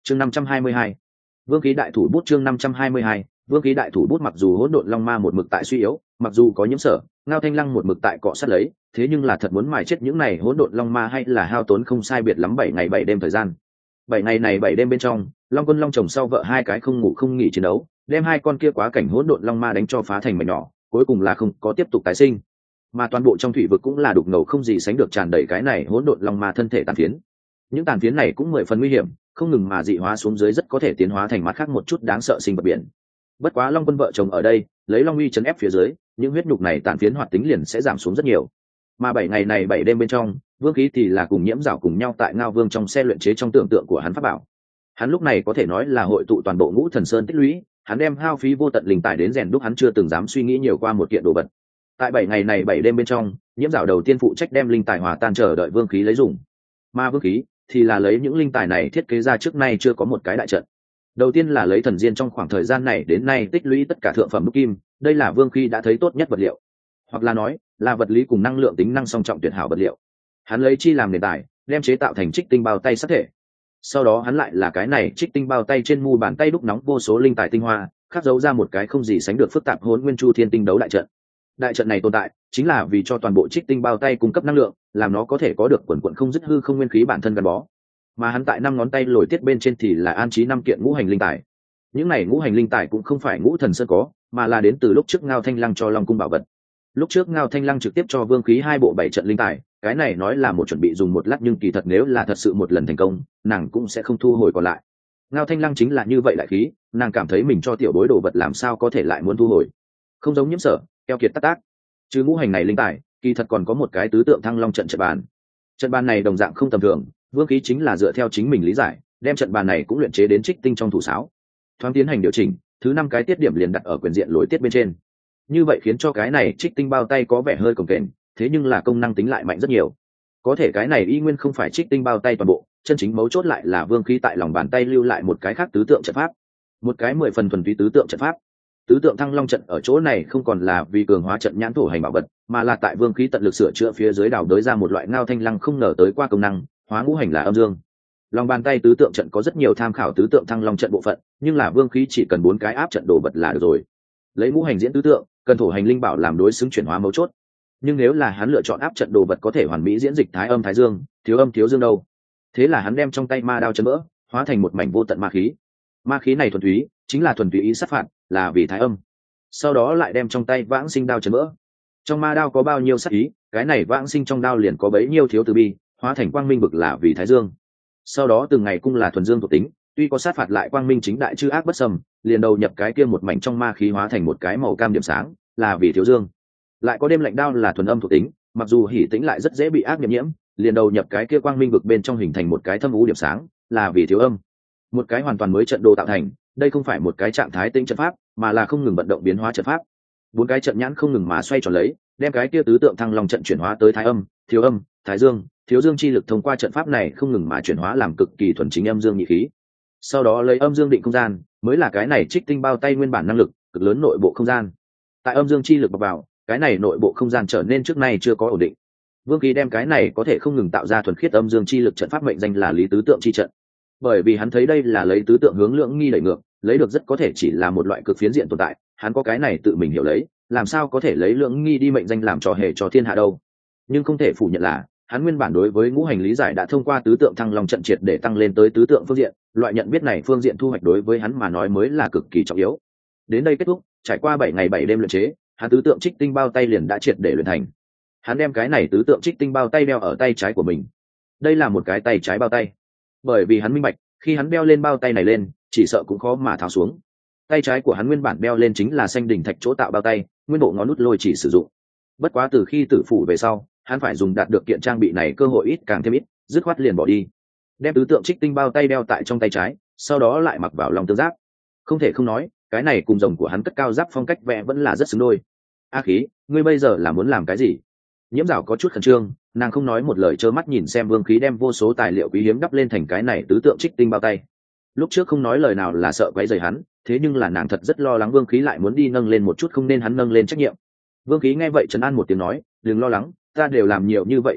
chương 522, vương khí đại thủ bút. chương 522, vương khí đại thủ bút. Mặc dù hỗn độn long ma một mực tại suy yếu, mặc dù có nhiễm sở, Ngao Thanh Lăng một mực tại cọ sát lấy, thế nhưng là thật muốn mài chết những này hỗn độn long ma hay là hao tốn không sai biệt lắm 7 ngày 7 đêm thời gian. 7 ngày này 7 đêm bên trong, Long Quân Long chồng sau vợ hai cái không ngủ không nghỉ chiến đấu, đem hai con kia quá cảnh hỗn độn long ma đánh cho phá thành mảnh nhỏ, cuối cùng là không có tiếp tục tái sinh. Mà toàn bộ trong thủy vực cũng là đục ngầu không gì sánh được, tràn đầy cái này hỗn độn long ma thân thể tàn phiến. Những tàn phiến này cũng 10 phần nguy hiểm, không ngừng mà dị hóa xuống dưới rất có thể tiến hóa thành mắt khác một chút đáng sợ sinh vật biển. Bất quá Long Quân vợ chồng ở đây, lấy Long uy chấn ép phía dưới, những huyết nhục này tàn phiến hoạt tính liền sẽ giảm xuống rất nhiều. Mà 7 ngày này 7 đêm bên trong, vương khí thì là cùng nhiễm rào cùng nhau tại Ngao Vương trong xe luyện chế trong tưởng tượng của hắn pháp bảo. Hắn lúc này có thể nói là hội tụ toàn bộ Ngũ Thần Sơn tích lũy, hắn đem hao phí vô tận linh tài đến rèn đúc hắn chưa từng dám suy nghĩ nhiều qua một kiện đồ vật. Tại 7 ngày này 7 đêm bên trong, nhiễm rào đầu tiên phụ trách đem linh tài hòa tan chờ đợi vương khí lấy dùng. Mà vương khí thì là lấy những linh tài này thiết kế ra trước nay chưa có một cái đại trận. Đầu tiên là lấy thần diên trong khoảng thời gian này đến nay tích lũy tất cả thượng phẩm đúc kim, đây là vương khí đã thấy tốt nhất vật liệu, hoặc là nói là vật lý cùng năng lượng tính năng song trọng tuyệt hảo vật liệu. Hắn lấy chi làm nền tảng, đem chế tạo thành trích tinh bao tay sắt thể. Sau đó hắn lại là cái này trích tinh bao tay trên mu bàn tay đúc nóng vô số linh tài tinh hoa, khắc dấu ra một cái không gì sánh được phức tạp Hỗn Nguyên Chu Thiên Tinh đấu đại trận. Đại trận này tồn tại chính là vì cho toàn bộ trích tinh bao tay cung cấp năng lượng, làm nó có thể có được quần quần không dứt hư không nguyên khí bản thân gắn bó. Mà hắn tại 5 ngón tay lồi tiết bên trên thì là an trí 5 kiện ngũ hành linh tài. Những này ngũ hành linh tài cũng không phải Ngũ Thần Sơn có, mà là đến từ lúc trước Ngao Thanh Lăng cho Long cung bảo vật. Lúc trước Ngao Thanh Lăng trực tiếp cho vương khí 2 bộ 7 trận linh tài, cái này nói là một chuẩn bị dùng một lát, nhưng kỳ thật nếu là thật sự một lần thành công, nàng cũng sẽ không thu hồi còn lại. Ngao Thanh Lăng chính là như vậy đại khí, nàng cảm thấy mình cho tiểu bối đồ vật làm sao có thể lại muốn thu hồi. Không giống nhiễm sở, keo kiệt tắc tác. Chứ ngũ hành này linh tài, kỳ thật còn có một cái tứ tượng thăng long trận trận bàn. Trận bàn này đồng dạng không tầm thường, vương khí chính là dựa theo chính mình lý giải, đem trận bàn này cũng luyện chế đến trích tinh trong thủ sáo. Thoáng tiến hành điều chỉnh, thứ 5 cái tiết điểm liền đặt ở quyền diện lối tiết bên trên. Như vậy khiến cho cái này trích tinh bao tay có vẻ hơi cồng kềnh, thế nhưng là công năng tính lại mạnh rất nhiều. Có thể cái này y nguyên không phải trích tinh bao tay toàn bộ, chân chính mấu chốt lại là vương khí tại lòng bàn tay lưu lại một cái khác tứ tượng trận pháp, một cái 10 phần thuần túy tứ tượng trận pháp. Tứ tượng thăng long trận ở chỗ này không còn là vì cường hóa trận nhãn thổ hành bảo vật, mà là tại vương khí tận lực sửa chữa phía dưới đào đới ra một loại Ngao Thanh Lăng không ngờ tới qua công năng, hóa ngũ hành là âm dương. Lòng bàn tay tứ tượng trận có rất nhiều tham khảo tứ tượng thăng long trận bộ phận, nhưng là vương khí chỉ cần 4 cái áp trận đồ vật là được rồi. Lấy ngũ hành diễn tứ tượng, cần thổ hành linh bảo làm đối xứng chuyển hóa mấu chốt. Nhưng nếu là hắn lựa chọn áp trận đồ vật có thể hoàn mỹ diễn dịch thái âm thái dương, thiếu âm thiếu dương đâu. Thế là hắn đem trong tay ma đao chấn vỡ, hóa thành một mảnh vô tận ma khí. Ma khí này thuần túy, chính là thuần túy ý sát phạt, là vì thái âm. Sau đó lại đem trong tay vãng sinh đao chấn vỡ. Trong ma đao có bao nhiêu sát ý, cái này vãng sinh trong đao liền có bấy nhiêu thiếu từ bi, hóa thành quang minh vực là vì thái dương. Sau đó từng ngày cung là thuần dương thuộc tính, tuy có sát phạt lại quang minh chính đại chư ác bất xâm, liền đầu nhập cái kia một mảnh trong ma khí hóa thành một cái màu cam điểm sáng, là vì thiếu dương. Lại có đêm lạnh đao là thuần âm thuộc tính, mặc dù hỉ tĩnh lại rất dễ bị ác nhiễm, liền đầu nhập cái kia quang minh vực bên trong hình thành một cái thâm u điểm sáng, là vì thiếu âm. Một cái hoàn toàn mới trận đồ tạo thành, đây không phải một cái trạng thái tinh trận pháp, mà là không ngừng vận động biến hóa trận pháp. 4 cái trận nhãn không ngừng mà xoay tròn lấy, đem cái kia tứ tượng thăng long trận chuyển hóa tới thái âm, thái dương, thiếu dương chi lực thông qua trận pháp này không ngừng mà chuyển hóa làm cực kỳ thuần chính âm dương nhị khí. Sau đó lấy âm dương định không gian, mới là cái này trích tinh bao tay nguyên bản năng lực, cực lớn nội bộ không gian. Tại âm dương chi lực bọc vào, cái này nội bộ không gian trở nên trước nay chưa có ổn định. Vương khí đem cái này có thể không ngừng tạo ra thuần khiết âm dương chi lực trận pháp mệnh danh là lý tứ tượng chi trận. Bởi vì hắn thấy đây là lấy tứ tượng hướng lưỡng nghi đẩy ngược, lấy được rất có thể chỉ là một loại cực phiến diện tồn tại, hắn có cái này tự mình hiểu lấy, làm sao có thể lấy lưỡng nghi đi mệnh danh làm trò hề cho thiên hạ đâu. Nhưng không thể phủ nhận là hắn nguyên bản đối với ngũ hành lý giải đã thông qua tứ tượng thăng long trận triệt để tăng lên tới tứ tượng phương diện, loại nhận biết này phương diện thu hoạch đối với hắn mà nói mới là cực kỳ trọng yếu. Đến đây kết thúc, trải qua 7 ngày 7 đêm luyện chế, hắn tứ tượng trích tinh bao tay liền đã triệt để luyện thành. Hắn đem cái này tứ tượng trích tinh bao tay đeo ở tay trái của mình. Đây là một cái tay trái bao tay, bởi vì hắn minh bạch, khi hắn đeo lên bao tay này lên, chỉ sợ cũng khó mà tháo xuống. Tay trái của hắn nguyên bản đeo lên chính là xanh đỉnh thạch chỗ tạo bao tay, nguyên bộ ngón nút lôi chỉ sử dụng. Bất quá từ khi tử phủ về sau, hắn phải dùng đạt được kiện trang bị này cơ hội ít càng thêm ít, dứt khoát liền bỏ đi. Đem tứ tượng trích tinh bao tay đeo tại trong tay trái, sau đó lại mặc vào lòng tương giáp. Không thể không nói, cái này cùng rồng của hắn cất cao giáp phong cách vẽ vẫn là rất xứng đôi. A Khí, ngươi bây giờ là muốn làm cái gì? Nhiễm Giảo có chút khẩn trương, nàng không nói một lời, trơ mắt nhìn xem Vương Khí đem vô số tài liệu quý hiếm đắp lên thành cái này tứ tượng trích tinh bao tay. Lúc trước không nói lời nào là sợ quấy rầy hắn, thế nhưng là nàng thật rất lo lắng Vương Khí lại muốn đi nâng lên một chút không nên hắn nâng lên trách nhiệm. Vương Khí nghe vậy trấn an một tiếng nói, đừng lo lắng, ta đều làm nhiều như vậy chuẩn bị,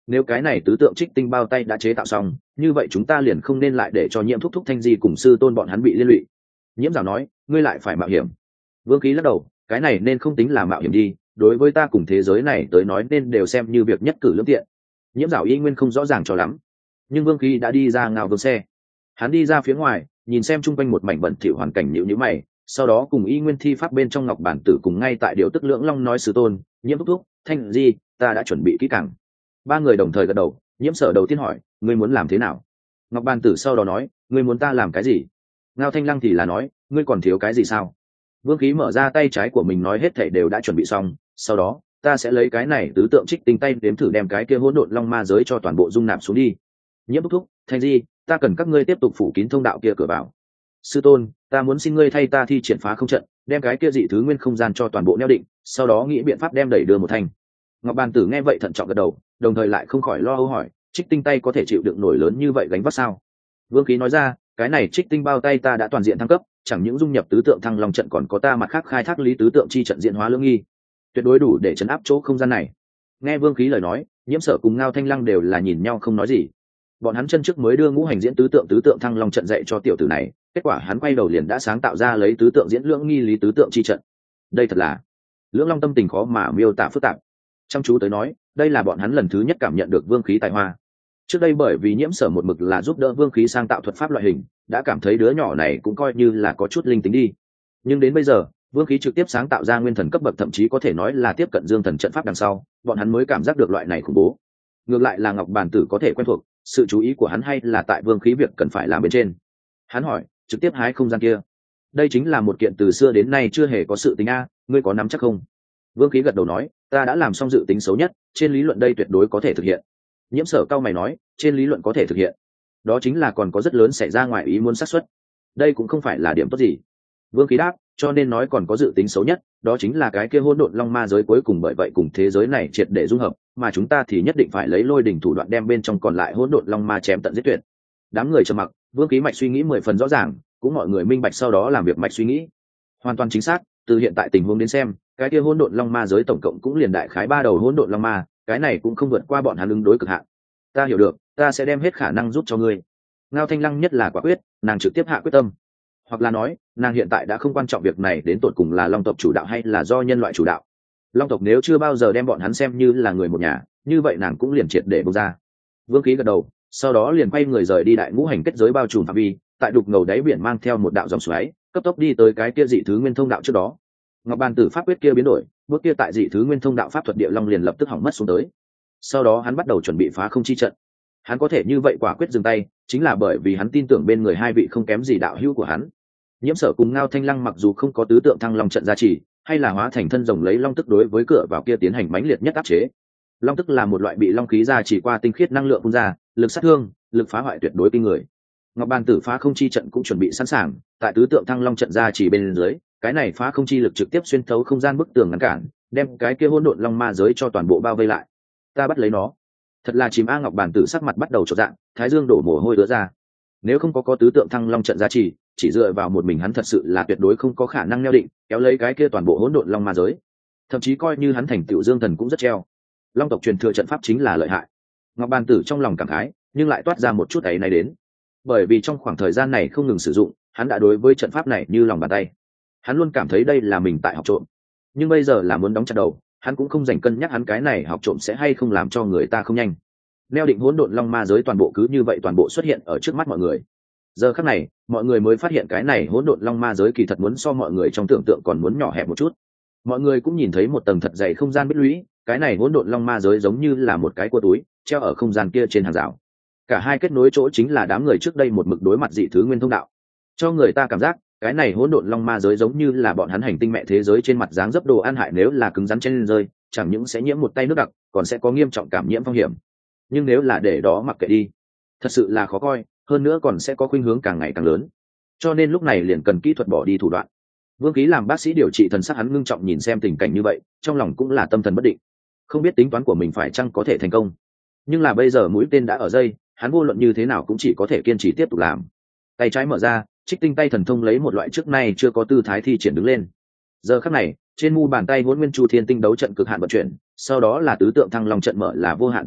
nếu cái này tứ tượng trích tinh bao tay đã chế tạo xong, như vậy chúng ta liền không nên lại để cho Nhiễm thúc thúc Thanh Di cùng sư tôn bọn hắn bị liên lụy. Nhiễm Giảo nói, ngươi lại phải mạo hiểm. Vương Khí lắc đầu, cái này nên không tính là mạo hiểm đi, đối với ta cùng thế giới này tới nói nên đều xem như việc nhất cử lưỡng tiện. Nhiễm Giảo y nguyên không rõ ràng cho lắm, nhưng Vương Khí đã đi ra ngao vương xe. Hắn đi ra phía ngoài, nhìn xem chung quanh một mảnh bẩn thỉu hoàn cảnh, nhíu mày, sau đó cùng y nguyên thi pháp bên trong ngọc bản tử cùng ngay tại điều tức lưỡng long nói sư tôn, Nhiễm thúc thúc, Thanh Di, ta đã chuẩn bị kỹ càng. Ba người đồng thời gật đầu. Nhiễm Sở đầu tiên hỏi, ngươi muốn làm thế nào? Ngọc bản tử sau đó nói, ngươi muốn ta làm cái gì? Ngao Thanh Lăng thì là nói, ngươi còn thiếu cái gì sao? Vương Khí mở ra tay trái của mình nói, hết thảy đều đã chuẩn bị xong, sau đó ta sẽ lấy cái này tứ tượng trích tinh tay đếm thử đem cái kia hỗn độn long ma giới cho toàn bộ dung nạp xuống đi. Nhiễm thúc thúc, Thanh Di, ta cần các ngươi tiếp tục phủ kín thông đạo kia cửa vào. Sư tôn, ta muốn xin ngươi thay ta thi triển phá không trận, đem cái kia dị thứ nguyên không gian cho toàn bộ neo định, sau đó nghĩ biện pháp đem đẩy đưa một thành. Ngọc Bàn Tử nghe vậy thận trọng gật đầu, đồng thời lại không khỏi lo âu hỏi, trích tinh tay có thể chịu đựng nổi lớn như vậy gánh vác sao? Vương Khí nói ra, cái này trích tinh bao tay ta đã toàn diện thăng cấp, chẳng những dung nhập tứ tượng thăng long trận, còn có ta mặt khác khai thác lý tứ tượng chi trận diễn hóa lưỡng nghi, tuyệt đối đủ để chấn áp chỗ không gian này. Nghe Vương Khí lời nói, Nhiễm Sở cùng Ngao Thanh Lăng đều là nhìn nhau không nói gì. Bọn hắn chân trước mới đưa ngũ hành diễn tứ tượng thăng long trận dạy cho tiểu tử này, kết quả hắn quay đầu liền đã sáng tạo ra lấy tứ tượng diễn lưỡng nghi lý tứ tượng chi trận. Đây thật là lưỡng long tâm tình khó mà miêu tả phức tạp. Chăm chú tới nói, đây là bọn hắn lần thứ nhất cảm nhận được Vương Khí tài hoa. Trước đây bởi vì Nhiễm Sở một mực là giúp đỡ Vương Khí sang tạo thuật pháp loại hình, đã cảm thấy đứa nhỏ này cũng coi như là có chút linh tính đi. Nhưng đến bây giờ, Vương Khí trực tiếp sáng tạo ra nguyên thần cấp bậc, thậm chí có thể nói là tiếp cận dương thần trận pháp đằng sau, bọn hắn mới cảm giác được loại này khủng bố. Ngược lại là Ngọc Bàn Tử có thể quen thuộc, sự chú ý của hắn hay là tại Vương Khí việc cần phải làm bên trên. Hắn hỏi, trực tiếp hái không gian kia, đây chính là một kiện từ xưa đến nay chưa hề có sự tính a, ngươi có nắm chắc không? Vương Khí gật đầu nói, ta đã làm xong dự tính xấu nhất, trên lý luận đây tuyệt đối có thể thực hiện. Nhiễm Sở cao mày nói, trên lý luận có thể thực hiện, đó chính là còn có rất lớn xảy ra ngoài ý muốn xác suất, đây cũng không phải là điểm tốt gì. Vương Khí đáp, cho nên nói còn có dự tính xấu nhất, đó chính là cái kia hỗn độn long ma giới cuối cùng bởi vậy cùng thế giới này triệt để dung hợp, mà chúng ta thì nhất định phải lấy lôi đỉnh thủ đoạn đem bên trong còn lại hỗn độn long ma chém tận giết tuyệt. Đám người trầm mặc. Vương Khí mạch suy nghĩ 10 phần rõ ràng, cũng mọi người minh bạch sau đó làm việc mạch suy nghĩ hoàn toàn chính xác. Từ hiện tại tình huống đến xem, cái kia hỗn độn long ma giới tổng cộng cũng liền đại khái 3 đầu hỗn độn long ma, cái này cũng không vượt qua bọn hắn ứng đối cực hạn. Ta hiểu được, ta sẽ đem hết khả năng giúp cho ngươi. Ngao Thanh Lăng nhất là quả quyết, nàng trực tiếp hạ quyết tâm, hoặc là nói nàng hiện tại đã không quan trọng việc này đến tột cùng là long tộc chủ đạo hay là do nhân loại chủ đạo. Long tộc nếu chưa bao giờ đem bọn hắn xem như là người một nhà, như vậy nàng cũng liền triệt để bông ra. Vương Khí gật đầu, sau đó liền quay người rời đi đại ngũ hành kết giới bao trùm phạm vi, tại đục ngầu đáy biển mang theo một đạo dòng xoáy, cấp tốc đi tới cái kia dị thứ nguyên thông đạo trước đó. Ngọc Bàn Tử pháp quyết kia biến đổi, bước kia tại dị thứ nguyên thông đạo pháp thuật địa long liền lập tức hỏng mất xuống tới. Sau đó hắn bắt đầu chuẩn bị phá không chi trận. Hắn có thể như vậy quả quyết dừng tay, chính là bởi vì hắn tin tưởng bên người hai vị không kém gì đạo hữu của hắn. Nhiễm Sở cùng Ngao Thanh Lăng mặc dù không có tứ tượng thăng long trận gia trì, hay là hóa thành thân rồng lấy long tức đối với cửa vào kia tiến hành mãnh liệt nhất áp chế. Long tức là một loại bị long khí gia trì qua tinh khiết năng lượng phun ra, lực sát thương, lực phá hoại tuyệt đối kinh người. Ngọc Bàn Tử phá không chi trận cũng chuẩn bị sẵn sàng, tại tứ tượng thăng long trận gia trì bên dưới, cái này phá không chi lực trực tiếp xuyên thấu không gian bức tường ngăn cản, đem cái kia hỗn độn long ma giới cho toàn bộ bao vây lại. Ta bắt lấy nó. Thật là chìm a. Ngọc Bàn Tử sắc mặt bắt đầu trột dạng, thái dương đổ mồ hôi ứa ra. Nếu không có tứ tượng thăng long trận gia trì, chỉ dựa vào một mình hắn thật sự là tuyệt đối không có khả năng neo định kéo lấy cái kia toàn bộ hỗn độn long ma giới. Thậm chí coi như hắn thành tựu dương thần cũng rất treo. Long tộc truyền thừa trận pháp chính là lợi hại. Ngọc Bàn Tử trong lòng cảm khái, nhưng lại toát ra một chút ấy này đến, bởi vì trong khoảng thời gian này không ngừng sử dụng, hắn đã đối với trận pháp này như lòng bàn tay. Hắn luôn cảm thấy đây là mình tại học trộm, nhưng bây giờ là muốn đóng chặt đầu, hắn cũng không dành cân nhắc hắn cái này học trộm sẽ hay không làm cho người ta không nhanh. Neo định hỗn độn long ma giới toàn bộ cứ như vậy toàn bộ xuất hiện ở trước mắt mọi người. Giờ khắc này, mọi người mới phát hiện cái này hỗn độn long ma giới kỳ thật muốn so mọi người trong tưởng tượng còn muốn nhỏ hẹp một chút. Mọi người cũng nhìn thấy một tầng thật dày không gian bích lũy, cái này hỗn độn long ma giới giống như là một cái cua túi treo ở không gian kia trên hàng rào. Cả hai kết nối chỗ chính là đám người trước đây một mực đối mặt dị thứ nguyên thông đạo, cho người ta cảm giác cái này hỗn độn long ma giới giống như là bọn hắn hành tinh mẹ thế giới trên mặt dáng dấp đồ ăn hại, nếu là cứng rắn trên lên rơi, chẳng những sẽ nhiễm một tay nước đặc, còn sẽ có nghiêm trọng cảm nhiễm phong hiểm. Nhưng nếu là để đó mặc kệ đi, thật sự là khó coi, hơn nữa còn sẽ có khuynh hướng càng ngày càng lớn. Cho nên lúc này liền cần kỹ thuật bỏ đi thủ đoạn. Vương Khí làm bác sĩ điều trị thần sắc hắn ngưng trọng nhìn xem tình cảnh như vậy, trong lòng cũng là tâm thần bất định, không biết tính toán của mình phải chăng có thể thành công. Nhưng là bây giờ mũi tên đã ở dây, hắn vô luận như thế nào cũng chỉ có thể kiên trì tiếp tục làm. Tay trái mở ra, Trích Tinh tay thần thông lấy một loại trước nay chưa có tư thái thi triển đứng lên. Giờ khắc này, trên mu bàn tay Hỗn Nguyên Chu Thiên Tinh đấu trận cực hạn vận chuyển, sau đó là tứ tượng thăng long trận mở là vô hạn tăng phúc,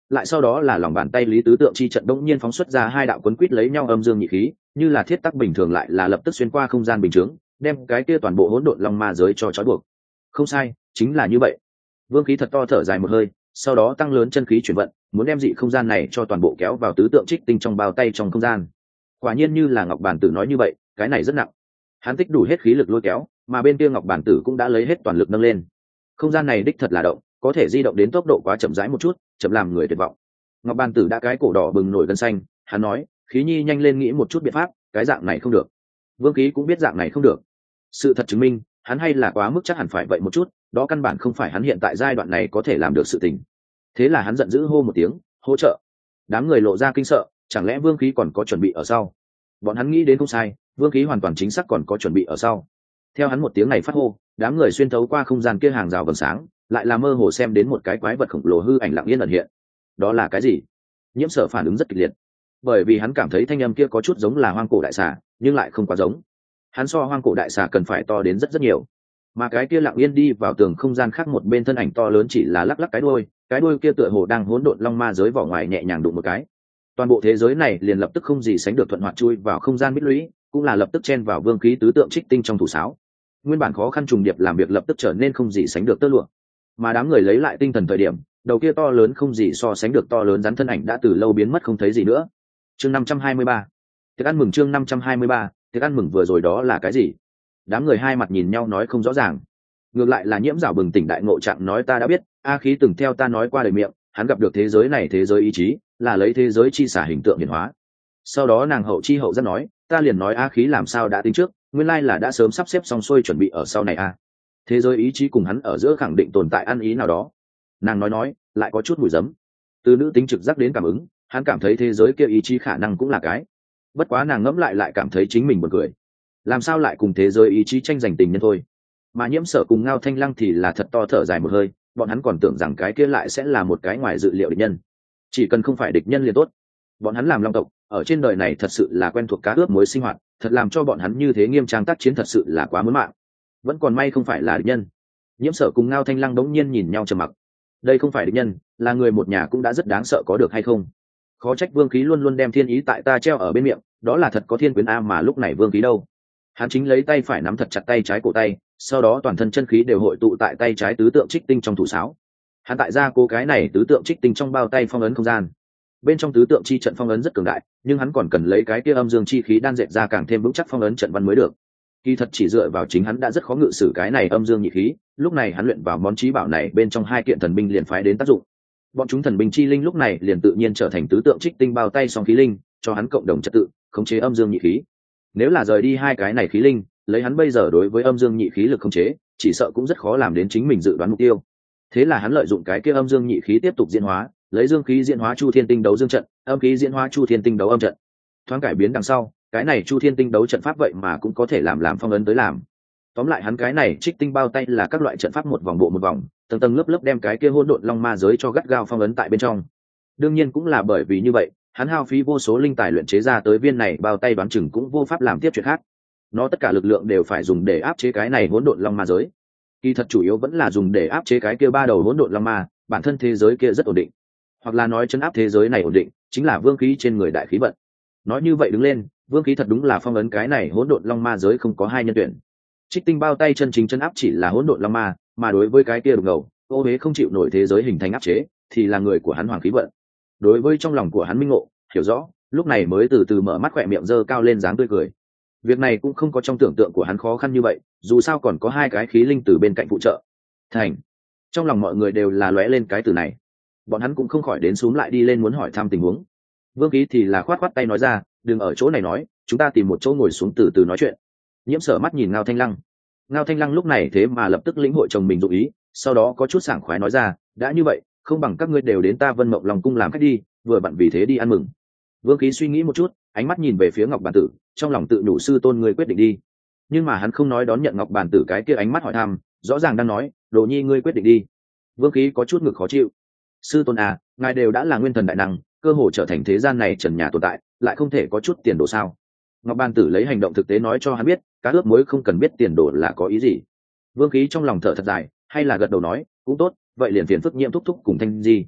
lại sau đó là lòng bàn tay Lý Tứ Tượng chi trận đống nhiên phóng xuất ra hai đạo quấn quýt lấy nhau âm dương nhị khí, như là thiết tắc bình thường lại là lập tức xuyên qua không gian bình chướng, đem cái kia toàn bộ hỗn độn long ma giới cho trói buộc. Không sai, chính là như vậy. Vương khí thật to thở dài một hơi, sau đó tăng lớn chân khí chuyển vận, muốn đem dị không gian này cho toàn bộ kéo vào tứ tượng trích tinh trong bao tay trong không gian. Quả nhiên như là Ngọc Bản Tử nói như vậy, cái này rất nặng. Hắn tích đủ hết khí lực lôi kéo, mà bên kia Ngọc Bản Tử cũng đã lấy hết toàn lực nâng lên. Không gian này đích thật là động, có thể di động đến tốc độ quá chậm rãi một chút, chậm làm người tuyệt vọng. Ngọc Bản Tử đã cái cổ đỏ bừng nổi gân xanh, hắn nói, khí nhi nhanh lên nghĩ một chút biện pháp, cái dạng này không được. Vương khí cũng biết dạng này không được. Sự thật chứng minh, hắn hay là quá mức chắc hẳn phải vậy một chút, đó căn bản không phải hắn hiện tại giai đoạn này có thể làm được sự tình. Thế là hắn giận dữ hô một tiếng, hỗ trợ. Đám người lộ ra kinh sợ, chẳng lẽ Vương khí còn có chuẩn bị ở sau? Bọn hắn nghĩ đến không sai, Vương khí hoàn toàn chính xác còn có chuẩn bị ở sau. Theo hắn một tiếng này phát hô, đám người xuyên thấu qua không gian kia hàng rào vầng sáng, lại là mơ hồ xem đến một cái quái vật khổng lồ hư ảnh lặng yên ẩn hiện. Đó là cái gì? Nhiễm Sở phản ứng rất kịch liệt, bởi vì hắn cảm thấy thanh âm kia có chút giống là hoang cổ đại xà, nhưng lại không quá giống. Hắn so hoang cổ đại xà cần phải to đến rất rất nhiều, mà cái kia lặng yên đi vào tường không gian khác một bên thân ảnh to lớn chỉ là lắc lắc cái đuôi kia tựa hồ đang hỗn độn long ma giới vỏ ngoài nhẹ nhàng đụng một cái, toàn bộ thế giới này liền lập tức không gì sánh được thuận hoạt chui vào không gian bích lũy, cũng là lập tức chen vào Vương khí tứ tượng trích tinh trong thủ sáo. Nguyên bản khó khăn trùng điệp làm việc lập tức trở nên không gì sánh được tơ lụa, mà đám người lấy lại tinh thần thời điểm, đầu kia to lớn không gì so sánh được to lớn rắn thân ảnh đã từ lâu biến mất không thấy gì nữa. Chương 523. Tiệc ăn mừng. Chương 523. Tiệc ăn mừng vừa rồi đó là cái gì? Đám người hai mặt nhìn nhau nói không rõ ràng. Ngược lại là Nhiễm Giảo bừng tỉnh đại ngộ trạng nói ta đã biết, A khí từng theo ta nói qua đời miệng, hắn gặp được thế giới này thế giới ý chí, là lấy thế giới chi xả hình tượng hiển hóa. Sau đó nàng hậu chi hậu giác nói, ta liền nói A khí làm sao đã tính trước, nguyên lai là đã sớm sắp xếp xong xuôi chuẩn bị ở sau này a. Thế giới ý chí cùng hắn ở giữa khẳng định tồn tại ăn ý nào đó. Nàng nói lại có chút mùi giấm. Từ nữ tính trực giác đến cảm ứng, hắn cảm thấy thế giới kia ý chí khả năng cũng là cái. Bất quá nàng ngẫm lại cảm thấy chính mình buồn cười. Làm sao lại cùng thế giới ý chí tranh giành tình nhân thôi? Mà Nhiễm Sở cùng Ngao Thanh Lăng thì là thật to thở dài một hơi, bọn hắn còn tưởng rằng cái kia lại sẽ là một cái ngoài dự liệu địch nhân. Chỉ cần không phải địch nhân liền tốt. Bọn hắn làm long tộc, ở trên đời này thật sự là quen thuộc cá ướp muối sinh hoạt, thật làm cho bọn hắn như thế nghiêm trang tác chiến thật sự là quá muốn mạng. Vẫn còn may không phải là địch nhân. Nhiễm Sở cùng Ngao Thanh Lăng đống nhiên nhìn nhau trầm mặc. Đây không phải địch nhân, là người một nhà cũng đã rất đáng sợ có được hay không? Khó trách Vương khí luôn luôn đem thiên ý tại ta treo ở bên miệng, đó là thật có thiên quyến a mà lúc này Vương khí đâu? Hắn chính lấy tay phải nắm thật chặt tay trái cổ tay, sau đó toàn thân chân khí đều hội tụ tại tay trái tứ tượng trích tinh trong thủ sáo. Hắn tại ra cô cái này tứ tượng trích tinh trong bao tay phong ấn không gian. Bên trong tứ tượng chi trận phong ấn rất cường đại, nhưng hắn còn cần lấy cái kia âm dương chi khí đan dệt ra càng thêm vững chắc phong ấn trận văn mới được. Kỳ thật chỉ dựa vào chính hắn đã rất khó ngự sử cái này âm dương nhị khí, lúc này hắn luyện vào món chí bảo này bên trong hai kiện thần binh liền phái đến tác dụng. Bọn chúng thần binh chi linh lúc này liền tự nhiên trở thành tứ tượng trích tinh bao tay song khí linh, cho hắn cộng đồng trật tự, khống chế âm dương nhị khí. Nếu là rời đi hai cái này khí linh, lấy hắn bây giờ đối với âm dương nhị khí lực khống chế, chỉ sợ cũng rất khó làm đến chính mình dự đoán mục tiêu. Thế là hắn lợi dụng cái kia âm dương nhị khí tiếp tục diễn hóa, lấy dương khí diễn hóa chu thiên tinh đấu dương trận, âm khí diễn hóa chu thiên tinh đấu âm trận. Thoáng cải biến đằng sau, cái này chu thiên tinh đấu trận pháp vậy mà cũng có thể làm phong ấn tới làm. Tóm lại hắn cái này trích tinh bao tay là các loại trận pháp một vòng bộ một vòng, tầng tầng lớp lớp đem cái kia hỗn độn long ma giới cho gắt gao phong ấn tại bên trong. Đương nhiên cũng là bởi vì như vậy, hắn hao phí vô số linh tài luyện chế ra tới viên này bao tay đoán chừng cũng vô pháp làm tiếp chuyện khác. Nó tất cả lực lượng đều phải dùng để áp chế cái này hỗn độn long ma giới. Kỳ thật chủ yếu vẫn là dùng để áp chế cái kia ba đầu hỗn độn long ma, bản thân thế giới kia rất ổn định. Hoặc là nói chấn áp thế giới này ổn định, chính là vương khí trên người đại khí vận. Nói như vậy đứng lên, vương khí thật đúng là phong ấn cái này hỗn độn long ma giới không có hai nhân tuyển. Trích tinh bao tay chân chính chấn áp chỉ là hỗn độn long ma, mà đối với cái kia đục ngầu, ô huế không chịu nổi thế giới hình thành áp chế, thì là người của hắn hoàng khí vận. Đối với trong lòng của hắn minh ngộ, hiểu rõ, lúc này mới từ từ mở mắt khỏe miệng giơ cao lên dáng tươi cười. Việc này cũng không có trong tưởng tượng của hắn khó khăn như vậy, dù sao còn có hai cái khí linh từ bên cạnh phụ trợ. Thành. Trong lòng mọi người đều là lóe lên cái từ này. Bọn hắn cũng không khỏi đến xuống lại đi lên muốn hỏi thăm tình huống. Vương khí thì là khoát tay nói ra, đừng ở chỗ này nói, chúng ta tìm một chỗ ngồi xuống từ từ nói chuyện. Nhiễm Sở mắt nhìn Ngao Thanh Lăng. Ngao Thanh Lăng lúc này thế mà lập tức lĩnh hội chồng mình dụng ý, sau đó có chút sảng khoái nói ra, đã như vậy, không bằng các ngươi đều đến ta Vân Mộng Long cung làm khách đi, vừa bận vì thế đi ăn mừng. Vương khí suy nghĩ một chút, ánh mắt nhìn về phía Ngọc Bàn Tử, trong lòng tự nhủ sư tôn ngươi quyết định đi. Nhưng mà hắn không nói đón nhận Ngọc Bàn Tử cái kia ánh mắt hỏi thăm, rõ ràng đang nói, đồ nhi ngươi quyết định đi. Vương khí có chút ngực khó chịu. Sư tôn à, ngài đều đã là nguyên thần đại năng, cơ hồ trở thành thế gian này trần nhà tồn tại, lại không thể có chút tiền đồ sao? Ngọc Bàn Tử lấy hành động thực tế nói cho hắn biết, cá ướp muối không cần biết tiền đồ là có ý gì. Vương khí trong lòng thở thật dài, hay là gật đầu nói, cũng tốt, vậy liền phiền phức Nhiễm thúc thúc cùng Thanh Di.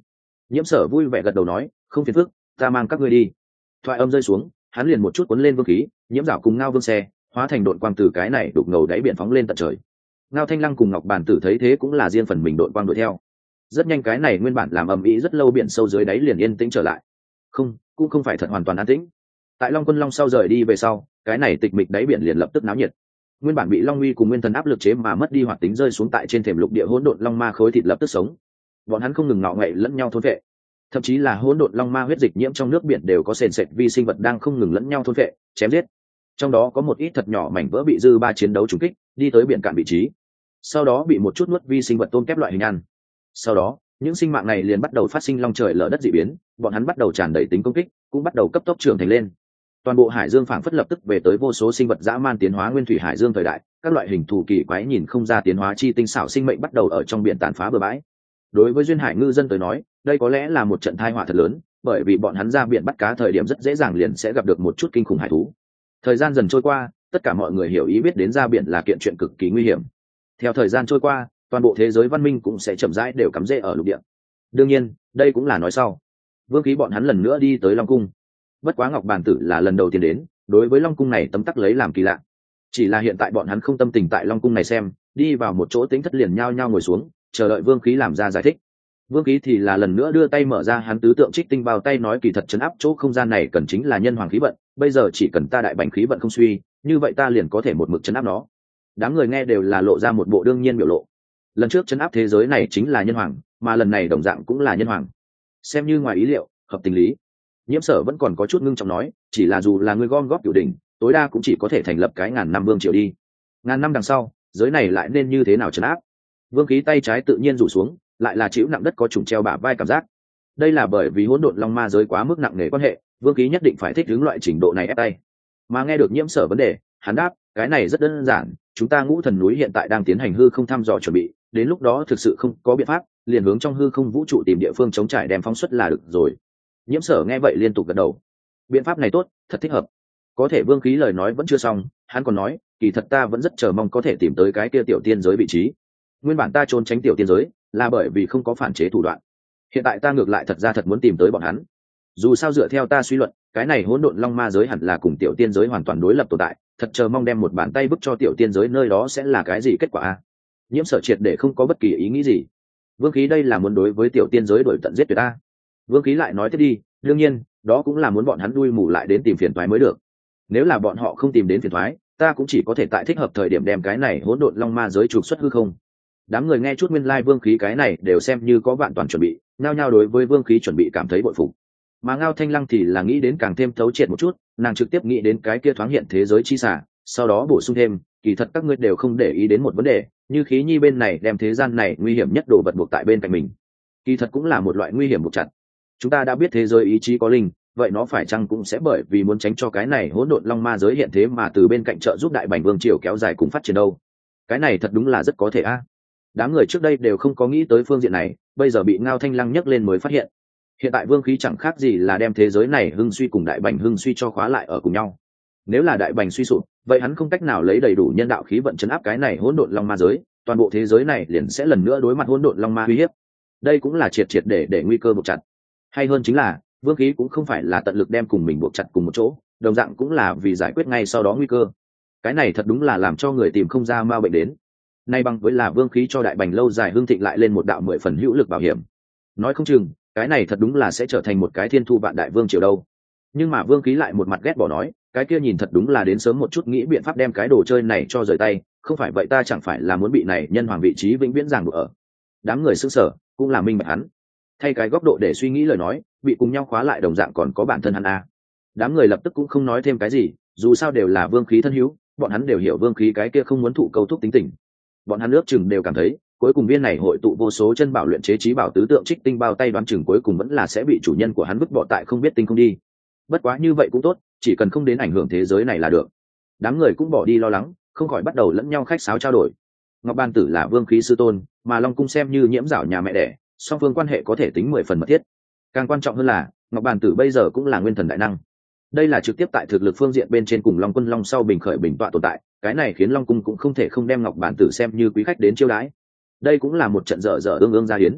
Nhiễm Sở vui vẻ gật đầu nói, không phiền phức, ta mang các ngươi đi. Thoại âm rơi xuống, hắn liền một chút cuốn lên vương khí, Nhiễm Dạo cùng Ngao Vương xe hóa thành đội quang từ cái này đục ngầu đáy biển phóng lên tận trời. Ngao Thanh Lăng cùng Ngọc Bàn Tử thấy thế cũng là riêng phần mình đội quang đuổi theo. Rất nhanh cái này nguyên bản làm ầm ĩ rất lâu biển sâu dưới đáy liền yên tĩnh trở lại. Không, cũng không phải thật hoàn toàn an tĩnh. Tại Long Quân Long sau rời đi về sau, cái này tịch mịch đáy biển liền lập tức náo nhiệt. Nguyên bản bị Long Uy cùng Nguyên Thần áp lực chế mà mất đi hoạt tính rơi xuống tại trên thềm lục địa hỗn độn long ma khối thịt lập tức sống. Bọn hắn không ngừng ngọ ngậy lẫn nhau thôn vệ, thậm chí là hỗn độn long ma huyết dịch nhiễm trong nước biển đều có sền sệt vi sinh vật đang không ngừng lẫn nhau thôn vệ, chém giết. Trong đó có một ít thật nhỏ mảnh vỡ bị dư ba chiến đấu trúng kích, đi tới biển cạn vị trí, sau đó bị một chút nuốt vi sinh vật tôm kép loại hình ăn. Sau đó, những sinh mạng này liền bắt đầu phát sinh long trời lở đất dị biến, bọn hắn bắt đầu tràn đầy tính công kích, cũng bắt đầu cấp tốc trưởng thành lên. Toàn bộ hải dương phảng phất lập tức về tới vô số sinh vật dã man tiến hóa nguyên thủy hải dương thời đại, các loại hình thù kỳ quái nhìn không ra tiến hóa chi tinh xảo sinh mệnh bắt đầu ở trong biển tàn phá bừa bãi. Đối với duyên hải ngư dân tới nói, đây có lẽ là một trận tai họa thật lớn, bởi vì bọn hắn ra biển bắt cá thời điểm rất dễ dàng liền sẽ gặp được một chút kinh khủng hải thú. Thời gian dần trôi qua, tất cả mọi người hiểu ý biết đến ra biển là kiện chuyện cực kỳ nguy hiểm. Theo thời gian trôi qua, toàn bộ thế giới văn minh cũng sẽ chậm rãi đều cắm rễ ở lục địa. Đương nhiên, đây cũng là nói sau. Vương Khí bọn hắn lần nữa đi tới Long Cung. Bất quá Ngọc Bàn Tử là lần đầu tiên đến, đối với Long Cung này tấm tắc lấy làm kỳ lạ. Chỉ là hiện tại bọn hắn không tâm tình tại Long Cung này xem, đi vào một chỗ tĩnh thất liền nhao nhao ngồi xuống, chờ đợi Vương Khí làm ra giải thích. Vương Khí thì là lần nữa đưa tay mở ra hắn tứ tượng trích tinh bao tay nói kỳ thật trấn áp chỗ không gian này cần chính là nhân hoàng khí vận, bây giờ chỉ cần ta đại bành khí vận không suy, như vậy ta liền có thể một mực trấn áp nó. Đám người nghe đều là lộ ra một bộ đương nhiên biểu lộ. Lần trước trấn áp thế giới này chính là nhân hoàng, mà lần này đồng dạng cũng là nhân hoàng, xem như ngoài ý liệu, hợp tình lý. Nhiễm Sở vẫn còn có chút ngưng trọng nói, chỉ là dù là người gom góp cửu đỉnh, tối đa cũng chỉ có thể thành lập cái ngàn năm vương triều đi. Ngàn năm đằng sau, giới này lại nên như thế nào trấn áp? Vương Khí tay trái tự nhiên rủ xuống, lại là chịu nặng đất có trùng treo bả vai cảm giác. Đây là bởi vì hỗn độn long ma giới quá mức nặng nề quan hệ, Vương Khí nhất định phải thích ứng loại trình độ này ép tay. Mà nghe được Nhiễm Sở vấn đề, hắn đáp, cái này rất đơn giản, chúng ta Ngũ Thần núi hiện tại đang tiến hành hư không thăm dò chuẩn bị, đến lúc đó thực sự không có biện pháp, liền hướng trong hư không vũ trụ tìm địa phương chống trải đem phóng xuất là được rồi. Nhiễm Sở nghe vậy liên tục gật đầu. Biện pháp này tốt, thật thích hợp. Có thể Vương Khí lời nói vẫn chưa xong, hắn còn nói, kỳ thật ta vẫn rất chờ mong có thể tìm tới cái kia tiểu tiên giới vị trí. Nguyên bản ta trốn tránh tiểu tiên giới, là bởi vì không có phản chế thủ đoạn. Hiện tại ta ngược lại thật muốn tìm tới bọn hắn. Dù sao dựa theo ta suy luận, cái này hỗn độn long ma giới hẳn là cùng tiểu tiên giới hoàn toàn đối lập tồn tại, thật chờ mong đem một bàn tay bức cho tiểu tiên giới nơi đó sẽ là cái gì kết quả a. Nhiễm Sở triệt để không có bất kỳ ý nghĩ gì. Vương Khí đây là muốn đối với tiểu tiên giới đổi tận giết tuyệt ta. Vương Khí lại nói tiếp đi, đương nhiên, đó cũng là muốn bọn hắn đuôi mù lại đến tìm phiền toái mới được. Nếu là bọn họ không tìm đến phiền toái, ta cũng chỉ có thể tại thích hợp thời điểm đem cái này hỗn độn long ma giới trục xuất hư không. Đám người nghe chút nguyên lai Vương Khí cái này đều xem như có vạn toàn chuẩn bị, nhao nhao đối với Vương Khí chuẩn bị cảm thấy bội phục. Mà Ngao Thanh Lăng thì là nghĩ đến càng thêm thấu triệt một chút, nàng trực tiếp nghĩ đến cái kia thoáng hiện thế giới chi xả, sau đó bổ sung thêm, kỳ thật các ngươi đều không để ý đến một vấn đề, như Khí Nhi bên này đem thế gian này nguy hiểm nhất đồ vật buộc tại bên cạnh mình, kỳ thật cũng là một loại nguy hiểm buộc chặt. Chúng ta đã biết thế giới ý chí có linh, vậy nó phải chăng cũng sẽ bởi vì muốn tránh cho cái này hỗn độn long ma giới hiện thế mà từ bên cạnh trợ giúp đại bành vương triều kéo dài cùng phát triển đâu? Cái này thật đúng là rất có thể a. Đám người trước đây đều không có nghĩ tới phương diện này, bây giờ bị Ngao Thanh Lăng nhắc lên mới phát hiện. Hiện tại Vương Khí chẳng khác gì là đem thế giới này hưng suy cùng đại bành hưng suy cho khóa lại ở cùng nhau. Nếu là đại bành suy sụp, vậy hắn không cách nào lấy đầy đủ nhân đạo khí vận chấn áp cái này hỗn độn long ma giới, toàn bộ thế giới này liền sẽ lần nữa đối mặt hỗn độn long ma uy hiếp. Đây cũng là triệt để nguy cơ buộc chặt. Hay hơn chính là, Vương Khí cũng không phải là tận lực đem cùng mình buộc chặt cùng một chỗ, đồng dạng cũng là vì giải quyết ngay sau đó nguy cơ. Cái này thật đúng là làm cho người tìm không ra ma bệnh đến. Nay bằng với là Vương Khí cho đại bành lâu dài hưng thịnh lại lên một đạo 10 phần hữu lực bảo hiểm. Nói không chừng, cái này thật đúng là sẽ trở thành một cái thiên thu vạn đại vương triều đâu. Nhưng mà Vương Khí lại một mặt ghét bỏ nói, cái kia nhìn thật đúng là đến sớm một chút nghĩ biện pháp đem cái đồ chơi này cho rời tay, không phải vậy ta chẳng phải là muốn bị này nhân hoàng vị trí vĩnh viễn ràng buộc ở. Đám người sững sờ cũng là minh bạch hắn. Thay cái góc độ để suy nghĩ lời nói, bị cùng nhau khóa lại đồng dạng còn có bản thân hắn a. Đám người lập tức cũng không nói thêm cái gì, dù sao đều là Vương Khí thân hữu, bọn hắn đều hiểu Vương Khí cái kia không muốn thụ câu thúc tính tình. Bọn hắn ước chừng đều cảm thấy, cuối cùng viên này hội tụ vô số chân bảo luyện chế trí bảo tứ tượng trích tinh bao tay đoán chừng cuối cùng vẫn là sẽ bị chủ nhân của hắn vứt bỏ tại không biết tinh không đi. Bất quá như vậy cũng tốt, chỉ cần không đến ảnh hưởng thế giới này là được. Đám người cũng bỏ đi lo lắng, không khỏi bắt đầu lẫn nhau khách sáo trao đổi. Ngọc Ban Tử là Vương Khí sư tôn, mà Long Cung xem như nhiễm giảo nhà mẹ đẻ, song phương quan hệ có thể tính 10 phần mật thiết. Càng quan trọng hơn là, Ngọc Bàn Tử bây giờ cũng là nguyên thần đại năng. Đây là trực tiếp tại thực lực phương diện bên trên cùng Long Quân Long sau bình khởi bình tọa tồn tại, cái này khiến Long Cung cũng không thể không đem Ngọc Bàn Tử xem như quý khách đến chiêu đãi. Đây cũng là một trận dở ương ương gia hiến.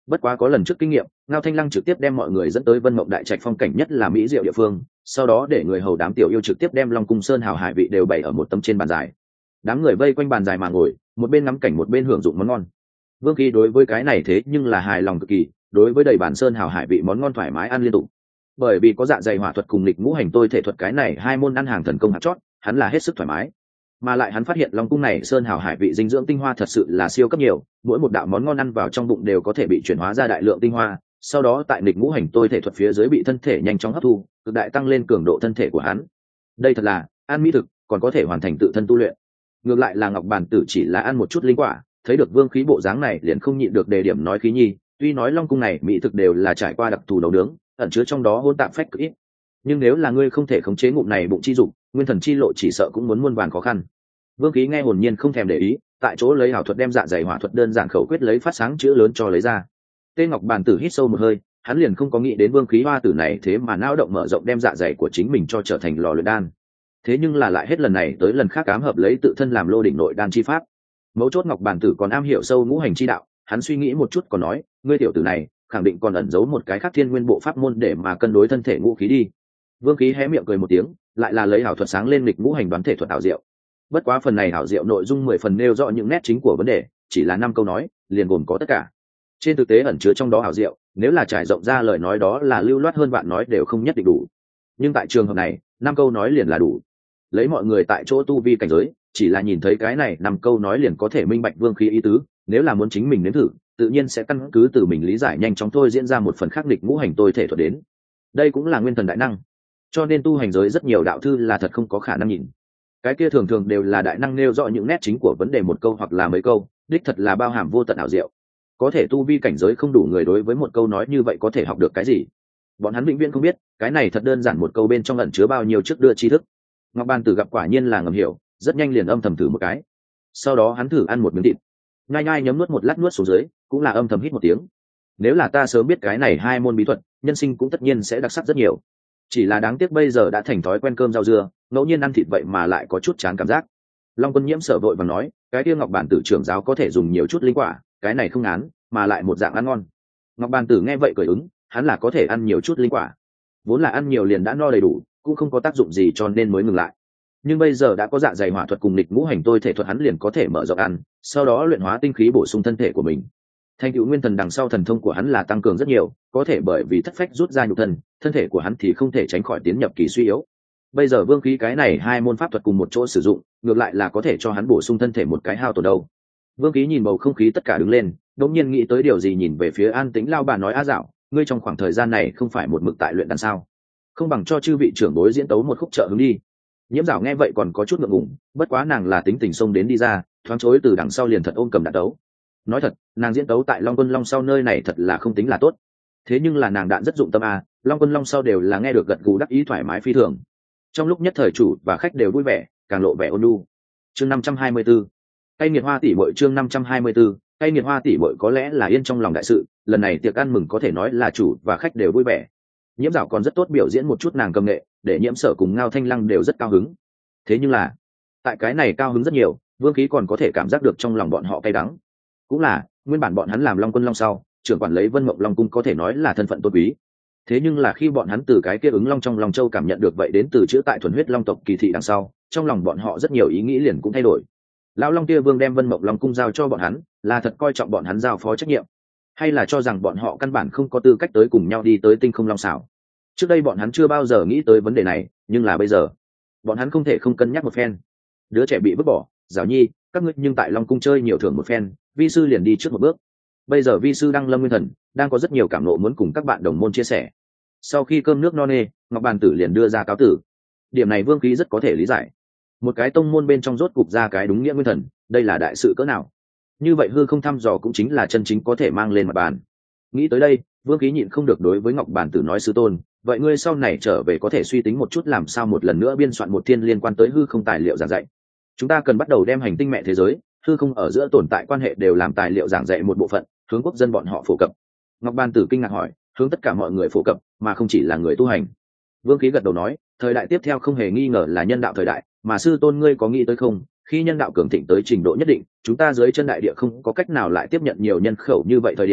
Bất quá có lần trước kinh nghiệm, Ngao Thanh Lăng trực tiếp đem mọi người dẫn tới Vân Mộng Đại Trạch phong cảnh nhất là mỹ diệu địa phương, sau đó để người hầu đám tiểu yêu trực tiếp đem Long Cung Sơn hào hải vị đều bày ở một tấm trên bàn dài. Đám người vây quanh bàn dài mà ngồi, một bên ngắm cảnh một bên hưởng dụng món ngon. Vương Khí đối với cái này thế nhưng là hài lòng cực kỳ, đối với đầy bàn sơn hào hải vị món ngon thoải mái ăn liên tục. Bởi vì có dạ dày hỏa thuật cùng lịch ngũ hành tôi thể thuật cái này hai môn ăn hàng thần công hạt chót, hắn là hết sức thoải mái. Mà lại hắn phát hiện Long Cung này sơn hào hải vị dinh dưỡng tinh hoa thật sự là siêu cấp nhiều, mỗi một đạo món ngon ăn vào trong bụng đều có thể bị chuyển hóa ra đại lượng tinh hoa, sau đó tại lịch ngũ hành tôi thể thuật phía dưới bị thân thể nhanh chóng hấp thu, cực đại tăng lên cường độ thân thể của hắn. Đây thật là ăn mỹ thực còn có thể hoàn thành tự thân tu luyện. Ngược lại là Ngọc Bàn Tử chỉ là ăn một chút linh quả, thấy được Vương Khí bộ dáng này liền không nhịn được đề điểm nói Khí Nhi, tuy nói Long Cung này mỹ thực đều là trải qua đặc thù nấu nướng, ẩn chứa trong đó hỗn tạp phách cực ít, nhưng nếu là ngươi không thể khống chế ngụm này bụng chi dục, nguyên thần chi lộ chỉ sợ cũng muốn muôn vàn khó khăn. Vương Khí nghe hồn nhiên không thèm để ý, tại chỗ lấy ảo thuật đem dạ dày hỏa thuật đơn giản khẩu quyết lấy phát sáng chữ lớn cho lấy ra. Tên Ngọc Bàn Tử hít sâu một hơi, hắn liền không có nghĩ đến Vương Khí hoa tử này thế mà não động mở rộng đem dạ dày của chính mình cho trở thành lò luyện đan. Thế nhưng là lại hết lần này tới lần khác ám hợp lấy tự thân làm lô đỉnh nội đan chi pháp. Mấu chốt Ngọc Bàn Tử còn am hiểu sâu ngũ hành chi đạo, hắn suy nghĩ một chút còn nói, ngươi tiểu tử này khẳng định còn ẩn giấu một cái khác thiên nguyên bộ pháp môn để mà cân đối thân thể ngũ khí đi. Vương Khí hé miệng cười một tiếng, lại là lấy ảo thuật sáng lên lịch ngũ hành đoán thể thuật ảo diệu. Bất quá phần này ảo diệu nội dung 10 phần nêu rõ những nét chính của vấn đề, chỉ là 5 câu nói, liền gồm có tất cả. Trên thực tế ẩn chứa trong đó ảo diệu, nếu là trải rộng ra lời nói đó là lưu loát hơn bạn nói đều không nhất định đủ. Nhưng tại trường hợp này, 5 câu nói liền là đủ. Lấy mọi người tại chỗ tu vi cảnh giới, chỉ là nhìn thấy cái này 5 câu nói liền có thể minh bạch Vương Khí ý tứ, nếu là muốn chính mình nếm thử, tự nhiên sẽ căn cứ từ mình lý giải nhanh chóng thôi diễn ra một phần khác nghịch ngũ hành tôi thể thuật đến. Đây cũng là nguyên thần đại năng, cho nên tu hành giới rất nhiều đạo thư là thật không có khả năng nhìn. Cái kia thường thường đều là đại năng nêu rõ những nét chính của vấn đề một câu hoặc là mấy câu, đích thật là bao hàm vô tận ảo diệu. Có thể tu vi cảnh giới không đủ người đối với một câu nói như vậy có thể học được cái gì? Bọn hắn vĩnh viễn không biết, cái này thật đơn giản một câu bên trong ẩn chứa bao nhiêu trước đưa tri thức. Ngọc Bàn Tử gặp quả nhiên là ngầm hiểu, rất nhanh liền âm thầm thử một cái. Sau đó hắn thử ăn một miếng thịt, nhai nhai nhấm nuốt một lát nuốt xuống dưới, cũng là âm thầm hít một tiếng. Nếu là ta sớm biết cái này hai môn bí thuật, nhân sinh cũng tất nhiên sẽ đặc sắc rất nhiều. Chỉ là đáng tiếc bây giờ đã thành thói quen cơm rau dưa, ngẫu nhiên ăn thịt vậy mà lại có chút chán cảm giác. Long Quân Nhiễm sợ vội và nói, cái kia Ngọc Bàn Tử trưởng giáo có thể dùng nhiều chút linh quả, cái này không ngán, mà lại một dạng ăn ngon. Ngọc Bàn Tử nghe vậy cười ứng, hắn là có thể ăn nhiều chút linh quả, vốn là ăn nhiều liền đã no đầy đủ, cũng không có tác dụng gì cho nên mới ngừng lại. Nhưng bây giờ đã có dạ dày hỏa thuật cùng lịch ngũ hành tôi thể thuật hắn liền có thể mở rộng ăn, sau đó luyện hóa tinh khí bổ sung thân thể của mình. Thành tựu nguyên thần đằng sau thần thông của hắn là tăng cường rất nhiều, có thể bởi vì thất phách rút ra nhục thân, thân thể của hắn thì không thể tránh khỏi tiến nhập kỳ suy yếu. Bây giờ Vương Khí cái này hai môn pháp thuật cùng một chỗ sử dụng, ngược lại là có thể cho hắn bổ sung thân thể một cái hao tổn đâu. Vương Khí nhìn bầu không khí tất cả đứng lên, đột nhiên nghĩ tới điều gì nhìn về phía An Tĩnh lao bà nói: "A Dạo, ngươi trong khoảng thời gian này không phải một mực tại luyện đàn sao? Không bằng cho chư vị trưởng bối diễn tấu một khúc trợ hứng đi." Nhiễm Dạo nghe vậy còn có chút ngượng ngùng, bất quá nàng là tính tình xông đến đi ra, thoáng chối từ đằng sau liền thật ôm cầm đạn tấu. Nói thật, nàng diễn tấu tại Long Quân Long sau nơi này thật là không tính là tốt. Thế nhưng là nàng đạn rất dụng tâm a, Long Quân Long sau đều là nghe được gật gù đắc ý thoải mái phi thường. Trong lúc nhất thời chủ và khách đều vui vẻ, càng lộ vẻ ôn nhu. Chương 524. Cây nghiệt hoa tỷ muội chương 524. Cây nghiệt hoa tỷ muội có lẽ là yên trong lòng đại sự, lần này tiệc ăn mừng có thể nói là chủ và khách đều vui vẻ. Nhiễm Dạo còn rất tốt biểu diễn một chút nàng cầm nghệ, để Nhiễm Sở cùng Ngao Thanh Lăng đều rất cao hứng. Thế nhưng là, tại cái này cao hứng rất nhiều, Vương Khí còn có thể cảm giác được trong lòng bọn họ cay đắng. Cũng là, nguyên bản bọn hắn làm Long Quân Long sau, trưởng quản lấy Vân Mộng Long cung có thể nói là thân phận tôn quý. Thế nhưng là khi bọn hắn từ cái kia ứng long trong Long Châu cảm nhận được vậy đến từ chữ tại thuần huyết Long tộc kỳ thị đằng sau, trong lòng bọn họ rất nhiều ý nghĩ liền cũng thay đổi. Lão Long kia Vương đem Vân Mộng Long cung giao cho bọn hắn, là thật coi trọng bọn hắn giao phó trách nhiệm, hay là cho rằng bọn họ căn bản không có tư cách tới cùng nhau đi tới tinh không long xảo? Trước đây bọn hắn chưa bao giờ nghĩ tới vấn đề này, nhưng là bây giờ, bọn hắn không thể không cân nhắc một phen. Đứa trẻ bị vứt bỏ, Giảo Nhi, các ngươi nhưng tại Long cung chơi nhiều thưởng một phen, vi sư liền đi trước một bước. Bây giờ vi sư đang lâm nguyên thần, đang có rất nhiều cảm nộ muốn cùng các bạn đồng môn chia sẻ. Sau khi cơm nước no nê, Ngọc Bàn Tử liền đưa ra cáo tử. Điểm này Vương Khí rất có thể lý giải. Một cái tông môn bên trong rốt cục ra cái đúng nghĩa nguyên thần, đây là đại sự cỡ nào? Như vậy hư không thăm dò cũng chính là chân chính có thể mang lên mặt bàn. Nghĩ tới đây, Vương Khí nhịn không được đối với Ngọc Bàn Tử nói: "Sư tôn, vậy ngươi sau này trở về có thể suy tính một chút làm sao một lần nữa biên soạn một thiên liên quan tới hư không tài liệu giảng dạy. Chúng ta cần bắt đầu đem hành tinh mẹ thế giới, hư không ở giữa tồn tại quan hệ đều làm tài liệu giảng dạy một bộ phận, hướng quốc dân bọn họ phổ cập." Ngọc Bàn Tử kinh ngạc hỏi: "Hướng tất cả mọi người phổ cập, mà không chỉ là người tu hành?" Vương Khí gật đầu nói: "Thời đại tiếp theo không hề nghi ngờ là nhân đạo thời đại, mà sư tôn ngươi có nghĩ tới không, khi nhân đạo cường thịnh tới trình độ nhất định, chúng ta dưới chân đại địa không có cách nào lại tiếp nhận nhiều nhân khẩu như vậy thời điểm,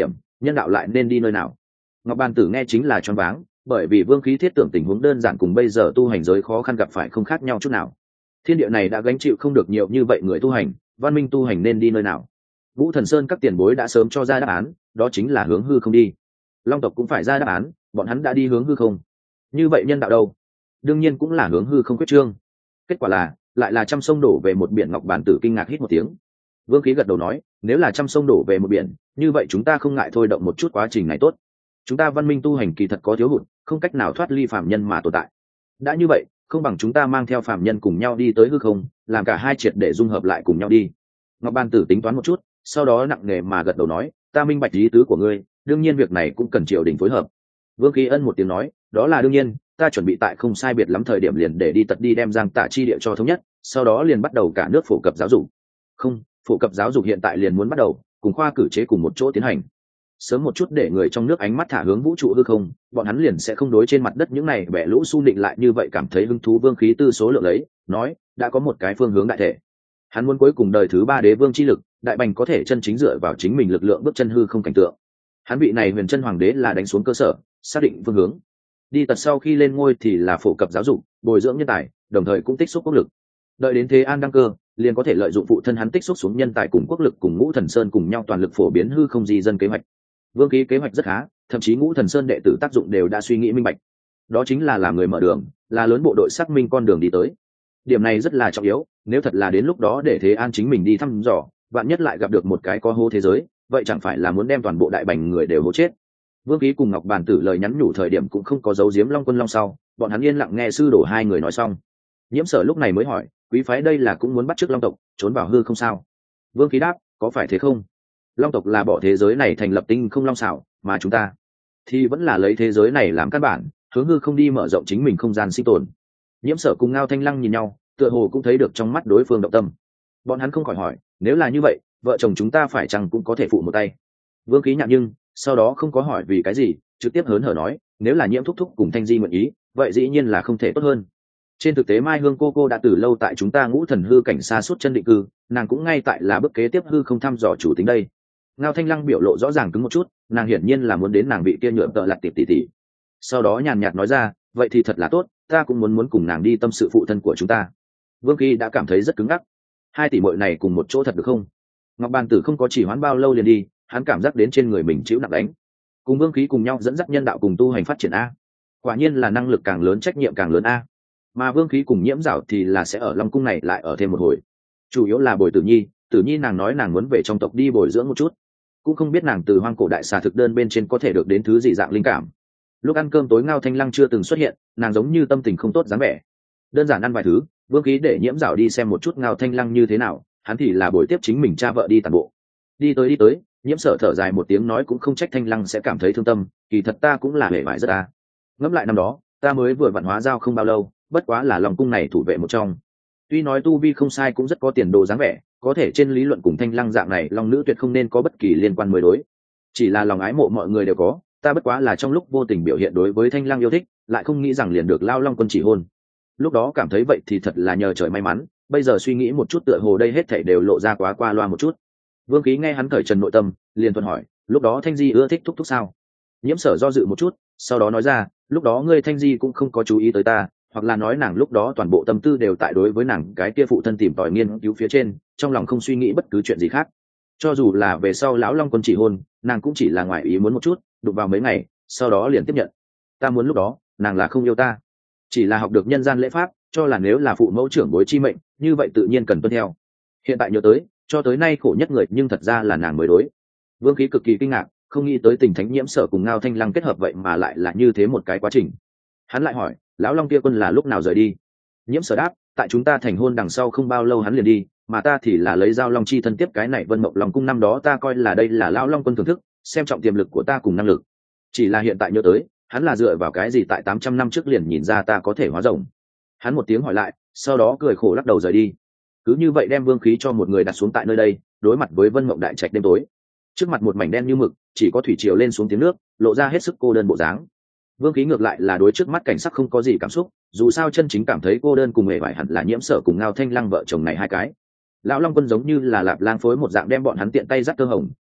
nhân đạo lại nên đi nơi nào? Ngọc Bàn Tử nghe chính là choáng váng, bởi vì vương khí thiết tưởng tình huống đơn giản cùng bây giờ tu hành giới khó khăn gặp phải không khác nhau chút nào. Thiên địa này đã gánh chịu không được nhiều như vậy người tu hành, văn minh tu hành nên đi nơi nào? Vũ Thần Sơn các tiền bối đã sớm cho ra đáp án, đó chính là hướng hư không đi. Long tộc cũng phải ra đáp án, bọn hắn đã đi hướng hư không. Như vậy nhân đạo đâu? Đương nhiên cũng là hướng hư không quyết trương. Kết quả là lại là trăm sông đổ về một biển. Ngọc Bàn Tử kinh ngạc hít một tiếng. Vương khí gật đầu nói, nếu là trăm sông đổ về một biển, như vậy chúng ta không ngại thôi động một chút quá trình này tốt. Chúng ta văn minh tu hành kỳ thật có thiếu hụt, không cách nào thoát ly phàm nhân mà tồn tại. Đã như vậy, không bằng chúng ta mang theo phàm nhân cùng nhau đi tới hư không, làm cả hai triệt để dung hợp lại cùng nhau đi. Ngọc Bàn Tử tính toán một chút, sau đó nặng nề mà gật đầu nói, ta minh bạch ý tứ của ngươi, đương nhiên việc này cũng cần triều đình phối hợp. Vương khí ân một tiếng nói, đó là đương nhiên, ta chuẩn bị tại không sai biệt lắm thời điểm liền để đi tật đi đem Giang Tả chi địa cho thống nhất, sau đó liền bắt đầu cả nước phổ cập giáo dục. Không, phổ cập giáo dục hiện tại liền muốn bắt đầu, cùng khoa cử chế cùng một chỗ tiến hành. Sớm một chút để người trong nước ánh mắt thả hướng vũ trụ hư không, bọn hắn liền sẽ không đối trên mặt đất những này bẻ lũ su nịnh lại như vậy cảm thấy hứng thú. Vương khí tư số lượng lấy, nói, đã có một cái phương hướng đại thể. Hắn muốn cuối cùng đời thứ 3 đế vương chi lực, đại bành có thể chân chính dựa vào chính mình lực lượng bước chân hư không cảnh tượng. Hắn vị này huyền chân hoàng đế là đánh xuống cơ sở, xác định phương hướng. Đi tật sau khi lên ngôi thì là phổ cập giáo dục, bồi dưỡng nhân tài, đồng thời cũng tích xúc quốc lực. Đợi đến thế an đăng cơ, liền có thể lợi dụng phụ thân hắn tích xúc xuống nhân tài cùng quốc lực cùng Ngũ Thần Sơn cùng nhau toàn lực phổ biến hư không di dân kế hoạch. Vương khí kế hoạch rất khá, thậm chí Ngũ Thần Sơn đệ tử tác dụng đều đã suy nghĩ minh bạch. Đó chính là làm người mở đường, là lớn bộ đội xác minh con đường đi tới. Điểm này rất là trọng yếu, nếu thật là đến lúc đó để Thế An chính mình đi thăm dò, vạn nhất lại gặp được một cái có hố thế giới, vậy chẳng phải là muốn đem toàn bộ đại bành người đều hố chết. Vương khí cùng Ngọc Bàn Tử lời nhắn nhủ thời điểm cũng không có giấu giếm Long Quân Long sau, bọn hắn yên lặng nghe sư đổ hai người nói xong. Nhiễm Sở lúc này mới hỏi, quý phái đây là cũng muốn bắt chước Long tộc trốn vào hư không sao? Vương khí đáp, có phải thế không? Long tộc là bỏ thế giới này thành lập tinh không long xảo, mà chúng ta thì vẫn là lấy thế giới này làm căn bản, hướng hư không đi mở rộng chính mình không gian sinh tồn. Nhiễm Sở cùng Ngao Thanh Lăng nhìn nhau, tựa hồ cũng thấy được trong mắt đối phương động tâm. Bọn hắn không khỏi hỏi, nếu là như vậy, vợ chồng chúng ta phải chăng cũng có thể phụ một tay? Vương khí nhạc nhưng sau đó không có hỏi vì cái gì, trực tiếp hớn hở nói, nếu là Nhiễm thúc thúc cùng Thanh Di nguyện ý, vậy dĩ nhiên là không thể tốt hơn. Trên thực tế Mai Hương cô đã từ lâu tại chúng ta Ngũ Thần hư cảnh xa suốt chân định cư, nàng cũng ngay tại là bước kế tiếp hư không thăm dò chủ tính đây. Ngao Thanh Lăng biểu lộ rõ ràng cứng một chút, nàng hiển nhiên là muốn đến nàng vị kia nhượng tợ lặt tiệp tỉ. Sau đó nhàn nhạt nói ra, vậy thì thật là tốt, ta cũng muốn cùng nàng đi tâm sự phụ thân của chúng ta. Vương Khí đã cảm thấy rất cứng ngắc. Hai tỷ muội này cùng một chỗ thật được không? Ngọc Bàn Tử không có chỉ hoãn bao lâu liền đi, hắn cảm giác đến trên người mình chịu nặng đánh. Cùng Vương Khí cùng nhau dẫn dắt nhân đạo cùng tu hành phát triển a. Quả nhiên là năng lực càng lớn trách nhiệm càng lớn a. Mà Vương Khí cùng Nhiễm Giảo thì là sẽ ở Long cung này lại ở thêm một hồi. Chủ yếu là bồi Tử Nhi nàng nói nàng muốn về trong tộc đi bồi dưỡng một chút, cũng không biết nàng từ hoang cổ đại xà thực đơn bên trên có thể được đến thứ gì dạng linh cảm. Lúc ăn cơm tối Ngao Thanh Lăng chưa từng xuất hiện, nàng giống như tâm tình không tốt dáng vẻ. Đơn giản ăn vài thứ, Vương Khí để Nhiễm Giảo đi xem một chút Ngao Thanh Lăng như thế nào, hắn thì là buổi tiếp chính mình cha vợ đi tản bộ. Đi tới, Nhiễm Sở thở dài một tiếng nói, cũng không trách Thanh Lăng sẽ cảm thấy thương tâm, kỳ thật ta cũng là hề bại rất ta. Ngẫm lại năm đó, ta mới vừa vạn hóa giao không bao lâu, bất quá là lòng cung này thủ vệ một trong. Tuy nói tu vi không sai, cũng rất có tiền đồ dáng vẻ, có thể trên lý luận cùng Thanh Lăng dạng này long nữ tuyệt không nên có bất kỳ liên quan mới đối. Chỉ là lòng ái mộ mọi người đều có, ta bất quá là trong lúc vô tình biểu hiện đối với Thanh Lăng yêu thích, lại không nghĩ rằng liền được Lao Long Quân chỉ hôn. Lúc đó cảm thấy vậy thì thật là nhờ trời may mắn, bây giờ suy nghĩ một chút tựa hồ đây hết thảy đều lộ ra quá qua loa một chút. Vương Khí nghe hắn cởi trần nội tâm, liền thuận hỏi, lúc đó Thanh Di ưa thích thúc sao? Nhiễm Sở do dự một chút, sau đó nói ra, lúc đó ngươi Thanh Di cũng không có chú ý tới ta, hoặc là nói nàng lúc đó toàn bộ tâm tư đều tại đối với nàng cái kia phụ thân tìm tòi nghiên cứu phía trên, trong lòng không suy nghĩ bất cứ chuyện gì khác. Cho dù là về sau lão Long Quân chỉ hôn, nàng cũng chỉ là ngoài ý muốn một chút, đụng vào mấy ngày, sau đó liền tiếp nhận. Ta muốn lúc đó, nàng là không yêu ta, chỉ là học được nhân gian lễ pháp, cho là nếu là phụ mẫu trưởng bối chi mệnh, như vậy tự nhiên cần tuân theo. Hiện tại nhớ tới, cho tới nay khổ nhất người nhưng thật ra là nàng mới đối. Vương Khí cực kỳ kinh ngạc, không nghĩ tới Tình Thánh Nhiễm Sở cùng Ngao Thanh Lăng kết hợp vậy mà lại là như thế một cái quá trình. Hắn lại hỏi, lão Long kia quân là lúc nào rời đi? Nhiễm Sở đáp, tại chúng ta thành hôn đằng sau không bao lâu hắn liền đi, mà ta thì là lấy Giao Long chi thân tiếp cái này Vân Mộng Long cung. Năm đó ta coi là đây là lão Long quân thưởng thức, xem trọng tiềm lực của ta cùng năng lực. Chỉ là hiện tại nhớ tới, hắn là dựa vào cái gì tại 800 năm trước liền nhìn ra ta có thể hóa rồng? Hắn một tiếng hỏi lại, sau đó cười khổ lắc đầu rời đi. Cứ như vậy đem Vương Khí cho một người đặt xuống tại nơi đây, đối mặt với Vân Mộng đại trạch đêm tối. Trước mặt một mảnh đen như mực, chỉ có thủy triều lên xuống tiếng nước, lộ ra hết sức cô đơn bộ dáng. Vương Khí ngược lại là đối trước mắt cảnh sắc không có gì cảm xúc, dù sao chân chính cảm thấy cô đơn cùng hề vải hẳn là Nhiễm Sở cùng Ngao Thanh Lăng vợ chồng này hai cái. Lão Long Quân giống như là lạp lang phối một dạng đem bọn hắn tiện tay dắt tơ hồng,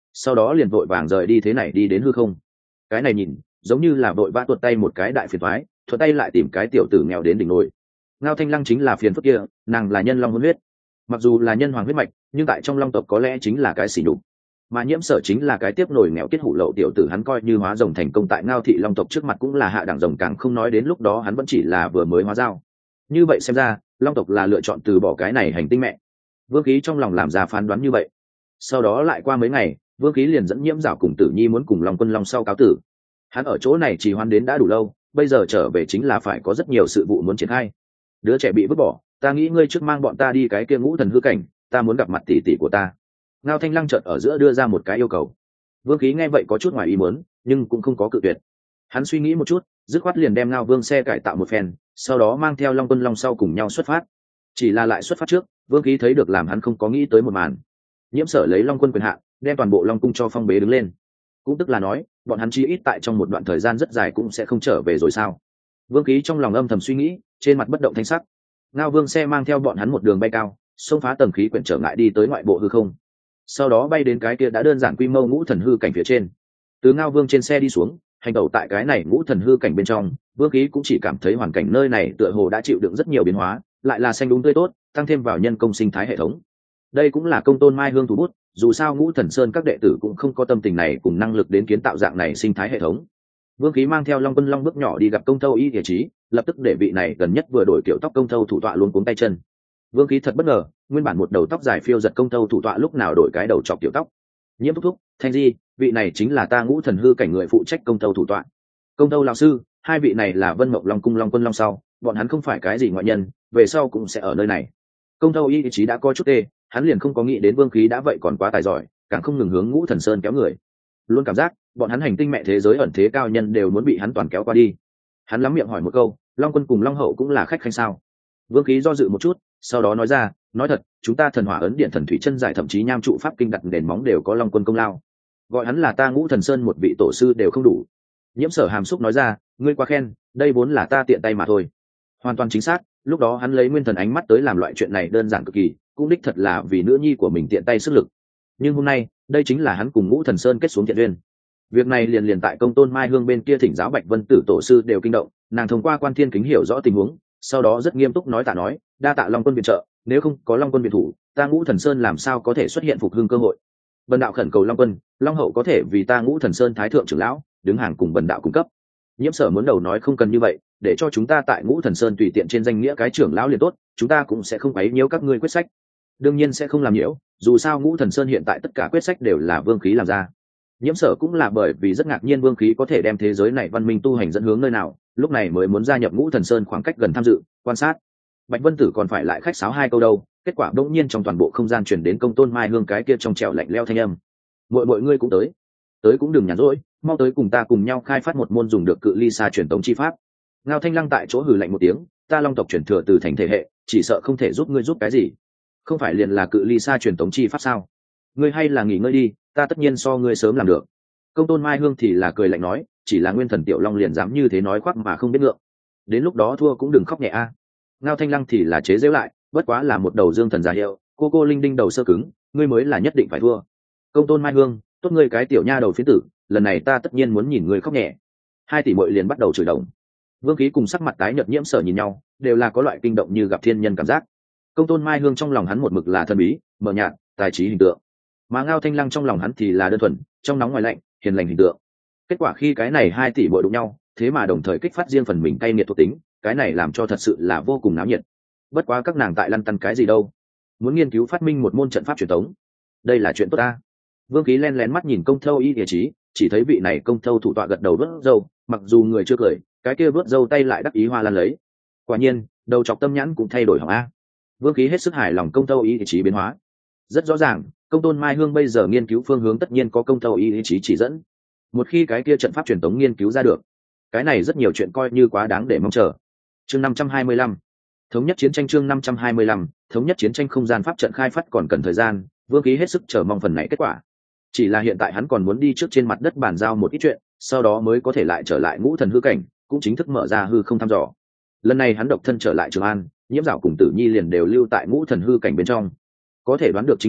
sau đó liền vội vàng rời đi, thế này đi đến hư không. Cái này nhìn giống như là vội vã tuột tay một cái đại phiền thoái, thuận tay lại tìm cái tiểu tử nghèo đến đỉnh nồi. Ngao Thanh Lăng chính là phiền phức kia, nàng là nhân long hôn huyết, mặc dù là nhân hoàng huyết mạch, nhưng tại trong long tộc có lẽ chính là cái xỉ nhục. Mà Nhiễm Sở chính là cái tiếp nồi nghèo kết hủ lậu tiểu tử, hắn coi như hóa rồng thành công tại Ngao thị long tộc trước mặt cũng là hạ đẳng rồng, càng không nói đến lúc đó hắn vẫn chỉ là vừa mới hóa dao. Như vậy xem ra long tộc là lựa chọn từ bỏ cái này hành tinh mẹ. Vương Khí trong lòng làm ra phán đoán như vậy. Sau đó lại qua mấy ngày, Vương Khí liền dẫn Nhiễm Giảo cùng Tử Nhi muốn cùng Long Quân Long sau cáo tử. Hắn ở chỗ này trì hoãn đến đã đủ lâu, bây giờ trở về chính là phải có rất nhiều sự vụ muốn triển khai. Đứa trẻ bị vứt bỏ, ta nghĩ ngươi trước mang bọn ta đi cái kia ngũ thần hư cảnh, ta muốn gặp mặt tỷ tỷ của ta. Ngao Thanh Lăng chợt ở giữa đưa ra một cái yêu cầu. Vương Khí nghe vậy có chút ngoài ý muốn, nhưng cũng không có cự tuyệt. Hắn suy nghĩ một chút, dứt khoát liền đem Ngao Vương xe cải tạo một phen, sau đó mang theo Long Quân Long sau cùng nhau xuất phát. Chỉ là lại xuất phát trước, Vương Khí thấy được làm hắn không có nghĩ tới một màn. Nhiễm Sở lấy Long Quân quyền hạn, đem toàn bộ Long cung cho phong bế đứng lên. Cũng tức là nói, bọn hắn chí ít tại trong một đoạn thời gian rất dài cũng sẽ không trở về rồi sao? Vương Khí trong lòng âm thầm suy nghĩ, trên mặt bất động thanh sắc. Ngao Vương xe mang theo bọn hắn một đường bay cao, xông phá tầng khí quyển trở ngại đi tới ngoại bộ hư không. Sau đó bay đến cái kia đã đơn giản quy mô ngũ thần hư cảnh phía trên. Từ Ngao Vương trên xe đi xuống, hành tẩu tại cái này ngũ thần hư cảnh bên trong, Vương Khí cũng chỉ cảm thấy hoàn cảnh nơi này tựa hồ đã chịu đựng rất nhiều biến hóa, lại là xanh đúng tươi tốt, tăng thêm vào nhân công sinh thái hệ thống. Đây cũng là công tôn Mai Hương thủ bút, dù sao Ngũ Thần Sơn các đệ tử cũng không có tâm tình này cùng năng lực đến kiến tạo dạng này sinh thái hệ thống. Vương Khí mang theo Long Quân Long bước nhỏ đi gặp Công Thâu Y Địa Chí, lập tức để vị này gần nhất vừa đổi kiểu tóc Công Thâu thủ tọa luôn cuống tay chân. Vương Khí thật bất ngờ, nguyên bản một đầu tóc dài phiêu giật Công Thâu thủ tọa lúc nào đổi cái đầu chọc kiểu tóc. Nhiễm thúc thúc, Thanh Di, vị này chính là ta Ngũ Thần hư cảnh người phụ trách Công Thâu thủ tọa. Công Thâu lão sư, hai vị này là Vân Mộng Long cung Long Quân Long sau, bọn hắn không phải cái gì ngoại nhân, về sau cũng sẽ ở nơi này. Công Thâu Y Địa Chí đã có chút tê, hắn liền không có nghĩ đến Vương Khí đã vậy còn quá tài giỏi, càng không ngừng hướng Ngũ Thần Sơn kéo người. Luôn cảm giác bọn hắn hành tinh mẹ thế giới ẩn thế cao nhân đều muốn bị hắn toàn kéo qua đi. Hắn lắm miệng hỏi một câu, Long Quân cùng Long Hậu cũng là khách khanh sao? Vương Khí do dự một chút, sau đó nói ra, nói thật, chúng ta thần hỏa ấn điện thần thủy chân giải thậm chí nham trụ pháp kinh đặt nền móng đều có Long Quân công lao. Gọi hắn là ta Ngũ Thần Sơn một vị tổ sư đều không đủ. Nhiễm Sở hàm xúc nói ra, ngươi quá khen, đây vốn là ta tiện tay mà thôi. Hoàn toàn chính xác, lúc đó hắn lấy nguyên thần ánh mắt tới làm loại chuyện này đơn giản cực kỳ, cũng đích thật là vì nữ nhi của mình tiện tay sức lực. Nhưng hôm nay, đây chính là hắn cùng Ngũ Thần Sơn kết xuống thiện duyên. Việc này liền tại Công Tôn Mai Hương bên kia thỉnh giáo Bạch Vân Tử tổ sư đều kinh động, nàng thông qua Quan Thiên Kính hiểu rõ tình huống, sau đó rất nghiêm túc nói tạ nói, đa tạ Long Quân viện trợ, nếu không có Long Quân viện thủ, ta Ngũ Thần Sơn làm sao có thể xuất hiện phục hưng cơ hội. Bần đạo khẩn cầu Long Quân, Long Hậu có thể vì ta Ngũ Thần Sơn thái thượng trưởng lão, đứng hàng cùng bần đạo cung cấp. Nhiễm Sở muốn đầu nói không cần như vậy, để cho chúng ta tại Ngũ Thần Sơn tùy tiện trên danh nghĩa cái trưởng lão liền tốt, chúng ta cũng sẽ không quấy nhiễu các ngươi quyết sách. Đương nhiên sẽ không làm nhiễu, dù sao Ngũ Thần Sơn hiện tại tất cả quyết sách đều là Vương Khí làm ra. Nhiễm Sở cũng là bởi vì rất ngạc nhiên Vương Khí có thể đem thế giới này văn minh tu hành dẫn hướng nơi nào, lúc này mới muốn gia nhập Ngũ Thần Sơn khoảng cách gần tham dự, quan sát. Bạch Vân Tử còn phải lại khách sáo hai câu đâu, kết quả đột nhiên trong toàn bộ không gian truyền đến Công Tôn Mai Hương cái kia trong trẻo lạnh lẽo thanh âm. Mọi người cũng tới cũng đừng nhàn rỗi, mau tới cùng ta cùng nhau khai phát một môn dùng được cự ly xa truyền tống chi pháp. Ngao Thanh Lăng tại chỗ hừ lạnh một tiếng, ta Long tộc truyền thừa từ thành thể hệ, chỉ sợ không thể giúp ngươi giúp cái gì. Không phải liền là cự ly xa truyền tống chi pháp sao? Ngươi hay là nghỉ ngơi đi, ta tất nhiên so ngươi sớm làm được. Công Tôn Mai Hương thì là cười lạnh nói, chỉ là nguyên thần tiểu long liền dám như thế nói khoác mà không biết ngượng. Đến lúc đó thua cũng đừng khóc nhẹ a. Ngao Thanh Lăng thì là chế giễu lại, bất quá là một đầu dương thần giả hiệu, cô linh đinh đầu sơ cứng, ngươi mới là nhất định phải thua. Công Tôn Mai Hương, tốt ngươi cái tiểu nha đầu phiến tử, lần này ta tất nhiên muốn nhìn ngươi khóc nhẹ. Hai tỷ muội liền bắt đầu chửi đồng. Vương Khí cùng sắc mặt tái nhợt Nhiễm Sở nhìn nhau, đều là có loại kinh động như gặp thiên nhân cảm giác. Công Tôn Mai Hương trong lòng hắn một mực là thần bí, mờ nhạt, tài trí hình tượng, mà Ngao Thanh Lăng trong lòng hắn thì là đơn thuần, trong nóng ngoài lạnh, hiền lành hình tượng. Kết quả khi cái này hai tỷ muội đụng nhau, thế mà đồng thời kích phát riêng phần mình cay nghiệt thuộc tính, cái này làm cho thật sự là vô cùng náo nhiệt. Bất quá các nàng tại lăn tăn cái gì đâu? Muốn nghiên cứu phát minh một môn trận pháp truyền thống, đây là chuyện tốt ta. Vương Khí len lén mắt nhìn Công Thâu Y Địa Chí, chỉ thấy vị này Công Thâu thủ tọa gật đầu vớt râu, mặc dù người chưa cười, cái kia vớt râu tay lại đắc ý hoa lan lấy. Quả nhiên, đầu chọc tâm nhãn cũng thay đổi hỏng a. Vương Khí hết sức hài lòng Công Thâu Y Địa Chí biến hóa. Rất rõ ràng, Công Tôn Mai Hương bây giờ nghiên cứu phương hướng tất nhiên có Công Thâu Y Địa Chí chỉ dẫn. Một khi cái kia trận pháp truyền tống nghiên cứu ra được, cái này rất nhiều chuyện coi như quá đáng để mong chờ. Chương 525, thống nhất chiến tranh. Chương 525, thống nhất chiến tranh. Không gian pháp trận khai phát còn cần thời gian, Vương Khí hết sức chờ mong phần này kết quả. Chỉ là hiện tại hắn còn muốn đi trước trên mặt đất bàn giao một ít chuyện, sau đó mới có thể lại trở lại Ngũ Thần hư cảnh, cũng chính thức mở ra hư không thăm dò. Lần này hắn độc thân trở lại Trường An, Nhiễm Giảo cùng Tử Nhi liền đều lưu tại Ngũ Thần hư cảnh bên trong. Có thể đoán được chính là,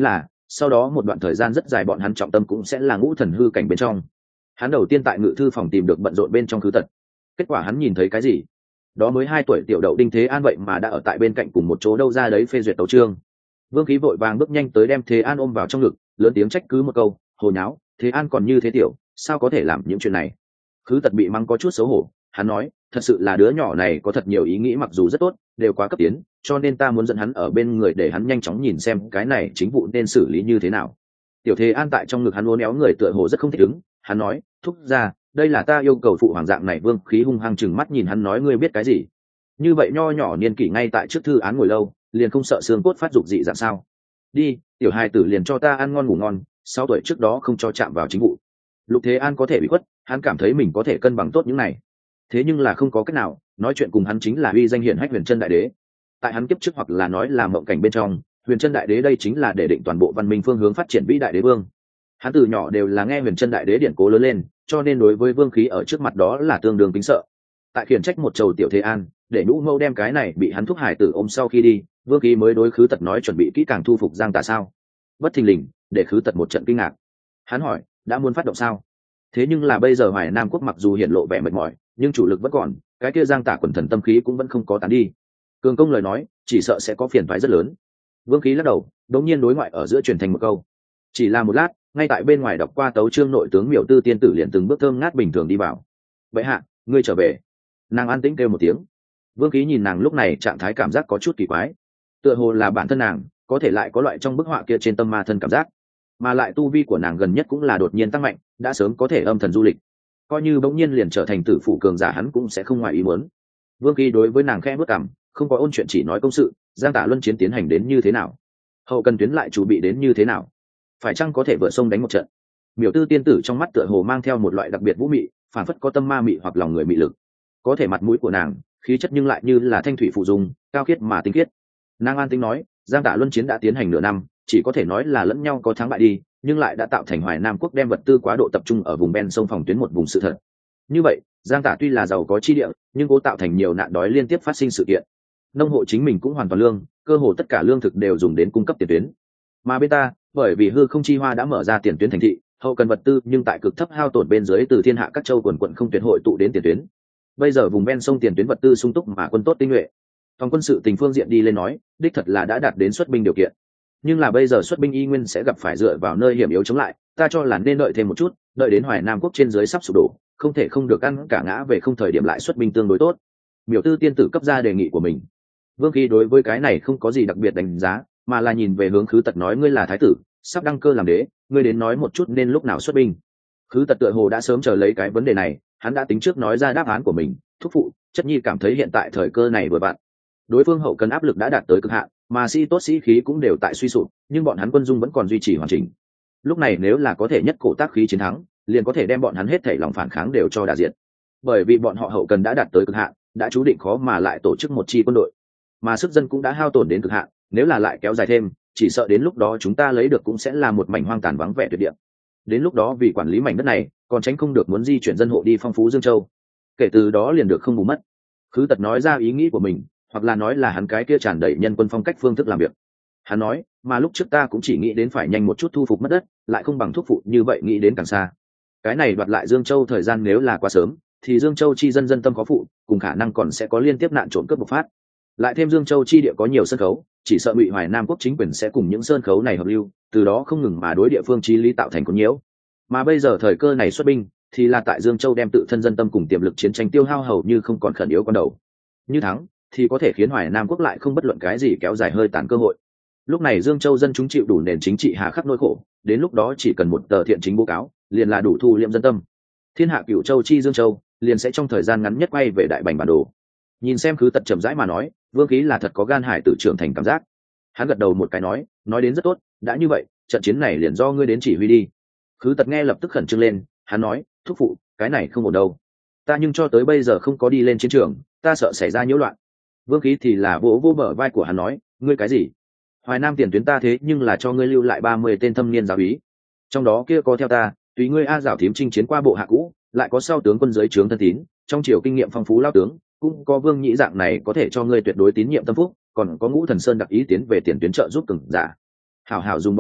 sau đó một đoạn thời gian rất dài bọn hắn trọng tâm cũng sẽ là ngũ thần hư cảnh bên trong. Hắn đầu tiên tại ngự thư phòng tìm được bận rộn bên trong Khứ Tật. Kết quả hắn nhìn thấy cái gì? Đó mới 2 tuổi tiểu đậu Đinh Thế An vậy mà đã ở tại bên cạnh cùng một chỗ đâu ra đấy phê duyệt tấu chương. Vương Khí vội vàng bước nhanh tới đem Thế An ôm vào trong ngực, lớn tiếng trách cứ một câu: "Hồ nháo, Thế An còn như thế tiểu, sao có thể làm những chuyện này?" Khứ Tật bị mắng có chút xấu hổ, hắn nói: "Thật sự là đứa nhỏ này có thật nhiều ý nghĩ mặc dù rất tốt, đều quá cấp tiến, cho nên ta muốn dẫn hắn ở bên người để hắn nhanh chóng nhìn xem cái này chính vụ nên xử lý như thế nào." Tiểu Thế An tại trong ngực hắn uốn éo người tựa hồ rất không thích ứng, hắn nói: "Thúc gia, đây là ta yêu cầu phụ hoàng dạng này." Vương Khí hung hăng chừng mắt nhìn hắn nói: "Ngươi biết cái gì? Như vậy nho nhỏ niên kỷ ngay tại trước thư án ngồi lâu, liền không sợ xương cốt phát dục dị dạng sao? Đi, tiểu hài tử liền cho ta ăn ngon ngủ ngon, 6 tuổi trước đó không cho chạm vào chính vụ." Lục Thế An có thể bị khuất, hắn cảm thấy mình có thể cân bằng tốt những này, thế nhưng là không có cách nào, nói chuyện cùng hắn chính là uy danh hiển hách Huyền Chân Đại Đế. Tại hắn kiếp trước hoặc là nói là mộng cảnh bên trong, Huyền Chân Đại Đế đây chính là để định toàn bộ văn minh phương hướng phát triển vĩ đại đế vương. Hắn từ nhỏ đều là nghe Huyền Chân Đại Đế điển cố lớn lên, cho nên đối với Vương Khí ở trước mặt đó là tương đương kính sợ. Tại khiển trách một trầu tiểu Thế An, để Nhũ Mâu đem cái này bị hắn thúc hải tử ôm sau khi đi, Vương Khí mới đối Khứ Tật nói chuẩn bị kỹ càng thu phục Giang Tả sao. Bất thình lình, để Khứ Tật một trận kinh ngạc. Hắn hỏi: "Đã muốn phát động sao?" Thế nhưng là bây giờ Hoài Nam quốc mặc dù hiện lộ vẻ mệt mỏi, nhưng chủ lực vẫn còn, cái kia Giang Tả quần thần tâm khí cũng vẫn không có tán đi. Cường công lời nói, chỉ sợ sẽ có phiền toái rất lớn. Vương Khí lắc đầu, đống nhiên đối ngoại ở giữa truyền thành một câu. Chỉ là một lát, ngay tại bên ngoài đọc qua tấu chương nội tướng Miểu Tư tiên tử liền từng bước thơm ngát bình thường đi vào. "Vậy hạ, ngươi trở về." Nàng an tĩnh kêu một tiếng. Vương Khí nhìn nàng lúc này trạng thái cảm giác có chút kỳ quái, tựa hồ là bản thân nàng có thể lại có loại trong bức họa kia trên tâm ma thân cảm giác, mà lại tu vi của nàng gần nhất cũng là đột nhiên tăng mạnh, đã sớm có thể âm thần du lịch, coi như bỗng nhiên liền trở thành tử phụ cường giả hắn cũng sẽ không ngoài ý muốn. Vương Khí đối với nàng khẽ bước cằm, không có ôn chuyện chỉ nói công sự. Giang Tả luân chiến tiến hành đến như thế nào? Hậu cần tuyến lại chuẩn bị đến như thế nào? Phải chăng có thể vượt sông đánh một trận? Miểu Tư tiên tử trong mắt tựa hồ mang theo một loại đặc biệt vũ mị, phản phất có tâm ma mị hoặc lòng người mị lực. Có thể mặt mũi của nàng, khí chất nhưng lại như là thanh thủy phụ dung, cao khiết mà tinh khiết. Nàng an tính nói: "Giang Tả luân chiến đã tiến hành nửa năm, chỉ có thể nói là lẫn nhau có thắng bại đi, nhưng lại đã tạo thành Hoài Nam quốc đem vật tư quá độ tập trung ở vùng ven sông phòng tuyến một vùng sự thật. Như vậy, Giang Tả tuy là giàu có chi địa, nhưng cố tạo thành nhiều nạn đói liên tiếp phát sinh sự kiện. Nông hộ chính mình cũng hoàn toàn lương, cơ hồ tất cả lương thực đều dùng đến cung cấp tiền tuyến. Mà bên ta, bởi vì hư không chi hoa đã mở ra tiền tuyến thành thị, hậu cần vật tư nhưng tại cực thấp hao tổn bên dưới từ thiên hạ các châu quần quận không tuyệt hội tụ đến tiền tuyến. Bây giờ vùng ven sông tiền tuyến vật tư sung túc mà quân tốt tinh nhuệ. Phòng quân sự tình phương diện đi lên nói, đích thật là đã đạt đến xuất binh điều kiện. Nhưng là bây giờ xuất binh y nguyên sẽ gặp phải dựa vào nơi hiểm yếu chống lại, ta cho là nên đợi thêm một chút, đợi đến Hoài Nam quốc trên dưới sắp sụp đổ, không thể không được ăn cả ngã về không thời điểm lại xuất binh tương đối tốt." Miểu Tư tiên tử cấp ra đề nghị của mình. Vương Khí đối với cái này không có gì đặc biệt đánh giá, mà là nhìn về hướng Khứ Tật nói: "Ngươi là thái tử, sắp đăng cơ làm đế, ngươi đến nói một chút nên lúc nào xuất binh." Khứ Tật tựa hồ đã sớm chờ lấy cái vấn đề này, hắn đã tính trước nói ra đáp án của mình: "Thúc phụ, chất nhi cảm thấy hiện tại thời cơ này vừa vặn." Đối phương hậu cần áp lực đã đạt tới cực hạn, mà sĩ tốt sĩ khí cũng đều tại suy sụp, nhưng bọn hắn quân dung vẫn còn duy trì hoàn chỉnh. Lúc này nếu là có thể nhất cổ tác khí chiến thắng, liền có thể đem bọn hắn hết thảy lòng phản kháng đều cho đả diệt. Bởi vì bọn họ hậu cần đã đạt tới cực hạn, đã chú định khó mà lại tổ chức một chi quân đội, mà sức dân cũng đã hao tổn đến cực hạn, nếu là lại kéo dài thêm, chỉ sợ đến lúc đó chúng ta lấy được cũng sẽ là một mảnh hoang tàn vắng vẻ tuyệt địa. Đến lúc đó vì quản lý mảnh đất này, còn tránh không được muốn di chuyển dân hộ đi phong phú Dương Châu. Kể từ đó liền được không bù mất. Khứ Tật nói ra ý nghĩ của mình, hoặc là nói là hắn cái kia tràn đầy nhân quân phong cách phương thức làm việc. Hắn nói: "Mà lúc trước ta cũng chỉ nghĩ đến phải nhanh một chút thu phục mất đất, lại không bằng thúc phụ như vậy nghĩ đến càng xa. Cái này đoạt lại Dương Châu thời gian nếu là quá sớm, thì Dương Châu chi dân dân tâm có phụ, cùng khả năng còn sẽ có liên tiếp nạn trộm cướp bộc phát. Lại thêm Dương Châu chi địa có nhiều sân khấu, chỉ sợ Ngụy Hoài Nam quốc chính quyền sẽ cùng những sơn khấu này hợp lưu, từ đó không ngừng mà đối địa phương chí lý tạo thành con nhiễu. Mà bây giờ thời cơ này xuất binh, thì là tại Dương Châu đem tự thân dân tâm cùng tiềm lực chiến tranh tiêu hao hầu như không còn khẩn yếu con đầu. Như thắng, thì có thể khiến Hoài Nam quốc lại không bất luận cái gì kéo dài hơi tàn cơ hội. Lúc này Dương Châu dân chúng chịu đủ nền chính trị hà khắc nỗi khổ, đến lúc đó chỉ cần một tờ thiện chính báo cáo, liền là đủ thu liệm dân tâm. Thiên hạ Cửu Châu chi Dương Châu, liền sẽ trong thời gian ngắn nhất quay về đại bành bản đồ." Nhìn xem Khứ Tật chậm rãi mà nói, Vương Khí là thật có gan hải tử trưởng thành cảm giác. Hắn gật đầu một cái nói đến rất tốt, đã như vậy, trận chiến này liền do ngươi đến chỉ huy đi. Khứ Tật nghe lập tức khẩn trương lên, hắn nói: "Thúc phụ, cái này không ổn đâu. Ta nhưng cho tới bây giờ không có đi lên chiến trường, ta sợ xảy ra nhiễu loạn." Vương Khí thì là vỗ vỗ bờ vai của hắn nói: "Ngươi cái gì? Hoài Nam tiền tuyến ta thế nhưng là cho ngươi lưu lại 30 tên thâm niên giáo úy, trong đó kia có theo ta, tùy ngươi A Giảo thím chinh chiến qua bộ hạ cũ, lại có sau tướng quân dưới trướng thân tín, trong triều kinh nghiệm phong phú lao tướng, cũng có Vương Nhĩ dạng này có thể cho ngươi tuyệt đối tín nhiệm tâm phúc, còn có Ngũ Thần Sơn đặc ý tiến về tiền tuyến trợ giúp cường giả. Hảo hảo dùng bọn hắn,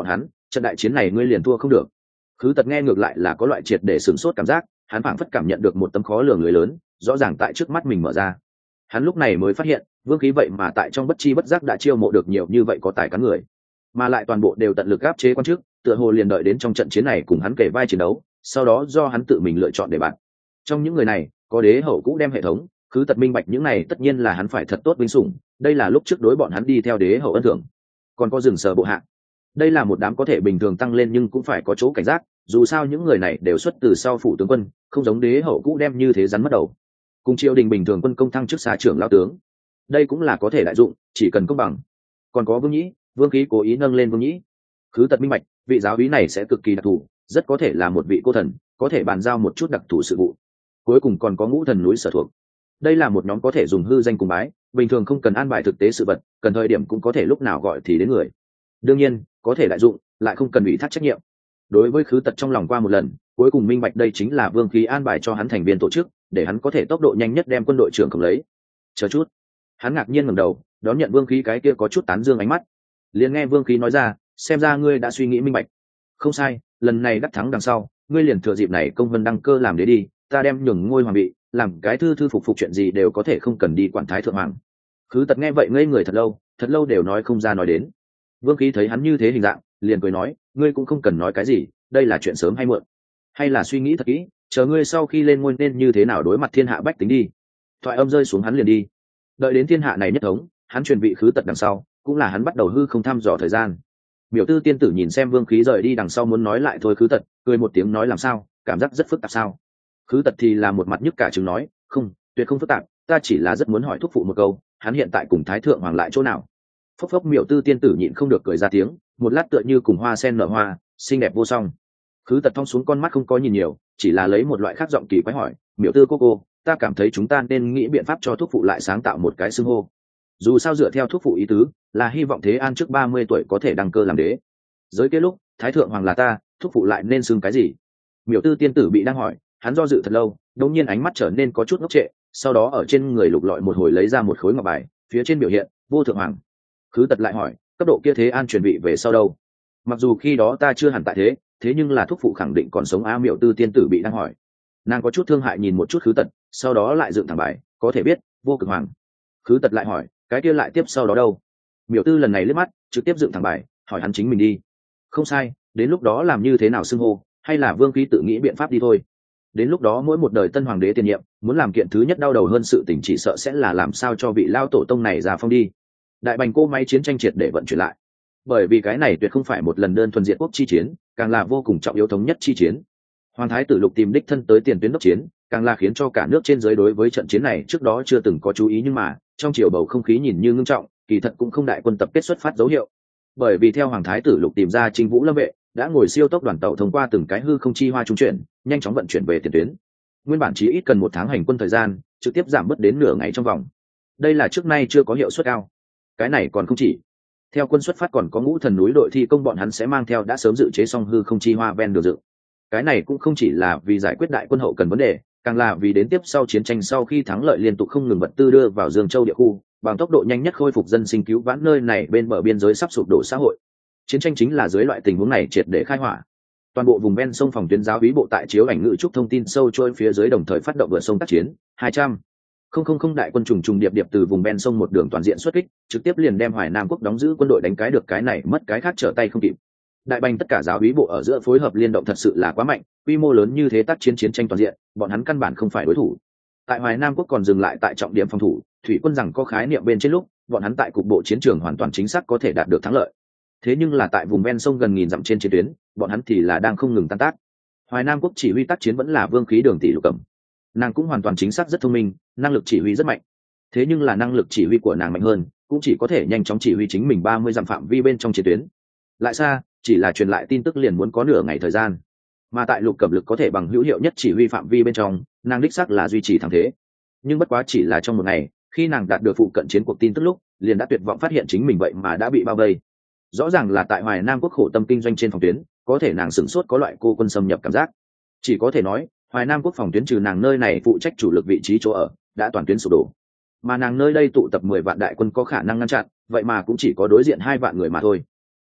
trận đại chiến này ngươi liền thua không được. Khứ Tật nghe ngược lại là có loại triệt để sửng sốt cảm giác, hắn phảng phất cảm nhận được một tấm khó lường lưới lớn rõ ràng tại trước mắt mình mở ra. Hắn lúc này mới phát hiện vương khí vậy mà tại trong bất chi bất giác đã chiêu mộ được nhiều như vậy có tài cán người, mà lại toàn bộ đều tận lực áp chế quan chức, tựa hồ liền đợi đến trong trận chiến này cùng hắn kể vai chiến đấu, sau đó do hắn tự mình lựa chọn để bạn. Trong những người này có đế hậu cũ đem hệ thống, Khứ Tật minh bạch những này tất nhiên là hắn phải thật tốt vinh sủng, đây là lúc trước đối bọn hắn đi theo đế hậu ân thưởng. Còn có rừng sờ bộ hạ, đây là một đám có thể bình thường tăng lên nhưng cũng phải có chỗ cảnh giác, dù sao những người này đều xuất từ sau phủ tướng quân, không giống đế hậu cũ đem như thế rắn mất đầu. Cùng triều đình bình thường quân công thăng chức xá trưởng lão tướng, đây cũng là có thể đại dụng, chỉ cần công bằng. Còn có Vương Nhĩ, Vương Khí cố ý nâng lên Vương Nhĩ. Khứ Tật minh bạch vị giáo úy này sẽ cực kỳ đặc thù, rất có thể là một vị cô thần, có thể bàn giao một chút đặc thù sự vụ. Cuối cùng còn có Ngũ Thần núi sở thuộc, đây là một nhóm có thể dùng hư danh cùng bái, bình thường không cần an bài thực tế sự vật, cần thời điểm cũng có thể lúc nào gọi thì đến người. Đương nhiên có thể đại dụng, lại không cần ủy thác trách nhiệm. Đối với Khứ Tật trong lòng qua một lần, cuối cùng minh bạch đây chính là Vương Khí an bài cho hắn thành viên tổ chức, để hắn có thể tốc độ nhanh nhất đem quân đội trưởng cầm lấy. Chờ chút, hắn ngạc nhiên ngẩng đầu đón nhận Vương Khí cái kia có chút tán dương ánh mắt, liền nghe Vương Khí nói ra, xem ra ngươi đã suy nghĩ minh bạch. Không sai, lần này đắc thắng đằng sau, ngươi liền thừa dịp này công vân đăng cơ làm đế đi, ta đem nhường ngôi hoàng vị, làm cái thư thư phục phục chuyện gì đều có thể không cần đi quản thái thượng hoàng. Khứ Tật nghe vậy ngây người thật lâu đều nói không ra nói đến. Vương Khí thấy hắn như thế hình dạng, liền cười nói, ngươi cũng không cần nói cái gì, đây là chuyện sớm hay muộn, hay là suy nghĩ thật kỹ, chờ ngươi sau khi lên ngôi nên như thế nào đối mặt thiên hạ bách tính đi. Thoại âm rơi xuống hắn liền đi. Đợi đến thiên hạ này nhất thống, hắn truyền vị Khứ Tật đằng sau, cũng là hắn bắt đầu hư không thăm dò thời gian. Miểu Tư tiên tử nhìn xem Vương Khí rời đi đằng sau muốn nói lại thôi Khứ Tật, cười một tiếng nói làm sao, cảm giác rất phức tạp sao. Khứ Tật thì là một mặt nhức cả trứng nói, không, tuyệt không phức tạp, ta chỉ là rất muốn hỏi thúc phụ một câu, hắn hiện tại cùng thái thượng hoàng lại chỗ nào. Phốc phốc Miểu Tư tiên tử nhịn không được cười ra tiếng, một lát tựa như cùng hoa sen nở hoa, xinh đẹp vô song. Khứ Tật thong xuống con mắt không có nhìn nhiều, chỉ là lấy một loại khác giọng kỳ quái hỏi, Miểu Tư cô, ta cảm thấy chúng ta nên nghĩ biện pháp cho thúc phụ lại sáng tạo một cái xưng hô. Dù sao dựa theo thúc phụ ý tứ, là hy vọng Thế An trước 30 tuổi có thể đăng cơ làm đế. Giới kế lúc, thái thượng hoàng là ta, thúc phụ lại nên xưng cái gì? Miểu Tư tiên tử bị đang hỏi, hắn do dự thật lâu, đột nhiên ánh mắt trở nên có chút ngốc trệ, sau đó ở trên người lục lọi một hồi lấy ra một khối ngọc bài, phía trên biểu hiện vô thượng hoàng. Khứ Tật lại hỏi, cấp độ kia Thế An truyền vị về sau đâu? Mặc dù khi đó ta chưa hẳn tại thế nhưng là thúc phụ khẳng định còn sống. Miểu Tư tiên tử bị đang hỏi, nàng có chút thương hại nhìn một chút Khứ Tật, sau đó lại dựng thẳng bài, có thể biết vô cực hoàng. Khứ Tật lại hỏi, cái kia lại tiếp sau đó đâu? Miểu Tư lần này liếc mắt trực tiếp dựng thẳng bài, hỏi hắn chính mình đi. Không sai, đến lúc đó làm như thế nào xưng hô, hay là Vương Khí tự nghĩ biện pháp đi thôi. Đến lúc đó mỗi một đời tân hoàng đế tiền nhiệm muốn làm kiện thứ nhất đau đầu hơn sự tình chỉ sợ sẽ là làm sao cho vị lao tổ tông này ra phong đi. Đại bành cô máy chiến tranh triệt để vận chuyển lại, bởi vì cái này tuyệt không phải một lần đơn thuần diệt quốc chi chiến, càng là vô cùng trọng yếu thống nhất chi chiến. Hoàng thái tử Lục tìm đích thân tới tiền tuyến đốc chiến, càng là khiến cho cả nước trên dưới đối với trận chiến này trước đó chưa từng có chú ý, nhưng mà trong chiều bầu không khí nhìn như ngưng trọng, kỳ thật cũng không đại quân tập kết xuất phát dấu hiệu. Bởi vì theo Hoàng thái tử Lục tìm ra Trinh Vũ Lâm vệ đã ngồi siêu tốc đoàn tàu thông qua từng cái hư không chi hoa trung chuyển, nhanh chóng vận chuyển về tiền tuyến. Nguyên bản chỉ ít cần 1 tháng hành quân thời gian, trực tiếp giảm bớt đến nửa ngày trong vòng. Đây là trước nay chưa có hiệu suất cao. Cái này còn không chỉ, theo quân xuất phát còn có Ngũ Thần núi đội thi công, bọn hắn sẽ mang theo đã sớm dự chế xong hư không chi hoa ven đường dựng. Cái này cũng không chỉ là vì giải quyết đại quân hậu cần vấn đề, càng là vì đến tiếp sau chiến tranh sau khi thắng lợi liên tục không ngừng vật tư đưa vào Dương Châu địa khu, bằng tốc độ nhanh nhất khôi phục dân sinh, cứu vãn nơi này bên bờ biên giới sắp sụp đổ xã hội. Chiến tranh chính là dưới loại tình huống này triệt để khai hỏa. Toàn bộ vùng ven sông phòng tuyến giáo úy bộ tại chiếu ảnh ngự trúc thông tin sâu trôi phía dưới, đồng thời phát động vượt sông tác chiến 200 đại quân trùng trùng điệp điệp từ vùng ven sông một đường toàn diện xuất kích, trực tiếp liền đem Hoài Nam quốc đóng giữ quân đội đánh cái được cái này mất cái khác, trở tay không kịp. Đại bành tất cả giáo úy bộ ở giữa phối hợp liên động thật sự là quá mạnh, quy mô lớn như thế tác chiến chiến tranh toàn diện, bọn hắn căn bản không phải đối thủ. Tại Hoài Nam quốc còn dừng lại tại trọng điểm phòng thủ, thủy quân rằng có khái niệm bên trên lúc, bọn hắn tại cục bộ chiến trường hoàn toàn chính xác có thể đạt được thắng lợi. Thế nhưng là tại vùng ven sông gần nghìn dặm trên chiến tuyến, bọn hắn thì là đang không ngừng tan tác. Hoài Nam quốc chỉ huy tác chiến vẫn là Vương Khí Đường tỷ Lục Cẩm. Nàng cũng hoàn toàn chính xác rất thông minh, năng lực chỉ huy rất mạnh. Thế nhưng là năng lực chỉ huy của nàng mạnh hơn, cũng chỉ có thể nhanh chóng chỉ huy chính mình 30 dặm phạm vi bên trong chiến tuyến. Lại xa, chỉ là truyền lại tin tức liền muốn có nửa ngày thời gian. Mà tại Lục Cẩm lực có thể bằng hữu hiệu nhất chỉ huy phạm vi bên trong, nàng đích xác là duy trì thắng thế. Nhưng bất quá chỉ là trong một ngày, khi nàng đạt được phụ cận chiến cuộc tin tức lúc, liền đã tuyệt vọng phát hiện chính mình vậy mà đã bị bao vây. Rõ ràng là tại Hoài Nam quốc khổ tâm kinh doanh trên phòng tuyến, có thể nàng sửng sốt có loại cô quân xâm nhập cảm giác. Chỉ có thể nói, Hoài Nam quốc phòng tuyến trừ nàng nơi này phụ trách chủ lực vị trí chỗ ở, đã toàn tuyến sụp đổ. Mà nàng nơi đây tụ tập 10 vạn đại quân có khả năng ngăn chặn, vậy mà cũng chỉ có đối diện 2 vạn người mà thôi.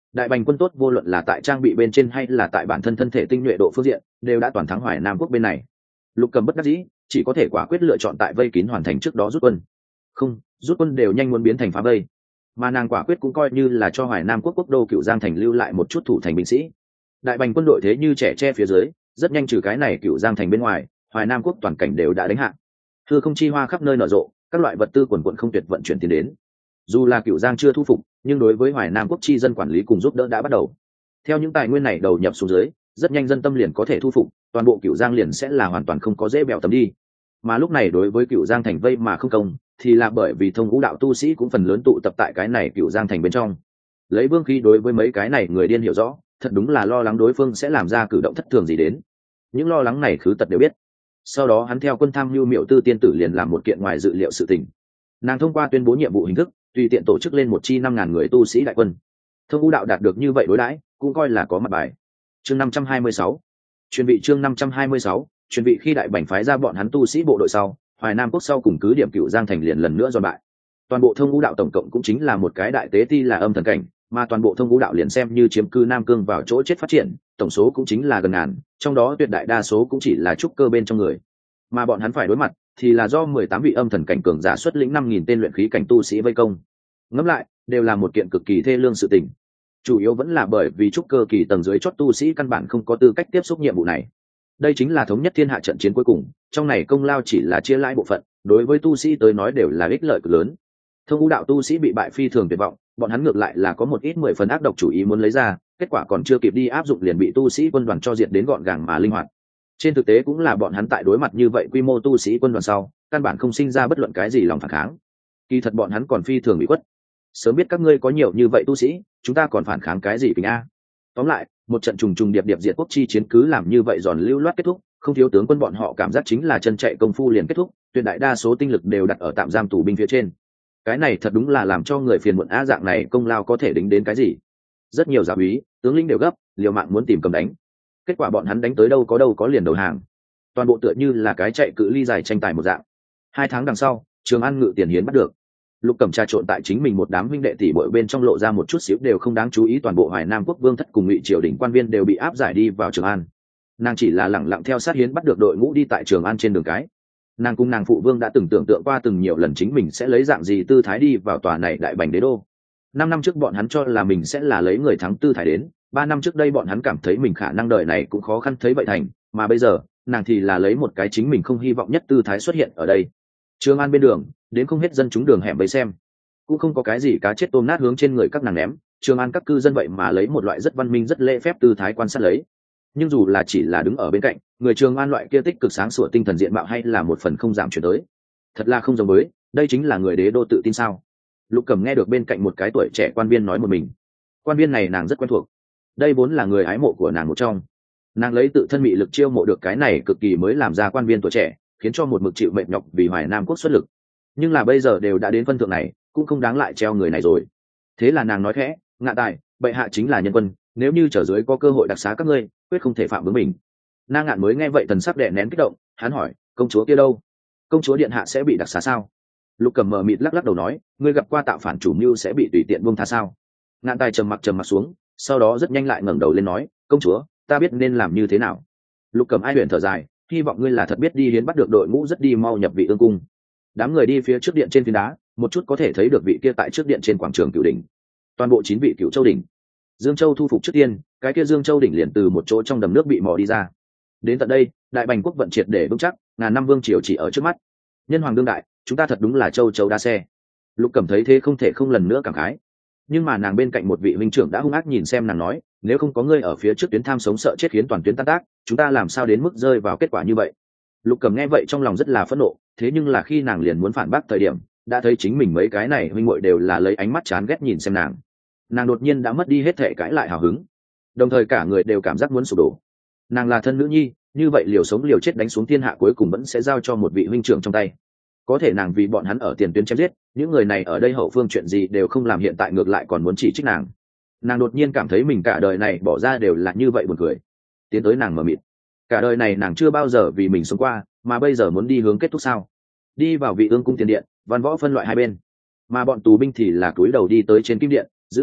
đại bành quân tốt vô luận là tại trang bị bên trên hay là tại bản thân thân thể tinh nhuệ độ phương diện đều đã toàn thắng Hoài Nam quốc bên này. Lục Cầm bất đắc dĩ chỉ có thể quả quyết lựa chọn tại vây kín hoàn thành trước đó rút quân. Không, rút quân đều nhanh muốn biến thành phá vây, mà nàng quả quyết cũng coi như là cho Hoài Nam quốc quốc đô Cựu Giang thành lưu lại một chút thủ thành binh sĩ. Đại bành quân đội thế như trẻ tre phía dưới, rất nhanh trừ cái này Cựu Giang thành bên ngoài, Hoài Nam quốc toàn cảnh đều đã đánh hạ. Hư không chi hoa khắp nơi nở rộ, các loại vật tư quần quận không tuyệt vận chuyển tiến đến. Dù là Cựu Giang chưa thu phục, nhưng đối với Hoài Nam quốc chi dân quản lý cùng giúp đỡ đã bắt đầu. Theo những tài nguyên này đầu nhập xuống dưới, rất nhanh dân tâm liền có thể thu phục, toàn bộ Cựu Giang liền sẽ là hoàn toàn không có dễ bèo tấm đi. Mà lúc này đối với Cựu Giang thành vây mà không công, thì là bởi vì Thông Ngũ đạo tu sĩ cũng phần lớn tụ tập tại cái này Cựu Giang thành bên trong. Lấy Vương Khí đối với mấy cái này người điên hiểu rõ, thật đúng là lo lắng đối phương sẽ làm ra cử động thất thường gì đến. Những lo lắng này khứ tật đều biết. Sau đó hắn theo quân tham mưu Miệu Tư tiên tử liền làm một kiện ngoài dự liệu sự tình. Nàng thông qua tuyên bố nhiệm vụ hình thức, tùy tiện tổ chức lên một chi 5.000 người tu sĩ đại quân. Thông Ngũ đạo đạt được như vậy đối đãi, cũng coi là có mặt bài. Chương 526. Truyền vị chương 526, truyền vị khi đại bành phái ra bọn hắn tu sĩ bộ đội sau, Hoài Nam quốc sau cùng cứ điểm Cựu Giang thành liền lần nữa giòn bại. Toàn bộ Thông Ngũ đạo tổng cộng cũng chính là một cái đại tế ti là âm thần cảnh, mà toàn bộ Thông Ngũ đạo liền xem như chiếm cư Nam Cương vào chỗ chết phát triển, tổng số cũng chính là gần ngàn, trong đó tuyệt đại đa số cũng chỉ là trúc cơ bên trong người. Mà bọn hắn phải đối mặt thì là do 18 vị âm thần cảnh cường giả xuất lĩnh 5.000 tên luyện khí cảnh tu sĩ vây công. Ngẫm lại, đều là một kiện cực kỳ thê lương sự tình. Chủ yếu vẫn là bởi vì trúc cơ kỳ tầng dưới chót tu sĩ căn bản không có tư cách tiếp xúc nhiệm vụ này. Đây chính là thống nhất thiên hạ trận chiến cuối cùng, trong này công lao chỉ là chia lãi bộ phận, đối với tu sĩ tới nói đều là ích lợi cực lớn. Thông Ngũ đạo tu sĩ bị bại phi thường tuyệt vọng, bọn hắn ngược lại là có một ít 10 phần ác độc chủ ý muốn lấy ra, kết quả còn chưa kịp đi áp dụng liền bị tu sĩ quân đoàn cho diệt đến gọn gàng mà linh hoạt. Trên thực tế cũng là bọn hắn tại đối mặt như vậy quy mô tu sĩ quân đoàn sau, căn bản không sinh ra bất luận cái gì lòng phản kháng. Kỳ thật bọn hắn còn phi thường bị quất. Sớm biết các ngươi có nhiều như vậy tu sĩ, chúng ta còn phản kháng cái gì kính a? Tóm lại, một trận trùng trùng điệp điệp diệt quốc chi chiến cứ làm như vậy giòn lưu loát kết thúc, không thiếu tướng quân bọn họ cảm giác chính là chân chạy công phu liền kết thúc, tuyệt đại đa số tinh lực đều đặt ở tạm giam tù binh phía trên. Cái này thật đúng là làm cho người phiền muộn a, dạng này công lao có thể đính đến cái gì? Rất nhiều giáo úy, tướng lĩnh đều gấp, liều mạng muốn tìm cầm đánh. Kết quả bọn hắn đánh tới đâu có liền đầu hàng. Toàn bộ tựa như là cái chạy cự ly dài tranh tài một dạng. 2 tháng đằng sau, Trường An ngự tiền hiến bắt được. Lục Cẩm trà trộn tại chính mình một đám huynh đệ tỷ muội bên trong lộ ra một chút xíu đều không đáng chú ý, toàn bộ Hoài Nam quốc vương thất cùng Ngụy triều đình quan viên đều bị áp giải đi vào Trường An. Nàng chỉ là lẳng lặng theo sát hiến bắt được đội ngũ đi tại Trường An trên đường cái. Nàng cùng nàng phụ vương đã từng tưởng tượng qua từng nhiều lần chính mình sẽ lấy dạng gì tư thái đi vào tòa này đại bành đế đô. 5 năm trước bọn hắn cho là mình sẽ là lấy người thắng tư thái đến, 3 năm trước đây bọn hắn cảm thấy mình khả năng đời này cũng khó khăn thấy vậy thành, mà bây giờ nàng thì là lấy một cái chính mình không hy vọng nhất tư thái xuất hiện ở đây. Trường An bên đường, đến không hết dân chúng đường hẻm bấy xem, cũng không có cái gì cá chết tôm nát hướng trên người các nàng ném. Trường An các cư dân vậy mà lấy một loại rất văn minh rất lễ phép tư thái quan sát lấy. Nhưng dù là chỉ là đứng ở bên cạnh, người Trường An loại kia tích cực sáng sủa tinh thần diện mạo hay là một phần không giảm chuyển tới. Thật là không giống với, đây chính là người đế đô tự tin sao? Lục Cẩm nghe được bên cạnh một cái tuổi trẻ quan viên nói một mình. Quan viên này nàng rất quen thuộc, đây vốn là người ái mộ của nàng một trong. Nàng lấy tự thân mị lực chiêu mộ được cái này cực kỳ mới làm ra quan viên tuổi trẻ, khiến cho một mực chịu mệt nhọc vì Hoài Nam quốc xuất lực. Nhưng là bây giờ đều đã đến phân thượng này, cũng không đáng lại treo người này rồi. Thế là nàng nói khẽ, Ngạ Tài, bệ hạ chính là nhân quân, nếu như trở dưới có cơ hội đặc xá các ngươi, quyết không thể phạm bướng mình. Na Ngạn mới nghe vậy thần sắc đè nén kích động, hắn hỏi, công chúa kia đâu? Công chúa điện hạ sẽ bị đặc xá sao? Lục Cẩm mờ mịt lắc lắc đầu nói, ngươi gặp qua tạo phản chủ mưu sẽ bị tùy tiện buông tha sao? Ngạn Tài trầm mặc xuống, sau đó rất nhanh lại ngẩng đầu lên nói, công chúa, ta biết nên làm như thế nào. Lục Cẩm ai luyện thở dài, hy vọng ngươi là thật biết đi hiến bắt được đội ngũ rất đi mau nhập vị ương cung. Đám người đi phía trước điện trên phiến đá, một chút có thể thấy được vị kia tại trước điện trên quảng trường Cửu đỉnh. Toàn bộ 9 vị Cửu Châu đỉnh. Dương Châu thu phục trước tiên, cái kia Dương Châu đỉnh liền từ một chỗ trong đầm nước bị mò đi ra. Đến tận đây, đại bành quốc vận triệt để vững chắc, ngàn năm vương triều chỉ ở trước mắt. Nhân hoàng đương đại, chúng ta thật đúng là châu chấu đa xe. Lục Cẩm thấy thế không thể không lần nữa cảm khái. Nhưng mà nàng bên cạnh một vị huynh trưởng đã hung ác nhìn xem nàng nói, nếu không có ngươi ở phía trước tuyến tham sống sợ chết khiến toàn tuyến tan tác, chúng ta làm sao đến mức rơi vào kết quả như vậy. Lục Cẩm nghe vậy trong lòng rất là phẫn nộ, thế nhưng là khi nàng liền muốn phản bác thời điểm, đã thấy chính mình mấy cái này huynh muội đều là lấy ánh mắt chán ghét nhìn xem nàng. Nàng đột nhiên đã mất đi hết thể cãi lại hào hứng, đồng thời cả người đều cảm giác muốn sụp đổ. Nàng là thân nữ nhi, như vậy liều sống liều chết đánh xuống thiên hạ cuối cùng vẫn sẽ giao cho một vị huynh trưởng trong tay. Có thể nàng vì bọn hắn ở tiền tuyến chém giết, những người này ở đây hậu phương chuyện gì đều không làm, hiện tại ngược lại còn muốn chỉ trích nàng. Nàng đột nhiên cảm thấy mình cả đời này bỏ ra đều là như vậy buồn cười. Tiến tới nàng mờ mịt, cả đời này nàng chưa bao giờ vì mình sống qua, mà bây giờ muốn đi hướng kết thúc sao? Đi vào vị ương cung tiền điện, văn võ phân loại hai bên, mà bọn tù binh thì là cúi đầu đi tới trên kim điện, giữ im lặng,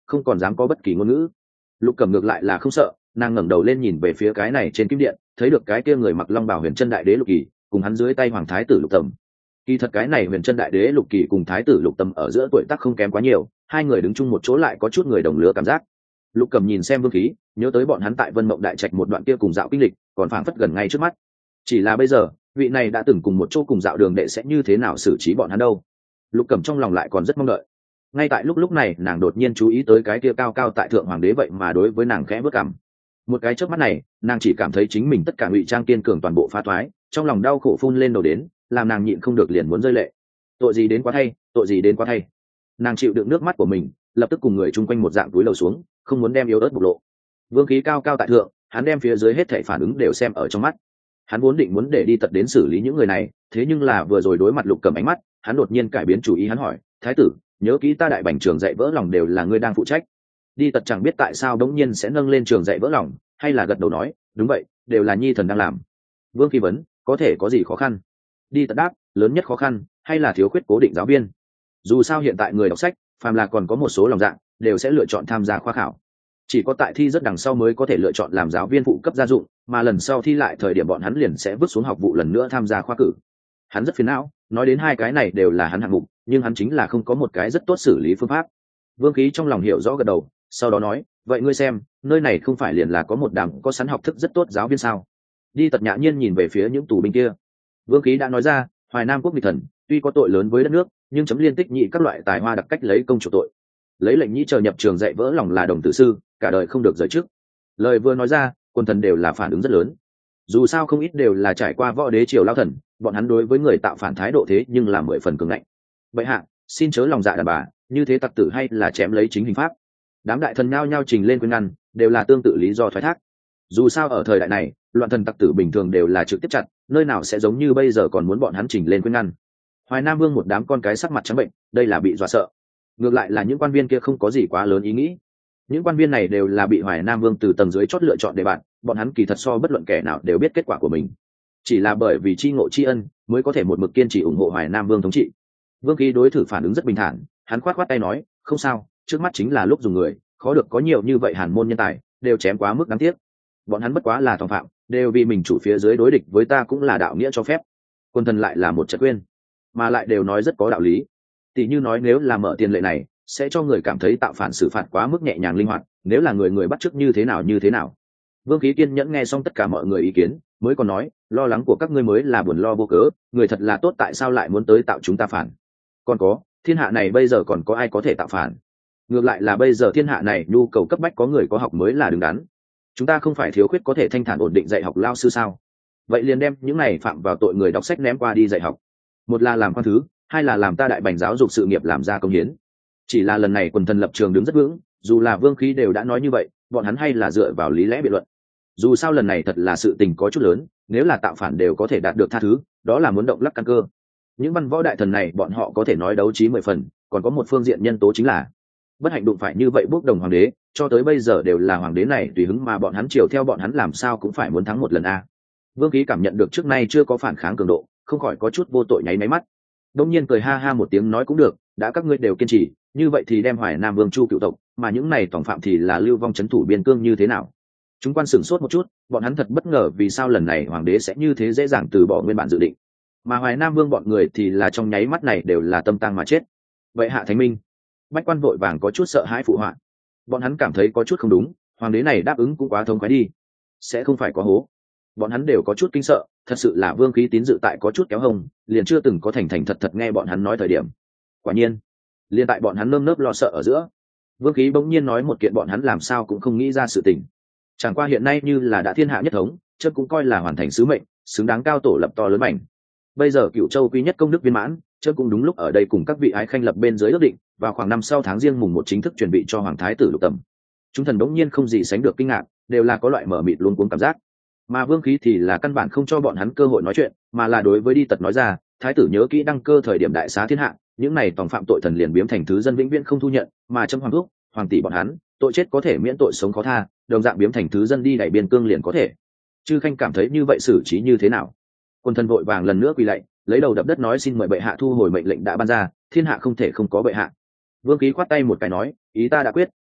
không còn dám có bất kỳ ngôn ngữ. Lục Cẩm ngược lại là không sợ, nàng ngẩng đầu lên nhìn về phía cái này trên kim điện, thấy được cái kia người mặc long bào huyền chân đại đế Lục Kỳ cùng hắn dưới tay hoàng thái tử Lục Tầm. Kỳ thật cái này huyền chân đại đế Lục Kỳ cùng thái tử Lục Tầm ở giữa tuổi tác không kém quá nhiều, hai người đứng chung một chỗ lại có chút người đồng lứa cảm giác. Lục Cẩm nhìn xem Vương Khí, nhớ tới bọn hắn tại Vân Mộng Đại Trạch một đoạn kia cùng dạo kinh lịch, còn phảng phất gần ngay trước mắt. Chỉ là bây giờ, vị này đã từng cùng một chỗ cùng dạo đường đệ sẽ như thế nào xử trí bọn hắn đâu? Lục Cẩm trong lòng lại còn rất mong đợi. Ngay tại lúc này, nàng đột nhiên chú ý tới cái kia cao cao tại thượng hoàng đế vậy mà đối với nàng khẽ bước cằm. Một cái chớp mắt này, nàng chỉ cảm thấy chính mình tất cả ngụy trang kiên cường toàn bộ phá thoái, trong lòng đau khổ phun lên đầu đến, làm nàng nhịn không được liền muốn rơi lệ. Tội gì đến quá thay, tội gì đến quá thay. Nàng chịu đựng nước mắt của mình, lập tức cùng người chung quanh một dạng túi lầu xuống, không muốn đem yếu ớt bộc lộ. Vương Khí cao cao tại thượng, hắn đem phía dưới hết thảy phản ứng đều xem ở trong mắt. Hắn vốn định muốn để đi tật đến xử lý những người này, thế nhưng là vừa rồi đối mặt Lục Cẩm ánh mắt, hắn đột nhiên cải biến chủ ý, hắn hỏi: "Thái tử, nhớ kỹ ta Đại Bành trường dạy vỡ lòng đều là ngươi đang phụ trách." Đi tật chẳng biết tại sao đống nhiên sẽ nâng lên trường dạy vỡ lòng, hay là gật đầu nói: "Đúng vậy, đều là nhi thần đang làm." Vương Khí vấn: "Có thể có gì khó khăn?" Đi tật đáp: "Lớn nhất khó khăn hay là thiếu khuyết cố định giáo viên. Dù sao hiện tại người đọc sách, phàm là còn có một số lòng dạ, đều sẽ lựa chọn tham gia khoa khảo. Chỉ có tại thi rất đằng sau mới có thể lựa chọn làm giáo viên phụ cấp gia dụng, mà lần sau thi lại thời điểm bọn hắn liền sẽ vứt xuống học vụ lần nữa tham gia khoa cử." Hắn rất phiền não, nói đến hai cái này đều là hắn hạng mục, nhưng hắn chính là không có một cái rất tốt xử lý phương pháp. Vương Khí trong lòng hiểu rõ gật đầu, sau đó nói: "Vậy ngươi xem, nơi này không phải liền là có một đám có sẵn học thức rất tốt giáo viên sao?" Đi tật nhã nhiên nhìn về phía những tù binh kia. Vương Khí đã nói ra: "Hoài Nam quốc nghịch thần, tuy có tội lớn với đất nước, nhưng chấm liên tích nhị các loại tài hoa đặc cách lấy công chủ tội. Lấy lệnh nhĩ chờ nhập trường dạy vỡ lòng là đồng tử sư, cả đời không được rời trước." Lời vừa nói ra, quân thần đều là phản ứng rất lớn. Dù sao không ít đều là trải qua võ đế triều lao thần, bọn hắn đối với người tạo phản thái độ thế nhưng là 10 phần cường ngạnh. Bệ hạ, xin chớ lòng dạ đàn bà, như thế tặc tử hay là chém lấy chính hình pháp. Đám đại thần nhao nhao trình lên khuyên ngăn, đều là tương tự lý do thoái thác. Dù sao ở thời đại này, loạn thần tặc tử bình thường đều là trực tiếp chặt, nơi nào sẽ giống như bây giờ còn muốn bọn hắn trình lên khuyên ngăn. Hoài Nam Vương một đám con cái sắc mặt trắng bệnh, đây là bị dọa sợ. Ngược lại là những quan viên kia không có gì quá lớn ý nghĩ. Những quan viên này đều là bị Hoài Nam Vương từ tầng dưới chót lựa chọn để bạn, bọn hắn kỳ thật so bất luận kẻ nào đều biết kết quả của mình. Chỉ là bởi vì chi ngộ tri ân, mới có thể một mực kiên trì ủng hộ Hoài Nam Vương thống trị. Vương Khí đối thử phản ứng rất bình thản, hắn khoát khoát tay nói: "Không sao, trước mắt chính là lúc dùng người, khó được có nhiều như vậy hàn môn nhân tài, đều chém quá mức đáng tiếc. Bọn hắn bất quá là tòng phạm, đều vì mình chủ phía dưới đối địch với ta cũng là đạo nghĩa cho phép." Quân thần lại là một trận quên, mà lại đều nói rất có đạo lý. Tỷ như nói nếu là mở tiền lệ này, sẽ cho người cảm thấy tạo phản xử phạt quá mức nhẹ nhàng linh hoạt, nếu là người người bắt chước như thế nào như thế nào. Vương Khí kiên nhẫn nghe xong tất cả mọi người ý kiến, mới còn nói: "Lo lắng của các ngươi mới là buồn lo vô cớ, người thật là tốt tại sao lại muốn tới tạo chúng ta phản? Còn có, thiên hạ này bây giờ còn có ai có thể tạo phản? Ngược lại là bây giờ thiên hạ này nhu cầu cấp bách có người có học mới là đứng đắn. Chúng ta không phải thiếu khuyết có thể thanh thản ổn định dạy học lao sư sao? Vậy liền đem những này phạm vào tội người đọc sách ném qua đi dạy học. Một là làm quan thứ, hai là làm ta Đại Bành giáo dục sự nghiệp làm ra công hiến." Chỉ là lần này quần thần lập trường đứng rất vững, dù là Vương Khí đều đã nói như vậy, bọn hắn hay là dựa vào lý lẽ biện luận. Dù sao lần này thật là sự tình có chút lớn, nếu là tạo phản đều có thể đạt được tha thứ, đó là muốn động lắc căn cơ. Những văn võ đại thần này bọn họ có thể nói đấu trí 10 phần, còn có một phương diện nhân tố chính là bất hạnh đụng phải như vậy bốc đồng hoàng đế, cho tới bây giờ đều là hoàng đế này tùy hứng mà bọn hắn chiều theo bọn hắn làm sao cũng phải muốn thắng một lần a. Vương Khí cảm nhận được trước nay chưa có phản kháng cường độ, không khỏi có chút vô tội nháy máy mắt. Đông nhiên cười ha ha một tiếng nói: "Cũng được, đã các ngươi đều kiên trì, như vậy thì đem Hoài Nam Vương Chu cựu tộc, mà những này tổng phạm thì là lưu vong trấn thủ biên cương như thế nào?" Chúng quan sửng sốt một chút, bọn hắn thật bất ngờ vì sao lần này hoàng đế sẽ như thế dễ dàng từ bỏ nguyên bản dự định, mà Hoài Nam Vương bọn người thì là trong nháy mắt này đều là tâm tang mà chết. Vậy hạ thánh minh, bách quan vội vàng có chút sợ hãi phụ họa. Bọn hắn cảm thấy có chút không đúng, hoàng đế này đáp ứng cũng quá thống khoái đi, sẽ không phải có hố. Bọn hắn đều có chút kinh sợ, thật sự là Vương Khí tín dự tại có chút kéo hông, liền chưa từng có thành thành thật thật nghe bọn hắn nói thời điểm. Quả nhiên, liền tại bọn hắn nơm nớp lo sợ ở giữa, Vương Khí bỗng nhiên nói một kiện bọn hắn làm sao cũng không nghĩ ra sự tình. Chẳng qua hiện nay như là đã thiên hạ nhất thống, chớ cũng coi là hoàn thành sứ mệnh, xứng đáng cao tổ lập to lớn mạnh. Bây giờ Cửu Châu quý nhất công đức viên mãn, chớ cũng đúng lúc ở đây cùng các vị ái khanh lập bên dưới ước định, vào khoảng năm sau tháng riêng mùng 1 chính thức chuẩn bị cho hoàng thái tử Lục Tầm. Chúng thần đống nhiên không gì sánh được kinh ngạc, đều là có loại mở mịt luống cuống cảm giác. Mà Vương Khí thì là căn bản không cho bọn hắn cơ hội nói chuyện, mà là đối với Đi Tật nói ra: "Thái tử nhớ kỹ đăng cơ thời điểm đại xá thiên hạ, những này tòng phạm tội thần liền biếm thành thứ dân vĩnh viễn không thu nhận, mà chấm hoàng thúc, hoàng tỷ bọn hắn, tội chết có thể miễn tội sống khó tha, đồng dạng biếm thành thứ dân đi đẩy biên cương liền có thể. Chư khanh cảm thấy như vậy xử trí như thế nào?" Quân thần vội vàng lần nữa quỳ lạy, lấy đầu đập đất nói: "Xin mời bệ hạ thu hồi mệnh lệnh đã ban ra, thiên hạ không thể không có bệ hạ." Vương Khí khoát tay một cái nói: "Ý ta đã quyết,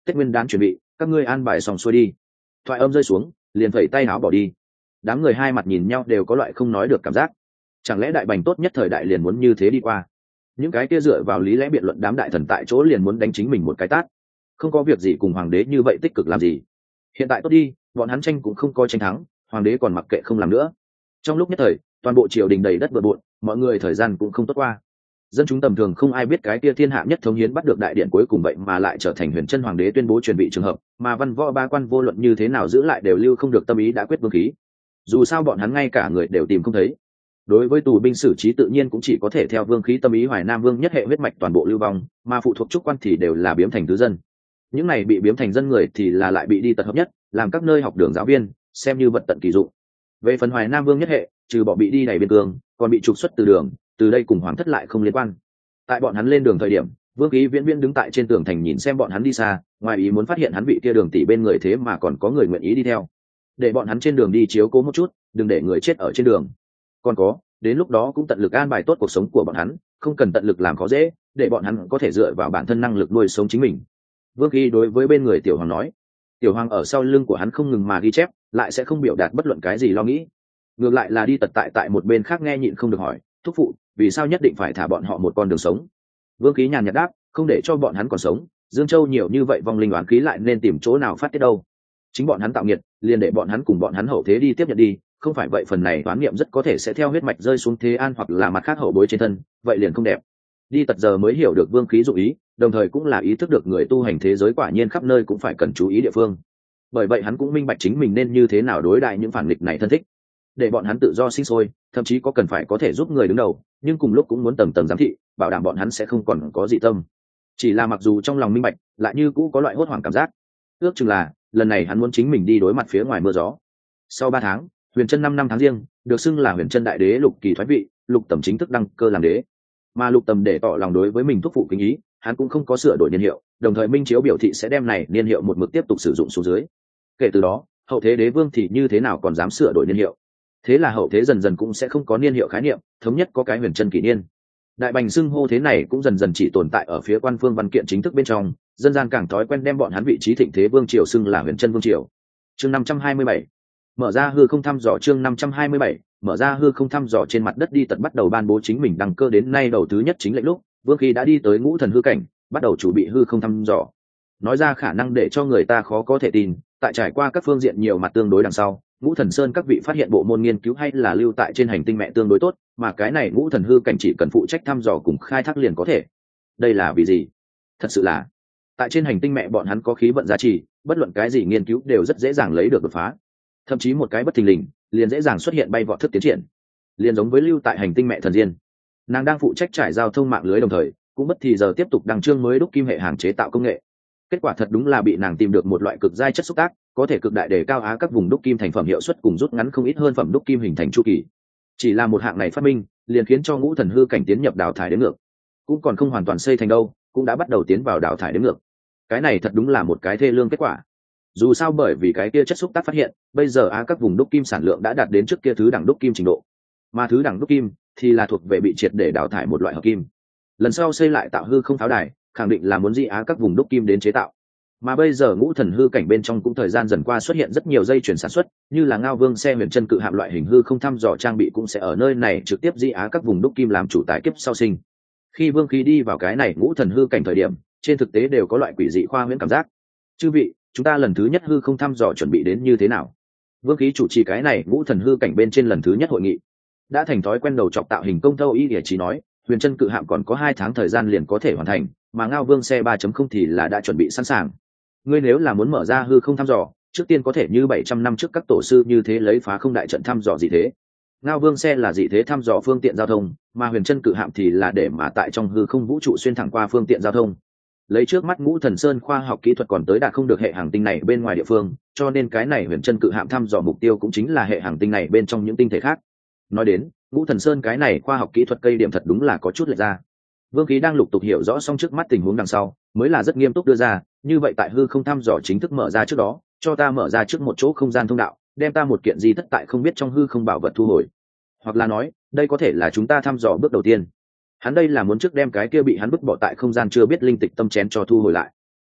Tết Nguyên Đán chuẩn bị, các ngươi an bài xong xuôi đi. Thoại âm rơi xuống, liền phẩy tay áo bỏ đi. Đám người hai mặt nhìn nhau đều có loại không nói được cảm giác. Chẳng lẽ đại bành tốt nhất thời đại liền muốn như thế đi qua? Những cái kia dựa vào lý lẽ biện luận đám đại thần tại chỗ liền muốn đánh chính mình một cái tát. Không có việc gì cùng hoàng đế như vậy tích cực làm gì. Hiện tại tốt đi, bọn hắn tranh cũng không có tranh thắng, hoàng đế còn mặc kệ không làm nữa. Trong lúc nhất thời, toàn bộ triều đình đầy đất bừa bộn, mọi người thời gian cũng không tốt qua. Dân chúng tầm thường không ai biết cái kia thiên hạ nhất thống hiến bắt được đại điện cuối cùng vậy mà lại trở thành huyền chân hoàng đế tuyên bố truyền vị trường hợp, mà văn võ ba quan vô luận như thế nào giữ lại đều lưu không được tâm ý đã quyết vương khí. Dù sao bọn hắn ngay cả người đều tìm không thấy. Đối với tù binh xử trí tự nhiên cũng chỉ có thể theo vương khí tâm ý Hoài Nam Vương nhất hệ huyết mạch toàn bộ lưu vong, mà phụ thuộc trúc quan thì đều là biếm thành tứ dân. Những này bị biếm thành dân người thì là lại bị đi tật hợp nhất, làm các nơi học đường giáo viên, xem như vật tận kỳ dụng. Về phần Hoài Nam Vương nhất hệ, trừ bỏ bị đi đày biên cương, còn bị trục xuất từ đường, từ đây cùng hoàng thất lại không liên quan. Tại bọn hắn lên đường thời điểm, Vương Khí Viễn Viễn đứng tại trên tường thành nhìn xem bọn hắn đi xa, ngoài ý muốn phát hiện hắn vị kia đường tỷ bên người thế mà còn có người nguyện ý đi theo. Để bọn hắn trên đường đi chiếu cố một chút, đừng để người chết ở trên đường. Còn có, đến lúc đó cũng tận lực an bài tốt cuộc sống của bọn hắn, không cần tận lực làm khó dễ, để bọn hắn có thể dựa vào bản thân năng lực nuôi sống chính mình. Vương Khí đối với bên người Tiểu Hoàng nói. Tiểu Hoàng ở sau lưng của hắn không ngừng mà ghi chép, lại sẽ không biểu đạt bất luận cái gì lo nghĩ. Ngược lại là đi tật tại một bên khác nghe nhịn không được hỏi, thúc phụ, vì sao nhất định phải thả bọn họ một con đường sống? Vương Khí nhàn nhạt đáp, không để cho bọn hắn còn sống, Dương Châu nhiều như vậy vong linh oán khí lại nên tìm chỗ nào phát tiết đâu. Chính bọn hắn tạo nghiệt, liền để bọn hắn cùng bọn hắn hậu thế đi tiếp nhận đi, không phải vậy phần này toán niệm rất có thể sẽ theo huyết mạch rơi xuống thế an hoặc là mặt khác hậu bối trên thân, vậy liền không đẹp. Đi tật giờ mới hiểu được Vương Khí dụng ý, đồng thời cũng là ý thức được người tu hành thế giới quả nhiên khắp nơi cũng phải cần chú ý địa phương. Bởi vậy hắn cũng minh bạch chính mình nên như thế nào đối đại những phản nghịch này thân thích, để bọn hắn tự do sinh sôi, thậm chí có cần phải có thể giúp người đứng đầu, nhưng cùng lúc cũng muốn tầng tầng giám thị, bảo đảm bọn hắn sẽ không còn có dị tâm. Chỉ là mặc dù trong lòng minh bạch, lại như cũ có loại hốt hoảng cảm giác. Ước chừng là lần này hắn muốn chính mình đi đối mặt phía ngoài mưa gió. Sau 3 tháng, Huyền Trân 5 năm tháng riêng, được xưng là Huyền Trân đại đế Lục Kỳ thoái vị, Lục Tầm chính thức đăng cơ làm đế. Mà Lục Tầm để tỏ lòng đối với mình thúc phụ kính ý, hắn cũng không có sửa đổi niên hiệu, đồng thời minh chiếu biểu thị sẽ đem này niên hiệu một mực tiếp tục sử dụng xuống dưới. Kể từ đó, hậu thế đế vương thì như thế nào còn dám sửa đổi niên hiệu? Thế là hậu thế dần dần cũng sẽ không có niên hiệu khái niệm, thống nhất có cái Huyền Trân kỷ niên. Đại bành xưng hô thế này cũng dần dần chỉ tồn tại ở phía quan phương văn kiện chính thức bên trong, dân gian càng thói quen đem bọn hắn vị trí thịnh thế vương triều xưng là Huyền Trân vương triều. Chương 527, mở ra hư không thăm dò. Chương 527, mở ra hư không thăm dò. Trên mặt đất đi tận bắt đầu ban bố chính mình đăng cơ đến nay đầu thứ nhất chính lệnh lúc, Vương Khí đã đi tới ngũ thần hư cảnh, bắt đầu chuẩn bị hư không thăm dò. Nói ra khả năng để cho người ta khó có thể tin, tại trải qua các phương diện nhiều mặt tương đối đằng sau, Ngũ Thần Sơn các vị phát hiện bộ môn nghiên cứu hay là lưu tại trên hành tinh mẹ tương đối tốt, mà cái này ngũ thần hư cảnh chỉ cần phụ trách thăm dò cùng khai thác liền có thể. Đây là vì gì? Thật sự là tại trên hành tinh mẹ bọn hắn có khí vận giá trị, bất luận cái gì nghiên cứu đều rất dễ dàng lấy được đột phá, thậm chí một cái bất thình lình liền dễ dàng xuất hiện bay vọt thức tiến triển, liền giống với lưu tại hành tinh mẹ thần diên. Nàng đang phụ trách trải giao thông mạng lưới, đồng thời cũng bất thì giờ tiếp tục đăng trương mới đúc kim hệ hàng chế tạo công nghệ. Kết quả thật đúng là bị nàng tìm được một loại cực giai chất xúc tác, có thể cực đại đề cao các vùng đúc kim thành phẩm hiệu suất cùng rút ngắn không ít hơn phẩm đúc kim hình thành chu kỳ. Chỉ là một hạng này phát minh, liền khiến cho ngũ thần hư cảnh tiến nhập đào thải đến ngược, cũng còn không hoàn toàn xây thành đâu, cũng đã bắt đầu tiến vào đào thải đến ngược. Cái này thật đúng là một cái thê lương kết quả. Dù sao bởi vì cái kia chất xúc tác phát hiện, bây giờ các vùng đúc kim sản lượng đã đạt đến trước kia thứ đẳng đúc kim trình độ, mà thứ đẳng đúc kim thì là thuộc về bị triệt để đào thải một loại hợp kim. Lần sau xây lại tạo hư không pháo đài, khẳng định là muốn dị các vùng đúc kim đến chế tạo. Mà bây giờ ngũ thần hư cảnh bên trong cũng thời gian dần qua xuất hiện rất nhiều dây chuyển sản xuất, như là Ngao Vương xe Huyền Trân cự hạm loại hình hư không thăm dò trang bị cũng sẽ ở nơi này trực tiếp dị các vùng đúc kim làm chủ tái kiếp sau sinh. Khi Vương Khí đi vào cái này ngũ thần hư cảnh thời điểm, trên thực tế đều có loại quỷ dị khoa huyễn cảm giác. Chư vị, chúng ta lần thứ nhất hư không thăm dò chuẩn bị đến như thế nào? Vương Khí chủ trì cái này ngũ thần hư cảnh bên trên lần thứ nhất hội nghị. Đã thành thói quen đầu chọc tạo hình công thâu y địa chỉ nói, Huyền Trân cự hạm còn có 2 tháng thời gian liền có thể hoàn thành, mà Ngao Vương xe 3.0 thì là đã chuẩn bị sẵn sàng. Ngươi nếu là muốn mở ra hư không thăm dò, trước tiên có thể như 700 năm trước các tổ sư như thế lấy phá không đại trận thăm dò dị thế. Ngao Vương xe là dị thế thăm dò phương tiện giao thông, mà Huyền Trân cự hạm thì là để mà tại trong hư không vũ trụ xuyên thẳng qua phương tiện giao thông. Lấy trước mắt Ngũ Thần Sơn khoa học kỹ thuật còn tới đạt không được hệ hành tinh này bên ngoài địa phương, cho nên cái này Huyền Trân cự hạm thăm dò mục tiêu cũng chính là hệ hành tinh này bên trong những tinh thể khác. Nói đến Ngũ Thần Sơn cái này khoa học kỹ thuật cây điểm thật đúng là có chút lệch ra. Vương Khí đang lục tục hiểu rõ xong trước mắt tình huống đằng sau, mới là rất nghiêm túc đưa ra, như vậy tại hư không thăm dò chính thức mở ra trước đó, cho ta mở ra trước một chỗ không gian thông đạo, đem ta một kiện di thất tại không biết trong hư không bảo vật thu hồi. Hoặc là nói, đây có thể là chúng ta thăm dò bước đầu tiên. Hắn đây là muốn trước đem cái kia bị hắn vứt bỏ tại không gian chưa biết linh tịch tâm chén cho thu hồi lại.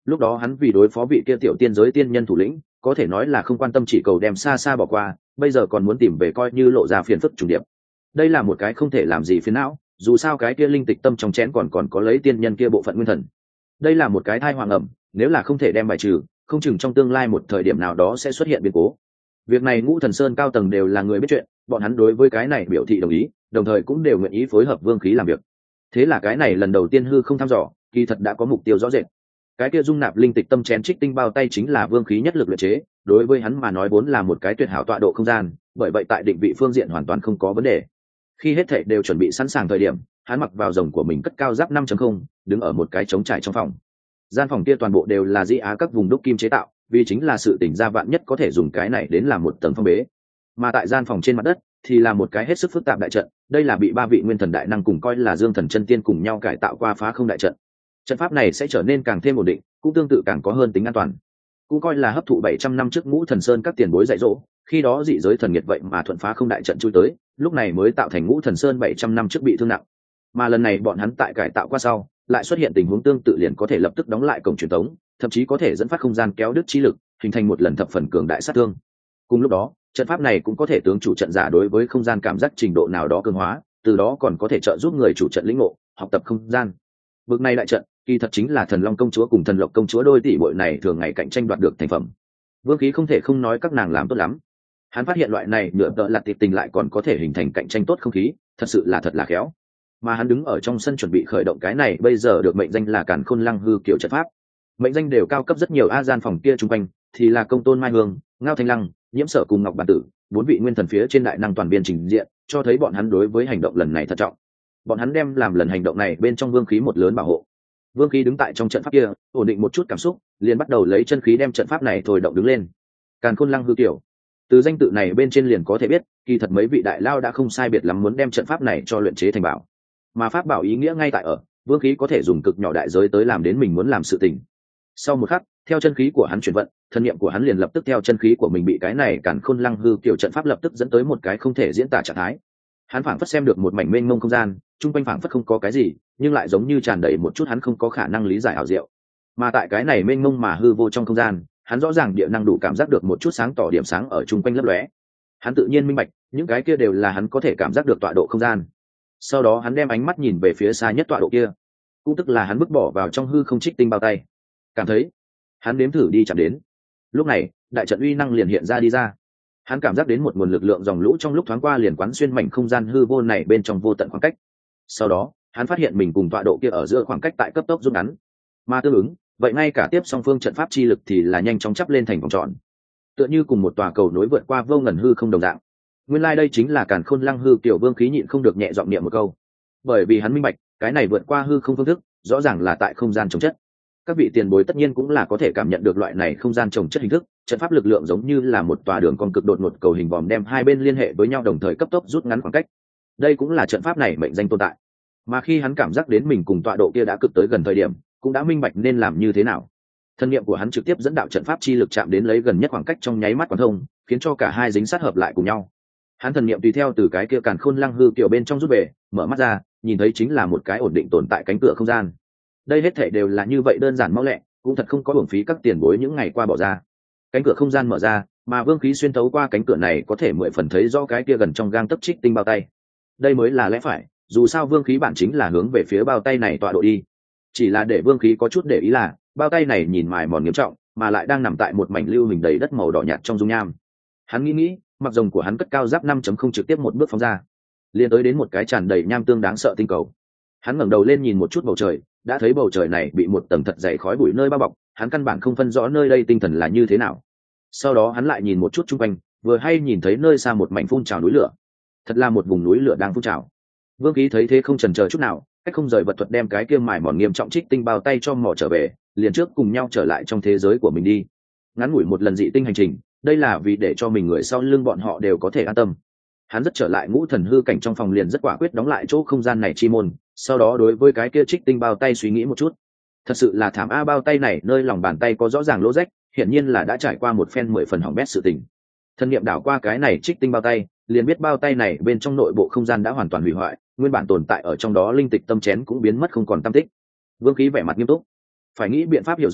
lúc đó hắn vì đối phó vị kia tiểu tiên giới tiên nhân thủ lĩnh có thể nói là không quan tâm, chỉ cầu đem xa xa bỏ qua, bây giờ còn muốn tìm về coi như lộ ra phiền phức trùng điệp. Đây là một cái không thể làm gì phiền não, dù sao cái kia linh tịch tâm trong chén còn có lấy tiên nhân kia bộ phận nguyên thần. Đây là một cái thai hoàng ẩm, nếu là không thể đem bài trừ, không chừng trong tương lai một thời điểm nào đó sẽ xuất hiện biến cố. Việc này Ngũ Thần Sơn cao tầng đều là người biết chuyện, bọn hắn đối với cái này biểu thị đồng ý, đồng thời cũng đều nguyện ý phối hợp Vương Khí làm việc. Thế là cái này lần đầu tiên hư không thăm dò, kỳ thật đã có mục tiêu rõ rệt. Cái kia dung nạp linh tịch tâm chén trích tinh bao tay chính là Vương Khí nhất lực luyện chế, đối với hắn mà nói vốn là một cái tuyệt hảo tọa độ không gian, bởi vậy tại định vị phương diện hoàn toàn không có vấn đề. Khi hết thảy đều chuẩn bị sẵn sàng thời điểm, hắn mặc vào rồng của mình cất cao giáp 5.0, đứng ở một cái trống trải trong phòng. Gian phòng kia toàn bộ đều là di á các vùng đúc kim chế tạo, vì chính là sự tỉnh ra vạn nhất có thể dùng cái này đến làm một tầng phong bế. Mà tại gian phòng trên mặt đất thì là một cái hết sức phức tạp đại trận, đây là bị ba vị nguyên thần đại năng cùng coi là Dương Thần chân tiên cùng nhau cải tạo qua phá không đại trận. Trận pháp này sẽ trở nên càng thêm ổn định, cũng tương tự càng có hơn tính an toàn. Cũng coi là hấp thụ 700 năm trước Ngũ Thần Sơn các tiền bối dạy dỗ, khi đó dị giới thần nghiệt vậy mà thuận phá không đại trận chui tới, lúc này mới tạo thành Ngũ Thần Sơn 700 năm trước bị thương nặng. Mà lần này bọn hắn tại cải tạo qua sau, lại xuất hiện tình huống tương tự, liền có thể lập tức đóng lại cổng truyền thống, thậm chí có thể dẫn phát không gian kéo đứt chi lực, hình thành một lần thập phần cường đại sát thương. Cùng lúc đó, trận pháp này cũng có thể tướng chủ trận giả đối với không gian cảm giác trình độ nào đó cường hóa, từ đó còn có thể trợ giúp người chủ trận lĩnh ngộ, học tập không gian. Bực này đại trận, kỳ thật chính là Thần Long công chúa cùng Thần Lộc công chúa đôi tỷ muội này thường ngày cạnh tranh đoạt được thành phẩm. Vương Khí không thể không nói các nàng làm tốt lắm. Hắn phát hiện loại này nhựa tợ lặt tiệp tình lại còn có thể hình thành cạnh tranh tốt không khí, thật sự là thật là khéo. Mà hắn đứng ở trong sân chuẩn bị khởi động cái này bây giờ được mệnh danh là Càn Khôn Lăng Hư kiểu trận pháp. Mệnh danh đều cao cấp rất nhiều, a gian phòng kia trung quanh thì là Công Tôn Mai Hương, Ngao Thanh Lăng, Nhiễm Sở cùng Ngọc Bản Tử, bốn vị nguyên thần phía trên đại năng toàn biên trình diện, cho thấy bọn hắn đối với hành động lần này thận trọng. Bọn hắn đem làm lần hành động này bên trong Vương Khí một lớn bảo hộ. Vương Khí đứng tại trong trận pháp kia, ổn định một chút cảm xúc, liền bắt đầu lấy chân khí đem trận pháp này thổi động đứng lên. Càn Khôn Lăng Hư kiểu, từ danh tự này bên trên liền có thể biết, kỳ thật mấy vị đại lao đã không sai biệt lắm muốn đem trận pháp này cho luyện chế thành bảo. Mà pháp bảo ý nghĩa ngay tại ở, Vương Khí có thể dùng cực nhỏ đại giới tới làm đến mình muốn làm sự tình. Sau một khắc, theo chân khí của hắn chuyển vận, thân niệm của hắn liền lập tức theo chân khí của mình bị cái này Càn Khôn Lăng Hư kiểu trận pháp lập tức dẫn tới một cái không thể diễn tả trạng thái. Hắn phảng phất xem được một mảnh mênh mông không gian, chung quanh phảng phất không có cái gì, nhưng lại giống như tràn đầy một chút hắn không có khả năng lý giải ảo diệu. Mà tại cái này mênh mông mà hư vô trong không gian, hắn rõ ràng địa năng đủ cảm giác được một chút sáng tỏ điểm sáng ở chung quanh lấp lóe. Hắn tự nhiên minh bạch, những cái kia đều là hắn có thể cảm giác được tọa độ không gian. Sau đó hắn đem ánh mắt nhìn về phía xa nhất tọa độ kia, cũng tức là hắn bước bỏ vào trong hư không trích tinh bao tay. Cảm thấy, hắn nếm thử đi chạm đến. Lúc này, đại trận uy năng liền hiện ra đi ra. Hắn cảm giác đến một nguồn lực lượng dòng lũ trong lúc thoáng qua liền quán xuyên mảnh không gian hư vô này bên trong vô tận khoảng cách. Sau đó, hắn phát hiện mình cùng tọa độ kia ở giữa khoảng cách tại cấp tốc rút ngắn. Mà tương ứng, vậy ngay cả tiếp song phương trận pháp chi lực thì là nhanh chóng chắp lên thành vòng tròn, tựa như cùng một tòa cầu nối vượt qua vô ngần hư không đồng dạng. Nguyên lai đây chính là Càn Khôn Lăng Hư kiểu. Vương Khí nhịn không được nhẹ giọng niệm một câu, bởi vì hắn minh bạch, cái này vượt qua hư không phương thức, rõ ràng là tại không gian trồng chất. Các vị tiền bối tất nhiên cũng là có thể cảm nhận được loại này không gian trồng chất hình thức, trận pháp lực lượng giống như là một tòa đường cong cực đột ngột cầu hình vòm đem hai bên liên hệ với nhau, đồng thời cấp tốc rút ngắn khoảng cách. Đây cũng là trận pháp này mệnh danh tồn tại. Mà khi hắn cảm giác đến mình cùng tọa độ kia đã cực tới gần thời điểm, cũng đã minh bạch nên làm như thế nào. Thân niệm của hắn trực tiếp dẫn đạo trận pháp chi lực chạm đến lấy gần nhất khoảng cách trong nháy mắt quán thông, khiến cho cả hai dính sát hợp lại cùng nhau. Hắn thần niệm tùy theo từ cái kia Càn Khôn Lăng Hư kiểu bên trong rút về, mở mắt ra, nhìn thấy chính là một cái ổn định tồn tại cánh cửa không gian. Đây hết thảy đều là như vậy đơn giản mau lẹ, cũng thật không có uổng phí các tiền bối những ngày qua bỏ ra. Cánh cửa không gian mở ra, mà Vương Khí xuyên thấu qua cánh cửa này có thể 10 phần thấy rõ cái kia gần trong gang tấc trích tinh bao tay. Đây mới là lẽ phải, dù sao Vương Khí bản chính là hướng về phía bao tay này tọa độ đi. Chỉ là để Vương Khí có chút để ý là, bao tay này nhìn mài mòn nghiêm trọng, mà lại đang nằm tại một mảnh lưu hình đầy đất màu đỏ nhạt trong dung nham. Hắn nghĩ, mặc rồng của hắn cất cao giáp 5.0 trực tiếp một bước phóng ra, liền tới đến một cái tràn đầy nham tương đáng sợ tinh cầu. Hắn ngẩng đầu lên nhìn một chút bầu trời, đã thấy bầu trời này bị một tầng thật dày khói bụi nơi bao bọc, hắn căn bản không phân rõ nơi đây tinh thần là như thế nào. Sau đó hắn lại nhìn một chút chung quanh, vừa hay nhìn thấy nơi xa một mảnh phun trào núi lửa. Thật là một vùng núi lửa đang phun trào. Vương Khí thấy thế không chần chờ chút nào, cách không rời vật thuật đem cái kia mài mòn nghiêm trọng trích tinh bao tay cho mò trở về, liền trước cùng nhau trở lại trong thế giới của mình đi. Ngắn ngủi một lần dị tinh hành trình, đây là vì để cho mình người sau lưng bọn họ đều có thể an tâm. Hắn rất trở lại ngũ thần hư cảnh trong phòng, liền rất quả quyết đóng lại chỗ không gian này chi môn, sau đó đối với cái kia trích tinh bao tay suy nghĩ một chút. Thật sự là thảm a, bao tay này nơi lòng bàn tay có rõ ràng lỗ rách, hiển nhiên là đã trải qua một phen 10 phần hỏng bét sự tình. Thân niệm đảo qua cái này trích tinh bao tay, liền biết bao tay này bên trong nội bộ không gian đã hoàn toàn hủy hoại, nguyên bản tồn tại ở trong đó linh tịch tâm chén cũng biến mất không còn tăm tích. Vương Khí vẻ mặt nghiêm túc, phải nghĩ biện pháp hiểu rõ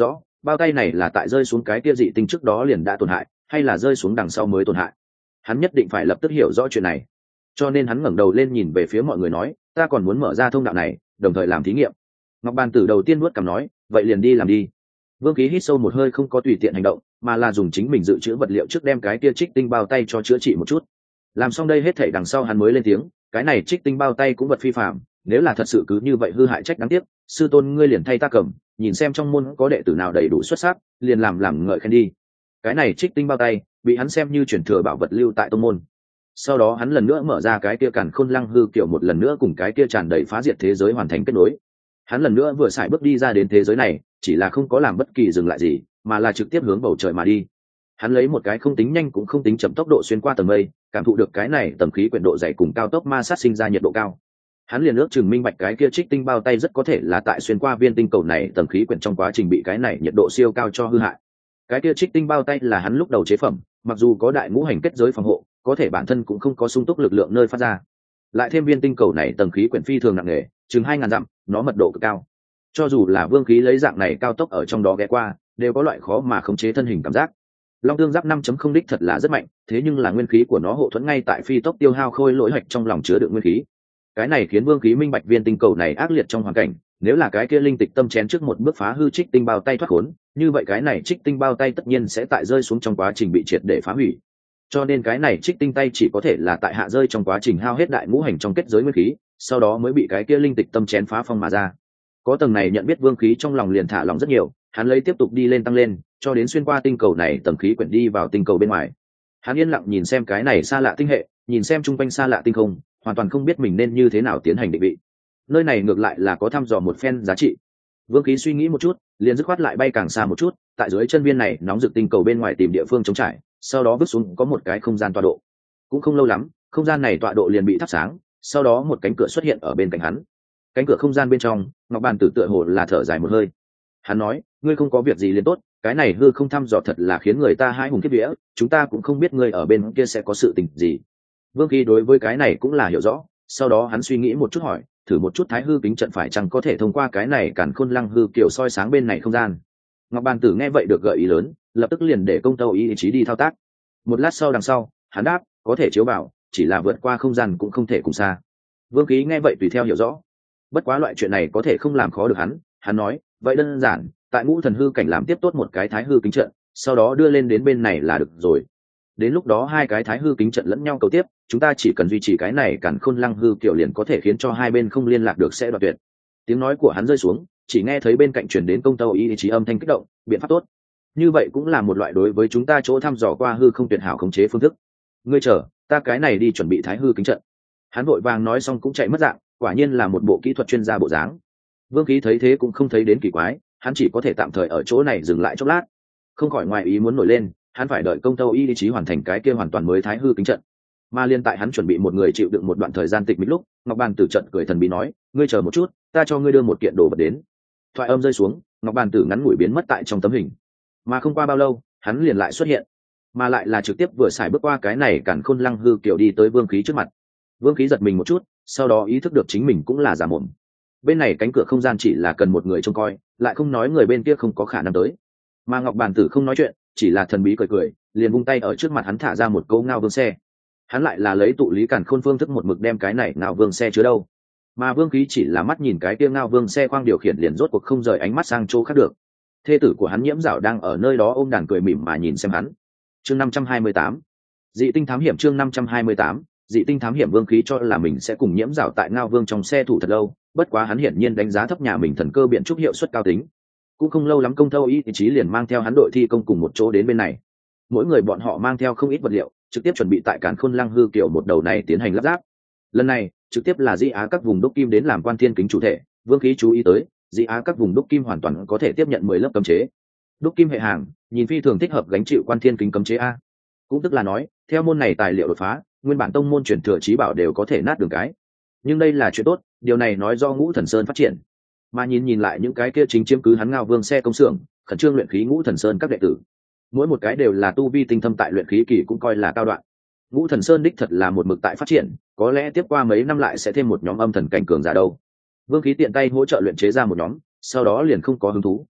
bao tay này là tại rơi xuống cái kia dị tinh trước đó liền đã tổn hại, hay là rơi xuống đằng sau mới tổn hại? Hắn nhất định phải lập tức hiểu rõ chuyện này, cho nên hắn ngẩng đầu lên nhìn về phía mọi người nói, ta còn muốn mở ra thông đạo này, đồng thời làm thí nghiệm. Ngọc Bàn Tử đầu tiên nuốt cằm nói, vậy liền đi làm đi. Vương Khí hít sâu một hơi, không có tùy tiện hành động, mà là dùng chính mình dự trữ vật liệu trước đem cái kia trích tinh bao tay cho chữa trị một chút. Làm xong đây hết thảy đằng sau hắn mới lên tiếng, cái này trích tinh bao tay cũng vật phi phàm, nếu là thật sự cứ như vậy hư hại trách đáng tiếc, sư tôn ngươi liền thay ta cầm, nhìn xem trong môn có đệ tử nào đầy đủ xuất sắc, liền làm ngợi khen đi. Cái này trích tinh bao tay bị hắn xem như truyền thừa bảo vật lưu tại tông môn. Sau đó hắn lần nữa mở ra cái kia càn khôn lăng hư kiểu, một lần nữa cùng cái kia tràn đầy phá diệt thế giới hoàn thành kết nối. Hắn lần nữa vừa xài bước đi ra đến thế giới này, chỉ là không có làm bất kỳ dừng lại gì, mà là trực tiếp hướng bầu trời mà đi. Hắn lấy một cái không tính nhanh cũng không tính chậm tốc độ xuyên qua tầng mây, cảm thụ được cái này tầm khí quyển độ dày cùng cao tốc ma sát sinh ra nhiệt độ cao. Hắn liền ước chừng minh bạch cái kia trích tinh bao tay rất có thể là tại xuyên qua viên tinh cầu này tầm khí quyển trong quá trình bị cái này nhiệt độ siêu cao cho hư hại. Cái kia trích tinh bao tay là hắn lúc đầu chế phẩm, mặc dù có đại ngũ hành kết giới phòng hộ, có thể bản thân cũng không có sung túc lực lượng nơi phát ra. Lại thêm viên tinh cầu này tầng khí quyển phi thường nặng nề, chừng 2000 dặm, nó mật độ cực cao. Cho dù là Vương Khí lấy dạng này cao tốc ở trong đó ghé qua, đều có loại khó mà khống chế thân hình cảm giác. Long tương giáp 5.0 đích thật là rất mạnh, thế nhưng là nguyên khí của nó hộ thuẫn ngay tại phi tốc tiêu hao khôi lỗi hạch trong lòng chứa đựng nguyên khí. Cái này khiến Vương Khí minh bạch viên tinh cầu này ác liệt trong hoàn cảnh, nếu là cái kia linh tịch tâm chén trước một bước phá hư trích tinh bao tay thoát khốn, như vậy cái này trích tinh bao tay tất nhiên sẽ tại rơi xuống trong quá trình bị triệt để phá hủy. Cho nên cái này trích tinh tay chỉ có thể là tại hạ rơi trong quá trình hao hết đại ngũ hành trong kết giới nguyên khí, sau đó mới bị cái kia linh tịch tâm chén phá phong mà ra. Có tầng này nhận biết, Vương Khí trong lòng liền thả lòng rất nhiều, hắn lấy tiếp tục đi lên tăng lên, cho đến xuyên qua tinh cầu này tầng khí quyển đi vào tinh cầu bên ngoài. Hắn yên lặng nhìn xem cái này xa lạ tinh hệ, nhìn xem chung quanh xa lạ tinh không, hoàn toàn không biết mình nên như thế nào tiến hành định vị. Nơi này ngược lại là có thăm dò một phen giá trị. Vương Khí suy nghĩ một chút, liền dứt khoát lại bay càng xa một chút, tại dưới chân viên này nóng rực tinh cầu bên ngoài tìm địa phương chống trải, sau đó bước xuống có một cái không gian tọa độ. Cũng không lâu lắm, không gian này tọa độ liền bị thắp sáng, sau đó một cánh cửa xuất hiện ở bên cạnh hắn. Cánh cửa không gian bên trong, Ngọc Bàn Tử tựa hồ là thở dài một hơi. Hắn nói, ngươi không có việc gì liền tốt, cái này hư không thăm dò thật là khiến người ta hãi hùng kiếp vía, chúng ta cũng không biết ngươi ở bên kia sẽ có sự tình gì. Vương Khí đối với cái này cũng là hiểu rõ, sau đó hắn suy nghĩ một chút hỏi, thử một chút thái hư kính trận phải chăng có thể thông qua cái này càn khôn lăng hư kiểu soi sáng bên này không gian. Ngọc Bàn Tử nghe vậy được gợi ý lớn, lập tức liền để công tâu ý chí đi thao tác. Một lát sau đằng sau, hắn đáp, có thể chiếu vào, chỉ là vượt qua không gian cũng không thể cùng xa. Vương Khí nghe vậy tùy theo hiểu rõ, bất quá loại chuyện này có thể không làm khó được hắn nói, vậy đơn giản, tại ngũ thần hư cảnh làm tiếp tốt một cái thái hư kính trận, sau đó đưa lên đến bên này là được rồi. Đến lúc đó hai cái thái hư kính trận lẫn nhau cầu tiếp, chúng ta chỉ cần duy trì cái này càn khôn lăng hư kiểu liền có thể khiến cho hai bên không liên lạc được sẽ đoạt tuyệt. Tiếng nói của hắn rơi xuống, chỉ nghe thấy bên cạnh truyền đến công tâu ý chí âm thanh kích động, biện pháp tốt. Như vậy cũng là một loại đối với chúng ta chỗ thăm dò qua hư không tuyệt hảo khống chế phương thức. Ngươi chờ, ta cái này đi chuẩn bị thái hư kính trận. Hắn vội vàng nói xong cũng chạy mất dạng, quả nhiên là một bộ kỹ thuật chuyên gia bộ dáng. Vương Khí thấy thế cũng không thấy đến kỳ quái, hắn chỉ có thể tạm thời ở chỗ này dừng lại chốc lát. Không khỏi ngoài ý muốn nổi lên, hắn phải đợi công tâu ý chí hoàn thành cái kia hoàn toàn mới thái hư kính trận. Mà liên tại hắn chuẩn bị một người chịu đựng một đoạn thời gian tịch mịch lúc, Ngọc Bàn Tử trận cười thần bí nói, ngươi chờ một chút, ta cho ngươi đưa một kiện đồ vật đến. Thoại âm rơi xuống, Ngọc Bàn Tử ngắn ngủi biến mất tại trong tấm hình. Mà không qua bao lâu, hắn liền lại xuất hiện, mà lại là trực tiếp vừa xài bước qua cái này càn khôn lăng hư kiểu đi tới Vương Khí trước mặt. Vương Khí giật mình một chút, sau đó ý thức được chính mình cũng là giả mồm. Bên này cánh cửa không gian chỉ là cần một người trông coi, lại không nói người bên kia không có khả năng tới. Mà Ngọc Bàn Tử không nói chuyện, chỉ là thần bí cười cười, liền vung tay ở trước mặt hắn thả ra một câu ngao vương xe. Hắn lại là lấy tụ lý càn khôn phương thức một mực đem cái này ngao vương xe chứa đâu. Mà Vương Khí chỉ là mắt nhìn cái kia ngao vương xe khoang điều khiển liền rốt cuộc không rời ánh mắt sang chỗ khác được. Thê tử của hắn Nhiễm Dạo đang ở nơi đó ôm đàn cười mỉm mà nhìn xem hắn. Chương 528, dị tinh thám hiểm. Chương 528, dị tinh thám hiểm. Vương Khí cho là mình sẽ cùng Nhiễm Dạo tại ngao vương trong xe thủ thật lâu, bất quá hắn hiển nhiên đánh giá thấp nhà mình thần cơ biện trúc hiệu suất cao tính. Cũng không lâu lắm công thâu ý chí liền mang theo hắn đội thi công cùng một chỗ đến bên này. Mỗi người bọn họ mang theo không ít vật liệu, trực tiếp chuẩn bị tại càn khôn lăng hư kiểu một đầu này tiến hành lắp ráp. Lần này trực tiếp là Di Á các vùng đúc kim đến làm quan thiên kính chủ thể. Vương Khí chú ý tới, Di Á các vùng đúc kim hoàn toàn có thể tiếp nhận 10 lớp cấm chế. Đúc kim hệ hàng, nhìn phi thường thích hợp gánh chịu quan thiên kính cấm chế a. Cũng tức là nói, theo môn này tài liệu đột phá, nguyên bản tông môn truyền thừa chí bảo đều có thể nát đường cái. Nhưng đây là chuyện tốt, điều này nói do Ngũ Thần Sơn phát triển. Mà nhìn lại những cái kia chính chiếm cứ hắn ngao vương xe công xưởng, khẩn trương luyện khí Ngũ Thần Sơn các đệ tử, mỗi một cái đều là tu vi tinh thâm tại luyện khí kỳ cũng coi là cao đoạn. Ngũ Thần Sơn đích thật là một mực tại phát triển, có lẽ tiếp qua mấy năm lại sẽ thêm một nhóm âm thần cảnh cường giả đâu. Vương Khí tiện tay hỗ trợ luyện chế ra một nhóm, sau đó liền không có hứng thú.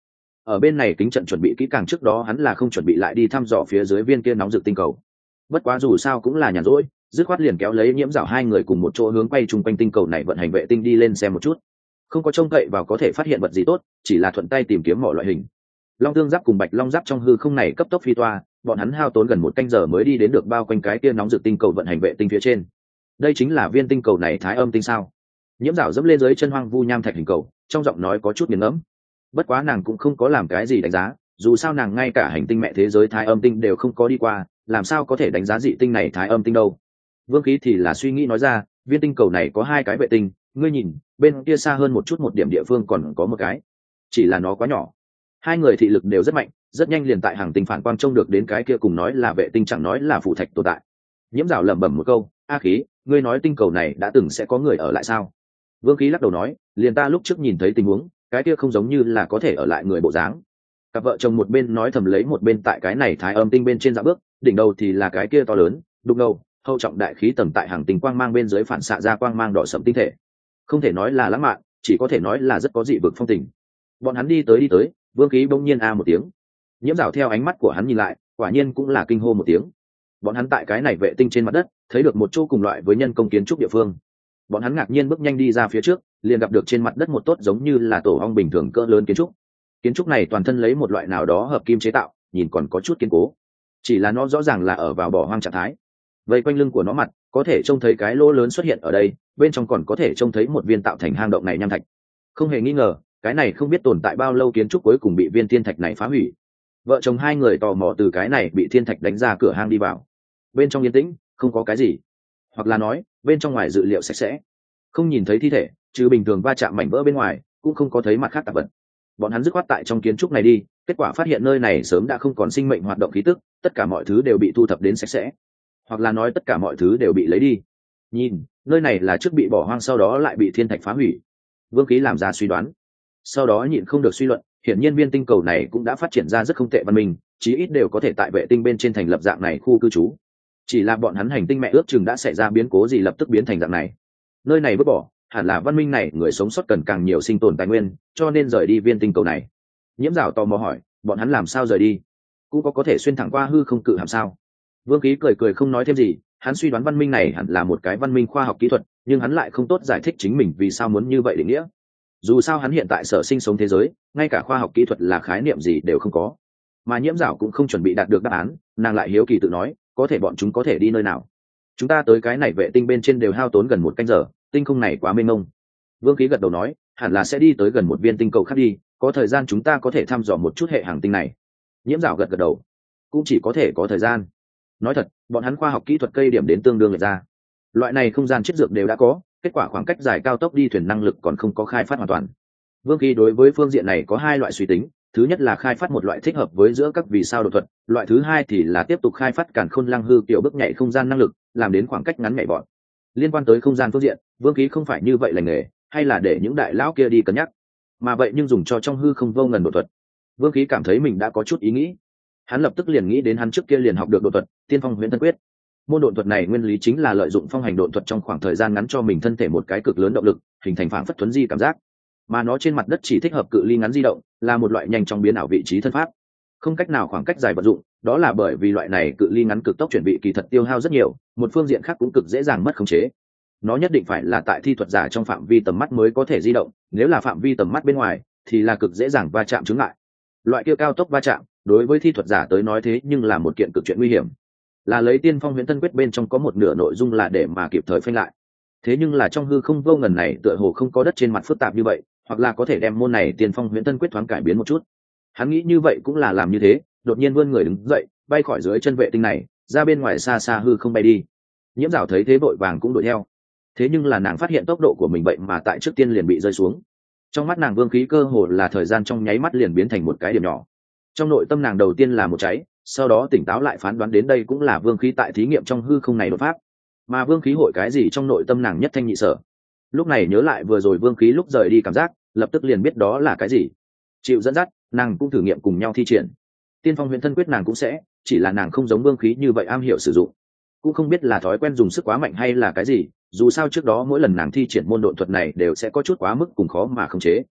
ở bên này kính trận chuẩn bị kỹ càng trước đó hắn là không chuẩn bị lại đi thăm dò phía dưới viên kia nóng rực tinh cầu. Bất quá dù sao cũng là nhàn rỗi, dứt khoát liền kéo lấy Nhiễm Giảo hai người cùng một chỗ hướng quay chung quanh tinh cầu này vận hành vệ tinh đi lên xem một chút. Không có trông cậy vào có thể phát hiện vật gì tốt, chỉ là thuận tay tìm kiếm mọi loại hình. Long Tương Giáp cùng Bạch Long Giáp trong hư không này cấp tốc phi toa, bọn hắn hao tốn gần 1 canh giờ mới đi đến được bao quanh cái kia nóng rực tinh cầu vận hành vệ tinh phía trên. Đây chính là viên tinh cầu này Thái Âm tinh sao? Nhiễm Giảo dẫm lên dưới chân hoang vu nham thạch hình cầu, trong giọng nói có chút nghiền ngẫm. Bất quá nàng cũng không có làm cái gì đánh giá, dù sao nàng ngay cả hành tinh mẹ thế giới Thái Âm tinh đều không có đi qua, làm sao có thể đánh giá dị tinh này Thái Âm tinh đâu. Vương Khí thì là suy nghĩ nói ra, viên tinh cầu này có 2 cái vệ tinh, ngươi nhìn bên kia xa hơn một chút một điểm địa phương còn có một cái, chỉ là nó quá nhỏ. Hai người thị lực đều rất mạnh, rất nhanh liền tại hàng tinh phản quang trông được đến cái kia, cùng nói là vệ tinh chẳng nói là phù thạch tồn tại. Nhiễm Giảo lẩm bẩm một câu, A Khí, ngươi nói tinh cầu này đã từng sẽ có người ở lại sao? Vương Khí lắc đầu nói, liền ta lúc trước nhìn thấy tình huống, cái kia không giống như là có thể ở lại người bộ dáng. Cặp vợ chồng một bên nói thầm lấy một bên tại cái này Thái Âm tinh bên trên dạo bước, đỉnh đầu thì là cái kia to lớn đục ngầu hậu trọng đại khí tầng tại hàng tinh quang mang bên dưới phản xạ ra quang mang đỏ sẫm tinh thể. Không thể nói là lãng mạn, chỉ có thể nói là rất có dị vực phong tình. Bọn hắn đi tới, Vương Khí bỗng nhiên a một tiếng. Nhiễm Giảo theo ánh mắt của hắn nhìn lại, quả nhiên cũng là kinh hô một tiếng. Bọn hắn tại cái này vệ tinh trên mặt đất thấy được một chỗ cùng loại với nhân công kiến trúc địa phương. Bọn hắn ngạc nhiên bước nhanh đi ra phía trước, liền gặp được trên mặt đất một tốt giống như là tổ ong bình thường cỡ lớn kiến trúc. Kiến trúc này toàn thân lấy một loại nào đó hợp kim chế tạo, nhìn còn có chút kiên cố, chỉ là nó rõ ràng là ở vào bỏ hoang trạng thái. Vây quanh lưng của nó mặt có thể trông thấy cái lỗ lớn xuất hiện ở đây, bên trong còn có thể trông thấy một viên tạo thành hang động này nham thạch. Không hề nghi ngờ, cái này không biết tồn tại bao lâu kiến trúc cuối cùng bị viên thiên thạch này phá hủy. Vợ chồng hai người tò mò từ cái này bị thiên thạch đánh ra cửa hang đi vào. Bên trong yên tĩnh, không có cái gì, hoặc là nói bên trong ngoài dự liệu sạch sẽ, không nhìn thấy thi thể, trừ bình thường va chạm mảnh vỡ bên ngoài cũng không có thấy mặt khác tạp vật. Bọn hắn dứt khoát tại trong kiến trúc này đi, kết quả phát hiện nơi này sớm đã không còn sinh mệnh hoạt động khí tức, tất cả mọi thứ đều bị thu thập đến sạch sẽ, hoặc là nói tất cả mọi thứ đều bị lấy đi. Nhìn, nơi này là trước bị bỏ hoang sau đó lại bị thiên thạch phá hủy. Vương Khí làm ra suy đoán, sau đó nhịn không được suy luận, hiển nhiên viên tinh cầu này cũng đã phát triển ra rất không tệ văn minh, chí ít đều có thể tại vệ tinh bên trên thành lập dạng này khu cư trú. Chỉ là bọn hắn hành tinh mẹ ước chừng đã xảy ra biến cố gì lập tức biến thành dạng này. Nơi này vứt bỏ, hẳn là văn minh này người sống sót cần càng nhiều sinh tồn tài nguyên, cho nên rời đi viên tinh cầu này. Nhiễm Giảo tò mò hỏi, bọn hắn làm sao rời đi? Cũng có thể xuyên thẳng qua hư không cự hạm sao? Vương Khí cười không nói thêm gì, hắn suy đoán văn minh này hẳn là một cái văn minh khoa học kỹ thuật, nhưng hắn lại không tốt giải thích chính mình vì sao muốn như vậy định nghĩa. Dù sao hắn hiện tại sở sinh sống thế giới, ngay cả khoa học kỹ thuật là khái niệm gì đều không có. Mà Nhiễm Giảo cũng không chuẩn bị đạt được đáp án, nàng lại hiếu kỳ tự nói, có thể bọn chúng có thể đi nơi nào? Chúng ta tới cái này vệ tinh bên trên đều hao tốn gần 1 canh giờ, tinh không này quá mênh mông. Vương Khí gật đầu nói, hẳn là sẽ đi tới gần một viên tinh cầu khác đi, có thời gian chúng ta có thể thăm dò một chút hệ hành tinh này. Nhiễm Giảo gật đầu, cũng chỉ có thể có thời gian. Nói thật, bọn hắn khoa học kỹ thuật cây điểm đến tương đương lệch ra. Loại này không gian chiết dược đều đã có, kết quả khoảng cách dài cao tốc đi thuyền năng lực còn không có khai phát hoàn toàn. Vương Khí đối với phương diện này có 2 loại suy tính, thứ nhất là khai phát một loại thích hợp với giữa các vì sao đột thuật, loại thứ hai thì là tiếp tục khai phát càn khôn lăng hư kiểu bước nhảy không gian năng lực, làm đến khoảng cách ngắn nhảy vọt. Liên quan tới không gian phương diện, Vương Khí không phải như vậy lành nghề, hay là để những đại lão kia đi cân nhắc, mà vậy nhưng dùng cho trong hư không vô ngần đột thuật. Vương Khí cảm thấy mình đã có chút ý nghĩ, hắn lập tức liền nghĩ đến hắn trước kia liền học được đột thuật Tiên Phong Huyễn Thân Quyết. Môn đột thuật này nguyên lý chính là lợi dụng phong hành đột thuật trong khoảng thời gian ngắn cho mình thân thể một cái cực lớn động lực, hình thành phảng phất thuấn di cảm giác, mà nó trên mặt đất chỉ thích hợp cự ly ngắn di động, là một loại nhanh chóng biến ảo vị trí thân pháp, không cách nào khoảng cách dài vận dụng. Đó là bởi vì loại này cự ly ngắn cực tốc chuyển vị kỳ thật tiêu hao rất nhiều, một phương diện khác cũng cực dễ dàng mất khống chế. Nó nhất định phải là tại thi thuật giả trong phạm vi tầm mắt mới có thể di động, nếu là phạm vi tầm mắt bên ngoài thì là cực dễ dàng va chạm chướng ngại. Loại kia cao tốc va chạm đối với thi thuật giả tới nói thế nhưng là một kiện cực chuyện nguy hiểm. Là lấy Tiên Phong Huyễn Thân Quyết bên trong có một nửa nội dung là để mà kịp thời phanh lại, thế nhưng là trong hư không vô ngần này tựa hồ không có đất trên mặt phức tạp như vậy, hoặc là có thể đem môn này Tiên Phong Huyễn Thân Quyết thoáng cải biến một chút. Hắn nghĩ như vậy cũng là làm như thế, đột nhiên vươn người đứng dậy, bay khỏi dưới chân vệ tinh này, ra bên ngoài xa xa hư không bay đi. Nhiễm Giảo thấy thế vội vàng cũng đuổi theo, thế nhưng là nàng phát hiện tốc độ của mình vậy mà tại trước tiên liền bị rơi xuống. Trong mắt nàng Vương Khí cơ hồ là thời gian trong nháy mắt liền biến thành một cái điểm nhỏ. Trong nội tâm nàng đầu tiên là một cháy, sau đó tỉnh táo lại phán đoán đến đây cũng là Vương Khí tại thí nghiệm trong hư không này đột pháp. Mà Vương Khí hội cái gì trong nội tâm nàng nhất thanh nhị sở. Lúc này nhớ lại vừa rồi Vương Khí lúc rời đi cảm giác, lập tức liền biết đó là cái gì. Chịu dẫn dắt, nàng cũng thử nghiệm cùng nhau thi triển Tiên Phong Huyễn Thân Quyết, nàng cũng sẽ, chỉ là nàng không giống Vương Khí như vậy am hiểu sử dụng, cũng không biết là thói quen dùng sức quá mạnh hay là cái gì, dù sao trước đó mỗi lần nàng thi triển môn độn thuật này đều sẽ có chút quá mức cùng khó mà khống chế.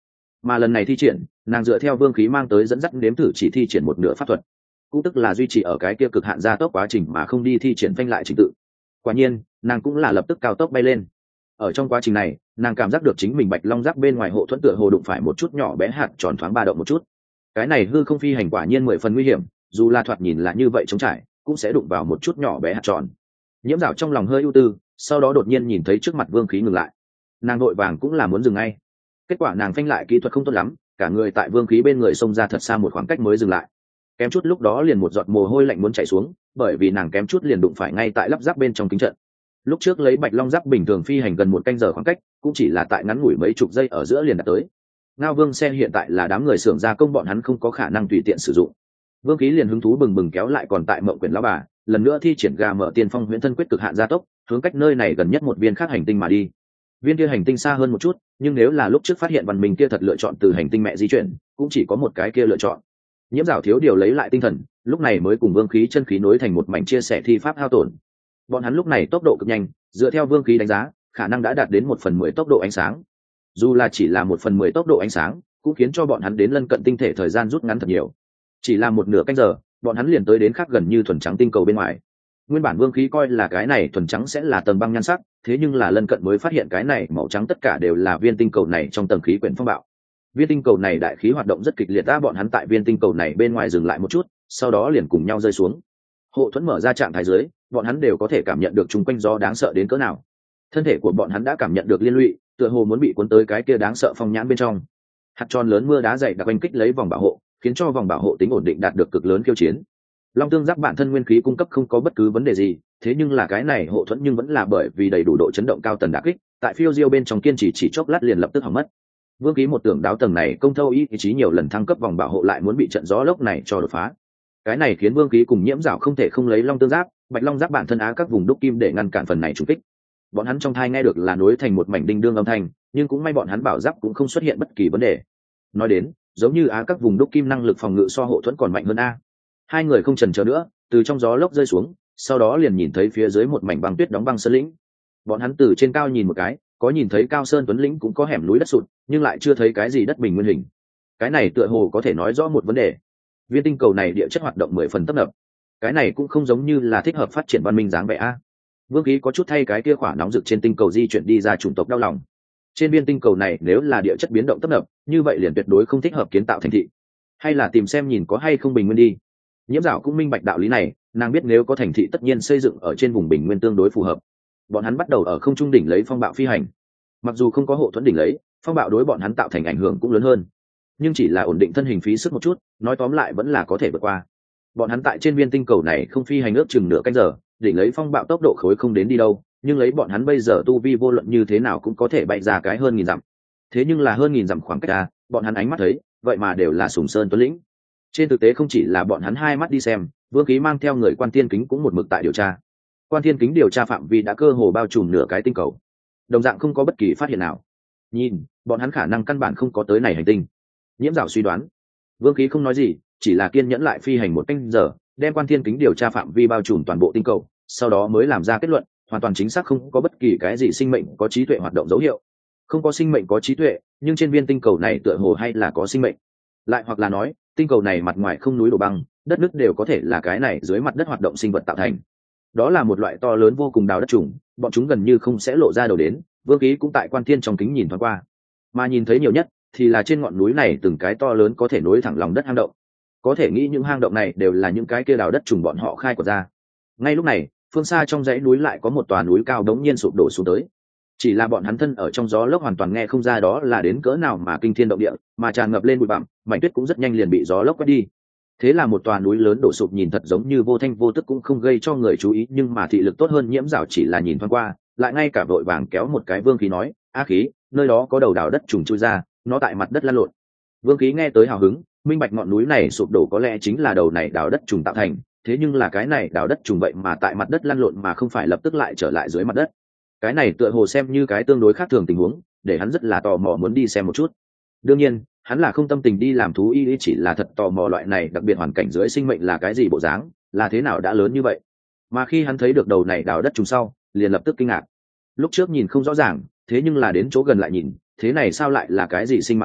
Mà lần này thi triển, nàng dựa theo vương khí mang tới dẫn dắt nếm thử chỉ thi triển một nửa pháp thuật, cũng tức là duy trì ở cái kia cực hạn gia tốc quá trình mà không đi thi triển phanh lại trình tự. Quả nhiên nàng cũng là lập tức cao tốc bay lên. Ở trong quá trình này nàng cảm giác được chính mình bạch long giáp bên ngoài hộ thuẫn tựa hồ đụng phải một chút nhỏ bé hạt tròn thoáng ba động một chút. Cái này hư không phi hành quả nhiên 10 phần nguy hiểm, dù là thoạt nhìn là như vậy trống trải cũng sẽ đụng vào một chút nhỏ bé hạt tròn. Nhiễm Dạo trong lòng hơi ưu tư, sau đó đột nhiên nhìn thấy trước mặt vương khí ngừng lại. Nàng vội vàng cũng là muốn dừng ngay, kết quả nàng phanh lại kỹ thuật không tốt lắm, cả người tại vương khí bên người xông ra thật xa một khoảng cách mới dừng lại. Kém chút lúc đó liền một giọt mồ hôi lạnh muốn chảy xuống, bởi vì nàng kém chút liền đụng phải ngay tại lắp ráp bên trong kính trận. Lúc trước lấy bạch long giáp bình thường phi hành gần 1 canh giờ khoảng cách, cũng chỉ là tại ngắn ngủi mấy chục giây ở giữa liền đạt tới. Ngao Vương xe hiện tại là đám người xưởng gia công bọn hắn không có khả năng tùy tiện sử dụng. Vương khí liền hứng thú bừng bừng kéo lại còn tại Mộng Quyển lão bà, lần nữa thi triển gà mở tiên phong huyễn thân quyết cực hạn gia tốc, hướng cách nơi này gần nhất một viên khác hành tinh mà đi. Viên kia hành tinh xa hơn một chút, nhưng nếu là lúc trước phát hiện văn minh kia thật lựa chọn từ hành tinh mẹ di chuyển, cũng chỉ có một cái kia lựa chọn. Nhiễm Dạo thiếu điều lấy lại tinh thần, lúc này mới cùng vương khí chân khí nối thành một mảnh chia sẻ thi pháp hao tổn. Bọn hắn lúc này tốc độ cực nhanh, dựa theo vương khí đánh giá, khả năng đã đạt đến 1/10 tốc độ ánh sáng. Dù là chỉ là 1/10 tốc độ ánh sáng, cũng khiến cho bọn hắn đến lân cận tinh thể thời gian rút ngắn thật nhiều. Chỉ là một nửa canh giờ, bọn hắn liền tới đến khác gần như thuần trắng tinh cầu bên ngoài. Nguyên bản vương khí coi là cái này thuần trắng sẽ là tầng băng nhan sắc, thế nhưng là lân cận mới phát hiện cái này màu trắng tất cả đều là viên tinh cầu này trong tầng khí quyển phong bạo. Viên tinh cầu này đại khí hoạt động rất kịch liệt, bọn hắn tại viên tinh cầu này bên ngoài dừng lại một chút, sau đó liền cùng nhau rơi xuống. Hộ thuẫn mở ra trạng thái dưới, bọn hắn đều có thể cảm nhận được chung quanh gió đáng sợ đến cỡ nào. Thân thể của bọn hắn đã cảm nhận được liên lụy, tựa hồ muốn bị cuốn tới cái kia đáng sợ phong nhãn bên trong. Hạt tròn lớn mưa đá dày đặc oanh kích lấy vòng bảo hộ, khiến cho vòng bảo hộ tính ổn định đạt được cực lớn khiêu chiến. Long tương giáp bản thân nguyên khí cung cấp không có bất cứ vấn đề gì, thế nhưng là cái này hộ thuẫn nhưng vẫn là bởi vì đầy đủ độ chấn động cao tần đả kích, tại phiêu diêu bên trong kiên trì chỉ chốc lát liền lập tức hỏng mất. Vương khí một tưởng đáo tầng này công thâu ý chí nhiều lần thăng cấp vòng bảo hộ lại muốn bị trận gió lốc này cho đột phá. Cái này khiến vương khí cùng Nhiễm Dạo không thể không lấy long tương giáp, bạch long giáp bản thân á các vùng đúc kim để ngăn cản phần này trùng kích. Bọn hắn trong thai nghe được là nối thành một mảnh đinh đương âm thanh, nhưng cũng may bọn hắn bảo giáp cũng không xuất hiện bất kỳ vấn đề. Nói đến, giống như á các vùng đúc kim năng lực phòng ngự so hộ thuẫn còn mạnh hơn a. Hai người không chần chờ nữa, từ trong gió lốc rơi xuống, sau đó liền nhìn thấy phía dưới một mảnh băng tuyết đóng băng sơn lĩnh. Bọn hắn từ trên cao nhìn một cái, có nhìn thấy cao sơn tuấn lĩnh cũng có hẻm núi đất sụt, nhưng lại chưa thấy cái gì đất bình nguyên hình. Cái này tựa hồ có thể nói rõ một vấn đề: viên tinh cầu này địa chất hoạt động 10 phần tấp nập. Cái này cũng không giống như là thích hợp phát triển văn minh dáng vẻ a. Vương khí có chút thay cái kia khỏa nóng rực trên tinh cầu di chuyển đi ra chủng tộc đau lòng. Trên viên tinh cầu này nếu là địa chất biến động tấp nập, như vậy liền tuyệt đối không thích hợp kiến tạo thành thị. Hay là tìm xem nhìn có hay không bình nguyên đi. Nhiễm Dạo cũng minh bạch đạo lý này, nàng biết nếu có thành thị tất nhiên xây dựng ở trên vùng bình nguyên tương đối phù hợp. Bọn hắn bắt đầu ở không trung đỉnh lấy phong bạo phi hành. Mặc dù không có hộ thuẫn đỉnh lấy, phong bạo đối bọn hắn tạo thành ảnh hưởng cũng lớn hơn, nhưng chỉ là ổn định thân hình phí sức một chút, nói tóm lại vẫn là có thể vượt qua. Bọn hắn tại trên viên tinh cầu này không phi hành ước chừng nửa canh giờ, đỉnh lấy phong bạo tốc độ khối không đến đi đâu, nhưng lấy bọn hắn bây giờ tu vi vô luận như thế nào cũng có thể bay ra cái hơn 1000 dặm. Thế nhưng là hơn 1000 dặm khoảng cách ra, bọn hắn ánh mắt thấy, vậy mà đều là Sùng Sơn Tuấn lĩnh. Trên thực tế không chỉ là bọn hắn hai mắt đi xem, vương khí mang theo người quan thiên kính cũng một mực tại điều tra. Quan thiên kính điều tra phạm vi đã cơ hồ bao trùm nửa cái tinh cầu, đồng dạng không có bất kỳ phát hiện nào. Nhìn, bọn hắn khả năng căn bản không có tới này hành tinh. Nhiễm Dạo suy đoán. Vương khí không nói gì, chỉ là kiên nhẫn lại phi hành 1 canh giờ, đem quan thiên kính điều tra phạm vi bao trùm toàn bộ tinh cầu, sau đó mới làm ra kết luận, hoàn toàn chính xác không có bất kỳ cái gì sinh mệnh có trí tuệ hoạt động dấu hiệu. Không có sinh mệnh có trí tuệ, nhưng trên viên tinh cầu này tựa hồ hay là có sinh mệnh. Lại hoặc là nói, tinh cầu này mặt ngoài không núi đổ băng, đất nước đều có thể là cái này dưới mặt đất hoạt động sinh vật tạo thành. Đó là một loại to lớn vô cùng đào đất trùng, bọn chúng gần như không sẽ lộ ra đầu đến. Vương khí cũng tại quan thiên trong kính nhìn thoáng qua, mà nhìn thấy nhiều nhất thì là trên ngọn núi này từng cái to lớn có thể nối thẳng lòng đất hang động. Có thể nghĩ những hang động này đều là những cái kia đào đất trùng bọn họ khai quật ra. Ngay lúc này, phương xa trong dãy núi lại có một tòa núi cao đống nhiên sụp đổ xuống tới. Chỉ là bọn hắn thân ở trong gió lốc hoàn toàn nghe không ra đó là đến cỡ nào mà kinh thiên động địa, mà tràn ngập lên bụi bặm, mảnh tuyết cũng rất nhanh liền bị gió lốc quét đi. Thế là một tòa núi lớn đổ sụp nhìn thật giống như vô thanh vô tức cũng không gây cho người chú ý, nhưng mà thị lực tốt hơn Nhiễm Dạo chỉ là nhìn thoáng qua, lại ngay cả vội vàng kéo một cái vương khí nói: "A khí, nơi đó có đầu đào đất trùng chui ra, nó tại mặt đất lăn lộn." Vương khí nghe tới hào hứng, minh bạch ngọn núi này sụp đổ có lẽ chính là đầu này đào đất trùng tạo thành, thế nhưng là cái này đào đất trùng vậy mà tại mặt đất lăn lộn mà không phải lập tức lại trở lại dưới mặt đất. Cái này tựa hồ xem như cái tương đối khác thường tình huống, để hắn rất là tò mò muốn đi xem một chút. Đương nhiên, hắn là không tâm tình đi làm thú y, chỉ là thật tò mò loại này đặc biệt hoàn cảnh dưới sinh mệnh là cái gì bộ dáng, là thế nào đã lớn như vậy. Mà khi hắn thấy được đầu này đào đất trùng sau, liền lập tức kinh ngạc. Lúc trước nhìn không rõ ràng, thế nhưng là đến chỗ gần lại nhìn, thế này sao lại là cái gì sinh mạng thể,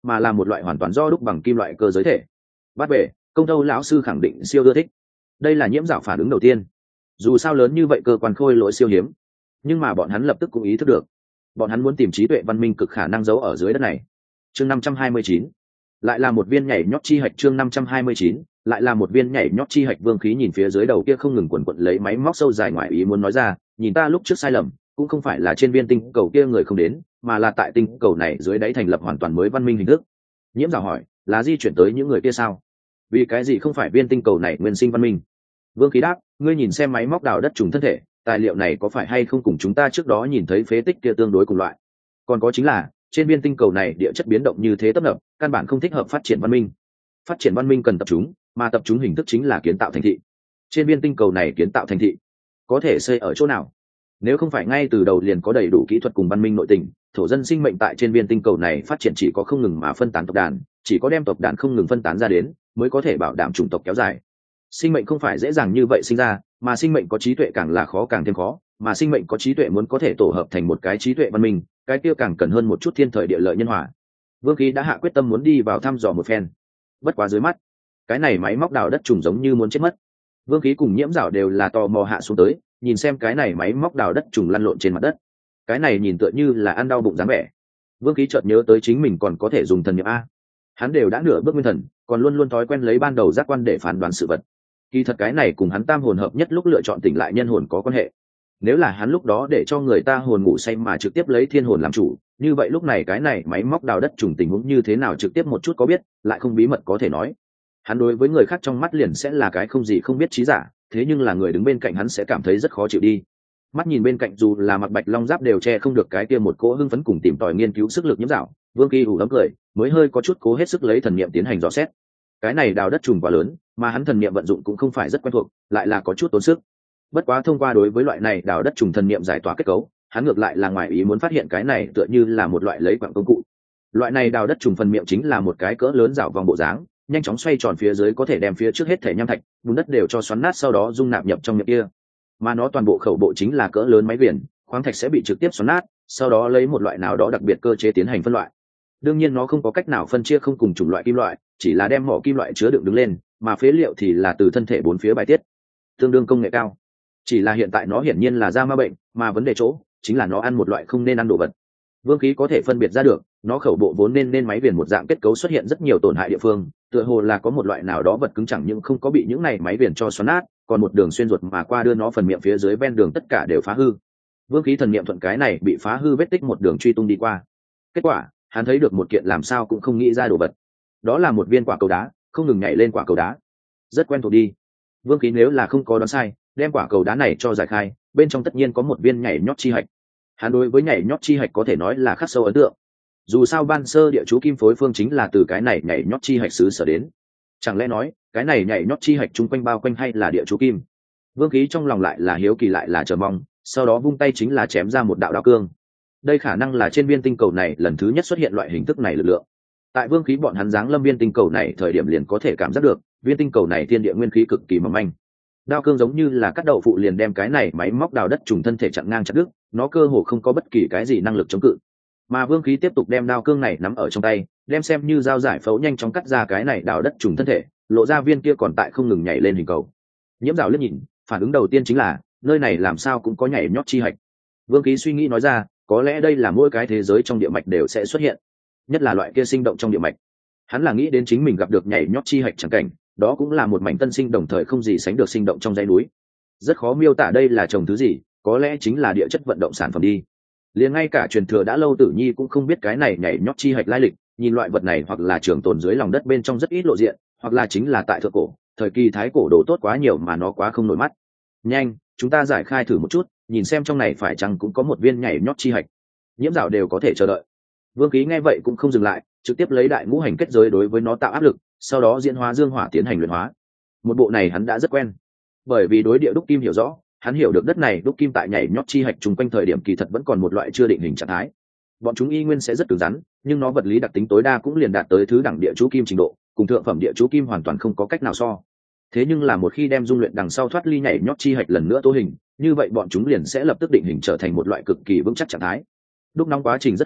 mà là một loại hoàn toàn do đúc bằng kim loại cơ giới thể. Bắt bể, công tâu lão sư khẳng định siêu ưa thích. Đây là nhiễm dạo phản ứng đầu tiên. Dù sao lớn như vậy cơ quan khôi lỗi siêu hiếm, nhưng mà bọn hắn lập tức cũng ý thức được, bọn hắn muốn tìm trí tuệ văn minh cực khả năng giấu ở dưới đất này. Chương 529, lại là một viên nhảy nhót chi hạch. Chương 529, lại là một viên nhảy nhót chi hạch. Vương Khí nhìn phía dưới đầu kia không ngừng quần quật lấy máy móc sâu dài ngoài ý muốn nói ra, nhìn ta lúc trước sai lầm, cũng không phải là trên viên tinh cầu kia người không đến, mà là tại tinh cầu này dưới đáy thành lập hoàn toàn mới văn minh hình thức. Nhiễm Giảo hỏi, là di chuyển tới những người kia sao? Vì cái gì không phải viên tinh cầu này nguyên sinh văn minh? Vương Khí đáp, ngươi nhìn xem máy móc đào đất trùng thân thể, tài liệu này có phải hay không cùng chúng ta trước đó nhìn thấy phế tích kia tương đối cùng loại? Còn có chính là, trên viên tinh cầu này địa chất biến động như thế tấp nập, căn bản không thích hợp phát triển văn minh. Phát triển văn minh cần tập trung, mà tập trung hình thức chính là kiến tạo thành thị. Trên viên tinh cầu này kiến tạo thành thị, có thể xây ở chỗ nào? Nếu không phải ngay từ đầu liền có đầy đủ kỹ thuật cùng văn minh nội tình, thổ dân sinh mệnh tại trên viên tinh cầu này phát triển chỉ có không ngừng mà phân tán tộc đàn, chỉ có đem tộc đàn không ngừng phân tán ra đến, mới có thể bảo đảm chủng tộc kéo dài. Sinh mệnh không phải dễ dàng như vậy sinh ra, mà sinh mệnh có trí tuệ càng là khó càng thêm khó, mà sinh mệnh có trí tuệ muốn có thể tổ hợp thành một cái trí tuệ văn minh, cái kia càng cần hơn một chút thiên thời địa lợi nhân hòa. Vương Khí đã hạ quyết tâm muốn đi vào thăm dò một phen. Bất quá dưới mắt, cái này máy móc đào đất trùng giống như muốn chết mất. Vương Khí cùng Nhiễm Giảo đều là tò mò hạ xuống tới, nhìn xem cái này máy móc đào đất trùng lăn lộn trên mặt đất. Cái này nhìn tựa như là ăn đau bụng dáng vẻ. Vương Khí chợt nhớ tới chính mình còn có thể dùng thần niệm a. Hắn đều đã nửa bước nguyên thần, còn luôn luôn thói quen lấy ban đầu giác quan để phán đoán sự vật. Kỳ thật cái này cùng hắn tam hồn hợp nhất lúc lựa chọn tỉnh lại nhân hồn có quan hệ. Nếu là hắn lúc đó để cho người ta hồn ngủ say mà trực tiếp lấy thiên hồn làm chủ, như vậy lúc này cái này máy móc đào đất trùng tình huống như thế nào trực tiếp một chút có biết, lại không bí mật có thể nói. Hắn đối với người khác trong mắt liền sẽ là cái không gì không biết trí giả, thế nhưng là người đứng bên cạnh hắn sẽ cảm thấy rất khó chịu đi. Mắt nhìn bên cạnh dù là mặc bạch long giáp đều che không được cái kia một cỗ hưng phấn cùng tìm tòi nghiên cứu sức lực Nhiễm Giảo, Vương Kỳ ủ ấm cười, mới hơi có chút cố hết sức lấy thần niệm tiến hành dò xét. Cái này đào đất trùng quá lớn, mà hắn thần niệm vận dụng cũng không phải rất quen thuộc, lại là có chút tốn sức. Bất quá thông qua đối với loại này đào đất trùng thần niệm giải tỏa kết cấu, hắn ngược lại là ngoài ý muốn phát hiện cái này tựa như là một loại lấy quặng công cụ. Loại này đào đất trùng phần miệng chính là một cái cỡ lớn rảo vòng bộ dáng, nhanh chóng xoay tròn phía dưới có thể đem phía trước hết thể nham thạch, bùn đất đều cho xoắn nát sau đó dung nạp nhập trong miệng kia. Mà nó toàn bộ khẩu bộ chính là cỡ lớn máy viền, khoáng thạch sẽ bị trực tiếp xoắn nát, sau đó lấy một loại nào đó đặc biệt cơ chế tiến hành phân loại. Đương nhiên nó không có cách nào phân chia không cùng chủng loại kim loại, chỉ là đem mỏ kim loại chứa đựng đứng lên, mà phế liệu thì là từ thân thể bốn phía bài tiết, tương đương công nghệ cao. Chỉ là hiện tại nó hiển nhiên là da ma bệnh, mà vấn đề chỗ chính là nó ăn một loại không nên ăn đồ vật. Vương Khí có thể phân biệt ra được, nó khẩu bộ vốn nên máy viền một dạng kết cấu xuất hiện rất nhiều tổn hại địa phương, tựa hồ là có một loại nào đó vật cứng chẳng những không có bị những này máy viền cho xoắn nát, còn một đường xuyên ruột mà qua đưa nó phần miệng phía dưới ven đường tất cả đều phá hư. Vương Khí thần niệm thuận cái này bị phá hư vết tích một đường truy tung đi qua. Kết quả, hắn thấy được một kiện làm sao cũng không nghĩ ra đồ vật. Đó là một viên quả cầu đá, không ngừng nhảy lên quả cầu đá. Rất quen thuộc đi. Vương Khí nếu là không có đoán sai, đem quả cầu đá này cho giải khai, bên trong tất nhiên có một viên nhảy nhót chi hạch. Hắn đối với nhảy nhót chi hạch có thể nói là khắc sâu ấn tượng. Dù sao ban sơ địa chú kim phối phương chính là từ cái này nhảy nhót chi hạch xứ sở đến. Chẳng lẽ nói, cái này nhảy nhót chi hạch chung quanh bao quanh hay là địa chú kim? Vương Khí trong lòng lại là hiếu kỳ lại là chờ mong, sau đó vung tay chính là chém ra một đạo đao cương. Đây khả năng là trên viên tinh cầu này lần thứ nhất xuất hiện loại hình thức này lực lượng. Tại Vương Khí bọn hắn giáng lâm viên tinh cầu này thời điểm liền có thể cảm giác được, viên tinh cầu này thiên địa nguyên khí cực kỳ mỏng manh. Đao cương giống như là cắt đậu phụ liền đem cái này máy móc đào đất trùng thân thể chặn ngang chặt đứt, nó cơ hồ không có bất kỳ cái gì năng lực chống cự. Mà Vương Khí tiếp tục đem đao cương này nắm ở trong tay, đem xem như dao giải phẫu nhanh chóng cắt ra cái này đào đất trùng thân thể, lộ ra viên kia còn tại không ngừng nhảy lên hình cầu. Nhiễm Giảo liếc nhìn, phản ứng đầu tiên chính là, nơi này làm sao cũng có nhảy nhót chi hạch. Vương Khí suy nghĩ nói ra, có lẽ đây là mỗi cái thế giới trong địa mạch đều sẽ xuất hiện, nhất là loại kia sinh động trong địa mạch. Hắn là nghĩ đến chính mình gặp được nhảy nhót chi hạch chẳng cảnh, đó cũng là một mảnh tân sinh đồng thời không gì sánh được sinh động trong dãy núi. Rất khó miêu tả đây là trồng thứ gì, có lẽ chính là địa chất vận động sản phẩm đi. Liền ngay cả truyền thừa đã lâu Tử Nhi cũng không biết cái này nhảy nhót chi hạch lai lịch, nhìn loại vật này hoặc là trường tồn dưới lòng đất bên trong rất ít lộ diện, hoặc là chính là tại thượng cổ, thời kỳ thái cổ đồ tốt quá nhiều mà nó quá không nổi mắt. Nhanh, chúng ta giải khai thử một chút, nhìn xem trong này phải chăng cũng có một viên nhảy nhót chi hạch. Nhiễm Giảo đều có thể chờ đợi. Vương Khí nghe vậy cũng không dừng lại, trực tiếp lấy đại ngũ hành kết giới đối với nó tạo áp lực, sau đó diễn hóa dương hỏa tiến hành luyện hóa. Một bộ này hắn đã rất quen, bởi vì đối địa đúc kim hiểu rõ, hắn hiểu được đất này đúc kim tại nhảy nhót chi hạch chung quanh thời điểm kỳ thật vẫn còn một loại chưa định hình trạng thái. Bọn chúng y nguyên sẽ rất cứng rắn, nhưng nó vật lý đặc tính tối đa cũng liền đạt tới thứ đẳng địa chú kim trình độ, cùng thượng phẩm địa chú kim hoàn toàn không có cách nào so. Thế nhưng là một khi đem dung luyện đằng sau thoát ly nhảy nhót chi hạch lần nữa tố hình, như vậy bọn chúng liền sẽ lập tức định hình trở thành một loại cực kỳ vững chắc trạng thái. Đúc nóng quá trình rất thuận lợi,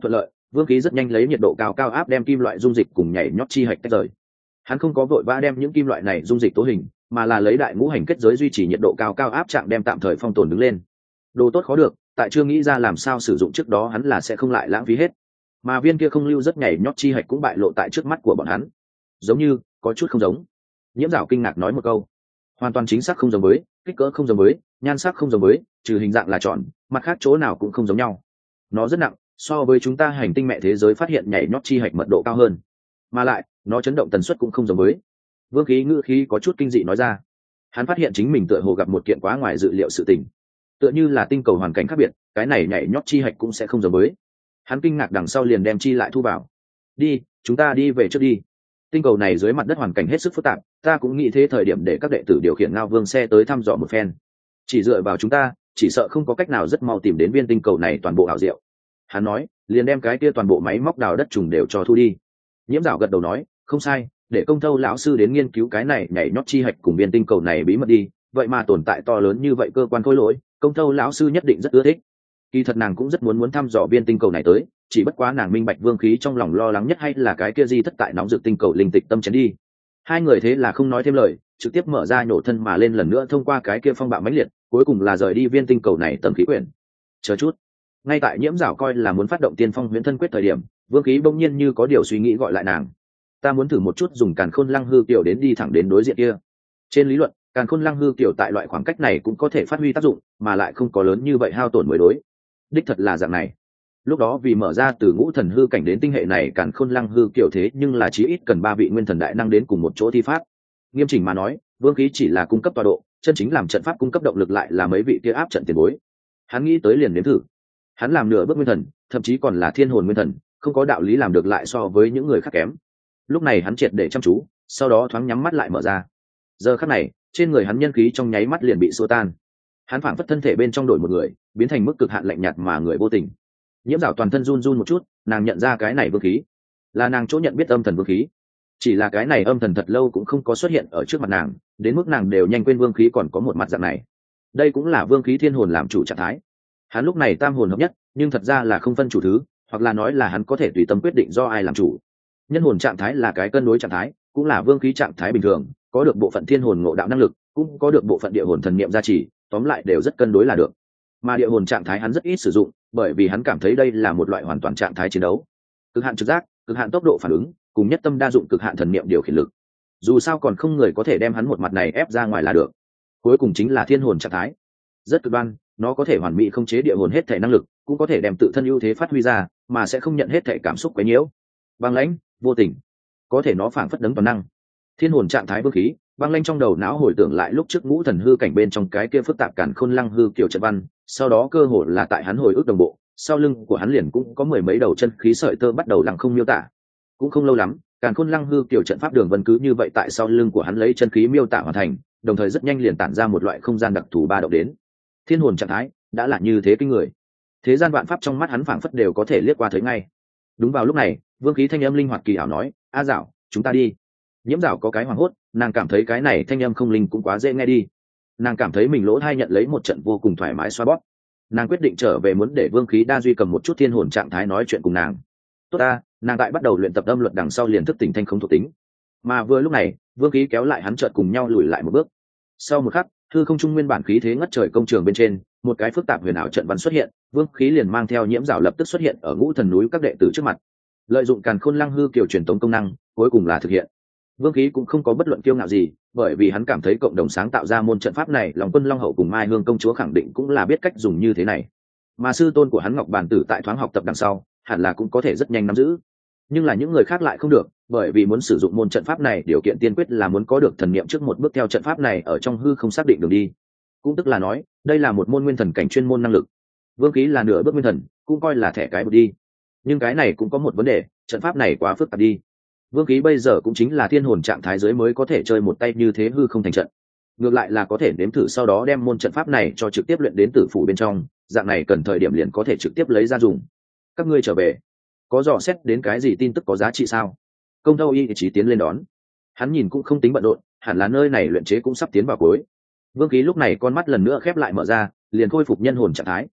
Vương Khí rất nhanh lấy nhiệt độ cao cao áp đem kim loại dung dịch cùng nhảy nhót chi hạch tách rời. Hắn không có vội vã đem những kim loại này dung dịch tố hình, mà là lấy đại ngũ hành kết giới duy trì nhiệt độ cao cao áp trạng đem tạm thời phong tồn đứng lên. Đồ tốt khó được, tại chưa nghĩ ra làm sao sử dụng trước đó hắn là sẽ không lại lãng phí hết. Mà viên kia không lưu rất nhảy nhót chi hạch cũng bại lộ tại trước mắt của bọn hắn. Giống như có chút không giống. Nhiễm Giảo kinh ngạc nói một câu. Hoàn toàn chính xác không giống với, kích cỡ không giống với, nhan sắc không giống với, trừ hình dạng là tròn, mặt khác chỗ nào cũng không giống nhau. Nó rất nặng, so với chúng ta hành tinh mẹ thế giới phát hiện nhảy nhót chi hạch mật độ cao hơn, mà lại nó chấn động tần suất cũng không giống với. Vương Khí ngữ khí có chút kinh dị nói ra. Hắn phát hiện chính mình tựa hồ gặp một kiện quá ngoài dự liệu sự tình, tựa như là tinh cầu hoàn cảnh khác biệt, cái này nhảy nhót chi hạch cũng sẽ không giống với. Hắn kinh ngạc đằng sau liền đem chi lại thu vào. Đi, chúng ta đi về trước đi. Tinh cầu này dưới mặt đất hoàn cảnh hết sức phức tạp, ta cũng nghĩ thế thời điểm để các đệ tử điều khiển Ngao Vương xe tới thăm dò một phen. Chỉ dựa vào chúng ta, chỉ sợ không có cách nào rất mau tìm đến viên tinh cầu này toàn bộ ảo diệu. Hắn nói, liền đem cái kia toàn bộ máy móc đào đất trùng đều cho thu đi. Nhiễm Giảo gật đầu nói, không sai, để Công Thâu lão sư đến nghiên cứu cái này nhảy nhót chi hạch cùng viên tinh cầu này bí mật đi, vậy mà tồn tại to lớn như vậy cơ quan khối lỗi, Công Thâu lão sư nhất định rất ưa thích. Kỳ thật nàng cũng rất muốn thăm dò viên tinh cầu này tới, chỉ bất quá nàng minh bạch Vương Khí trong lòng lo lắng nhất hay là cái kia di thất tại nóng rực tinh cầu linh tịch tâm chén đi. Hai người thế là không nói thêm lời, trực tiếp mở ra nhổ thân mà lên lần nữa thông qua cái kia phong bạo mãnh liệt, cuối cùng là rời đi viên tinh cầu này tầm khí quyển. Chờ chút. Ngay tại Nhiễm Giảo coi là muốn phát động tiên phong huyễn thân quyết thời điểm, Vương Khí bỗng nhiên như có điều suy nghĩ gọi lại nàng. Ta muốn thử một chút dùng Càn Khôn Lăng Hư Kiều đến đi thẳng đến đối diện kia. Trên lý luận, Càn Khôn Lăng Hư Kiều tại loại khoảng cách này cũng có thể phát huy tác dụng, mà lại không có lớn như vậy hao tổn mới đối. Đích thật là dạng này. Lúc đó vì mở ra từ ngũ thần hư cảnh đến tinh hệ này Càn Khôn Lăng Hư Kiều thế nhưng là chí ít cần 3 vị nguyên thần đại năng đến cùng một chỗ thi pháp. Nghiêm chỉnh mà nói, Vương Khí chỉ là cung cấp tọa độ, chân chính làm trận pháp cung cấp động lực lại là mấy vị kia áp trận tiền bối. Hắn nghĩ tới liền nếm thử. Hắn làm nửa bước nguyên thần, thậm chí còn là thiên hồn nguyên thần, không có đạo lý làm được lại so với những người khác kém. Lúc này hắn triệt để chăm chú, sau đó thoáng nhắm mắt lại mở ra. Giờ khắc này, trên người hắn nhân khí trong nháy mắt liền bị xua tan. Hắn phảng phất thân thể bên trong đổi một người, biến thành mức cực hạn lạnh nhạt mà người vô tình. Nhiễm Giảo toàn thân run run một chút, nàng nhận ra cái này vương khí, là nàng chỗ nhận biết âm thần vương khí. Chỉ là cái này âm thần thật lâu cũng không có xuất hiện ở trước mặt nàng, đến mức nàng đều nhanh quên vương khí còn có một mặt dạng này. Đây cũng là vương khí thiên hồn làm chủ trạng thái. Hắn lúc này tam hồn hợp nhất, nhưng thật ra là không phân chủ thứ, hoặc là nói là hắn có thể tùy tâm quyết định do ai làm chủ. Nhân hồn trạng thái là cái cân đối trạng thái, cũng là vương khí trạng thái bình thường, có được bộ phận thiên hồn ngộ đạo năng lực, cũng có được bộ phận địa hồn thần niệm gia trì, tóm lại đều rất cân đối là được. Mà địa hồn trạng thái hắn rất ít sử dụng, bởi vì hắn cảm thấy đây là một loại hoàn toàn trạng thái chiến đấu. Cực hạn trực giác, cực hạn tốc độ phản ứng, cùng nhất tâm đa dụng cực hạn thần niệm điều khiển lực. Dù sao còn không người có thể đem hắn một mặt này ép ra ngoài là được. Cuối cùng chính là thiên hồn trạng thái. Rất cực đoan, nó có thể hoàn mỹ khống chế địa hồn hết thể năng lực, cũng có thể đem tự thân ưu thế phát huy ra, mà sẽ không nhận hết thể cảm xúc quấy nhiễu. Băng lãnh, vô tình, có thể nó phảng phất đấng toàn năng. Thiên hồn trạng thái vương khí, băng lãnh trong đầu não hồi tưởng lại lúc trước ngũ thần hư cảnh bên trong cái kia phức tạp Càn Khôn Lăng Hư Kiều trận văn, sau đó cơ hội là tại hắn hồi ức đồng bộ, sau lưng của hắn liền cũng có mười mấy đầu chân khí sợi tơ bắt đầu lặng không miêu tả. Cũng không lâu lắm, Càn Khôn Lăng Hư Kiều trận pháp đường vân cứ như vậy tại sau lưng của hắn lấy chân khí miêu tả hoàn thành, đồng thời rất nhanh liền tản ra một loại không gian đặc thù ba động đến. Thiên hồn trạng thái đã là như thế kinh người, thế gian vạn pháp trong mắt hắn phảng phất đều có thể liếc qua thấy ngay. Đúng vào lúc này, vương khí thanh âm linh hoạt kỳ ảo nói, a Giảo, chúng ta đi. Nhiễm Giảo có cái hoảng hốt, nàng cảm thấy cái này thanh âm không linh cũng quá dễ nghe đi. Nàng cảm thấy mình lỗ thai nhận lấy một trận vô cùng thoải mái xoa bóp. Nàng quyết định trở về muốn để vương khí đa duy cầm một chút thiên hồn trạng thái nói chuyện cùng nàng. Tốt ta, nàng tại bắt đầu luyện tập âm luật đằng sau liền thức tỉnh thanh không thuộc tính. Mà vừa lúc này, vương khí kéo lại hắn chợt cùng nhau lùi lại một bước. Sau một khắc, hư không trung nguyên bản khí thế ngất trời công trường bên trên, một cái phức tạp huyền ảo trận văn xuất hiện, vương khí liền mang theo Nhiễm Giảo lập tức xuất hiện ở ngũ thần núi các đệ tử trước mặt. Lợi dụng Càn Khôn Lăng Hư Kiều truyền tống công năng, cuối cùng là thực hiện. Vương khí cũng không có bất luận kiêu ngạo gì, bởi vì hắn cảm thấy cộng đồng sáng tạo ra môn trận pháp này, Long Quân Long Hậu cùng Mai Hương công chúa khẳng định cũng là biết cách dùng như thế này. Mà sư tôn của hắn Ngọc Bàn Tử tại thoáng học tập đằng sau, hẳn là cũng có thể rất nhanh nắm giữ. Nhưng là những người khác lại không được, bởi vì muốn sử dụng môn trận pháp này, điều kiện tiên quyết là muốn có được thần niệm trước một bước theo trận pháp này ở trong hư không xác định đường đi. Cũng tức là nói, đây là một môn nguyên thần cảnh chuyên môn năng lực. Vương khí là nửa bước nguyên thần, cũng coi là thẻ cái bút đi. Nhưng cái này cũng có một vấn đề, trận pháp này quá phức tạp đi. Vương khí bây giờ cũng chính là thiên hồn trạng thái dưới mới có thể chơi một tay như thế hư không thành trận. Ngược lại là có thể nếm thử sau đó đem môn trận pháp này cho trực tiếp luyện đến tử phủ bên trong, dạng này cần thời điểm liền có thể trực tiếp lấy ra dùng. Các ngươi trở về, có dò xét đến cái gì tin tức có giá trị sao? Công Thâu y chỉ tiến lên đón. Hắn nhìn cũng không tính bận rộn, hẳn là nơi này luyện chế cũng sắp tiến vào cuối. Vương khí lúc này con mắt lần nữa khép lại mở ra, liền khôi phục nhân hồn trạng thái.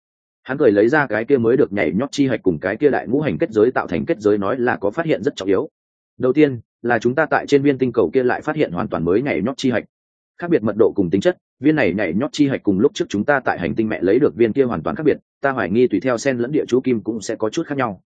Hắn cười lấy ra cái kia mới được nhảy nhót chi hạch cùng cái kia đại ngũ hành kết giới tạo thành kết giới, nói là có phát hiện rất trọng yếu. Đầu tiên là chúng ta tại trên viên tinh cầu kia lại phát hiện hoàn toàn mới nhảy nhót chi hạch, khác biệt mật độ cùng tính chất. Viên này nhảy nhót chi hạch cùng lúc trước chúng ta tại hành tinh mẹ lấy được viên kia hoàn toàn khác biệt, ta hoài nghi tùy theo sen lẫn địa chú kim cũng sẽ có chút khác nhau.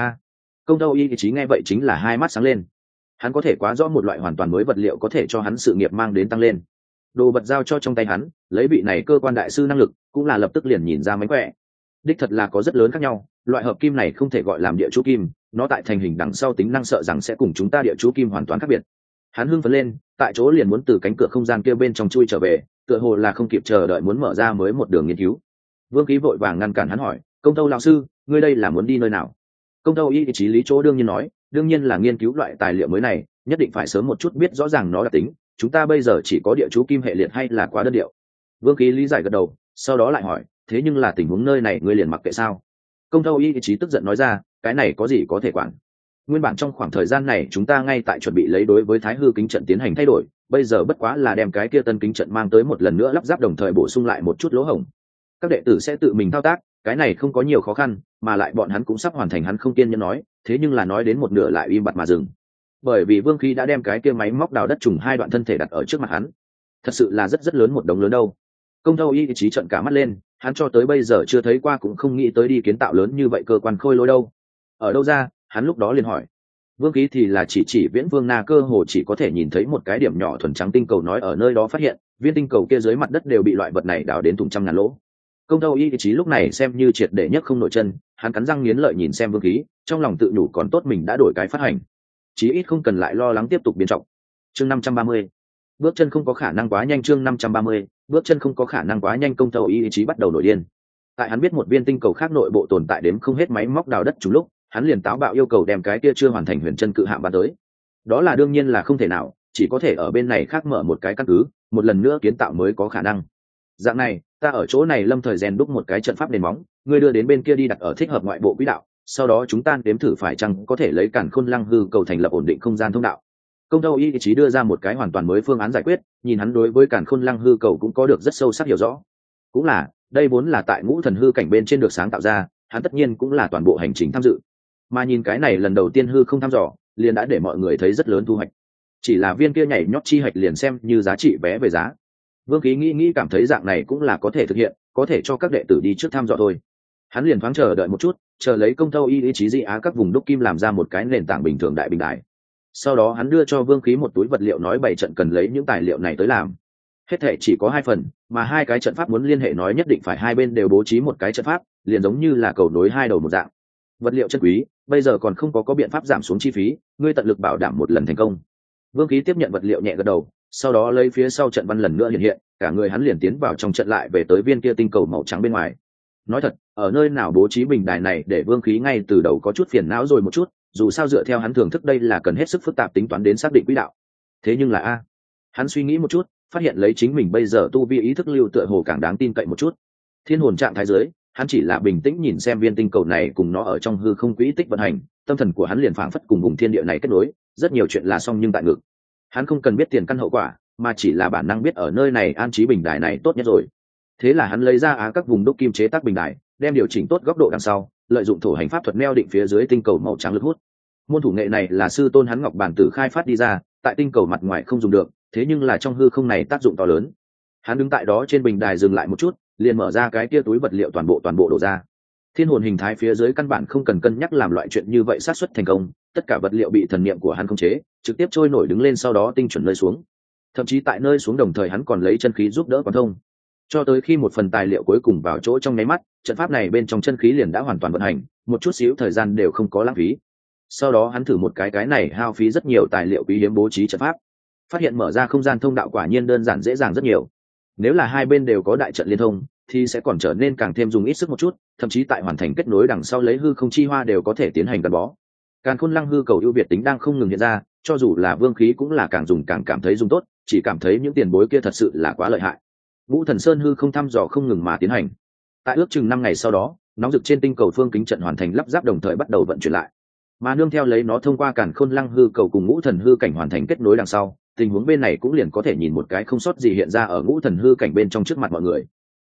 Công tâu y chí nghe vậy chính là hai mắt sáng lên. Hắn có thể quá rõ một loại hoàn toàn mới vật liệu có thể cho hắn sự nghiệp mang đến tăng lên. Đồ vật giao cho trong tay hắn, lấy vị này cơ quan đại sư năng lực cũng là lập tức liền nhìn ra mánh khỏe. Đích thật là có rất lớn khác nhau. Loại hợp kim này không thể gọi làm địa chú kim, nó tại thành hình đằng sau tính năng sợ rằng sẽ cùng chúng ta địa chú kim hoàn toàn khác biệt. Hắn hưng phấn lên, tại chỗ liền muốn từ cánh cửa không gian kia bên trong chui trở về, tựa hồ là không kịp chờ đợi muốn mở ra mới một đường nghiên cứu. Vương Ký vội vàng ngăn cản hắn hỏi, công tâu lão sư, ngươi đây là muốn đi nơi nào? Công tâu y chí lý chỗ đương nhiên nói, đương nhiên là nghiên cứu loại tài liệu mới này, nhất định phải sớm một chút biết rõ ràng nó đặc tính, chúng ta bây giờ chỉ có địa chú kim hệ liệt hay là quá đơn điệu. Vương Ký lý giải gật đầu, sau đó lại hỏi, thế nhưng là tình huống nơi này ngươi liền mặc kệ sao? Công tâu y chí tức giận nói ra, cái này có gì có thể quản? Nguyên bản trong khoảng thời gian này chúng ta ngay tại chuẩn bị lấy đối với Thái Hư kính trận tiến hành thay đổi, bây giờ bất quá là đem cái kia tân kính trận mang tới một lần nữa lắp ráp, đồng thời bổ sung lại một chút lỗ hổng. Các đệ tử sẽ tự mình thao tác, cái này không có nhiều khó khăn, mà lại bọn hắn cũng sắp hoàn thành. Hắn không kiên nhẫn nói, thế nhưng là nói đến một nửa lại im bặt mà dừng, bởi vì Vương Khí đã đem cái kia máy móc đào đất trùng hai đoạn thân thể đặt ở trước mặt hắn. Thật sự là rất lớn một đống lớn đâu. Công tâu y chí trợn cả mắt lên, hắn cho tới bây giờ chưa thấy qua, cũng không nghĩ tới đi kiến tạo lớn như vậy cơ quan khôi lỗi đâu. Ở đâu ra? Hắn lúc đó liền hỏi. Vương Khí thì là chỉ Viễn Vương Na cơ hồ chỉ có thể nhìn thấy một cái điểm nhỏ thuần trắng tinh cầu, nói ở nơi đó phát hiện viên tinh cầu kia dưới mặt đất đều bị loại vật này đào đến thùng trăm ngàn lỗ. Công tâu y chí lúc này xem như triệt để nhất không nổi chân, hắn cắn răng nghiến lợi nhìn xem Vương Khí, trong lòng tự nhủ còn tốt mình đã đổi cái phát hành, chí ít không cần lại lo lắng tiếp tục biến trọng. Chương 530, bước chân không có khả năng quá nhanh. Chương 530, bước chân không có khả năng quá nhanh. Công tâu y chí bắt đầu nổi điên. Tại hắn biết một viên tinh cầu khác nội bộ tồn tại đếm không hết máy móc đào đất trùng lúc, hắn liền táo bạo yêu cầu đem cái kia chưa hoàn thành huyền chân cự hạm bán tới. Đó là đương nhiên là không thể nào, chỉ có thể ở bên này khác mở một cái căn cứ, một lần nữa kiến tạo mới có khả năng. Dạng này, ta ở chỗ này lâm thời rèn đúc một cái trận pháp nền móng, ngươi đưa đến bên kia đi đặt ở thích hợp ngoại bộ quỹ đạo, sau đó chúng ta đếm thử phải chăng có thể lấy Càn Khôn Lăng hư cầu thành lập ổn định không gian thông đạo. Công tâu y chí đưa ra một cái hoàn toàn mới phương án giải quyết, nhìn hắn đối với Càn Khôn Lăng hư cầu cũng có được rất sâu sắc hiểu rõ. Cũng là, đây vốn là tại ngũ thần hư cảnh bên trên được sáng tạo ra, hắn tất nhiên cũng là toàn bộ hành trình tham dự. Mà nhìn cái này lần đầu tiên hư không thăm dò, liền đã để mọi người thấy rất lớn thu hoạch. Chỉ là viên kia nhảy nhót chi hạch liền xem như giá trị vé về giá. Vương Khí nghĩ cảm thấy dạng này cũng là có thể thực hiện, có thể cho các đệ tử đi trước thăm dò thôi. Hắn liền thoáng chờ đợi một chút, chờ lấy công tâu y ý chí dị á các vùng đúc kim làm ra một cái nền tảng bình thường đại bình đài. Sau đó hắn đưa cho Vương Khí một túi vật liệu, nói 7 trận cần lấy những tài liệu này tới làm. Hết thể chỉ có 2 phần, mà 2 cái trận pháp muốn liên hệ nói nhất định phải hai bên đều bố trí một cái trận pháp, liền giống như là cầu nối 2 đầu một dạng. Vật liệu chân quý, bây giờ còn không có biện pháp giảm xuống chi phí, ngươi tận lực bảo đảm một lần thành công. Vương Khí tiếp nhận vật liệu nhẹ gật đầu, sau đó lấy phía sau trận văn lần nữa hiện, cả người hắn liền tiến vào trong trận, lại về tới viên kia tinh cầu màu trắng bên ngoài. Nói thật, ở nơi nào bố trí bình đài này để Vương Khí ngay từ đầu có chút phiền não rồi một chút, dù sao dựa theo hắn thưởng thức đây là cần hết sức phức tạp tính toán đến xác định quỹ đạo. Thế nhưng là hắn suy nghĩ một chút, phát hiện lấy chính mình bây giờ tu vi ý thức lưu tựa hồ càng đáng tin cậy một chút. Thiên hồn trạng thái dưới, hắn chỉ là bình tĩnh nhìn xem viên tinh cầu này cùng nó ở trong hư không quỹ tích vận hành, tâm thần của hắn liền phảng phất cùng vùng thiên địa này kết nối, rất nhiều chuyện là xong nhưng tại ngực. Hắn không cần biết tiền căn hậu quả, mà chỉ là bản năng biết ở nơi này an trí bình đài này tốt nhất rồi. Thế là hắn lấy ra các vùng đúc kim chế tác bình đài, đem điều chỉnh tốt góc độ đằng sau, lợi dụng thổ hành pháp thuật neo định phía dưới tinh cầu màu trắng lực hút. Môn thủ nghệ này là sư tôn hắn Ngọc Bản Tử khai phát đi ra, tại tinh cầu mặt ngoài không dùng được, thế nhưng là trong hư không này tác dụng to lớn. Hắn đứng tại đó trên bình đài dừng lại một chút, liền mở ra cái kia túi vật liệu, toàn bộ đổ ra. Thiên hồn hình thái phía dưới căn bản không cần cân nhắc làm loại chuyện như vậy xác suất thành công, tất cả vật liệu bị thần niệm của hắn khống chế, trực tiếp trôi nổi đứng lên, sau đó tinh chuẩn rơi xuống. Thậm chí tại nơi xuống đồng thời hắn còn lấy chân khí giúp đỡ quán thông, cho tới khi một phần tài liệu cuối cùng vào chỗ trong nháy mắt, trận pháp này bên trong chân khí liền đã hoàn toàn vận hành, một chút xíu thời gian đều không có lãng phí. Sau đó hắn thử một cái này hao phí rất nhiều tài liệu quý hiếm bố trí trận pháp, phát hiện mở ra không gian thông đạo quả nhiên đơn giản dễ dàng rất nhiều. Nếu là hai bên đều có đại trận liên thông thì sẽ còn trở nên càng thêm dùng ít sức một chút, thậm chí tại hoàn thành kết nối đằng sau lấy hư không chi hoa đều có thể tiến hành gắn bó. Càn Khôn Lăng hư cầu ưu việt tính đang không ngừng hiện ra, cho dù là Vương Khí cũng là càng dùng càng cảm thấy dùng tốt, chỉ cảm thấy những tiền bối kia thật sự là quá lợi hại. Vũ Thần Sơn hư không thăm dò không ngừng mà tiến hành. Tại ước chừng 5 ngày sau đó, nóng rực trên tinh cầu phương kính trận hoàn thành lắp ráp, đồng thời bắt đầu vận chuyển lại. Mà nương theo lấy nó thông qua Càn Khôn Lăng hư cầu cùng Ngũ Thần hư cảnh hoàn thành kết nối đằng sau, tình huống bên này cũng liền có thể nhìn một cái không sót gì hiện ra ở Ngũ Thần hư cảnh bên trong trước mặt mọi người.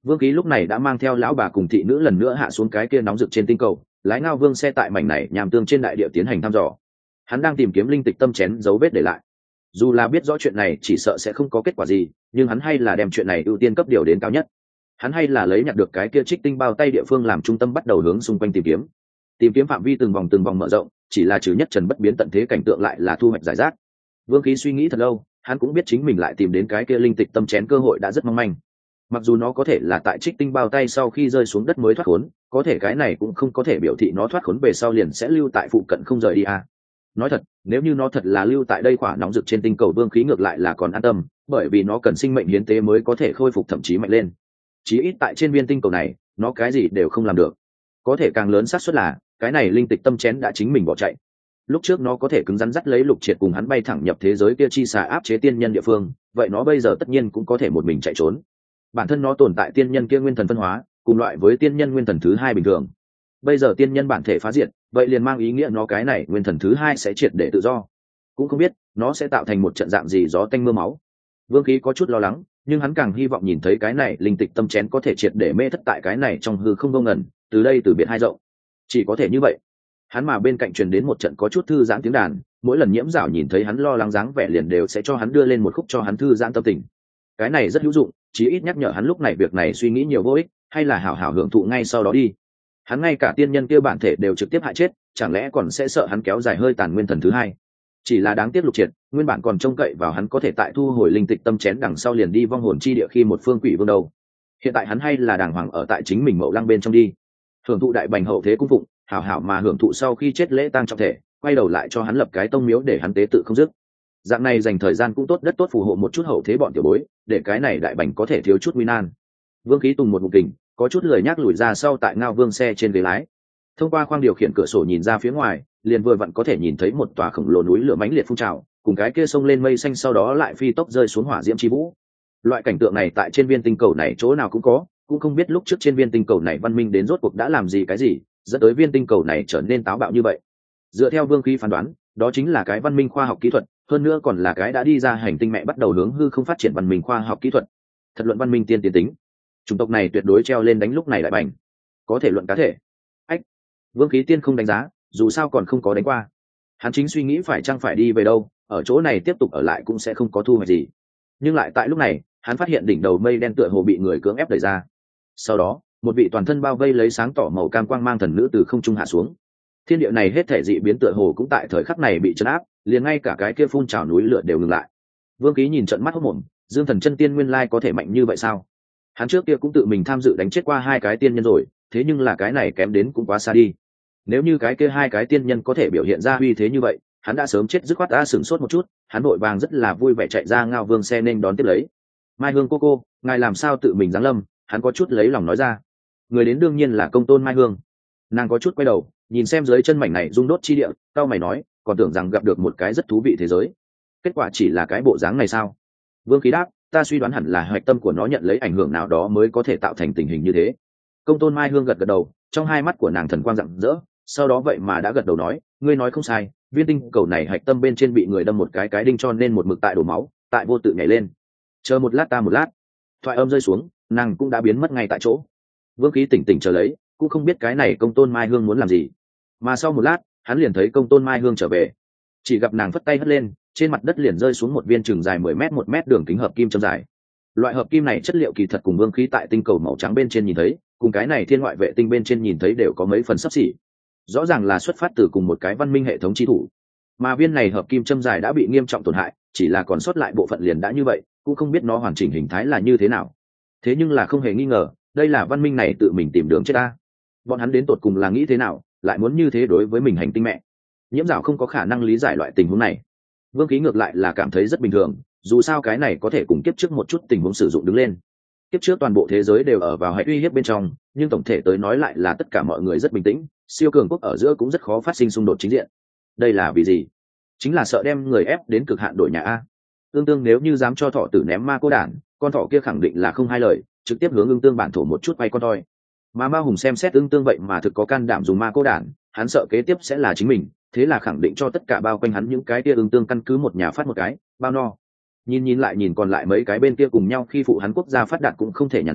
Vương Khí lúc này đã mang theo lão bà cùng thị nữ lần nữa hạ xuống cái kia nóng rực trên tinh cầu, lái Ngao Vương xe tại mảnh này nhàm tương trên đại địa tiến hành thăm dò. Hắn đang tìm kiếm linh tịch tâm chén dấu vết để lại. Dù là biết rõ chuyện này chỉ sợ sẽ không có kết quả gì, nhưng hắn hay là đem chuyện này ưu tiên cấp điều đến cao nhất. Hắn hay là lấy nhặt được cái kia trích tinh bao tay địa phương làm trung tâm, bắt đầu hướng xung quanh tìm kiếm. Tìm kiếm phạm vi từng vòng mở rộng, chỉ là trừ nhất trần bất biến tận thế cảnh tượng lại là thu hoạch giải rác. Vương Khí suy nghĩ thật lâu, hắn cũng biết chính mình lại tìm đến cái kia linh tịch tâm chén cơ hội đã rất mong manh. Mặc dù nó có thể là tại trích tinh bao tay sau khi rơi xuống đất mới thoát khốn, có thể cái này cũng không có thể biểu thị nó thoát khốn về sau liền sẽ lưu tại phụ cận không rời đi à. Nói thật, nếu như nó thật là lưu tại đây quả nóng rực trên tinh cầu, Vương Khí ngược lại là còn an tâm, bởi vì nó cần sinh mệnh hiến tế mới có thể khôi phục thậm chí mạnh lên. Chí ít tại trên viên tinh cầu này, nó cái gì đều không làm được. Có thể càng lớn xác suất là cái này linh tịch tâm chén đã chính mình bỏ chạy. Lúc trước nó có thể cứng rắn dắt lấy Lục Triệt cùng hắn bay thẳng nhập thế giới kia chi xà áp chế tiên nhân địa phương, vậy nó bây giờ tất nhiên cũng có thể một mình chạy trốn. Bản thân nó tồn tại tiên nhân kia nguyên thần phân hóa, cùng loại với tiên nhân nguyên thần thứ hai bình thường. Bây giờ tiên nhân bản thể phá diệt, vậy liền mang ý nghĩa nó cái này nguyên thần thứ hai sẽ triệt để tự do. Cũng không biết nó sẽ tạo thành một trận dạng gì gió tanh mưa máu. Vương Khí có chút lo lắng, nhưng hắn càng hy vọng nhìn thấy cái này linh tịch tâm chén có thể triệt để mê thất tại cái này trong hư không vô ngần, từ đây từ biệt hai rộng. Chỉ có thể như vậy. Hắn mà bên cạnh truyền đến một trận có chút thư giãn tiếng đàn, mỗi lần Nhiễm Giảo nhìn thấy hắn lo lắng dáng vẻ liền đều sẽ cho hắn đưa lên một khúc cho hắn thư giãn tâm tình. Cái này rất hữu dụng, chí ít nhắc nhở hắn lúc này việc này suy nghĩ nhiều vô ích, hay là hảo hảo hưởng thụ ngay sau đó đi. Hắn ngay cả tiên nhân kia bản thể đều trực tiếp hại chết, chẳng lẽ còn sẽ sợ hắn kéo dài hơi tàn nguyên thần thứ hai? Chỉ là đáng tiếc Lục Triệt nguyên bản còn trông cậy vào hắn có thể tại thu hồi linh tịch tâm chén đằng sau liền đi vong hồn chi địa khi một phương quỷ vương đầu. Hiện tại hắn hay là đàng hoàng ở tại chính mình Mậu Lăng bên trong đi, hưởng thụ đại bành hậu thế cung phụng, hảo hảo mà hưởng thụ sau khi chết lễ tang trọng thể, quay đầu lại cho hắn lập cái tông miếu để hắn tế tự không dứt. Dạng này dành thời gian cũng tốt, đất tốt phù hộ một chút hậu thế bọn tiểu bối, để cái này đại bành có thể thiếu chút nguy nan. Vương Khí tùng một ngụm kình, có chút lười nhác lùi ra sau tại Ngao Vương xe trên ghế lái. Thông qua khoang điều khiển cửa sổ nhìn ra phía ngoài, liền vừa vặn có thể nhìn thấy một tòa khổng lồ núi lửa mãnh liệt phun trào, cùng cái kia sông lên mây xanh sau đó lại phi tốc rơi xuống hỏa diễm chi vũ. Loại cảnh tượng này tại trên viên tinh cầu này chỗ nào cũng có, cũng không biết lúc trước trên viên tinh cầu này văn minh đến rốt cuộc đã làm gì cái gì, dẫn tới viên tinh cầu này trở nên táo bạo như vậy. Dựa theo Vương Khí phán đoán, đó chính là cái văn minh khoa học kỹ thuật, hơn nữa còn là cái đã đi ra hành tinh mẹ bắt đầu hướng hư không phát triển văn minh khoa học kỹ thuật. Thật luận văn minh tiên tiến tính, chủng tộc này tuyệt đối treo lên đánh lúc này đại bành. Có thể luận cá thể. Ách, Vương Khí tiên không đánh giá, dù sao còn không có đánh qua. Hắn chính suy nghĩ phải chăng phải đi về đâu, ở chỗ này tiếp tục ở lại cũng sẽ không có thu hoạch gì. Nhưng lại tại lúc này, hắn phát hiện đỉnh đầu mây đen tựa hồ bị người cưỡng ép đẩy ra. Sau đó, một vị toàn thân bao vây lấy sáng tỏ màu cam quang mang thần nữ từ không trung hạ xuống. Thiên địa này hết thể dị biến tựa hồ cũng tại thời khắc này bị trấn áp, liền ngay cả cái kia phun trào núi lửa đều ngừng lại. Vương Khí nhìn trận mắt hốt mồm, Dương Thần chân tiên nguyên lai có thể mạnh như vậy sao? Hắn trước kia cũng tự mình tham dự đánh chết qua hai cái tiên nhân rồi, thế nhưng là cái này kém đến cũng quá xa đi. Nếu như cái kia hai cái tiên nhân có thể biểu hiện ra uy thế như vậy, hắn đã sớm chết dứt khoát. Sửng sốt một chút, hắn vội vàng rất là vui vẻ chạy ra Ngao Vương xe nên đón tiếp lấy. Mai Hương cô, ngài làm sao tự mình giáng lâm? Hắn có chút lấy lòng nói ra. Người đến đương nhiên là công tôn Mai Hương. Nàng có chút quay đầu, nhìn xem dưới chân mảnh này rung đốt chi địa, cao mày nói, còn tưởng rằng gặp được một cái rất thú vị thế giới. Kết quả chỉ là cái bộ dáng này sao? Vương Khí đáp, ta suy đoán hẳn là hoạch tâm của nó nhận lấy ảnh hưởng nào đó mới có thể tạo thành tình hình như thế. Công tôn Mai Hương gật gật đầu, trong hai mắt của nàng thần quang rạng rỡ, sau đó vậy mà đã gật đầu nói, ngươi nói không sai, viên tinh cầu này hạch tâm bên trên bị người đâm một cái đinh cho nên một mực tại đổ máu, tại vô tự nhảy lên. Chờ một lát ta một lát. Thoại âm rơi xuống, nàng cũng đã biến mất ngay tại chỗ. Vương Khí tỉnh tỉnh chờ lấy, cũng không biết cái này công tôn Mai Hương muốn làm gì. Mà sau một lát, hắn liền thấy công tôn Mai Hương trở về, chỉ gặp nàng phất tay hất lên, trên mặt đất liền rơi xuống một viên chừng dài 10 mét 1 mét đường kính hợp kim châm dài. Loại hợp kim này chất liệu kỳ thật cùng Vương Khí tại tinh cầu màu trắng bên trên nhìn thấy, cùng cái này thiên ngoại vệ tinh bên trên nhìn thấy đều có mấy phần sắp xỉ. Rõ ràng là xuất phát từ cùng một cái văn minh hệ thống chi thủ, mà viên này hợp kim châm dài đã bị nghiêm trọng tổn hại, chỉ là còn sót lại bộ phận liền đã như vậy, cũng không biết nó hoàn chỉnh hình thái là như thế nào. Thế nhưng là không hề nghi ngờ, đây là văn minh này tự mình tìm đường chết ta. Bọn hắn đến tột cùng là nghĩ thế nào, lại muốn như thế đối với mình hành tinh mẹ? Nhiễm Giảo không có khả năng lý giải loại tình huống này. Vương Khí ngược lại là cảm thấy rất bình thường, dù sao cái này có thể cùng kiếp trước một chút tình huống sử dụng đứng lên. Kiếp trước toàn bộ thế giới đều ở vào hệ uy hiếp bên trong, nhưng tổng thể tới nói lại là tất cả mọi người rất bình tĩnh, siêu cường quốc ở giữa cũng rất khó phát sinh xung đột chính diện. Đây là vì gì? Chính là sợ đem người ép đến cực hạn đổi nhà a. Ương Tương nếu như dám cho thọ tử ném ma cô đản, con thọ kia khẳng định là không hai lời, trực tiếp hướng Ương Tương bản thổ một chút quay con toi. Mà Ma Hùng xem xét Ương Tương vậy mà thực có can đảm dùng ma cô đản, hắn sợ kế tiếp sẽ là chính mình, thế là khẳng định cho tất cả bao quanh hắn những cái kia Ương Tương căn cứ một nhà phát một cái, bao no. Nhìn lại nhìn còn lại mấy cái bên kia cùng nhau khi phụ hắn quốc gia phát đạt cũng không thể nhàn rỗi,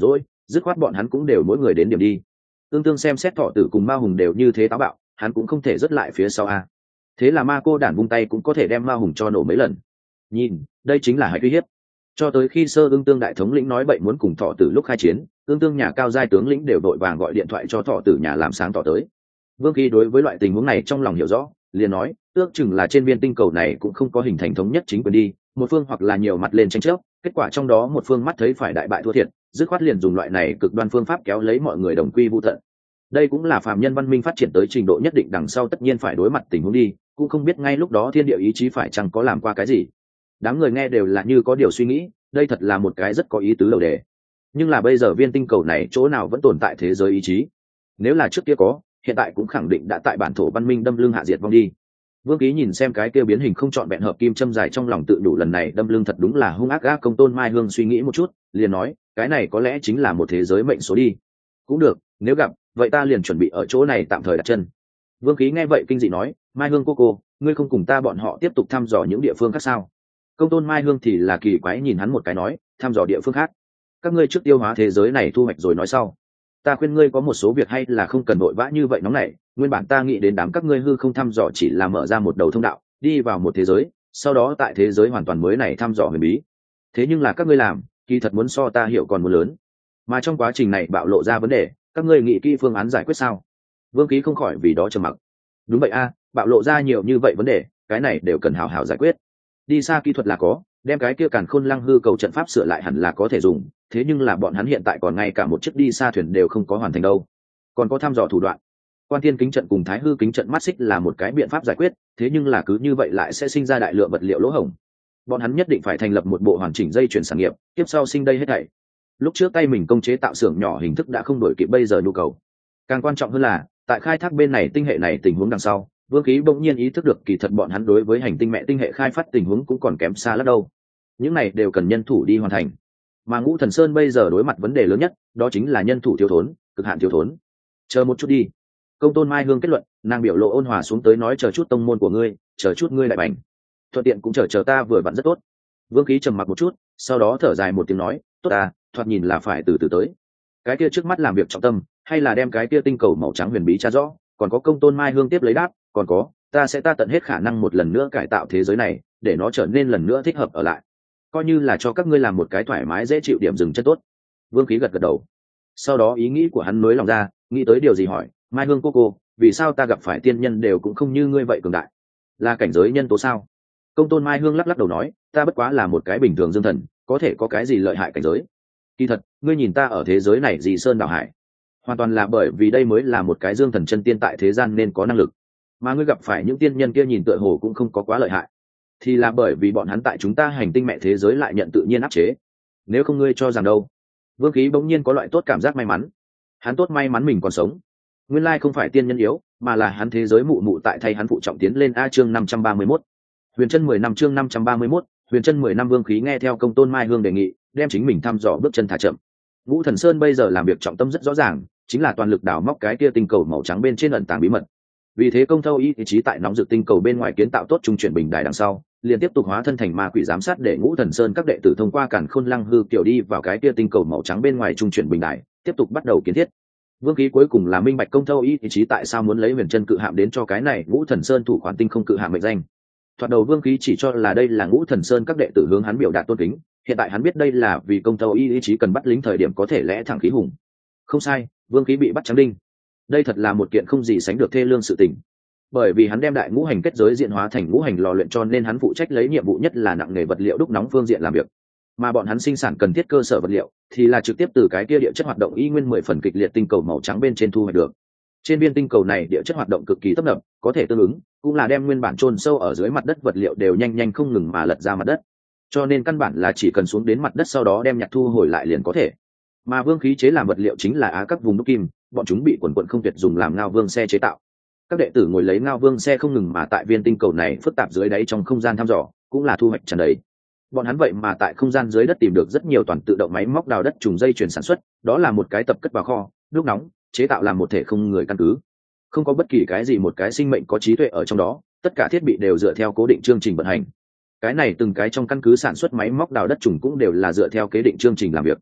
dứt khoát bọn hắn cũng đều mỗi người đến điểm đi. Ương Tương xem xét Thọ Tử cùng Ma Hùng đều như thế táo bạo, hắn cũng không thể rớt lại phía sau a. Thế là Ma Cô Đản vung tay cũng có thể đem Ma Hùng cho nổ mấy lần. Nhìn, đây chính là hạch uy hiếp. Cho tới khi Sơ Ương Tương đại thống lĩnh nói bậy muốn cùng Thọ Tử lúc khai chiến, Ương Tương nhà cao giai tướng lĩnh đều đội vàng gọi điện thoại cho Thọ Tử nhà làm sáng tỏ tới. Vương Khí đối với loại tình huống này trong lòng hiểu rõ, liền nói, ước chừng là trên viên tinh cầu này cũng không có hình thành thống nhất chính quyền đi, một phương hoặc là nhiều mặt lên tranh chấp, kết quả trong đó một phương mắt thấy phải đại bại thua thiệt, dứt khoát liền dùng loại này cực đoan phương pháp kéo lấy mọi người đồng quy vu tận. Đây cũng là phàm nhân văn minh phát triển tới trình độ nhất định đằng sau tất nhiên phải đối mặt tình huống đi, cũng không biết ngay lúc đó thiên địa ý chí phải chăng có làm qua cái gì. Đám người nghe đều là như có điều suy nghĩ, đây thật là một cái rất có ý tứ đầu đề. Nhưng là bây giờ viên tinh cầu này chỗ nào vẫn tồn tại thế giới ý chí? Nếu là trước kia có, hiện tại cũng khẳng định đã tại bản thổ văn minh đâm lưng hạ diệt vong đi. Vương Ký nhìn xem cái kia biến hình không trọn vẹn hợp kim châm dài trong lòng tự đủ, lần này đâm lưng thật đúng là hung ác gác. Công Tôn Mai Hương suy nghĩ một chút, liền nói, cái này có lẽ chính là một thế giới mệnh số đi. Cũng được, nếu gặp, vậy ta liền chuẩn bị ở chỗ này tạm thời đặt chân. Vương Ký nghe vậy kinh dị nói, Mai Hương cô, ngươi không cùng ta bọn họ tiếp tục thăm dò những địa phương khác sao? Công Tôn Mai Hương thì là kỳ quái nhìn hắn một cái nói, thăm dò địa phương khác? Các ngươi trước tiêu hóa thế giới này thu hoạch rồi nói sau. Ta khuyên ngươi có một số việc hay là không cần vội vã như vậy nóng nảy. Nguyên bản ta nghĩ đến đám các ngươi hư không thăm dò chỉ là mở ra một đầu thông đạo, đi vào một thế giới, sau đó tại thế giới hoàn toàn mới này thăm dò huyền bí. Thế nhưng là các ngươi làm, kỳ thật muốn so ta hiểu còn muốn lớn. Mà trong quá trình này bạo lộ ra vấn đề, các ngươi nghĩ kỹ phương án giải quyết sao? Vương Ký không khỏi vì đó trầm mặc. Đúng vậy a, bạo lộ ra nhiều như vậy vấn đề, cái này đều cần hào hào giải quyết. Đi xa kỹ thuật là có, đem cái kia Càn Khôn Lăng hư cầu trận pháp sửa lại hẳn là có thể dùng, thế nhưng là bọn hắn hiện tại còn ngay cả một chiếc đi xa thuyền đều không có hoàn thành đâu. Còn có thăm dò thủ đoạn, Quan Thiên kính trận cùng Thái hư kính trận mắt xích là một cái biện pháp giải quyết, thế nhưng là cứ như vậy lại sẽ sinh ra đại lượng vật liệu lỗ hổng. Bọn hắn nhất định phải thành lập một bộ hoàn chỉnh dây chuyền sản nghiệp, tiếp sau sinh đây hết thảy. Lúc trước tay mình công chế tạo xưởng nhỏ hình thức đã không đổi kịp bây giờ nhu cầu. Càng quan trọng hơn là, tại khai thác bên này tinh hệ này tình huống đằng sau, Vương Ký bỗng nhiên ý thức được kỳ thật bọn hắn đối với hành tinh mẹ tinh hệ khai phát tình huống cũng còn kém xa lắm đâu. Những này đều cần nhân thủ đi hoàn thành. Mà Ngũ Thần Sơn bây giờ đối mặt vấn đề lớn nhất, đó chính là nhân thủ thiếu thốn, cực hạn thiếu thốn. Chờ một chút đi. Công Tôn Mai Hương kết luận, nàng biểu lộ ôn hòa xuống tới nói, chờ chút tông môn của ngươi, chờ chút ngươi lại bành. Thuận tiện cũng chờ ta vừa vặn rất tốt. Vương Ký trầm mặc một chút, sau đó thở dài một tiếng nói, tốt à, thoạt nhìn là phải từ từ tới. Cái kia trước mắt làm việc trọng tâm, hay là đem cái kia tinh cầu màu trắng huyền bí tra rõ, còn có Công Tôn Mai Hương tiếp lấy đáp, còn có, ta tận hết khả năng một lần nữa cải tạo thế giới này, để nó trở nên lần nữa thích hợp ở lại. Coi như là cho các ngươi làm một cái thoải mái dễ chịu điểm dừng chân tốt. Vương Ký gật gật đầu. Sau đó ý nghĩ của hắn nới lòng ra, nghĩ tới điều gì hỏi, Mai Hương cô, vì sao ta gặp phải tiên nhân đều cũng không như ngươi vậy cường đại? Là cảnh giới nhân tố sao? Công Tôn Mai Hương lắc lắc đầu nói, ta bất quá là một cái bình thường dương thần, có thể có cái gì lợi hại cảnh giới? Kỳ thật, ngươi nhìn ta ở thế giới này gì sơn đảo hải, hoàn toàn là bởi vì đây mới là một cái dương thần chân tiên tại thế gian nên có năng lực. Mà ngươi gặp phải những tiên nhân kia nhìn tựa hồ cũng không có quá lợi hại, thì là bởi vì bọn hắn tại chúng ta hành tinh mẹ thế giới lại nhận tự nhiên áp chế. Nếu không ngươi cho rằng đâu? Vương Ký bỗng nhiên có loại tốt cảm giác may mắn. Hắn tốt may mắn mình còn sống. Nguyên lai không phải tiên nhân yếu, mà là hắn thế giới mụ mụ tại thay hắn phụ trọng tiến lên. A chương 531. Huyền chân 10 năm chương 531, Huyền chân 10 năm. Vương Ký nghe theo Công Tôn Mai Hương đề nghị, đem chính mình thăm dò bước chân thả chậm. Ngũ Thần Sơn bây giờ làm việc trọng tâm rất rõ ràng, chính là toàn lực đào móc cái kia tinh cầu màu trắng bên trên ẩn tàng bí mật. Vì thế Công Thâu ý chí tại nóng rực tinh cầu bên ngoài kiến tạo tốt trung chuyển bình đài đằng sau, liền tiếp tục hóa thân thành ma quỷ giám sát để Ngũ Thần Sơn các đệ tử thông qua Càn Khôn Lăng hư kiểu đi vào cái kia tinh cầu màu trắng bên ngoài trung chuyển bình đài, tiếp tục bắt đầu kiến thiết. Vương Ký cuối cùng là minh bạch Công Thâu ý chí tại sao muốn lấy Huyền chân cự hạm đến cho cái này Ngũ Thần Sơn thủ khoản tinh không cự hạm mệnh danh. Thoạt đầu Vương Ký chỉ cho là đây là Ngũ Thần Sơn các đệ tử hướng hắn biểu đạt tôn kính, hiện tại hắn biết đây là vì Công Thâu ý chí cần bắt lính thời điểm có thể lẽ thẳng khí hùng. Không sai, Vương Ký bị bắt trắng đinh. Đây thật là một kiện không gì sánh được thê lương sự tình. Bởi vì hắn đem đại ngũ hành kết giới diện hóa thành ngũ hành lò luyện, cho nên hắn phụ trách lấy nhiệm vụ nhất là nặng nghề vật liệu đúc nóng phương diện làm việc. Mà bọn hắn sinh sản cần thiết cơ sở vật liệu thì là trực tiếp từ cái kia địa chất hoạt động y nguyên 10 phần kịch liệt tinh cầu màu trắng bên trên thu hoạch được. Trên viên tinh cầu này địa chất hoạt động cực kỳ tấp nập, có thể tương ứng cũng là đem nguyên bản chôn sâu ở dưới mặt đất vật liệu đều nhanh không ngừng mà lật ra mặt đất. Cho nên căn bản là chỉ cần xuống đến mặt đất sau đó đem nhặt thu hồi lại liền có thể. Mà Vương Khí chế làm vật liệu chính là á các vùng đúc kim, bọn chúng bị quần quần không tuyệt dùng làm ngao vương xe chế tạo. Các đệ tử ngồi lấy ngao vương xe không ngừng mà tại viên tinh cầu này phức tạp dưới đáy trong không gian thăm dò, cũng là thu hoạch tràn đầy. Bọn hắn vậy mà tại không gian dưới đất tìm được rất nhiều toàn tự động máy móc đào đất trùng dây chuyển sản xuất, đó là một cái tập cất vào kho, đúc nóng, chế tạo làm một thể không người căn cứ. Không có bất kỳ cái gì một cái sinh mệnh có trí tuệ ở trong đó, tất cả thiết bị đều dựa theo cố định chương trình vận hành. Cái này từng cái trong căn cứ sản xuất máy móc đào đất trùng cũng đều là dựa theo kế định chương trình làm việc.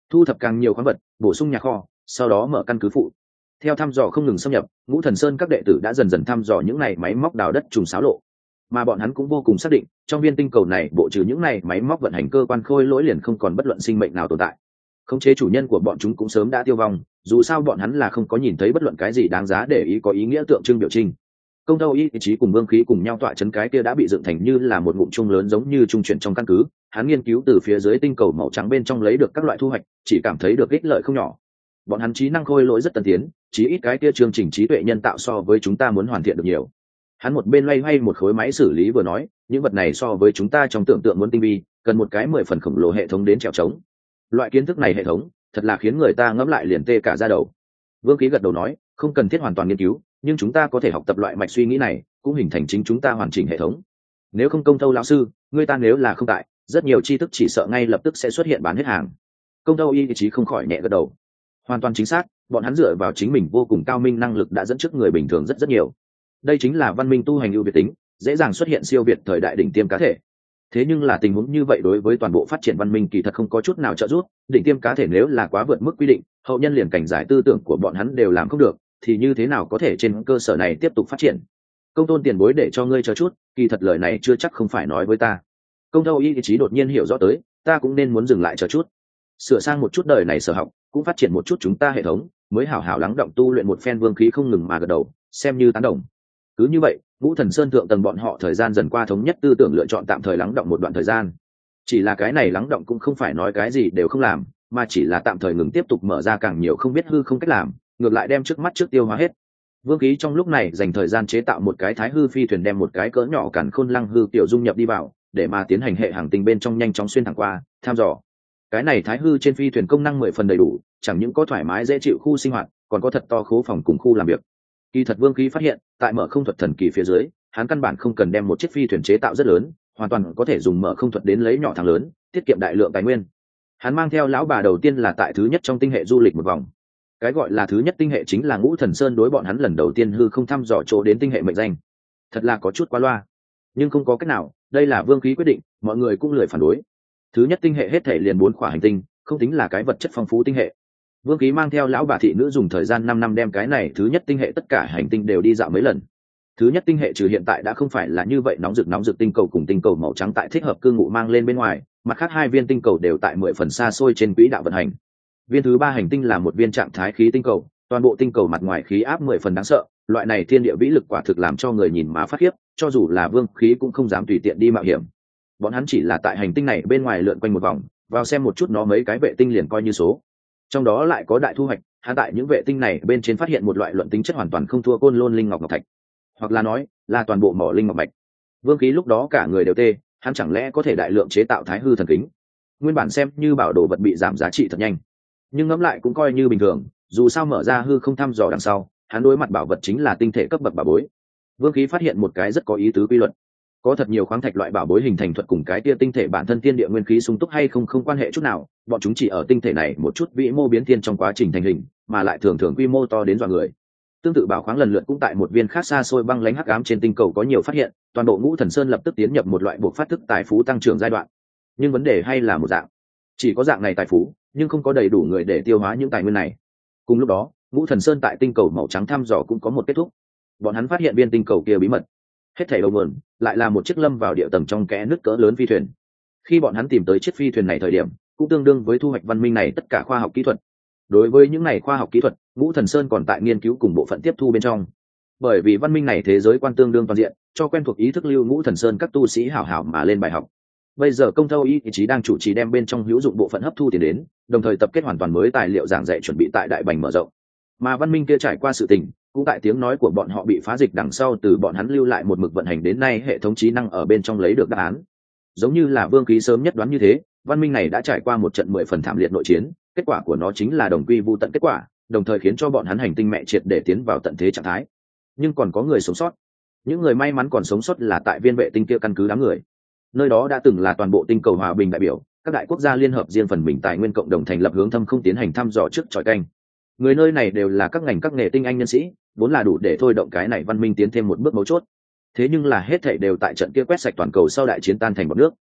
thu thập càng nhiều khoáng vật, bổ sung nhà kho, sau đó mở căn cứ phụ. Theo thăm dò không ngừng xâm nhập, Ngũ Thần Sơn các đệ tử đã dần dần thăm dò những này máy móc đào đất trùng xáo lộ, mà bọn hắn cũng vô cùng xác định, trong viên tinh cầu này bộ trừ những này máy móc vận hành cơ quan khôi lỗi liền không còn bất luận sinh mệnh nào tồn tại. Khống chế chủ nhân của bọn chúng cũng sớm đã tiêu vong, dù sao bọn hắn là không có nhìn thấy bất luận cái gì đáng giá để ý có ý nghĩa tượng trưng biểu trưng. Công Tâu ý chí cùng Vương Khí cùng nhau tọa chấn cái kia đã bị dựng thành như là một ngụm chung lớn giống như trung chuyển trong căn cứ, hắn nghiên cứu từ phía dưới tinh cầu màu trắng bên trong lấy được các loại thu hoạch, chỉ cảm thấy được ích lợi không nhỏ. Bọn hắn trí năng khôi lỗi rất tân tiến, chí ít cái kia chương trình trí tuệ nhân tạo so với chúng ta muốn hoàn thiện được nhiều. Hắn một bên loay hoay một khối máy xử lý vừa nói, những vật này so với chúng ta trong tưởng tượng muốn tinh vi, cần một cái 10 phần khổng lồ hệ thống đến trèo trống. Loại kiến thức này hệ thống, thật là khiến người ta ngẫm lại liền tê cả da đầu. Vương Khí gật đầu nói, không cần thiết hoàn toàn nghiên cứu, nhưng chúng ta có thể học tập loại mạch suy nghĩ này, cũng hình thành chính chúng ta hoàn chỉnh hệ thống. Nếu không Công Tâu lão sư, người ta nếu là không tại, rất nhiều tri thức chỉ sợ ngay lập tức sẽ xuất hiện bán hết hàng. Công Tâu ý chí không khỏi nhẹ gật đầu. Hoàn toàn chính xác, bọn hắn dựa vào chính mình vô cùng cao minh năng lực đã dẫn trước người bình thường rất nhiều. Đây chính là văn minh tu hành ưu việt tính, dễ dàng xuất hiện siêu việt thời đại đỉnh tiêm cá thể. Thế nhưng là tình huống như vậy đối với toàn bộ phát triển văn minh kỳ thật không có chút nào trợ giúp, đỉnh tiêm cá thể nếu là quá vượt mức quy định, hậu nhân liền cảnh giải tư tưởng của bọn hắn đều làm không được, thì như thế nào có thể trên cơ sở này tiếp tục phát triển. Công Tôn tiền bối để cho ngươi chờ chút, kỳ thật lời này chưa chắc không phải nói với ta. Công Tâu ý chí đột nhiên hiểu rõ tới, ta cũng nên muốn dừng lại chờ chút, sửa sang một chút đời này sở học, cũng phát triển một chút chúng ta hệ thống, mới hảo hảo lắng động tu luyện một phen. Vương Khí không ngừng mà gật đầu, xem như tán đồng. Cứ như vậy, Ngũ Thần Sơn thượng tầng bọn họ thời gian dần qua thống nhất tư tưởng lựa chọn tạm thời lắng động một đoạn thời gian. Chỉ là cái này lắng động cũng không phải nói cái gì đều không làm, mà chỉ là tạm thời ngừng tiếp tục mở ra càng nhiều không biết hư không cách làm, ngược lại đem trước mắt trước tiêu hóa hết. Vương Khí trong lúc này dành thời gian chế tạo một cái thái hư phi thuyền, đem một cái cỡ nhỏ càn khôn lăng hư tiểu dung nhập đi vào, để mà tiến hành hệ hàng tinh bên trong nhanh chóng xuyên thẳng qua, tham dò. Cái này thái hư trên phi thuyền công năng 10 phần đầy đủ, chẳng những có thoải mái dễ chịu khu sinh hoạt, còn có thật to khố phòng cùng khu làm việc. Kỳ thật Vương Khí phát hiện, tại mở không thuật thần kỳ phía dưới, hắn căn bản không cần đem một chiếc phi thuyền chế tạo rất lớn, hoàn toàn có thể dùng mở không thuật đến lấy nhỏ thằng lớn, tiết kiệm đại lượng tài nguyên. Hắn mang theo lão bà đầu tiên là tại thứ nhất trong tinh hệ du lịch một vòng. Cái gọi là thứ nhất tinh hệ chính là Ngũ Thần Sơn đối bọn hắn lần đầu tiên hư không thăm dò chỗ đến tinh hệ mệnh danh. Thật là có chút quá loa, nhưng không có cách nào, đây là Vương Khí quyết định, mọi người cũng lười phản đối. Thứ nhất tinh hệ hết thể liền 4 khỏa hành tinh, không tính là cái vật chất phong phú tinh hệ. Vương Khí mang theo lão bà thị nữ dùng thời gian 5 năm đem cái này thứ nhất tinh hệ tất cả hành tinh đều đi dạo mấy lần. Thứ nhất tinh hệ trừ hiện tại đã không phải là như vậy nóng rực tinh cầu cùng tinh cầu màu trắng tại thích hợp cư ngụ mang lên bên ngoài, mặt khác 2 viên tinh cầu đều tại 10 phần xa xôi trên quỹ đạo vận hành. Viên thứ 3 hành tinh là một viên trạng thái khí tinh cầu, toàn bộ tinh cầu mặt ngoài khí áp 10 phần đáng sợ, loại này thiên địa vĩ lực quả thực làm cho người nhìn mà phát khiếp, cho dù là Vương Khí cũng không dám tùy tiện đi mạo hiểm. Bọn hắn chỉ là tại hành tinh này bên ngoài lượn quanh một vòng, vào xem một chút nó mấy cái vệ tinh liền coi như số. Trong đó lại có đại thu hoạch, hắn tại những vệ tinh này bên trên phát hiện một loại luận tính chất hoàn toàn không thua côn lôn linh ngọc thạch, hoặc là nói là toàn bộ mỏ linh ngọc mạch. Vương Khí lúc đó cả người đều tê, hắn chẳng lẽ có thể đại lượng chế tạo thái hư thần kính? Nguyên bản xem như bảo đồ vật bị giảm giá trị thật nhanh, nhưng ngẫm lại cũng coi như bình thường, dù sao mở ra hư không thăm dò đằng sau, hắn đối mặt bảo vật chính là tinh thể cấp bậc bảo bối. Vương Khí phát hiện một cái rất có ý tứ quy luật, có thật nhiều khoáng thạch loại bảo bối hình thành thuật cùng cái tia tinh thể bản thân thiên địa nguyên khí sung túc hay không quan hệ chút nào, bọn chúng chỉ ở tinh thể này một chút vĩ mô biến thiên trong quá trình thành hình, mà lại thường thường quy mô to đến dọa người. Tương tự bảo khoáng lần lượt cũng tại một viên khác xa xôi băng lãnh hắc ám trên tinh cầu có nhiều phát hiện, toàn bộ Ngũ Thần Sơn lập tức tiến nhập một loại buộc phát thức tài phú tăng trưởng giai đoạn. Nhưng vấn đề hay là một dạng, chỉ có dạng này tài phú, nhưng không có đầy đủ người để tiêu hóa những tài nguyên này. Cùng lúc đó, Ngũ Thần Sơn tại tinh cầu màu trắng thăm dò cũng có một kết thúc. Bọn hắn phát hiện viên tinh cầu kia bí mật, hết thảy đầu nguồn lại là một chiếc lâm vào địa tầng trong kẽ nứt cỡ lớn phi thuyền. Khi bọn hắn tìm tới chiếc phi thuyền này thời điểm, cũng tương đương với thu hoạch văn minh này tất cả khoa học kỹ thuật. Đối với những này khoa học kỹ thuật, Ngũ Thần Sơn còn tại nghiên cứu cùng bộ phận tiếp thu bên trong. Bởi vì văn minh này thế giới quan tương đương toàn diện, cho quen thuộc ý thức lưu Ngũ Thần Sơn các tu sĩ hảo hảo mà lên bài học. Bây giờ Công Thâu ý chí đang chủ trì đem bên trong hữu dụng bộ phận hấp thu tiền đến, đồng thời tập kết hoàn toàn mới tài liệu giảng dạy chuẩn bị tại Đại Bành mở rộng. Mà văn minh kia trải qua sự tình, cũng tại tiếng nói của bọn họ bị phá dịch đằng sau từ bọn hắn lưu lại một mực vận hành đến nay hệ thống trí năng ở bên trong lấy được đáp án. Giống như là Vương Khí sớm nhất đoán như thế, văn minh này đã trải qua một trận 10 phần thảm liệt nội chiến, kết quả của nó chính là đồng quy vu tận kết quả, đồng thời khiến cho bọn hắn hành tinh mẹ triệt để tiến vào tận thế trạng thái. Nhưng còn có người sống sót. Những người may mắn còn sống sót là tại viên vệ tinh kia căn cứ đám người. Nơi đó đã từng là toàn bộ tinh cầu hòa bình đại biểu, các đại quốc gia liên hợp riêng phần mình tài nguyên cộng đồng thành lập hướng thâm không tiến hành thăm dò trước chọi canh. Người nơi này đều là các ngành các nghề tinh anh nhân sĩ, vốn là đủ để thôi động cái này văn minh tiến thêm một bước mấu chốt. Thế nhưng là hết thảy đều tại trận kia quét sạch toàn cầu sau đại chiến tan thành bọt nước.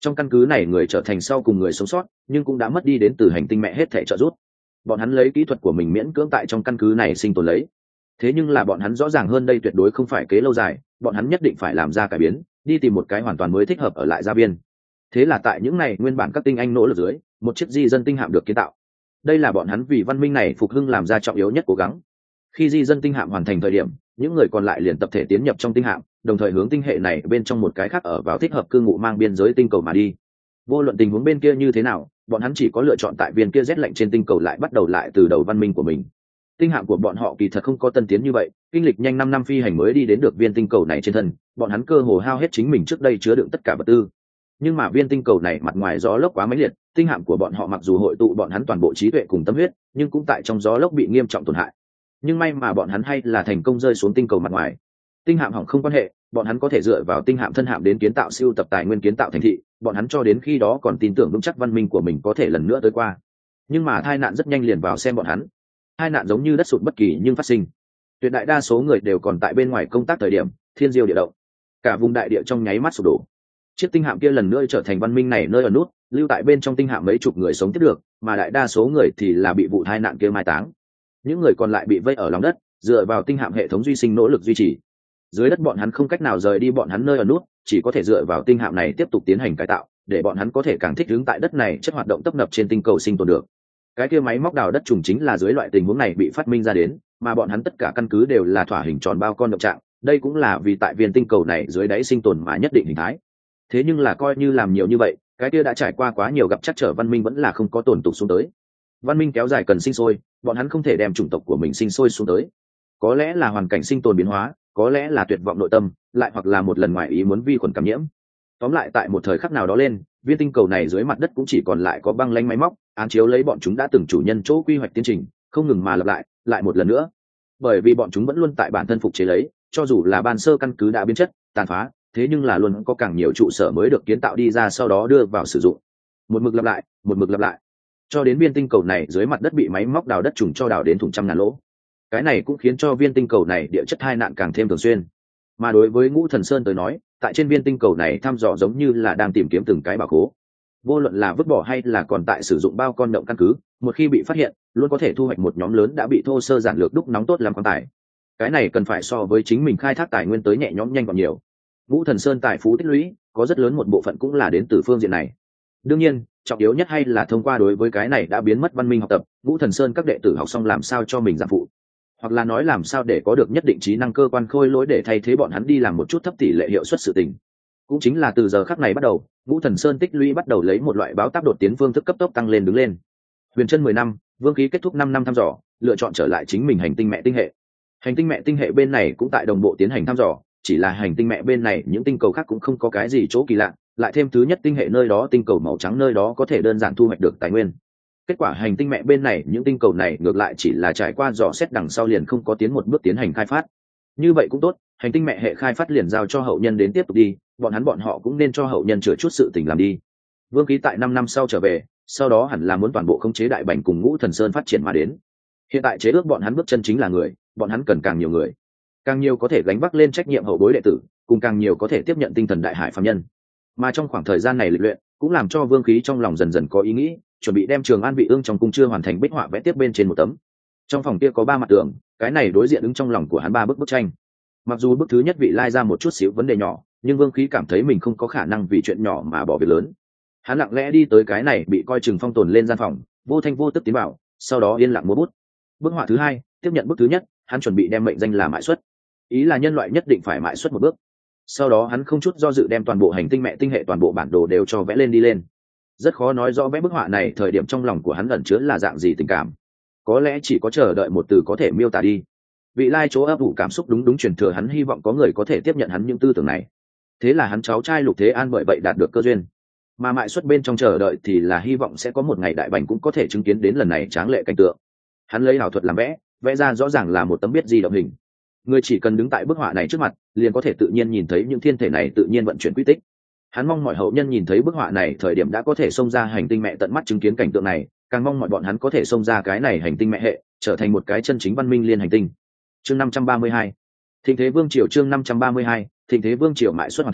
trong căn cứ này người trở thành sau cùng người sống sót, nhưng cũng đã mất đi đến từ hành tinh mẹ hết thảy trợ giúp. Bọn hắn lấy kỹ thuật của mình miễn cưỡng tại trong căn cứ này sinh tồn lấy. Thế nhưng là bọn hắn rõ ràng hơn đây tuyệt đối không phải kế lâu dài, bọn hắn nhất định phải làm ra cải biến, đi tìm một cái hoàn toàn mới thích hợp ở lại gia viên. Thế là tại những này nguyên bản các tinh anh nỗ lực dưới, một chiếc di dân tinh hạm được kiến tạo. Đây là bọn hắn vì văn minh này phục hưng làm ra trọng yếu nhất cố gắng. Khi di dân tinh hạm hoàn thành thời điểm, những người còn lại liền tập thể tiến nhập trong tinh hạm, đồng thời hướng tinh hệ này bên trong một cái khác ở vào thích hợp cư ngụ mang biên giới tinh cầu mà đi. Vô luận tình huống bên kia như thế nào, bọn hắn chỉ có lựa chọn tại viên kia rét lạnh trên tinh cầu lại bắt đầu lại từ đầu văn minh của mình. Tinh hạm của bọn họ kỳ thật không có tân tiến như vậy, kinh lịch nhanh 5 năm phi hành mới đi đến được viên tinh cầu này trên thân, bọn hắn cơ hồ hao hết chính mình trước đây chứa đựng tất cả vật tư. Nhưng mà viên tinh cầu này mặt ngoài gió lốc quá mãnh liệt, tinh hạm của bọn họ mặc dù hội tụ bọn hắn toàn bộ trí tuệ cùng tâm huyết, nhưng cũng tại trong gió lốc bị nghiêm trọng tổn hại. Nhưng may mà bọn hắn hay là thành công rơi xuống tinh cầu mặt ngoài. Tinh hạm hỏng không quan hệ, bọn hắn có thể dựa vào tinh hạm thân hạm đến kiến tạo siêu tập tài nguyên kiến tạo thành thị, bọn hắn cho đến khi đó còn tin tưởng vững chắc văn minh của mình có thể lần nữa tới qua. Nhưng mà tai nạn rất nhanh liền vào xem bọn hắn. Tai nạn giống như đất sụt bất kỳ nhưng phát sinh. Tuyệt đại đa số người đều còn tại bên ngoài công tác thời điểm, thiên diêu địa động. Cả vùng đại địa trong nháy mắt sụp đổ. Chiếc tinh hạm kia lần nữa trở thành văn minh này nơi ở nút, lưu tại bên trong tinh hạm mấy chục người sống tiếp được, mà đại đa số người thì là bị vụ tai nạn kia mai táng. Những người còn lại bị vây ở lòng đất, dựa vào tinh hạm hệ thống duy sinh nỗ lực duy trì. Dưới đất bọn hắn không cách nào rời đi bọn hắn nơi ở nút, chỉ có thể dựa vào tinh hạm này tiếp tục tiến hành cải tạo, để bọn hắn có thể càng thích ứng tại đất này chất hoạt động tấp nập trên tinh cầu sinh tồn được. Cái kia máy móc đào đất trùng chính là dưới loại tình huống này bị phát minh ra đến, mà bọn hắn tất cả căn cứ đều là thỏa hình tròn bao con động trạng, đây cũng là vì tại viên tinh cầu này dưới đáy sinh tồn mà nhất định hình thái. Thế nhưng là coi như làm nhiều như vậy, cái kia đã trải qua quá nhiều gặp chắc trở văn minh vẫn là không có tồn tục xuống tới. Văn minh kéo dài cần sinh sôi, bọn hắn không thể đem chủng tộc của mình sinh sôi xuống tới. Có lẽ là hoàn cảnh sinh tồn biến hóa, có lẽ là tuyệt vọng nội tâm, lại hoặc là một lần ngoại ý muốn vi khuẩn cảm nhiễm. Tóm lại tại một thời khắc nào đó lên, viên tinh cầu này dưới mặt đất cũng chỉ còn lại có băng lanh máy móc, án chiếu lấy bọn chúng đã từng chủ nhân chỗ quy hoạch tiến trình, không ngừng mà lặp lại một lần nữa. Bởi vì bọn chúng vẫn luôn tại bản thân phục chế lấy, cho dù là ban sơ căn cứ đã biến chất, tàn phá, thế nhưng là luôn có càng nhiều trụ sở mới được kiến tạo đi ra sau đó đưa vào sử dụng. Một mực lặp lại, cho đến viên tinh cầu này dưới mặt đất bị máy móc đào đất trùng cho đào đến thủng trăm ngàn lỗ. Cái này cũng khiến cho viên tinh cầu này địa chất tai nạn càng thêm thường xuyên. Mà đối với Ngũ Thần Sơn tới nói, tại trên viên tinh cầu này thăm dò giống như là đang tìm kiếm từng cái bảo khố. Vô luận là vứt bỏ hay là còn tại sử dụng bao con động căn cứ, một khi bị phát hiện, luôn có thể thu hoạch một nhóm lớn đã bị thô sơ giản lược đúc nóng tốt làm quan tài. Cái này cần phải so với chính mình khai thác tài nguyên tới nhẹ nhõm nhanh gọn nhiều. Ngũ Thần Sơn tài phú tích lũy, có rất lớn một bộ phận cũng là đến từ phương diện này. Đương nhiên, trọng yếu nhất hay là thông qua đối với cái này đã biến mất văn minh học tập, Ngũ Thần Sơn các đệ tử học xong làm sao cho mình giảm phụ, hoặc là nói làm sao để có được nhất định trí năng cơ quan khôi lỗi để thay thế bọn hắn đi làm một chút thấp tỷ lệ hiệu suất sự tình. Cũng chính là từ giờ khắc này bắt đầu, Ngũ Thần Sơn tích lũy bắt đầu lấy một loại báo tác đột tiến phương thức cấp tốc tăng lên đứng lên. Huyền chân 10 năm, Vương Khí kết thúc 5 năm thăm dò, lựa chọn trở lại chính mình hành tinh mẹ tinh hệ. Hành tinh mẹ tinh hệ bên này cũng tại đồng bộ tiến hành thăm dò, chỉ là hành tinh mẹ bên này những tinh cầu khác cũng không có cái gì chỗ kỳ lạ, lại thêm thứ nhất tinh hệ nơi đó tinh cầu màu trắng nơi đó có thể đơn giản thu hoạch được tài nguyên. Kết quả hành tinh mẹ bên này những tinh cầu này ngược lại chỉ là trải qua dò xét đằng sau liền không có tiến một bước tiến hành khai phát. Như vậy cũng tốt, hành tinh mẹ hệ khai phát liền giao cho hậu nhân đến tiếp tục đi, bọn họ cũng nên cho hậu nhân chữa chút sự tình làm đi. Vương Khí tại 5 năm sau trở về, sau đó hẳn là muốn toàn bộ khống chế đại bành cùng Ngũ Thần Sơn phát triển mà đến. Hiện tại chế ước bọn hắn bước chân chính là người, bọn hắn cần càng nhiều người, càng nhiều có thể gánh vác lên trách nhiệm hậu bối đệ tử, cùng càng nhiều có thể tiếp nhận tinh thần đại hải phàm nhân. Mà trong khoảng thời gian này lịch luyện, cũng làm cho Vương Khí trong lòng dần dần có ý nghĩ, chuẩn bị đem Trường An Vị Ương trong cung chưa hoàn thành bích họa vẽ tiếp bên trên một tấm. Trong phòng kia có 3 mặt tường, cái này đối diện đứng trong lòng của hắn 3 bức tranh. Mặc dù bức thứ nhất vị lai ra một chút xíu vấn đề nhỏ, nhưng Vương Khí cảm thấy mình không có khả năng vì chuyện nhỏ mà bỏ việc lớn. Hắn lặng lẽ đi tới cái này bị coi chừng phong tồn lên gian phòng, vô thanh vô tức tiến vào, sau đó yên lặng múa bút. Bức họa thứ hai, tiếp nhận bức thứ nhất, hắn chuẩn bị đem mệnh danh là mại xuất, ý là nhân loại nhất định phải mại xuất một bước. Sau đó hắn không chút do dự đem toàn bộ hành tinh mẹ tinh hệ toàn bộ bản đồ đều cho vẽ lên đi lên. Rất khó nói rõ vẽ bức họa này thời điểm trong lòng của hắn ẩn chứa là dạng gì tình cảm, có lẽ chỉ có chờ đợi một từ có thể miêu tả đi. Vị lai chỗ ấp ủ cảm xúc đúng truyền thừa, hắn hy vọng có người có thể tiếp nhận hắn những tư tưởng này. Thế là hắn cháu trai Lục Thế An bởi vậy đạt được cơ duyên, mà mại xuất bên trong chờ đợi thì là hy vọng sẽ có một ngày đại bành cũng có thể chứng kiến đến lần này tráng lệ cảnh tượng. Hắn lấy ảo thuật làm vẽ ra rõ ràng là một tấm biết di động hình, người chỉ cần đứng tại bức họa này trước mặt liền có thể tự nhiên nhìn thấy những thiên thể này tự nhiên vận chuyển quy tích. Hắn mong mọi hậu nhân nhìn thấy bức họa này thời điểm đã có thể xông ra hành tinh mẹ tận mắt chứng kiến cảnh tượng này, càng mong mọi bọn hắn có thể xông ra cái này hành tinh mẹ hệ, trở thành một cái chân chính văn minh liên hành tinh. Chương 532, Thịnh Thế Vương Triều. Chương 532, Thịnh Thế Vương Triều mại xuất hoàn thành,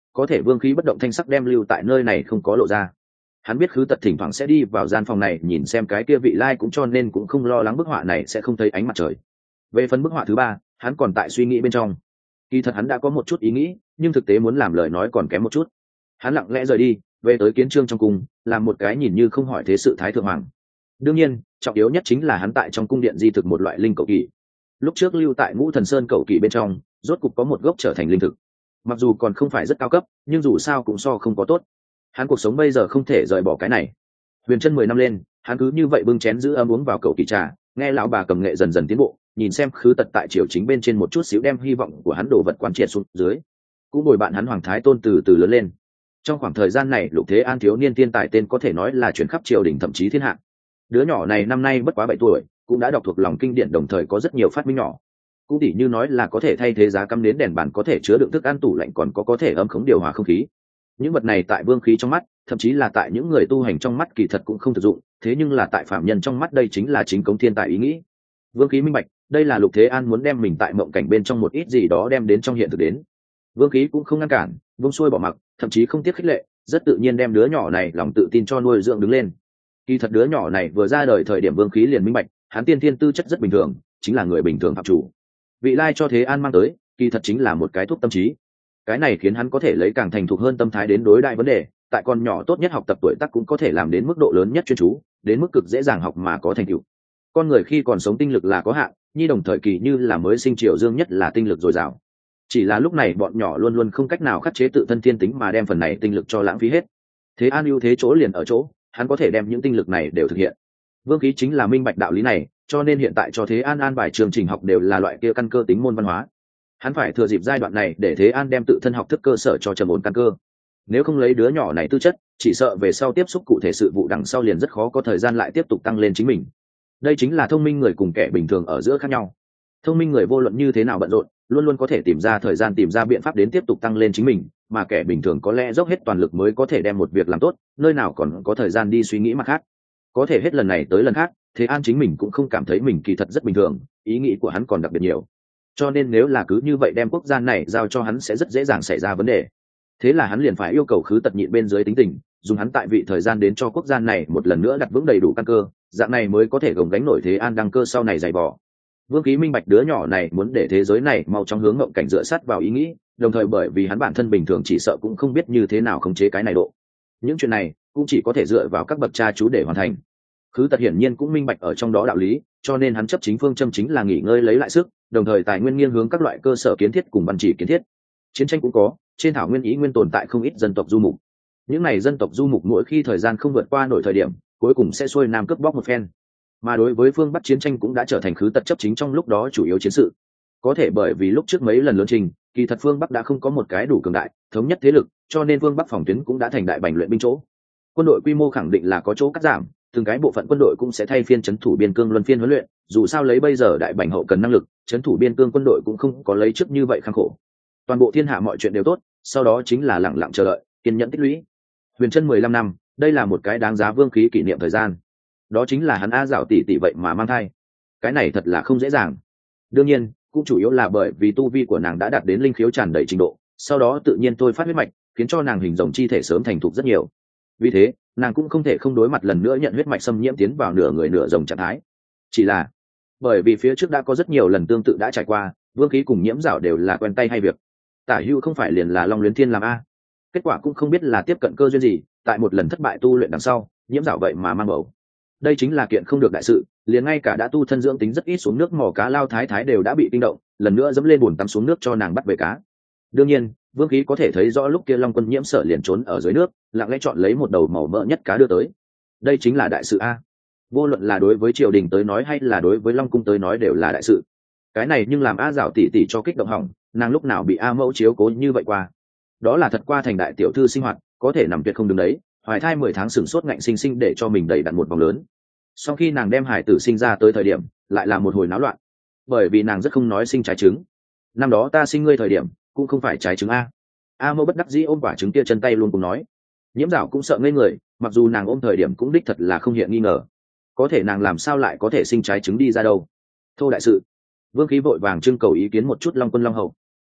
có thể Vương Khí bất động thanh sắc đem lưu tại nơi này không có lộ ra. Hắn biết Khứ Tật thỉnh thoảng sẽ đi vào gian phòng này nhìn xem cái kia vị lai cũng cho nên cũng không lo lắng bức họa này sẽ không thấy ánh mặt trời. Về phần bức họa thứ ba, hắn còn tại suy nghĩ bên trong. Kỳ thật hắn đã có một chút ý nghĩ, nhưng thực tế muốn làm lời nói còn kém một chút. Hắn lặng lẽ rời đi, về tới kiến trương trong cung, làm một cái nhìn như không hỏi thế sự thái thượng hoàng. Đương nhiên, trọng yếu nhất chính là hắn tại trong cung điện di thực một loại linh cầu kỳ. Lúc trước lưu tại Ngũ Thần Sơn cầu kỳ bên trong, rốt cục có một gốc trở thành linh thực. Mặc dù còn không phải rất cao cấp, nhưng dù sao cũng so không có tốt. Hắn cuộc sống bây giờ không thể rời bỏ cái này. Huyền chân 10 năm lên, hắn cứ như vậy bưng chén giữ ấm uống vào cầu kỳ trà, nghe lão bà cầm nghệ dần dần tiến bộ, nhìn xem Khứ Tật tại triều chính bên trên một chút xíu đem hy vọng của hắn đổ vật quan triệt xuống dưới, cũng bồi bạn hắn Hoàng Thái Tôn từ từ lớn lên. Trong khoảng thời gian này, Lục Thế An thiếu niên thiên tài tên có thể nói là chuyển khắp triều đình thậm chí thiên hạ. Đứa nhỏ này năm nay bất quá 7 tuổi, cũng đã đọc thuộc lòng kinh điển đồng thời có rất nhiều phát minh nhỏ. Cũng tỉ như nói là có thể thay thế giá cắm nến đèn bàn, có thể chứa đựng thức ăn tủ lạnh, còn có thể âm khống điều hòa không khí. Những vật này tại Vương Khí trong mắt, thậm chí là tại những người tu hành trong mắt kỳ thật cũng không thực dụng, thế nhưng là tại phạm nhân trong mắt đây chính là chính cống thiên tài ý nghĩ. Vương Khí minh bạch, đây là Lục Thế An muốn đem mình tại mộng cảnh bên trong một ít gì đó đem đến trong hiện thực đến. Vương Khí cũng không ngăn cản, buông xuôi bỏ mặc, thậm chí không tiếc khích lệ, rất tự nhiên đem đứa nhỏ này lòng tự tin cho nuôi dưỡng đứng lên. Kỳ thật đứa nhỏ này vừa ra đời thời điểm Vương Khí liền minh bạch, hắn tiên thiên tư chất rất bình thường, chính là người bình thường phạm chủ. Vị lai cho Thế An mang tới, kỳ thật chính là một cái thuốc tâm trí. Cái này khiến hắn có thể lấy càng thành thục hơn tâm thái đến đối đại vấn đề, tại con nhỏ tốt nhất học tập tuổi tác cũng có thể làm đến mức độ lớn nhất chuyên chú, đến mức cực dễ dàng học mà có thành tựu. Con người khi còn sống tinh lực là có hạn, nhi đồng thời kỳ như là mới sinh triều dương nhất là tinh lực dồi dào. Chỉ là lúc này bọn nhỏ luôn luôn không cách nào khắc chế tự thân thiên tính mà đem phần này tinh lực cho lãng phí hết. Thế An ưu thế chỗ liền ở chỗ, hắn có thể đem những tinh lực này đều thực hiện. Vương Khí chính là minh bạch đạo lý này, cho nên hiện tại cho Thế An an bài chương trình học đều là loại kia căn cơ tính môn văn hóa. Hắn phải thừa dịp giai đoạn này để Thế An đem tự thân học thức cơ sở cho trầm ổn căn cơ. Nếu không lấy đứa nhỏ này tư chất, chỉ sợ về sau tiếp xúc cụ thể sự vụ đằng sau liền rất khó có thời gian lại tiếp tục tăng lên chính mình. Đây chính là thông minh người cùng kẻ bình thường ở giữa khác nhau. Thông minh người vô luận như thế nào bận rộn, luôn luôn có thể tìm ra thời gian tìm ra biện pháp đến tiếp tục tăng lên chính mình, mà kẻ bình thường có lẽ dốc hết toàn lực mới có thể đem một việc làm tốt, nơi nào còn có thời gian đi suy nghĩ mặt khác. Có thể hết lần này tới lần khác, Thế An chính mình cũng không cảm thấy mình kỳ thật rất bình thường, ý nghĩ của hắn còn đặc biệt nhiều. Cho nên nếu là cứ như vậy đem quốc gia này giao cho hắn sẽ rất dễ dàng xảy ra vấn đề. Thế là hắn liền phải yêu cầu Khứ Tật nhịn bên dưới tính tình, dùng hắn tại vị thời gian đến cho quốc gia này một lần nữa đặt vững đầy đủ căn cơ, dạng này mới có thể gồng gánh nổi Thế An đăng cơ sau này dày vò. Vương Khí minh bạch đứa nhỏ này muốn để thế giới này mau chóng hướng ngộng cảnh dựa sát vào ý nghĩ, đồng thời bởi vì hắn bản thân bình thường chỉ sợ cũng không biết như thế nào khống chế cái này độ. Những chuyện này cũng chỉ có thể dựa vào các bậc cha chú để hoàn thành. Khứ Tật hiển nhiên cũng minh bạch ở trong đó đạo lý, cho nên hắn chấp chính phương châm chính là nghỉ ngơi lấy lại sức, đồng thời tài nguyên nghiêng hướng các loại cơ sở kiến thiết cùng văn chỉ kiến thiết. Chiến tranh cũng có, trên thảo nguyên ý nguyên tồn tại không ít dân tộc du mục. Những này dân tộc du mục mỗi khi thời gian không vượt qua nổi thời điểm, cuối cùng sẽ xuôi nam cướp bóc một phen. Mà đối với phương Bắc chiến tranh cũng đã trở thành Khứ Tật chấp chính trong lúc đó chủ yếu chiến sự. Có thể bởi vì lúc trước mấy lần lớn trình, kỳ thật phương Bắc đã không có một cái đủ cường đại, thống nhất thế lực, cho nên phương Bắc phòng tuyến cũng đã thành đại bành luyện binh chỗ. Quân đội quy mô khẳng định là có chỗ cắt giảm, từng cái bộ phận quân đội cũng sẽ thay phiên trấn thủ biên cương luân phiên huấn luyện, dù sao lấy bây giờ đại bành hậu cần năng lực, trấn thủ biên cương quân đội cũng không có lấy trước như vậy khăng khổ. Toàn bộ thiên hạ mọi chuyện đều tốt, sau đó chính là lặng lặng chờ đợi, kiên nhẫn tích lũy. Huyền chân 15 năm, đây là một cái đáng giá Vương Khí kỷ niệm thời gian. Đó chính là hắn A Dạo tỷ tỷ vậy mà mang thai. Cái này thật là không dễ dàng. Đương nhiên, cũng chủ yếu là bởi vì tu vi của nàng đã đạt đến linh khiếu tràn đầy trình độ, sau đó tự nhiên tôi phát huyết mạch, khiến cho nàng hình rồng chi thể sớm thành thục rất nhiều. Vì thế, nàng cũng không thể không đối mặt lần nữa nhận huyết mạch xâm nhiễm tiến vào nửa người nửa rồng trạng thái. Chỉ là bởi vì phía trước đã có rất nhiều lần tương tự đã trải qua, Vương Khí cùng Nhiễm Dạo đều là quen tay hay việc. Tả Hữu không phải liền là Long Luyến Thiên làm a. Kết quả cũng không biết là tiếp cận cơ duyên gì, tại một lần thất bại tu luyện đằng sau, Nhiễm Dạo vậy mà mang bầu. Đây chính là kiện không được đại sự, liền ngay cả đã tu thân dưỡng tính rất ít xuống nước mò cá Lao Thái Thái đều đã bị kinh động, lần nữa dẫm lên bùn tắm xuống nước cho nàng bắt về cá. Đương nhiên, Vương Khí có thể thấy rõ lúc kia Long Quân Nhiễm Sở liền trốn ở dưới nước, lặng lẽ chọn lấy một đầu màu mỡ nhất cá đưa tới. Đây chính là đại sự a. Vô luận là đối với triều đình tới nói hay là đối với Long cung tới nói đều là đại sự. Cái này nhưng làm A Dạo tỷ tỷ cho kích động hỏng, nàng lúc nào bị A Mẫu chiếu cố như vậy qua. Đó là thật qua thành đại tiểu thư sinh hoạt, có thể nằm tuyệt không đứng đấy, hoài thai 10 tháng sửng sốt ngạnh sinh sinh để cho mình đẩy đặn một vòng lớn. Sau khi nàng đem hải tử sinh ra tới thời điểm, lại là một hồi náo loạn, bởi vì nàng rất không nói sinh trái trứng. Năm đó ta sinh ngươi thời điểm, cũng không phải trái trứng a. A Mẫu bất đắc dĩ ôm quả trứng kia chân tay luôn cùng nói. Nhiễm Dạo cũng sợ ngây người, mặc dù nàng ôm thời điểm cũng đích thật là không hiện nghi ngờ, có thể nàng làm sao lại có thể sinh trái trứng đi ra đâu. Thô đại sự. Vương Khí vội vàng trưng cầu ý kiến một chút Long Quân Long Hậu.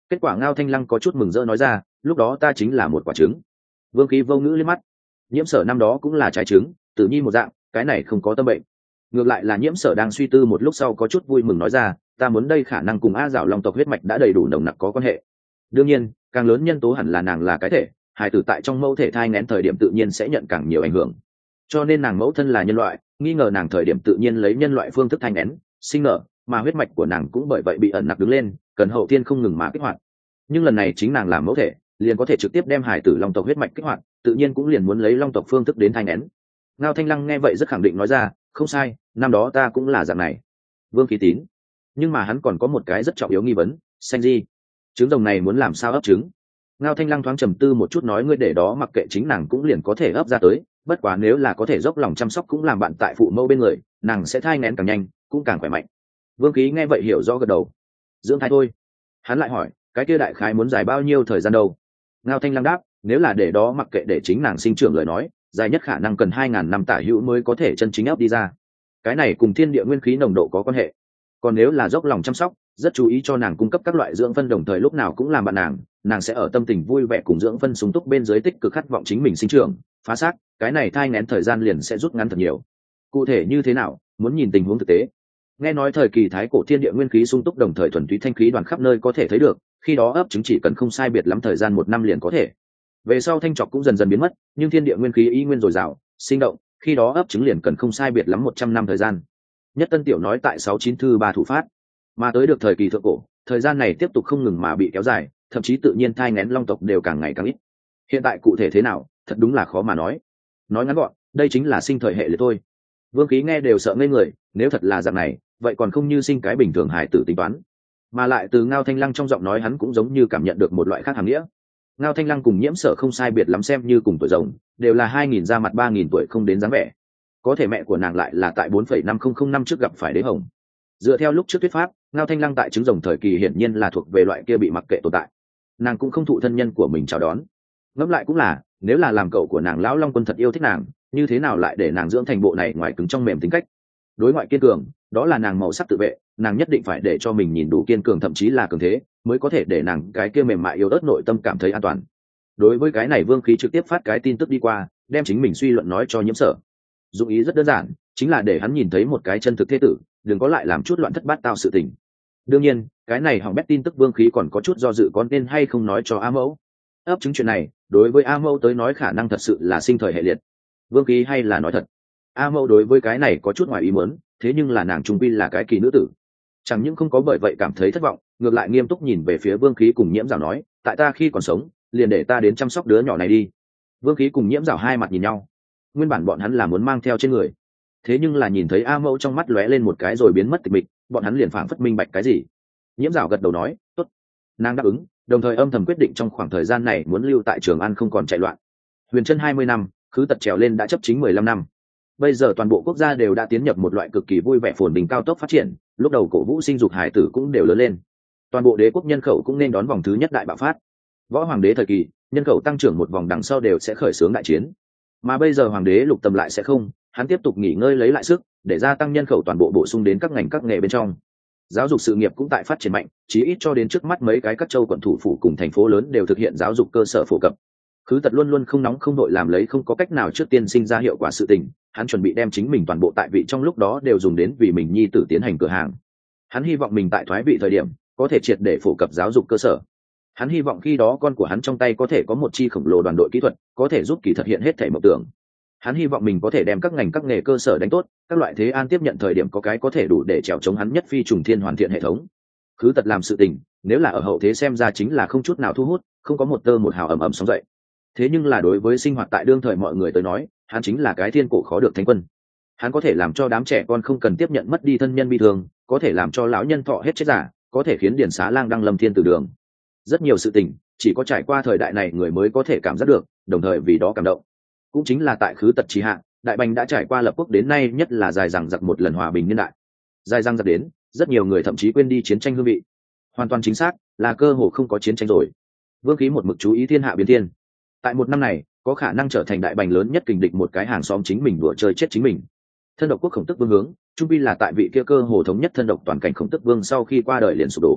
Kết quả Ngao Thanh Lăng có chút mừng rỡ nói ra, lúc đó ta chính là một quả trứng. Vương Khí vô ngữ liếc mắt. Nhiễm Sở năm đó cũng là trái trứng, tự nhi một dạng, cái này không có tâm bệnh. Ngược lại là Nhiễm Sở đang suy tư một lúc sau có chút vui mừng nói ra, ta muốn đây khả năng cùng A Dạo Long tộc huyết mạch đã đầy đủ nồng nặc có quan hệ. Đương nhiên, càng lớn nhân tố hẳn là nàng là cái thể, hài tử tại trong mẫu thể thai nghén thời điểm tự nhiên sẽ nhận càng nhiều ảnh hưởng. Cho nên nàng mẫu thân là nhân loại, nghi ngờ nàng thời điểm tự nhiên lấy nhân loại phương thức thai nghén, sinh nở, mà huyết mạch của nàng cũng bởi vậy bị ẩn nặc đứng lên, cần hậu thiên không ngừng mà kích hoạt. Nhưng lần này chính nàng làm mẫu thể, liền có thể trực tiếp đem hài tử long tộc huyết mạch kích hoạt, tự nhiên cũng liền muốn lấy long tộc phương thức đến thai nghén. Ngao Thanh Lăng nghe vậy rất khẳng định nói ra, không sai, năm đó ta cũng là dạng này. Vương Khí tín. Nhưng mà hắn còn có một cái rất trọng yếu nghi vấn, xanh di, trứng rồng này muốn làm sao ấp trứng? Ngao Thanh Lăng thoáng trầm tư một chút nói, ngươi để đó mặc kệ chính nàng cũng liền có thể ấp ra tới, bất quá nếu là có thể dốc lòng chăm sóc cũng làm bạn tại phụ mẫu bên người, nàng sẽ thai nghén càng nhanh, cũng càng khỏe mạnh. Vương Khí nghe vậy hiểu rõ gật đầu. Dưỡng thai thôi. Hắn lại hỏi, cái kia đại khái muốn dài bao nhiêu thời gian đâu? Ngao Thanh Lăng đáp, nếu là để đó mặc kệ để chính nàng sinh trưởng lời nói, dài nhất khả năng cần 2000 năm tả hữu mới có thể chân chính ấp đi ra. Cái này cùng thiên địa nguyên khí nồng độ có quan hệ. Còn nếu là dốc lòng chăm sóc, rất chú ý cho nàng cung cấp các loại dưỡng phân, đồng thời lúc nào cũng làm bạn nàng sẽ ở tâm tình vui vẻ cùng dưỡng phân sung túc bên dưới tích cực khát vọng chính mình sinh trưởng, phá xác, cái này thai nghén thời gian liền sẽ rút ngắn thật nhiều. Cụ thể như thế nào, muốn nhìn tình huống thực tế. Nghe nói thời kỳ thái cổ thiên địa nguyên khí sung túc đồng thời thuần túy thanh khí đoàn khắp nơi có thể thấy được, khi đó ấp trứng chỉ cần không sai biệt lắm thời gian 1 năm liền có thể. Về sau thanh trọc cũng dần dần biến mất, nhưng thiên địa nguyên khí y nguyên dồi dào, sinh động, khi đó ấp trứng liền cần không sai biệt lắm 100 năm thời gian. Nhất Tân Tiểu nói tại 69 thư 3 thủ phát, mà tới được thời kỳ thượng cổ, thời gian này tiếp tục không ngừng mà bị kéo dài, thậm chí tự nhiên thai nghén long tộc đều càng ngày càng ít. Hiện tại cụ thể thế nào, thật đúng là khó mà nói. Nói ngắn gọn, đây chính là sinh thời hệ liệt thôi. Vương Khí nghe đều sợ ngây người, nếu thật là dạng này, vậy còn không như sinh cái bình thường hài tử tính toán. Mà lại từ Ngao Thanh Lăng trong giọng nói hắn cũng giống như cảm nhận được một loại khác hàm nghĩa. Ngao Thanh Lăng cùng Nhiễm Sở không sai biệt lắm, xem như cùng tuổi rồng, đều là 2000 ra mặt 3000 tuổi không đến dáng vẻ. Có thể mẹ của nàng lại là tại 4,5005 năm trước gặp phải đế hồng. Dựa theo lúc trước thuyết pháp, Ngao Thanh Lăng tại trứng rồng thời kỳ hiển nhiên là thuộc về loại kia bị mặc kệ tồn tại. Nàng cũng không thụ thân nhân của mình chào đón. Ngẫm lại cũng là, nếu là làm cậu của nàng lão Long Quân thật yêu thích nàng, như thế nào lại để nàng dưỡng thành bộ này ngoài cứng trong mềm tính cách. Đối ngoại kiên cường, đó là nàng màu sắc tự vệ, nàng nhất định phải để cho mình nhìn đủ kiên cường, thậm chí là cường thế, mới có thể để nàng cái kia mềm mại yếu ớt nội tâm cảm thấy an toàn. Đối với cái này Vương Khí trực tiếp phát cái tin tức đi qua, đem chính mình suy luận nói cho Nhiễm Sở. Dụng ý rất đơn giản, chính là để hắn nhìn thấy một cái chân thực thế tử, đừng có lại làm chút loạn thất bát tao sự tình. Đương nhiên, cái này hỏng bét tin tức Vương Khí còn có chút do dự có nên hay không nói cho A Mẫu. Ấp chứng chuyện này, đối với A Mẫu tới nói khả năng thật sự là sinh thời hệ liệt. Vương Khí hay là nói thật. A Mẫu đối với cái này có chút ngoài ý muốn, thế nhưng là nàng trung quy là cái kỳ nữ tử, chẳng những không có bởi vậy cảm thấy thất vọng, ngược lại nghiêm túc nhìn về phía Vương Khí cùng Nhiễm Giảo nói, tại ta khi còn sống, liền để ta đến chăm sóc đứa nhỏ này đi. Vương Khí cùng Nhiễm Giảo hai mặt nhìn nhau, nguyên bản bọn hắn là muốn mang theo trên người, thế nhưng là nhìn thấy A Mẫu trong mắt lóe lên một cái rồi biến mất tịch mịch, bọn hắn liền phảng phất minh bạch cái gì. Nhiễm Giảo gật đầu nói, tốt. Nàng đáp ứng, đồng thời âm thầm quyết định trong khoảng thời gian này muốn lưu tại Trường An, không còn chạy loạn. Huyền Trân 20 năm, Khứ Tật trèo lên đã chấp chính 15 năm. Bây giờ toàn bộ quốc gia đều đã tiến nhập một loại cực kỳ vui vẻ phồn bình cao tốc phát triển, lúc đầu cổ vũ sinh dục hải tử cũng đều lớn lên. Toàn bộ đế quốc nhân khẩu cũng nên đón vòng thứ nhất đại bạo phát. Võ hoàng đế thời kỳ, nhân khẩu tăng trưởng một vòng đằng sau đều sẽ khởi xướng đại chiến. Mà bây giờ hoàng đế Lục Tầm lại sẽ không, hắn tiếp tục nghỉ ngơi lấy lại sức, để gia tăng nhân khẩu toàn bộ bổ sung đến các ngành các nghề bên trong. Giáo dục sự nghiệp cũng tại phát triển mạnh, chí ít cho đến trước mắt mấy cái các châu quận thủ phủ cùng thành phố lớn đều thực hiện giáo dục cơ sở phổ cập. Khứ Tật luôn luôn không nóng không đội làm lấy không có cách nào trước tiên sinh ra hiệu quả sự tình, hắn chuẩn bị đem chính mình toàn bộ tại vị trong lúc đó đều dùng đến vì mình nhi tử tiến hành cửa hàng. Hắn hy vọng mình tại thoái vị thời điểm có thể triệt để phổ cập giáo dục cơ sở. Hắn hy vọng khi đó con của hắn trong tay có thể có một chi khổng lồ đoàn đội kỹ thuật, có thể giúp kỳ thực hiện hết thảy mộng tưởng. Hắn hy vọng mình có thể đem các ngành các nghề cơ sở đánh tốt, các loại thế an tiếp nhận thời điểm có cái có thể đủ để trèo chống hắn nhất phi trùng thiên hoàn thiện hệ thống. Khứ Tật làm sự tình, nếu là ở hậu thế xem ra chính là không chút nào thu hút, không có một tơ một hào ầm ầm sóng dậy. Thế nhưng là đối với sinh hoạt tại đương thời mọi người tới nói, hắn chính là cái thiên cổ khó được thánh quân. Hắn có thể làm cho đám trẻ con không cần tiếp nhận mất đi thân nhân bi thương, có thể làm cho lão nhân thọ hết chết giả, có thể khiến điển xá lang đăng lâm thiên tử đường. Rất nhiều sự tình, chỉ có trải qua thời đại này người mới có thể cảm giác được, đồng thời vì đó cảm động. Cũng chính là tại Khứ Tật trì hạ, Đại Bành đã trải qua lập quốc đến nay nhất là dài dằng dặc một lần hòa bình niên đại. Dài dằng dặc đến, rất nhiều người thậm chí quên đi chiến tranh hương vị. Hoàn toàn chính xác, là cơ hồ không có chiến tranh rồi. Vương Khí một mực chú ý thiên hạ biến thiên. Tại một năm này, có khả năng trở thành Đại Bành lớn nhất kình địch một cái hàng xóm chính mình đùa chơi chết chính mình. Thân độc quốc Khổng Tức Vương hướng, trung pi là tại vị kia cơ hồ thống nhất thân độc toàn cảnh Khổng Tức Vương sau khi qua đời liền sụp đổ.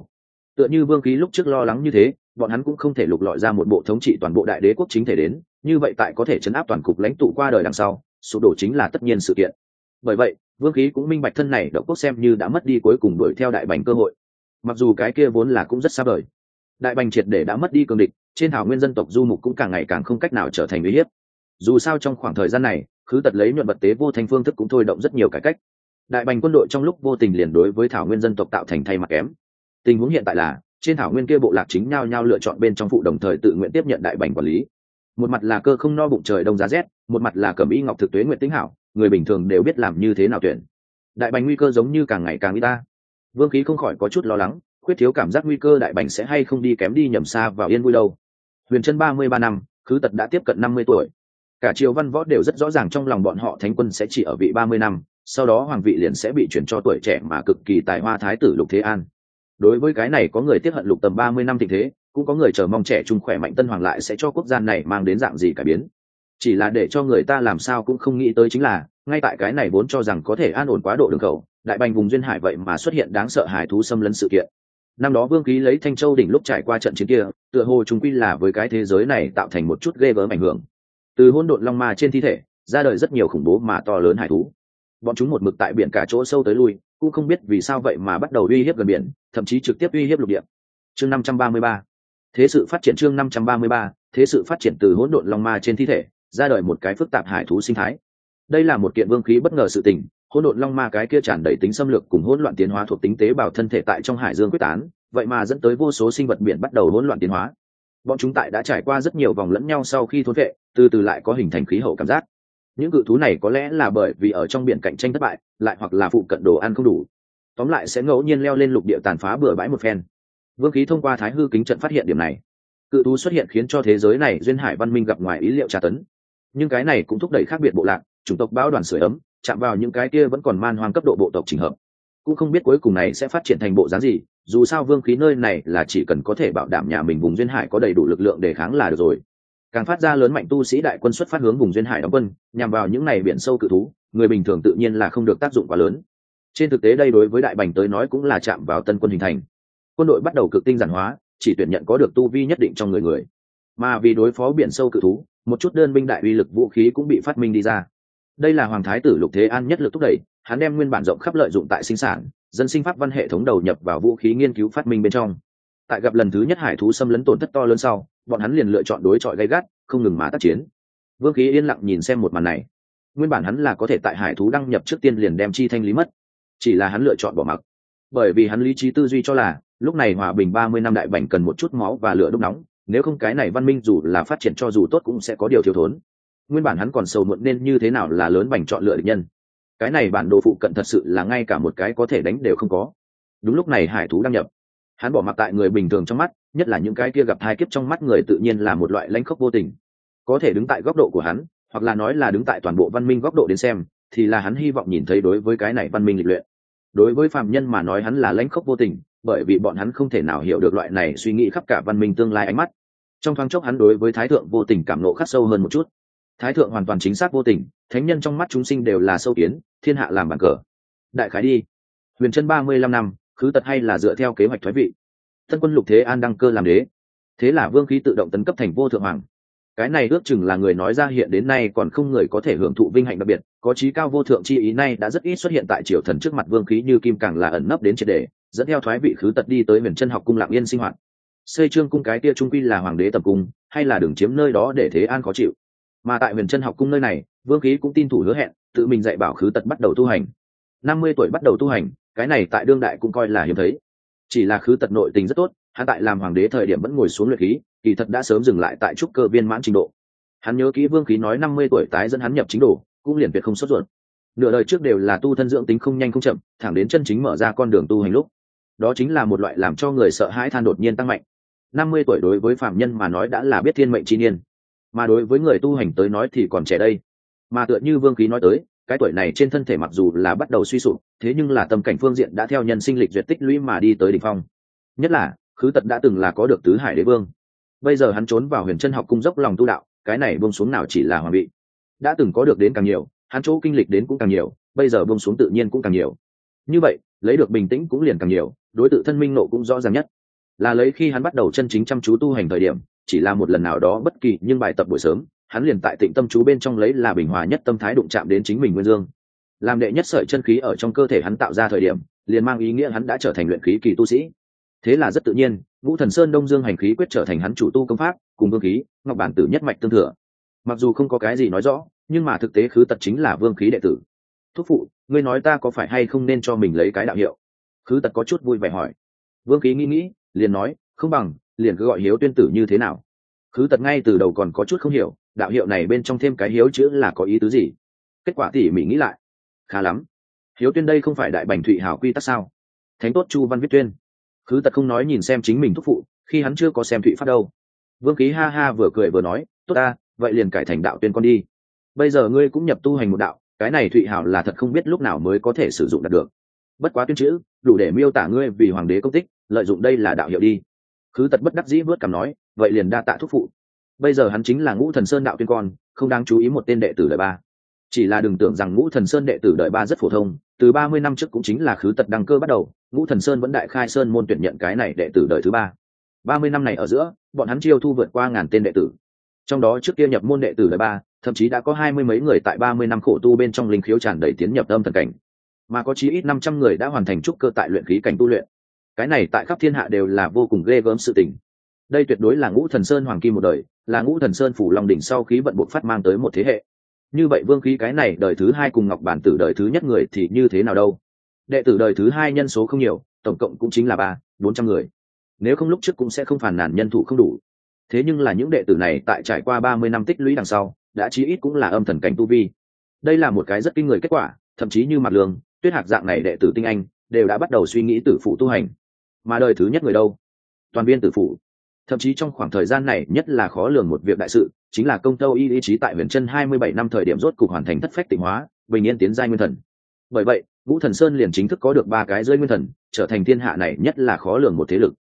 Tựa như Vương Khí lúc trước lo lắng như thế, bọn hắn cũng không thể lục lọi ra một bộ thống trị toàn bộ đại đế quốc chính thể đến, như vậy tại có thể chấn áp toàn cục lãnh tụ qua đời đằng sau, sụp đổ chính là tất nhiên sự kiện. Bởi vậy, Vương Khí cũng minh bạch thân này độc quốc xem như đã mất đi cuối cùng đuổi theo đại bành cơ hội. Mặc dù cái kia vốn là cũng rất xa vời. Đại bành triệt để đã mất đi cường địch, trên thảo nguyên dân tộc du mục cũng càng ngày càng không cách nào trở thành uy hiếp. Dù sao trong khoảng thời gian này, khứ tật lấy nhuận vật tế vô thành phương thức cũng thôi động rất nhiều cải cách. Đại bành quân đội trong lúc vô tình liền đối với thảo nguyên dân tộc tạo thành thay mặt kém. Tình huống hiện tại là trên thảo nguyên kia bộ lạc chính nhau nhau lựa chọn bên trong phụ đồng thời tự nguyện tiếp nhận đại bành quản lý. Một mặt là cơ không no bụng trời đông giá rét, một mặt là cẩm y ngọc thực tuế nguyện tính hảo, người bình thường đều biết làm như thế nào tuyển. Đại bành nguy cơ giống như càng ngày càng ít ta. Vương Khí không khỏi có chút lo lắng, khuyết thiếu cảm giác nguy cơ đại bành sẽ hay không đi kém đi nhầm xa vào yên vui đâu. Huyền Trân 33 năm, khứ tật đã tiếp cận 50 tuổi. Cả triều văn võ đều rất rõ ràng trong lòng bọn họ thánh quân sẽ chỉ ở vị 30 năm, sau đó hoàng vị liền sẽ bị chuyển cho tuổi trẻ mà cực kỳ tài hoa thái tử Lục Thế An. Đối với cái này có người tiếc hận Lục tầm 30 năm thịnh thế, cũng có người chờ mong trẻ trung khỏe mạnh tân hoàng lại sẽ cho quốc gia này mang đến dạng gì cải biến. Chỉ là để cho người ta làm sao cũng không nghĩ tới chính là, ngay tại cái này vốn cho rằng có thể an ổn quá độ đường khẩu, đại bành vùng duyên hải vậy mà xuất hiện đáng sợ hải thú xâm lấn sự kiện. Năm đó Vương Khí lấy Thanh Châu đỉnh lúc trải qua trận chiến kia, tựa hồ chúng quy là với cái thế giới này tạo thành một chút ghê gớm ảnh hưởng. Từ hỗn độn long ma trên thi thể, ra đời rất nhiều khủng bố mà to lớn hải thú. Bọn chúng một mực tại biển cả chỗ sâu tới lui, cũng không biết vì sao vậy mà bắt đầu uy hiếp gần biển, thậm chí trực tiếp uy hiếp lục địa. Chương 533. Thế sự phát triển chương 533, thế sự phát triển từ hỗn độn long ma trên thi thể, ra đời một cái phức tạp hải thú sinh thái. Đây là một kiện Vương Khí bất ngờ sự tình, hỗn độn long ma cái kia tràn đầy tính xâm lược cùng hỗn loạn tiến hóa thuộc tính tế bào thân thể tại trong hải dương quyết tán, vậy mà dẫn tới vô số sinh vật biển bắt đầu hỗn loạn tiến hóa. Bọn chúng tại đã trải qua rất nhiều vòng lẫn nhau sau khi thôn vệ, từ từ lại có hình thành khí hậu cảm giác. Những cự thú này có lẽ là bởi vì ở trong biển cạnh tranh thất bại, lại hoặc là phụ cận đồ ăn không đủ, tóm lại sẽ ngẫu nhiên leo lên lục địa tàn phá bừa bãi một phen. Vương Khí thông qua Thái Hư kính trận phát hiện điểm này. Cự thú xuất hiện khiến cho thế giới này duyên hải văn minh gặp ngoài ý liệu tra tấn, nhưng cái này cũng thúc đẩy khác biệt bộ lạc, chủng tộc bão đoàn sưởi ấm, chạm vào những cái kia vẫn còn man hoang cấp độ bộ tộc chỉnh hợp. Cũng không biết cuối cùng này sẽ phát triển thành bộ dáng gì, dù sao Vương Khí nơi này là chỉ cần có thể bảo đảm nhà mình vùng duyên hải có đầy đủ lực lượng để kháng là được rồi. Càng phát ra lớn mạnh tu sĩ đại quân xuất phát hướng vùng duyên hải đóng quân, nhằm vào những này biển sâu cự thú, người bình thường tự nhiên là không được tác dụng quá lớn. Trên thực tế đây đối với đại bành tới nói cũng là chạm vào tân quân hình thành. Quân đội bắt đầu cực tinh giản hóa, chỉ tuyển nhận có được tu vi nhất định trong người. Mà vì đối phó biển sâu cự thú, một chút đơn binh đại uy lực vũ khí cũng bị phát minh đi ra. Đây là hoàng thái tử Lục Thế An nhất lực thúc đẩy, hắn đem nguyên bản rộng khắp lợi dụng tại sinh sản, dân sinh pháp văn hệ thống đầu nhập vào vũ khí nghiên cứu phát minh bên trong. Tại gặp lần thứ nhất hải thú xâm lấn tổn thất to lớn sau, bọn hắn liền lựa chọn đối chọi gay gắt, không ngừng mà tác chiến. Vương Khí yên lặng nhìn xem một màn này. Nguyên bản hắn là có thể tại hải thú đăng nhập trước tiên liền đem chi thanh lý mất, chỉ là hắn lựa chọn bỏ mặc, bởi vì hắn lý trí tư duy cho là lúc này hòa bình 30 năm đại bành cần một chút máu và lửa đốt nóng, nếu không cái này văn minh dù là phát triển cho dù tốt cũng sẽ có điều thiếu thốn. Nguyên bản hắn còn sầu muộn nên như thế nào là lớn bành chọn lựa địch nhân. Cái này bản đồ phụ cận thật sự là ngay cả một cái có thể đánh đều không có. Đúng lúc này hải thú đăng nhập, hắn bỏ mặc tại người bình thường trong mắt, nhất là những cái kia gặp thai kiếp trong mắt người tự nhiên là một loại lãnh khốc vô tình. Có thể đứng tại góc độ của hắn, hoặc là nói là đứng tại toàn bộ văn minh góc độ đến xem, thì là hắn hy vọng nhìn thấy đối với cái này văn minh lịch luyện. Đối với phàm nhân mà nói hắn là lãnh khốc vô tình, bởi vì bọn hắn không thể nào hiểu được loại này suy nghĩ khắp cả văn minh tương lai ánh mắt. Trong thoáng chốc hắn đối với thái thượng vô tình cảm nộ khắc sâu hơn một chút. Thái thượng hoàn toàn chính xác vô tình, thánh nhân trong mắt chúng sinh đều là sâu kiến, thiên hạ làm bàn cờ. Đại khái đi. Huyền Trân 35 năm, khứ tật hay là dựa theo kế hoạch thoái vị. Tân quân Lục Thế An đăng cơ làm đế. Thế là Vương Khí tự động tấn cấp thành vô thượng hoàng. Cái này ước chừng là người nói ra hiện đến nay còn không người có thể hưởng thụ vinh hạnh đặc biệt, có chí cao vô thượng chi ý nay đã rất ít xuất hiện tại triều thần trước mặt Vương Khí như kim càng là ẩn nấp đến triệt để, dẫn theo thoái vị khứ tật đi tới Huyền Trân học cung lặng yên sinh hoạt. Xây trương cung cái kia trung quy là hoàng đế tập cung, hay là đường chiếm nơi đó để Thế An khó chịu. Mà tại Huyền Trân học cung nơi này, Vương Khí cũng tin thủ hứa hẹn, tự mình dạy bảo khứ tật bắt đầu tu hành. 50 tuổi bắt đầu tu hành, cái này tại đương đại cũng coi là hiếm thấy. Chỉ là khứ tật nội tình rất tốt, hắn tại làm hoàng đế thời điểm vẫn ngồi xuống luyện khí, kỳ thật đã sớm dừng lại tại trúc cơ viên mãn trình độ. Hắn nhớ kỹ Vương Khí nói 50 tuổi tái dẫn hắn nhập chính đồ, cũng liền việc không sốt ruột. Nửa đời trước đều là tu thân dưỡng tính không nhanh không chậm, thẳng đến chân chính mở ra con đường tu hành lúc. Đó chính là một loại làm cho người sợ hãi than đột nhiên tăng mạnh. 50 tuổi đối với phàm nhân mà nói đã là biết thiên mệnh chi niên, mà đối với người tu hành tới nói thì còn trẻ đây. Mà tựa như Vương Khí nói tới, cái tuổi này trên thân thể mặc dù là bắt đầu suy sụp, thế nhưng là tâm cảnh phương diện đã theo nhân sinh lịch duyệt tích lũy mà đi tới đỉnh phong. Nhất là khứ tật đã từng là có được tứ hải đế vương, bây giờ hắn trốn vào Huyền Trân học cung dốc lòng tu đạo, cái này buông xuống nào chỉ là hoàng vị, đã từng có được đến càng nhiều, hắn chỗ kinh lịch đến cũng càng nhiều, bây giờ buông xuống tự nhiên cũng càng nhiều. Như vậy lấy được bình tĩnh cũng liền càng nhiều, đối tự thân minh nộ cũng rõ ràng nhất. là lấy khi hắn bắt đầu chân chính chăm chú tu hành thời điểm, chỉ là một lần nào đó bất kỳ nhưng bài tập buổi sớm, hắn liền tại tịnh tâm chú bên trong lấy là bình hòa nhất tâm thái đụng chạm đến chính mình nguyên dương, làm đệ nhất sợi chân khí ở trong cơ thể hắn tạo ra thời điểm, liền mang ý nghĩa hắn đã trở thành luyện khí kỳ tu sĩ. Thế là rất tự nhiên, Ngũ Thần Sơn Đông Dương Hành Khí quyết trở thành hắn chủ tu công pháp, cùng vương khí, ngọc bản tử nhất mạch tương thừa. Mặc dù không có cái gì nói rõ, nhưng mà thực tế khứ tật chính là vương khí đệ tử. Thúc phụ, ngươi nói ta có phải hay không nên cho mình lấy cái đạo hiệu? Khứ tật có chút vui vẻ hỏi. Vương khí nghĩ, liền nói, không bằng, liền cứ gọi Hiếu Tuyên tử như thế nào? Khứ tật ngay từ đầu còn có chút không hiểu, đạo hiệu này bên trong thêm cái Hiếu chữ là có ý tứ gì? Kết quả tỉ mỉ nghĩ lại, khá lắm. Hiếu Tuyên đây không phải đại bành thụy hảo quy tắc sao? Thánh tốt Chu Văn viết tuyên. Khứ tật không nói nhìn xem chính mình thúc phụ, khi hắn chưa có xem thụy pháp đâu. Vương khí ha ha vừa cười vừa nói, tốt ta, vậy liền cải thành đạo tuyên con đi. Bây giờ ngươi cũng nhập tu hành một đạo, cái này thụy hảo là thật không biết lúc nào mới có thể sử dụng đạt được. Bất quá tuyên chữ đủ để miêu tả ngươi vì hoàng đế công tích, lợi dụng đây là đạo hiệu đi. Khứ tật bất đắc dĩ vớt cằm nói, vậy liền đa tạ thúc phụ. Bây giờ hắn chính là Ngũ Thần Sơn đạo tuyên con, không đáng chú ý một tên đệ tử đời ba. Chỉ là đừng tưởng rằng Ngũ Thần Sơn đệ tử đời ba rất phổ thông, từ 30 năm trước cũng chính là khứ tật đăng cơ bắt đầu, Ngũ Thần Sơn vẫn đại khai sơn môn tuyển nhận cái này đệ tử đời thứ ba. 30 năm này ở giữa, bọn hắn chiêu thu vượt qua 1000 tên đệ tử. Trong đó trước kia nhập môn đệ tử đời ba, thậm chí đã có 20 mấy người tại 30 năm khổ tu bên trong linh khiếu tràn đầy tiến nhập âm thần cảnh, mà có chí ít 500 người đã hoàn thành trúc cơ tại luyện khí cảnh tu luyện. Cái này tại khắp thiên hạ đều là vô cùng ghê gớm sự tình. Đây tuyệt đối là Ngũ Thần Sơn hoàng kim một đời, là Ngũ Thần Sơn phủ long đỉnh sau khí vận buộc phát mang tới một thế hệ. Như vậy vương khí cái này đời thứ hai cùng ngọc bản tử đời thứ nhất người thì như thế nào đâu? Đệ tử đời thứ hai nhân số không nhiều, tổng cộng cũng chính là 400 người. Nếu không lúc trước cũng sẽ không phàn nàn nhân thủ không đủ. Thế nhưng là những đệ tử này tại trải qua 30 năm tích lũy đằng sau, đã chí ít cũng là âm thần cảnh tu vi. Đây là một cái rất kinh người kết quả, thậm chí như Mạc Lương, Tuyết Hạc dạng này đệ tử tinh anh, đều đã bắt đầu suy nghĩ tử phụ tu hành. Mà đời thứ nhất người đâu? Toàn viên tử phụ. Thậm chí trong khoảng thời gian này nhất là khó lường một việc đại sự, chính là công tâu ý chí tại Huyền Chân 27 năm thời điểm rốt cục hoàn thành thất phách tịnh hóa, bình yên tiến giai nguyên thần. Bởi vậy, Ngũ Thần Sơn liền chính thức có được 3 cái rơi nguyên thần, trở thành thiên hạ này nhất là khó lường một thế lực.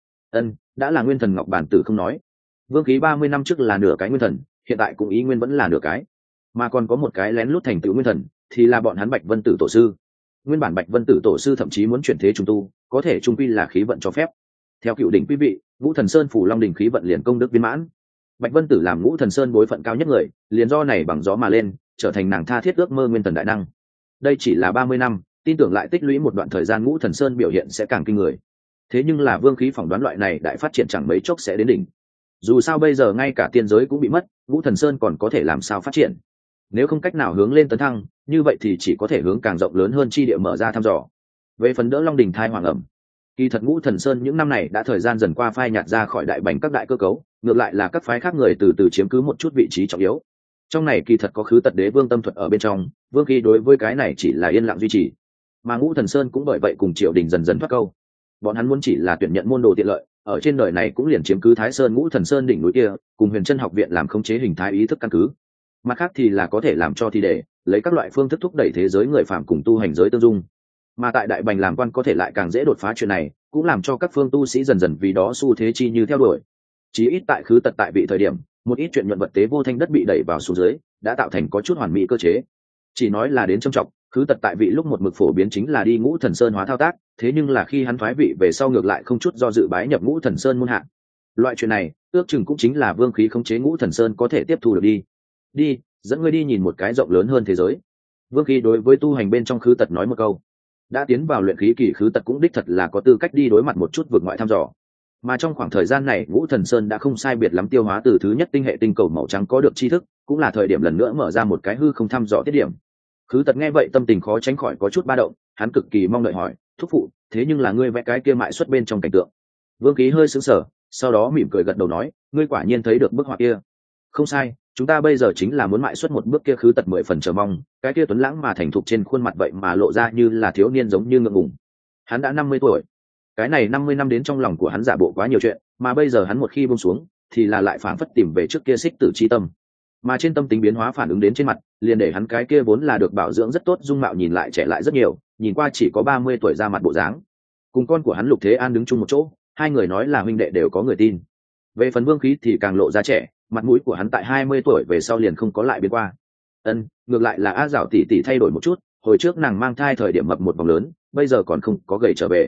Đã là nguyên thần ngọc bản tử không nói. Vương khí 30 năm trước là nửa cái nguyên thần, hiện tại cũng ý nguyên vẫn là nửa cái. Mà còn có một cái lén lút thành tựu nguyên thần, thì là bọn hắn Bạch Vân Tử tổ sư. Nguyên bản Bạch Vân Tử tổ sư thậm chí muốn chuyển thế trùng tu, có thể trung quy là khí vận cho phép. Theo cựu đỉnh quý vị, Ngũ Thần Sơn phủ long đỉnh khí vận liền công đức viên mãn. Bạch Vân Tử làm Ngũ Thần Sơn bối phận cao nhất người, liền do này bằng gió mà lên, trở thành nàng tha thiết ước mơ nguyên thần đại năng. Đây chỉ là 30 năm, tin tưởng lại tích lũy một đoạn thời gian Ngũ Thần Sơn biểu hiện sẽ càng kinh người. Thế nhưng là vương khí phỏng đoán loại này đại phát triển chẳng mấy chốc sẽ đến đỉnh. Dù sao bây giờ ngay cả tiên giới cũng bị mất, Ngũ Thần Sơn còn có thể làm sao phát triển? Nếu không cách nào hướng lên tấn thăng, như vậy thì chỉ có thể hướng càng rộng lớn hơn chi địa mở ra thăm dò. Về phần đỡ long đỉnh thai hoàng ẩm, kỳ thật Ngũ Thần Sơn những năm này đã thời gian dần qua phai nhạt ra khỏi đại bành các đại cơ cấu, ngược lại là các phái khác người từ từ chiếm cứ một chút vị trí trọng yếu. Trong này kỳ thật có khứ tật đế vương tâm thuật ở bên trong, vương khí đối với cái này chỉ là yên lặng duy trì, mà Ngũ Thần Sơn cũng bởi vậy cùng triều đình dần dần thoát câu. Bọn hắn muốn chỉ là tuyển nhận môn đồ tiện lợi, ở trên đời này cũng liền chiếm cứ Thái Sơn Ngũ Thần Sơn đỉnh núi kia, cùng Huyền Chân học viện làm khống chế hình thái ý thức căn cứ. Mặt khác thì là có thể làm cho thi để lấy các loại phương thức thúc đẩy thế giới người phạm cùng tu hành giới tương dung. Mà tại đại bành làm quan có thể lại càng dễ đột phá chuyện này, cũng làm cho các phương tu sĩ dần dần vì đó xu thế chi như theo đuổi. Chí ít tại khứ tật tại vị thời điểm, một ít chuyện nhuận vật tế vô thanh đất bị đẩy vào xuống dưới, đã tạo thành có chút hoàn mỹ cơ chế. Chỉ nói là đến trầm trọng, khứ tật tại vị lúc một mực phổ biến chính là đi Ngũ Thần Sơn hóa thao tác, thế nhưng là khi hắn thoái vị về sau ngược lại không chút do dự bái nhập Ngũ Thần Sơn môn hạ. Loại chuyện này, ước chừng cũng chính là vương khí khống chế Ngũ Thần Sơn có thể tiếp thu được đi. Đi, dẫn ngươi đi nhìn một cái rộng lớn hơn thế giới. Vương khí đối với tu hành bên trong khứ tật nói một câu. Đã tiến vào luyện khí kỳ khứ tật cũng đích thật là có tư cách đi đối mặt một chút vượt ngoại thăm dò. Mà trong khoảng thời gian này Ngũ Thần Sơn đã không sai biệt lắm tiêu hóa từ thứ nhất tinh hệ tinh cầu màu trắng có được tri thức, cũng là thời điểm lần nữa mở ra một cái hư không thăm dò tiết điểm. Khứ tật nghe vậy tâm tình khó tránh khỏi có chút ba động, hắn cực kỳ mong đợi hỏi, thúc phụ, thế nhưng là ngươi vẽ cái kia mại xuất bên trong cảnh tượng. Vương khí hơi sững sờ, sau đó mỉm cười gật đầu nói, ngươi quả nhiên thấy được bức họa kia. Không sai, chúng ta bây giờ chính là muốn mại xuất một bước kia. Khứ tật 10 phần chờ mong, cái kia tuấn lãng mà thành thục trên khuôn mặt vậy mà lộ ra như là thiếu niên giống như ngượng ngùng. Hắn đã 50 tuổi. Cái này 50 năm đến trong lòng của hắn giả bộ quá nhiều chuyện, mà bây giờ hắn một khi buông xuống, thì là lại phảng phất tìm về trước kia xích tử chi tâm. Mà trên tâm tính biến hóa phản ứng đến trên mặt, liền để hắn cái kia vốn là được bảo dưỡng rất tốt dung mạo nhìn lại trẻ lại rất nhiều, nhìn qua chỉ có 30 tuổi ra mặt bộ dáng. Cùng con của hắn Lục Thế An đứng chung một chỗ, hai người nói là huynh đệ đều có người tin. Về phần vương khí thì càng lộ ra trẻ, mặt mũi của hắn tại 20 tuổi về sau liền không có lại biến qua. Ngược lại là A Dạo tỷ tỷ thay đổi một chút, hồi trước nàng mang thai thời điểm mập một vòng lớn, bây giờ còn không có gầy trở về.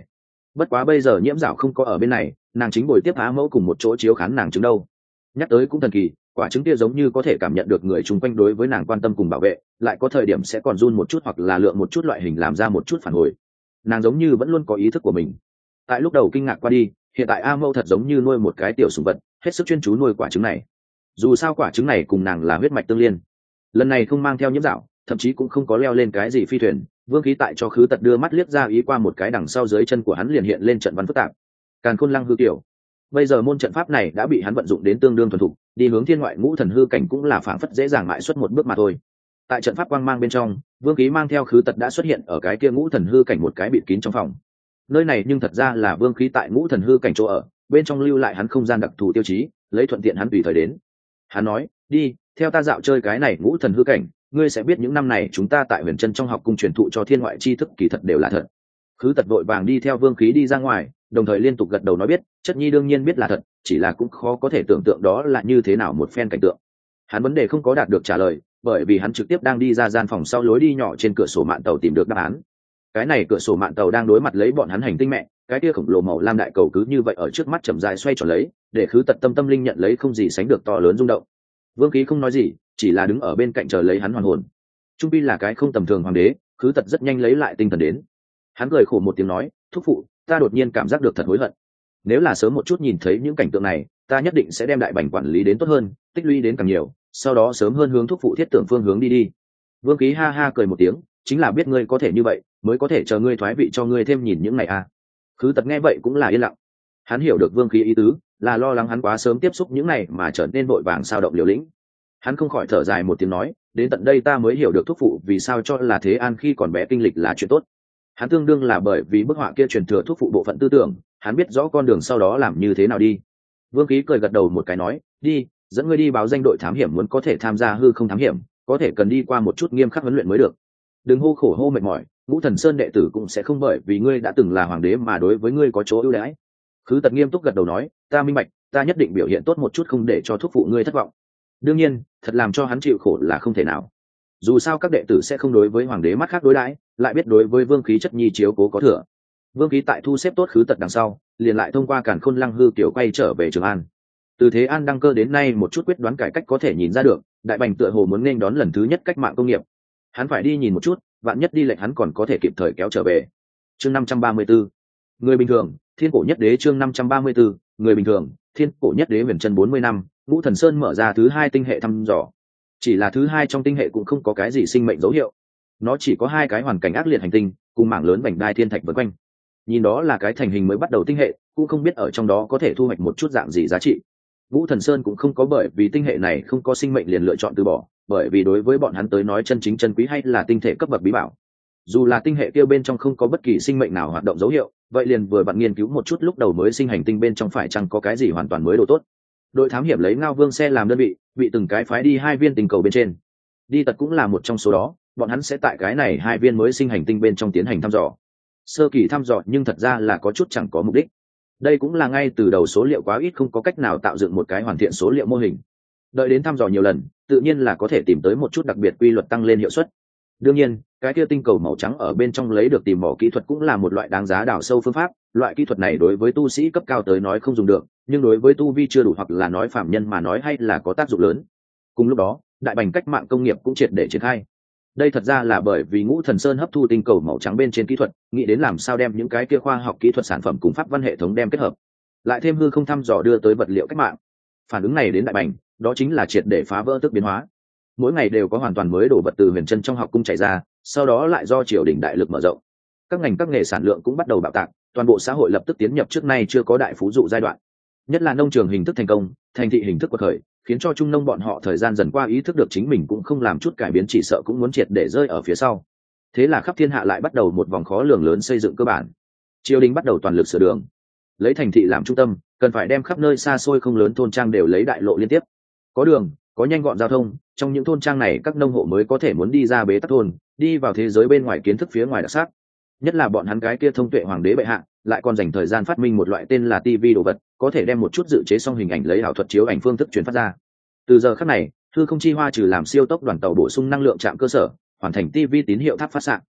Bất quá bây giờ Nhiễm Dạo không có ở bên này, nàng chính ngồi tiếp Á Mẫu cùng một chỗ chiếu khán nàng trứng đâu. Nhắc tới cũng thần kỳ, quả trứng kia giống như có thể cảm nhận được người chung quanh đối với nàng quan tâm cùng bảo vệ, lại có thời điểm sẽ còn run một chút hoặc là lượng một chút loại hình làm ra một chút phản hồi. Nàng giống như vẫn luôn có ý thức của mình. Tại lúc đầu kinh ngạc qua đi, hiện tại A Mẫu thật giống như nuôi một cái tiểu sủng vật, hết sức chuyên chú nuôi quả trứng này. Dù sao quả trứng này cùng nàng là huyết mạch tương liên. Lần này không mang theo Nhiễm Dạo, thậm chí cũng không có leo lên cái gì phi thuyền, Vương Khí tại cho Khứ Tật đưa mắt liếc ra ý qua một cái đằng sau dưới chân của hắn liền hiện lên trận văn phức tạp. Càn Khôn Lăng hư tiểu. Bây giờ môn trận pháp này đã bị hắn vận dụng đến tương đương thuần thục, đi hướng thiên ngoại ngũ thần hư cảnh cũng là phảng phất dễ dàng mãi xuất một bước mà thôi. Tại trận pháp quang mang bên trong, Vương Khí mang theo Khứ Tật đã xuất hiện ở cái kia ngũ thần hư cảnh một cái bịt kín trong phòng. Nơi này nhưng thật ra là Vương Khí tại ngũ thần hư cảnh chỗ ở, bên trong lưu lại hắn không gian đặc thù tiêu chí, lấy thuận tiện hắn tùy thời đến. Hắn nói, đi, theo ta dạo chơi cái này ngũ thần hư cảnh, ngươi sẽ biết những năm này chúng ta tại Huyền Chân trong học cung truyền thụ cho thiên ngoại tri thức kỳ thật đều là thật. Khứ Tật vội vàng đi theo Vương Khí đi ra ngoài, đồng thời liên tục gật đầu nói biết, chất nhi đương nhiên biết là thật, chỉ là cũng khó có thể tưởng tượng đó là như thế nào một phen cảnh tượng. Hắn vấn đề không có đạt được trả lời, bởi vì hắn trực tiếp đang đi ra gian phòng sau lối đi nhỏ trên cửa sổ mạn tàu tìm được đáp án. Cái này cửa sổ mạn tàu đang đối mặt lấy bọn hắn hành tinh mẹ, cái kia khổng lồ màu lam đại cầu cứ như vậy ở trước mắt chậm rãi xoay tròn lấy, để Khứ Tật tâm linh nhận lấy không gì sánh được to lớn rung động. Vương Khí không nói gì, chỉ là đứng ở bên cạnh chờ lấy hắn hoàn hồn. Trung pi là cái không tầm thường hoàng đế, Khứ Tật rất nhanh lấy lại tinh thần đến. Hắn cười khổ một tiếng nói, thúc phụ, ta đột nhiên cảm giác được thật hối hận. Nếu là sớm một chút nhìn thấy những cảnh tượng này, ta nhất định sẽ đem đại bành quản lý đến tốt hơn, tích lũy đến càng nhiều, sau đó sớm hơn hướng thúc phụ thiết tưởng phương hướng đi đi. Vương Khí ha ha cười một tiếng, chính là biết ngươi có thể như vậy, mới có thể chờ ngươi thoái vị cho ngươi thêm nhìn những này à. Khứ Tật nghe vậy cũng là yên lặng. Hắn hiểu được Vương Khí ý tứ, là lo lắng hắn quá sớm tiếp xúc những này mà trở nên vội vàng sao động liều lĩnh. Hắn không khỏi thở dài một tiếng nói, đến tận đây ta mới hiểu được thúc phụ vì sao cho là Thế An khi còn bé kinh lịch là chuyện tốt. Hắn tương đương là bởi vì bức họa kia truyền thừa thúc phụ bộ phận tư tưởng, hắn biết rõ con đường sau đó làm như thế nào đi. Vương Khí cười gật đầu một cái nói, đi, dẫn ngươi đi báo danh đội thám hiểm, muốn có thể tham gia hư không thám hiểm, có thể cần đi qua một chút nghiêm khắc huấn luyện mới được. Đừng hô khổ hô mệt mỏi, Ngũ Thần Sơn đệ tử cũng sẽ không bởi vì ngươi đã từng là hoàng đế mà đối với ngươi có chỗ ưu đãi. Khứ Tật nghiêm túc gật đầu nói, ta minh bạch, ta nhất định biểu hiện tốt một chút không để cho thúc phụ ngươi thất vọng. Đương nhiên, thật làm cho hắn chịu khổ là không thể nào. Dù sao các đệ tử sẽ không đối với hoàng đế mắt khác đối đãi, lại biết đối với Vương Khí chất nhi chiếu cố có thừa. Vương Khí tại thu xếp tốt Khứ Tật đằng sau, liền lại thông qua Càn Khôn Lăng hư kiểu quay trở về Trường An. Từ Thế An đăng cơ đến nay một chút quyết đoán cải cách có thể nhìn ra được, đại bành tựa hồ muốn nên đón lần thứ nhất cách mạng công nghiệp. Hắn phải đi nhìn một chút, vạn nhất đi lệnh hắn còn có thể kịp thời kéo trở về. Chương 534. Người bình thường, Thiên cổ nhất đế. Chương 534. Người bình thường, Thiên cổ nhất đế. Huyền Chân 40 năm, Ngũ Thần Sơn mở ra thứ hai tinh hệ thăm dò. Chỉ là thứ hai trong tinh hệ cũng không có cái gì sinh mệnh dấu hiệu, nó chỉ có hai cái hoàn cảnh ác liệt hành tinh cùng mảng lớn vành đai thiên thạch vây quanh. Nhìn đó là cái thành hình mới bắt đầu tinh hệ, cũng không biết ở trong đó có thể thu hoạch một chút dạng gì giá trị. Ngũ Thần Sơn cũng không có bởi vì tinh hệ này không có sinh mệnh liền lựa chọn từ bỏ, bởi vì đối với bọn hắn tới nói chân chính chân quý hay là tinh thể cấp bậc bí bảo. Dù là tinh hệ kia bên trong không có bất kỳ sinh mệnh nào hoạt động dấu hiệu, vậy liền vừa bạn nghiên cứu một chút lúc đầu mới sinh hành tinh bên trong phải chăng có cái gì hoàn toàn mới đồ tốt. Đội thám hiểm lấy Ngao Vương xe làm đơn vị, bị từng cái phái đi hai viên tinh cầu bên trên. Đi Tật cũng là một trong số đó, bọn hắn sẽ tại cái này hai viên mới sinh hành tinh bên trong tiến hành thăm dò. Sơ kỳ thăm dò nhưng thật ra là có chút chẳng có mục đích. Đây cũng là ngay từ đầu số liệu quá ít, không có cách nào tạo dựng một cái hoàn thiện số liệu mô hình. Đợi đến thăm dò nhiều lần, tự nhiên là có thể tìm tới một chút đặc biệt quy luật tăng lên hiệu suất. Đương nhiên, cái kia tinh cầu màu trắng ở bên trong lấy được tìm mỏ kỹ thuật cũng là một loại đáng giá đào sâu phương pháp. Loại kỹ thuật này đối với tu sĩ cấp cao tới nói không dùng được, nhưng đối với tu vi chưa đủ hoặc là nói phạm nhân mà nói hay là có tác dụng lớn. Cùng lúc đó, đại bành cách mạng công nghiệp cũng triệt để triển khai. Đây thật ra là bởi vì Ngũ Thần Sơn hấp thu tinh cầu màu trắng bên trên kỹ thuật, nghĩ đến làm sao đem những cái kia khoa học kỹ thuật sản phẩm cùng pháp văn hệ thống đem kết hợp, lại thêm hư không thăm dò đưa tới vật liệu cách mạng. Phản ứng này đến đại bành, đó chính là triệt để phá vỡ tức biến hóa. Mỗi ngày đều có hoàn toàn mới đồ vật từ Huyền Chân trong học cung chạy ra, sau đó lại do triều đình đại lực mở rộng. Các ngành các nghề sản lượng cũng bắt đầu bạo tạc, toàn bộ xã hội lập tức tiến nhập trước nay chưa có đại phú dụ giai đoạn. Nhất là nông trường hình thức thành công, thành thị hình thức quật khởi, khiến cho trung nông bọn họ thời gian dần qua ý thức được chính mình cũng không làm chút cải biến chỉ sợ cũng muốn triệt để rơi ở phía sau. Thế là khắp thiên hạ lại bắt đầu một vòng khó lường lớn xây dựng cơ bản. Triều đình bắt đầu toàn lực sửa đường, lấy thành thị làm trung tâm, cần phải đem khắp nơi xa xôi không lớn thôn trang đều lấy đại lộ liên tiếp. Có đường, có nhanh gọn giao thông, trong những thôn trang này các nông hộ mới có thể muốn đi ra bế tắc thôn, đi vào thế giới bên ngoài kiến thức phía ngoài đặc sắc. Nhất là bọn hắn cái kia thông tuệ hoàng đế bệ hạ, lại còn dành thời gian phát minh một loại tên là TV đồ vật, có thể đem một chút dự chế xong hình ảnh lấy ảo thuật chiếu ảnh phương thức truyền phát ra. Từ giờ khắc này, hư không chi hoa trừ làm siêu tốc đoàn tàu bổ sung năng lượng chạm cơ sở, hoàn thành TV tín hiệu tháp phát xạ.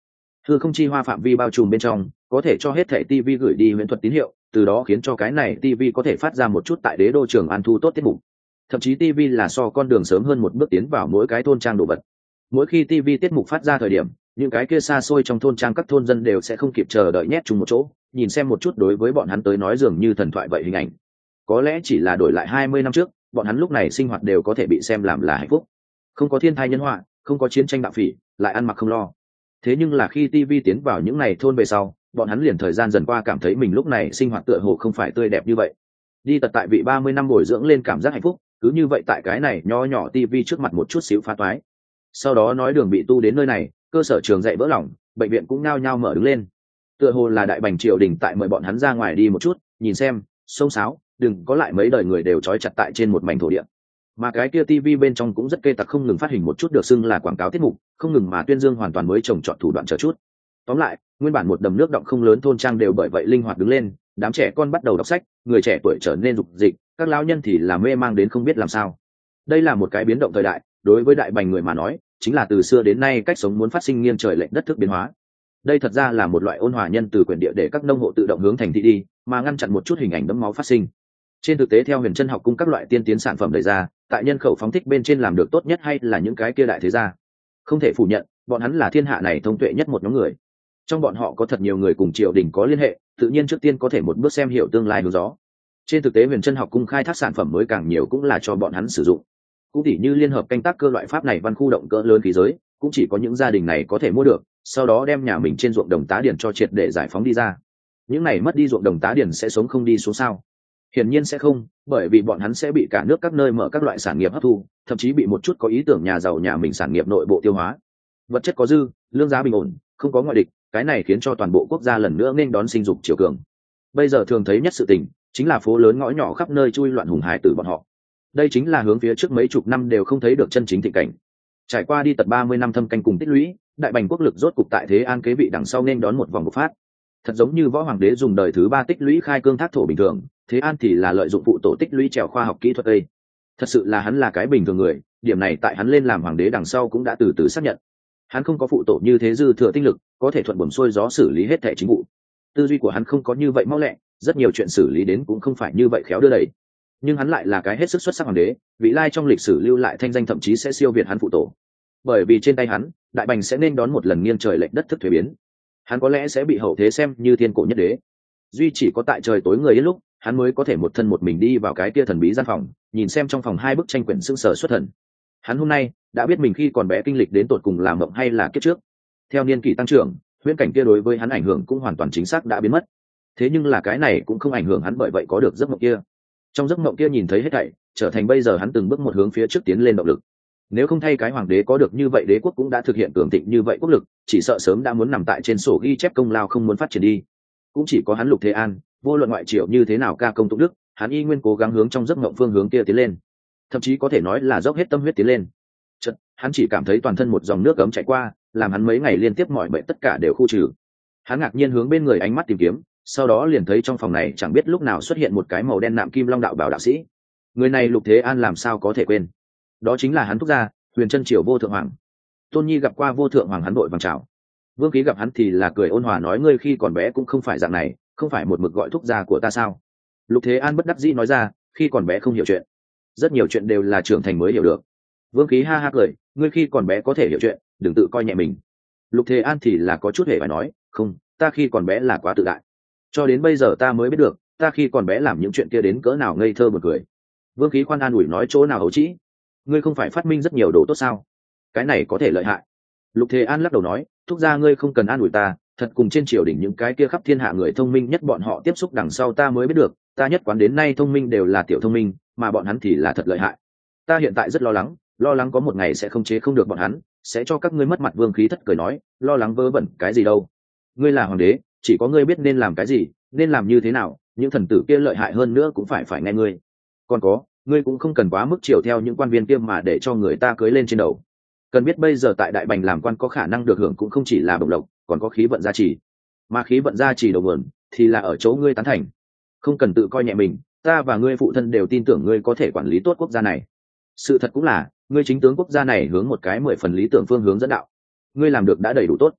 hư không chi hoa phạm vi bao trùm bên trong có thể cho hết thẻ TV gửi đi huyễn thuật tín hiệu, từ đó khiến cho cái này TV có thể phát ra một chút tại đế đô Trường An thu tốt tiết mục. Thậm chí TV là so con đường sớm hơn một bước tiến vào mỗi cái thôn trang đồ vật. Mỗi khi TV tiết mục phát ra thời điểm, những cái kia xa xôi trong thôn trang các thôn dân đều sẽ không kịp chờ đợi nhét chung một chỗ, nhìn xem một chút đối với bọn hắn tới nói dường như thần thoại vậy hình ảnh. Có lẽ chỉ là đổi lại 20 năm trước, bọn hắn lúc này sinh hoạt đều có thể bị xem làm là hạnh phúc. Không có thiên tai nhân họa, không có chiến tranh bạo phỉ, lại ăn mặc không lo. Thế nhưng là khi TV tiến vào những ngày thôn về sau, bọn hắn liền thời gian dần qua cảm thấy mình lúc này sinh hoạt tựa hồ không phải tươi đẹp như vậy. Đi tật tại vị 30 năm bồi dưỡng lên cảm giác hạnh phúc, cứ như vậy tại cái này nho nhỏ TV trước mặt một chút xíu phá toái. Sau đó nói đường bị tu đến nơi này, cơ sở trường dạy vỡ lòng, bệnh viện cũng nhao nhao mở đứng lên. Tựa hồ là đại bành triều đình tại mời bọn hắn ra ngoài đi một chút, nhìn xem, xông xáo, đừng có lại mấy đời người đều trói chặt tại trên một mảnh thổ địa. Mà cái kia TV bên trong cũng rất kê tặc, không ngừng phát hình một chút được xưng là quảng cáo tiết mục, không ngừng mà tuyên dương hoàn toàn mới trồng trọt thủ đoạn chờ chút. Tóm lại, nguyên bản một đầm nước động không lớn thôn trang đều bởi vậy linh hoạt đứng lên, đám trẻ con bắt đầu đọc sách, người trẻ tuổi trở nên dục dịch, các lão nhân thì là mê mang đến không biết làm sao. Đây là một cái biến động thời đại, đối với đại bành người mà nói, chính là từ xưa đến nay cách sống muốn phát sinh nghiêng trời lệch đất thức biến hóa. Đây thật ra là một loại ôn hòa nhân từ quyền địa để các nông hộ tự động hướng thành thị đi, mà ngăn chặn một chút hình ảnh đẫm máu phát sinh. Trên thực tế theo Huyền Chân học cung các loại tiên tiến sản phẩm đẩy ra, tại nhân khẩu phóng thích bên trên làm được tốt nhất hay là những cái kia đại thế gia. Không thể phủ nhận, bọn hắn là thiên hạ này thông tuệ nhất một nhóm người. Trong bọn họ có thật nhiều người cùng triều đình có liên hệ, tự nhiên trước tiên có thể một bước xem hiểu tương lai hướng gió. Trên thực tế Huyền Chân học cung khai thác sản phẩm mới càng nhiều cũng là cho bọn hắn sử dụng. Cũng tỉ như liên hợp canh tác cơ loại pháp này văn khu động cỡ lớn khí giới, cũng chỉ có những gia đình này có thể mua được, sau đó đem nhà mình trên ruộng đồng tá điền cho triệt để giải phóng đi ra. Những này mất đi ruộng đồng tá điền sẽ sống không đi xuống sao? Hiển nhiên sẽ không, bởi vì bọn hắn sẽ bị cả nước các nơi mở các loại sản nghiệp hấp thu, thậm chí bị một chút có ý tưởng nhà giàu nhà mình sản nghiệp nội bộ tiêu hóa. Vật chất có dư, lương giá bình ổn, không có ngoại địch, cái này khiến cho toàn bộ quốc gia lần nữa nên đón sinh dục chiều cường. Bây giờ thường thấy nhất sự tình chính là phố lớn ngõ nhỏ khắp nơi chui loạn hùng hải tử bọn họ. Đây chính là hướng phía trước mấy chục năm đều không thấy được chân chính thịnh cảnh. Trải qua đi tật 30 năm thâm canh cùng tích lũy, đại bành quốc lực rốt cục tại Thế An kế vị đằng sau nên đón một vòng bộc phát. Thật giống như võ hoàng đế dùng đời thứ 3 tích lũy khai cương thác thổ bình thường, Thế An thì là lợi dụng phụ tổ tích lũy trèo khoa học kỹ thuật đây. Thật sự là hắn là cái bình thường người, điểm này tại hắn lên làm hoàng đế đằng sau cũng đã từ từ xác nhận. Hắn không có phụ tổ như thế dư thừa tinh lực, có thể thuận buồm xuôi gió xử lý hết thảy chính vụ. Tư duy của hắn không có như vậy mau lẹ, rất nhiều chuyện xử lý đến cũng không phải như vậy khéo đưa đẩy. Nhưng hắn lại là cái hết sức xuất sắc hoàng đế, vị lai trong lịch sử lưu lại thanh danh thậm chí sẽ siêu việt hắn phụ tổ. Bởi vì trên tay hắn, đại bành sẽ nên đón một lần nghiêng trời lệch đất thức thuế biến. Hắn có lẽ sẽ bị hậu thế xem như thiên cổ nhất đế. Duy chỉ có tại trời tối người yên lúc, hắn mới có thể một thân một mình đi vào cái kia thần bí gian phòng, nhìn xem trong phòng 2 bức tranh quyển sững sờ xuất thần. Hắn hôm nay đã biết mình khi còn bé kinh lịch đến tột cùng là mộng hay là kiếp trước. Theo niên kỷ tăng trưởng, huyễn cảnh kia đối với hắn ảnh hưởng cũng hoàn toàn chính xác đã biến mất. Thế nhưng là cái này cũng không ảnh hưởng hắn, bởi vậy có được giấc mộng kia. Trong giấc mộng kia nhìn thấy hết thảy, trở thành bây giờ hắn từng bước một hướng phía trước tiến lên động lực. Nếu không thay cái hoàng đế có được như vậy, đế quốc cũng đã thực hiện cường thịnh như vậy quốc lực, chỉ sợ sớm đã muốn nằm tại trên sổ ghi chép công lao không muốn phát triển đi. Cũng chỉ có hắn Lục Thế An, vô luận ngoại triều như thế nào ca công tụng đức, hắn y nguyên cố gắng hướng trong giấc mộng phương hướng kia tiến lên, thậm chí có thể nói là dốc hết tâm huyết tiến lên. Chợt, hắn chỉ cảm thấy toàn thân một dòng nước ấm chảy qua, làm hắn mấy ngày liên tiếp mọi bệnh tất cả đều khu trừ. Hắn ngạc nhiên hướng bên người ánh mắt tìm kiếm, sau đó liền thấy trong phòng này chẳng biết lúc nào xuất hiện một cái màu đen nạm kim long đạo bảo đạo sĩ. Người này Lục Thế An làm sao có thể quên? Đó chính là hắn thúc gia, Huyền Chân Triều Vô Thượng Hoàng. Tôn Nhi gặp qua Vô Thượng Hoàng, hắn đội vàng chào. Vương Ký gặp hắn thì là cười ôn hòa nói, ngươi khi còn bé cũng không phải dạng này, không phải một mực gọi thúc gia của ta sao? Lục Thế An bất đắc dĩ nói ra, khi còn bé không hiểu chuyện, rất nhiều chuyện đều là trưởng thành mới hiểu được. Vương Ký ha ha cười, ngươi khi còn bé có thể hiểu chuyện, đừng tự coi nhẹ mình. Lục Thế An thì là có chút hề phải nói, không, ta khi còn bé là quá tự đại, cho đến bây giờ ta mới biết được, ta khi còn bé làm những chuyện kia đến cỡ nào ngây thơ buồn cười. Vương Ký khoan an ủi nói, chỗ nào hấu trĩ, ngươi không phải phát minh rất nhiều đồ tốt sao? Cái này có thể lợi hại. Lục Thế An lắc đầu nói, thúc gia ngươi không cần an ủi ta, thật cùng trên triều đình những cái kia khắp thiên hạ người thông minh nhất bọn họ tiếp xúc đằng sau ta mới biết được, ta nhất quán đến nay thông minh đều là tiểu thông minh, mà bọn hắn thì là thật lợi hại. Ta hiện tại rất lo lắng có một ngày sẽ không chế không được bọn hắn, sẽ cho các ngươi mất mặt. Vương Khí thất cười nói, lo lắng vớ vẩn cái gì đâu, ngươi là hoàng đế, chỉ có ngươi biết nên làm cái gì, nên làm như thế nào, những thần tử kia lợi hại hơn nữa cũng phải nghe ngươi. Còn có, ngươi cũng không cần quá mức chiều theo những quan viên kia mà để cho người ta cưới lên trên đầu. Cần biết bây giờ tại đại bành làm quan có khả năng được hưởng cũng không chỉ là bổng lộc, còn có khí vận gia trì, mà khí vận gia trì đầu nguồn thì là ở chỗ ngươi tán thành. Không cần tự coi nhẹ mình, ta và ngươi phụ thân đều tin tưởng ngươi có thể quản lý tốt quốc gia này. Sự thật cũng là, ngươi chính tướng quốc gia này hướng một cái 10 phần lý tưởng phương hướng dẫn đạo, ngươi làm được đã đầy đủ tốt.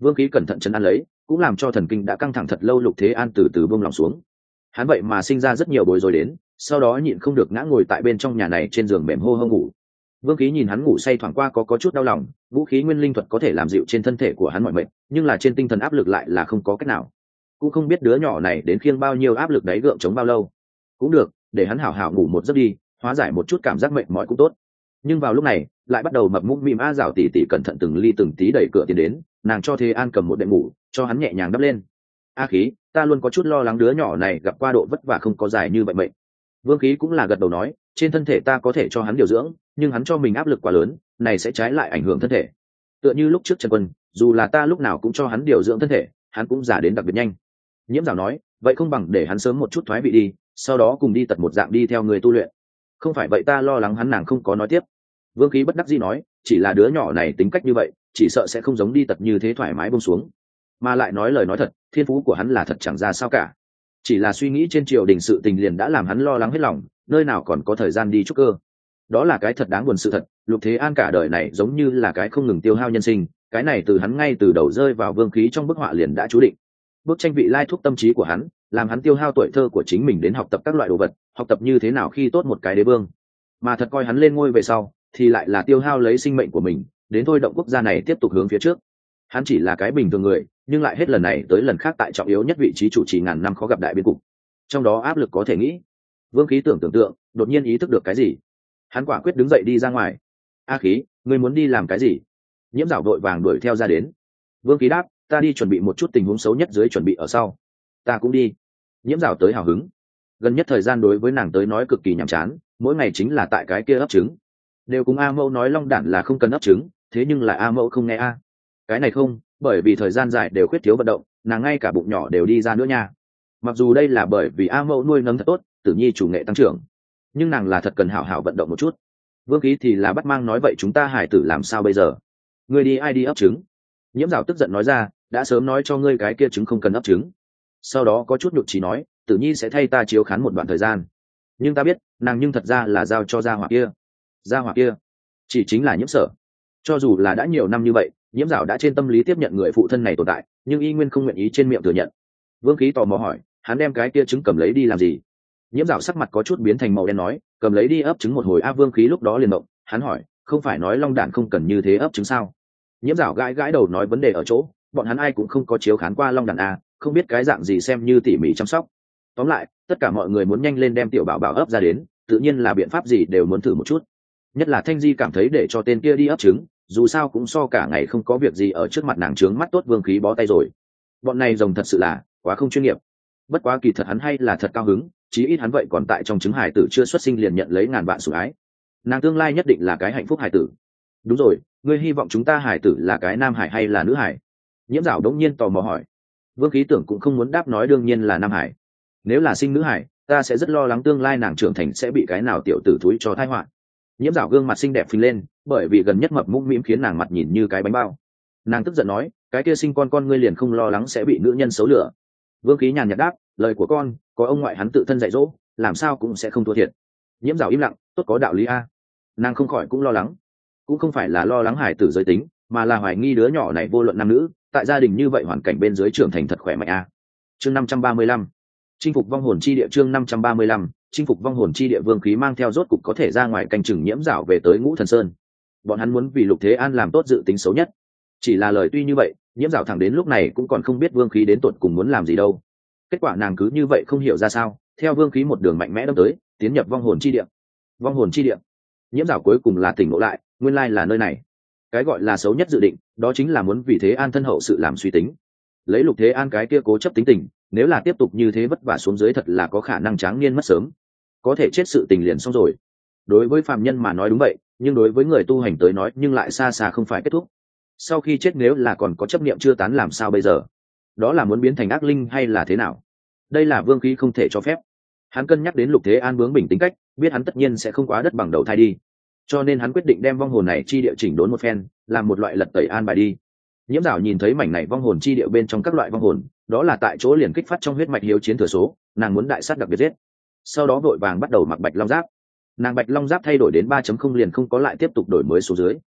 Vương khí cẩn thận chấn an lấy, cũng làm cho thần kinh đã căng thẳng thật lâu Lục Thế An từ từ buông lòng xuống. Hắn vậy mà sinh ra rất nhiều bối rối đến, sau đó nhịn không được ngã ngồi tại bên trong nhà này trên giường mềm hô hô ngủ. Vương khí nhìn hắn ngủ say thoảng qua có chút đau lòng, vũ khí nguyên linh thuật có thể làm dịu trên thân thể của hắn mọi mệt, nhưng là trên tinh thần áp lực lại là không có cách nào. Cũng không biết đứa nhỏ này đến khiêng bao nhiêu áp lực đấy gượng chống bao lâu. Cũng được, để hắn hảo hảo ngủ một giấc đi, hóa giải một chút cảm giác mệt mỏi cũng tốt. Nhưng vào lúc này lại bắt đầu mập mũm mĩm a dảo tỉ tỉ cẩn thận từng ly từng tí đẩy cửa tiến đến, nàng cho Thế An cầm một đệm ngủ, cho hắn nhẹ nhàng đắp lên. A khí, ta luôn có chút lo lắng đứa nhỏ này gặp qua độ vất vả không có dài như vậy mệnh. Vương khí cũng là gật đầu nói, trên thân thể ta có thể cho hắn điều dưỡng, nhưng hắn cho mình áp lực quá lớn, này sẽ trái lại ảnh hưởng thân thể. Tựa như lúc trước Trần Quân, dù là ta lúc nào cũng cho hắn điều dưỡng thân thể, hắn cũng già đến đặc biệt nhanh. Nhiễm Giảo nói, vậy không bằng để hắn sớm một chút thoái vị đi, sau đó cùng đi tật một dạng đi theo người tu luyện. Không phải vậy ta lo lắng hắn, nàng không có nói tiếp. Vương khí bất đắc dĩ nói, chỉ là đứa nhỏ này tính cách như vậy, chỉ sợ sẽ không giống đi tật như thế thoải mái buông xuống. Mà lại nói lời nói thật, thiên phú của hắn là thật chẳng ra sao cả. Chỉ là suy nghĩ trên triều đình sự tình liền đã làm hắn lo lắng hết lòng, nơi nào còn có thời gian đi trúc cơ. Đó là cái thật đáng buồn sự thật, Lục Thế An cả đời này giống như là cái không ngừng tiêu hao nhân sinh, cái này từ hắn ngay từ đầu rơi vào vương khí trong bức họa liền đã chú định. Bức tranh vị lai thuốc tâm trí của hắn, làm hắn tiêu hao tuổi thơ của chính mình đến học tập các loại đồ vật, học tập như thế nào khi tốt một cái đế vương. Mà thật coi hắn lên ngôi về sau, thì lại là tiêu hao lấy sinh mệnh của mình, đến thôi động quốc gia này tiếp tục hướng phía trước. Hắn chỉ là cái bình thường người, nhưng lại hết lần này tới lần khác tại trọng yếu nhất vị trí chủ trì ngàn năm khó gặp đại biến cục. Trong đó áp lực có thể nghĩ. Vương khí tưởng tượng, đột nhiên ý thức được cái gì. Hắn quả quyết đứng dậy đi ra ngoài. A khí, ngươi muốn đi làm cái gì? Nhiễm Giảo vội vàng đuổi theo ra đến. Vương khí đáp, ta đi chuẩn bị một chút tình huống xấu nhất dưới chuẩn bị ở sau. Ta cũng đi. Nhiễm Giảo tới hào hứng. Gần nhất thời gian đối với nàng tới nói cực kỳ nhàm chán, mỗi ngày chính là tại cái kia ấp trứng. Đều cùng A Mẫu nói Long Đản là không cần ấp trứng, thế nhưng là A Mẫu không nghe a. Cái này không, bởi vì thời gian dài đều khuyết thiếu vận động, nàng ngay cả bụng nhỏ đều đi ra nữa nha. Mặc dù đây là bởi vì A Mẫu nuôi nấng thật tốt, Tử Nhi chủ nghệ tăng trưởng, nhưng nàng là thật cần hảo hảo vận động một chút. Vương khí thì là bắt mang nói, vậy chúng ta hải tử làm sao bây giờ? Ngươi đi ai đi ấp trứng? Nhiễm Giảo tức giận nói ra, đã sớm nói cho ngươi cái kia trứng không cần ấp trứng. Sau đó có chút nhụt chí nói, Tử Nhi sẽ thay ta chiếu khán một đoạn thời gian, nhưng ta biết nàng nhưng thật ra là giao cho gia hỏa kia. Gia hỏa kia chỉ chính là Nhiễm Sở. Cho dù là đã nhiều năm như vậy, Nhiễm Giảo đã trên tâm lý tiếp nhận người phụ thân này tồn tại, nhưng y nguyên không nguyện ý trên miệng thừa nhận. Vương khí tò mò hỏi, hắn đem cái kia trứng cầm lấy đi làm gì? Nhiễm Giảo sắc mặt có chút biến thành màu đen nói, cầm lấy đi ấp trứng một hồi. Vương khí lúc đó liền động, hắn hỏi, không phải nói Long Đản không cần như thế ấp trứng sao? Nhiễm Giảo gãi gãi đầu nói, vấn đề ở chỗ bọn hắn ai cũng không có chiếu khán qua Long Đản a, không biết cái dạng gì xem như tỉ mỉ chăm sóc. Tóm lại, tất cả mọi người muốn nhanh lên đem tiểu bảo bảo ấp ra đến, tự nhiên là biện pháp gì đều muốn thử một chút. Nhất là Thanh Di cảm thấy để cho tên kia đi ấp trứng, dù sao cũng so cả ngày không có việc gì ở trước mặt nàng trướng mắt tốt. Vương khí bó tay rồi, bọn này rồng thật sự là quá không chuyên nghiệp. Bất quá kỳ thật hắn hay là thật cao hứng, chí ít hắn vậy còn tại trong trứng hải tử chưa xuất sinh liền nhận lấy ngàn vạn sủng ái. Nàng tương lai nhất định là cái hạnh phúc hải tử. Đúng rồi, ngươi hy vọng chúng ta hải tử là cái nam hải hay là nữ hải? Nhiễm Giảo đống nhiên tò mò hỏi. Vương khí tưởng cũng không muốn đáp, nói đương nhiên là nam hải. Nếu là sinh nữ hải, ta sẽ rất lo lắng tương lai nàng trưởng thành sẽ bị cái nào tiểu tử thúi cho tai họa. Nhiễm Giảo gương mặt xinh đẹp phình lên, bởi vì gần nhất mập mũm mĩm khiến nàng mặt nhìn như cái bánh bao. Nàng tức giận nói, cái kia sinh con ngươi liền không lo lắng sẽ bị nữ nhân xấu lửa? Vương khí nhàn nhạt đáp, lời của con có ông ngoại hắn tự thân dạy dỗ, làm sao cũng sẽ không thua thiệt. Nhiễm Giảo im lặng, tốt, có đạo lý a. Nàng không khỏi cũng lo lắng, cũng không phải là lo lắng hải tử giới tính, mà là hoài nghi đứa nhỏ này vô luận nam nữ, tại gia đình như vậy hoàn cảnh bên dưới trưởng thành thật khỏe mạnh a. Chương 535, chinh phục vong hồn chi địa. Chương 535, chinh phục vong hồn chi địa. Vương khí mang theo rốt cục có thể ra ngoài canh chừng Nhiễm Giảo về tới Ngũ Thần Sơn. Bọn hắn muốn vì Lục Thế An làm tốt dự tính xấu nhất. Chỉ là lời tuy như vậy, Nhiễm Giảo thẳng đến lúc này cũng còn không biết Vương khí đến tột cùng muốn làm gì đâu. Kết quả nàng cứ như vậy không hiểu ra sao, theo Vương khí một đường mạnh mẽ đâm tới, tiến nhập vong hồn chi địa. Vong hồn chi địa. Nhiễm Giảo cuối cùng là tỉnh ngộ lại, nguyên lai là nơi này. Cái gọi là xấu nhất dự định, đó chính là muốn vì Thế An thân hậu sự làm suy tính. Lấy Lục Thế An cái kia cố chấp tính tình, nếu là tiếp tục như thế vất vả xuống dưới thật là có khả năng tráng niên mất sớm, có thể chết sự tình liền xong rồi. Đối với phàm nhân mà nói đúng vậy, nhưng đối với người tu hành tới nói nhưng lại xa xa không phải kết thúc. Sau khi chết nếu là còn có chấp niệm chưa tán làm sao bây giờ? Đó là muốn biến thành ác linh hay là thế nào? Đây là Vương khí không thể cho phép. Hắn cân nhắc đến Lục Thế An bướng bỉnh tính cách, biết hắn tất nhiên sẽ không quá đất bằng đầu thai đi, cho nên hắn quyết định đem vong hồn này chi địa chỉnh đốn một phen, làm một loại lật tẩy an bài đi. Nhiễm Giảo nhìn thấy mảnh này vong hồn chi địa bên trong các loại vong hồn, đó là tại chỗ liền kích phát trong huyết mạch hiếu chiến thừa số, nàng muốn đại sát đặc biệt giết. Sau đó vội vàng bắt đầu mặc Bạch Long Giáp. Nàng Bạch Long Giáp thay đổi đến 3.0 liền không có lại tiếp tục đổi mới số dưới.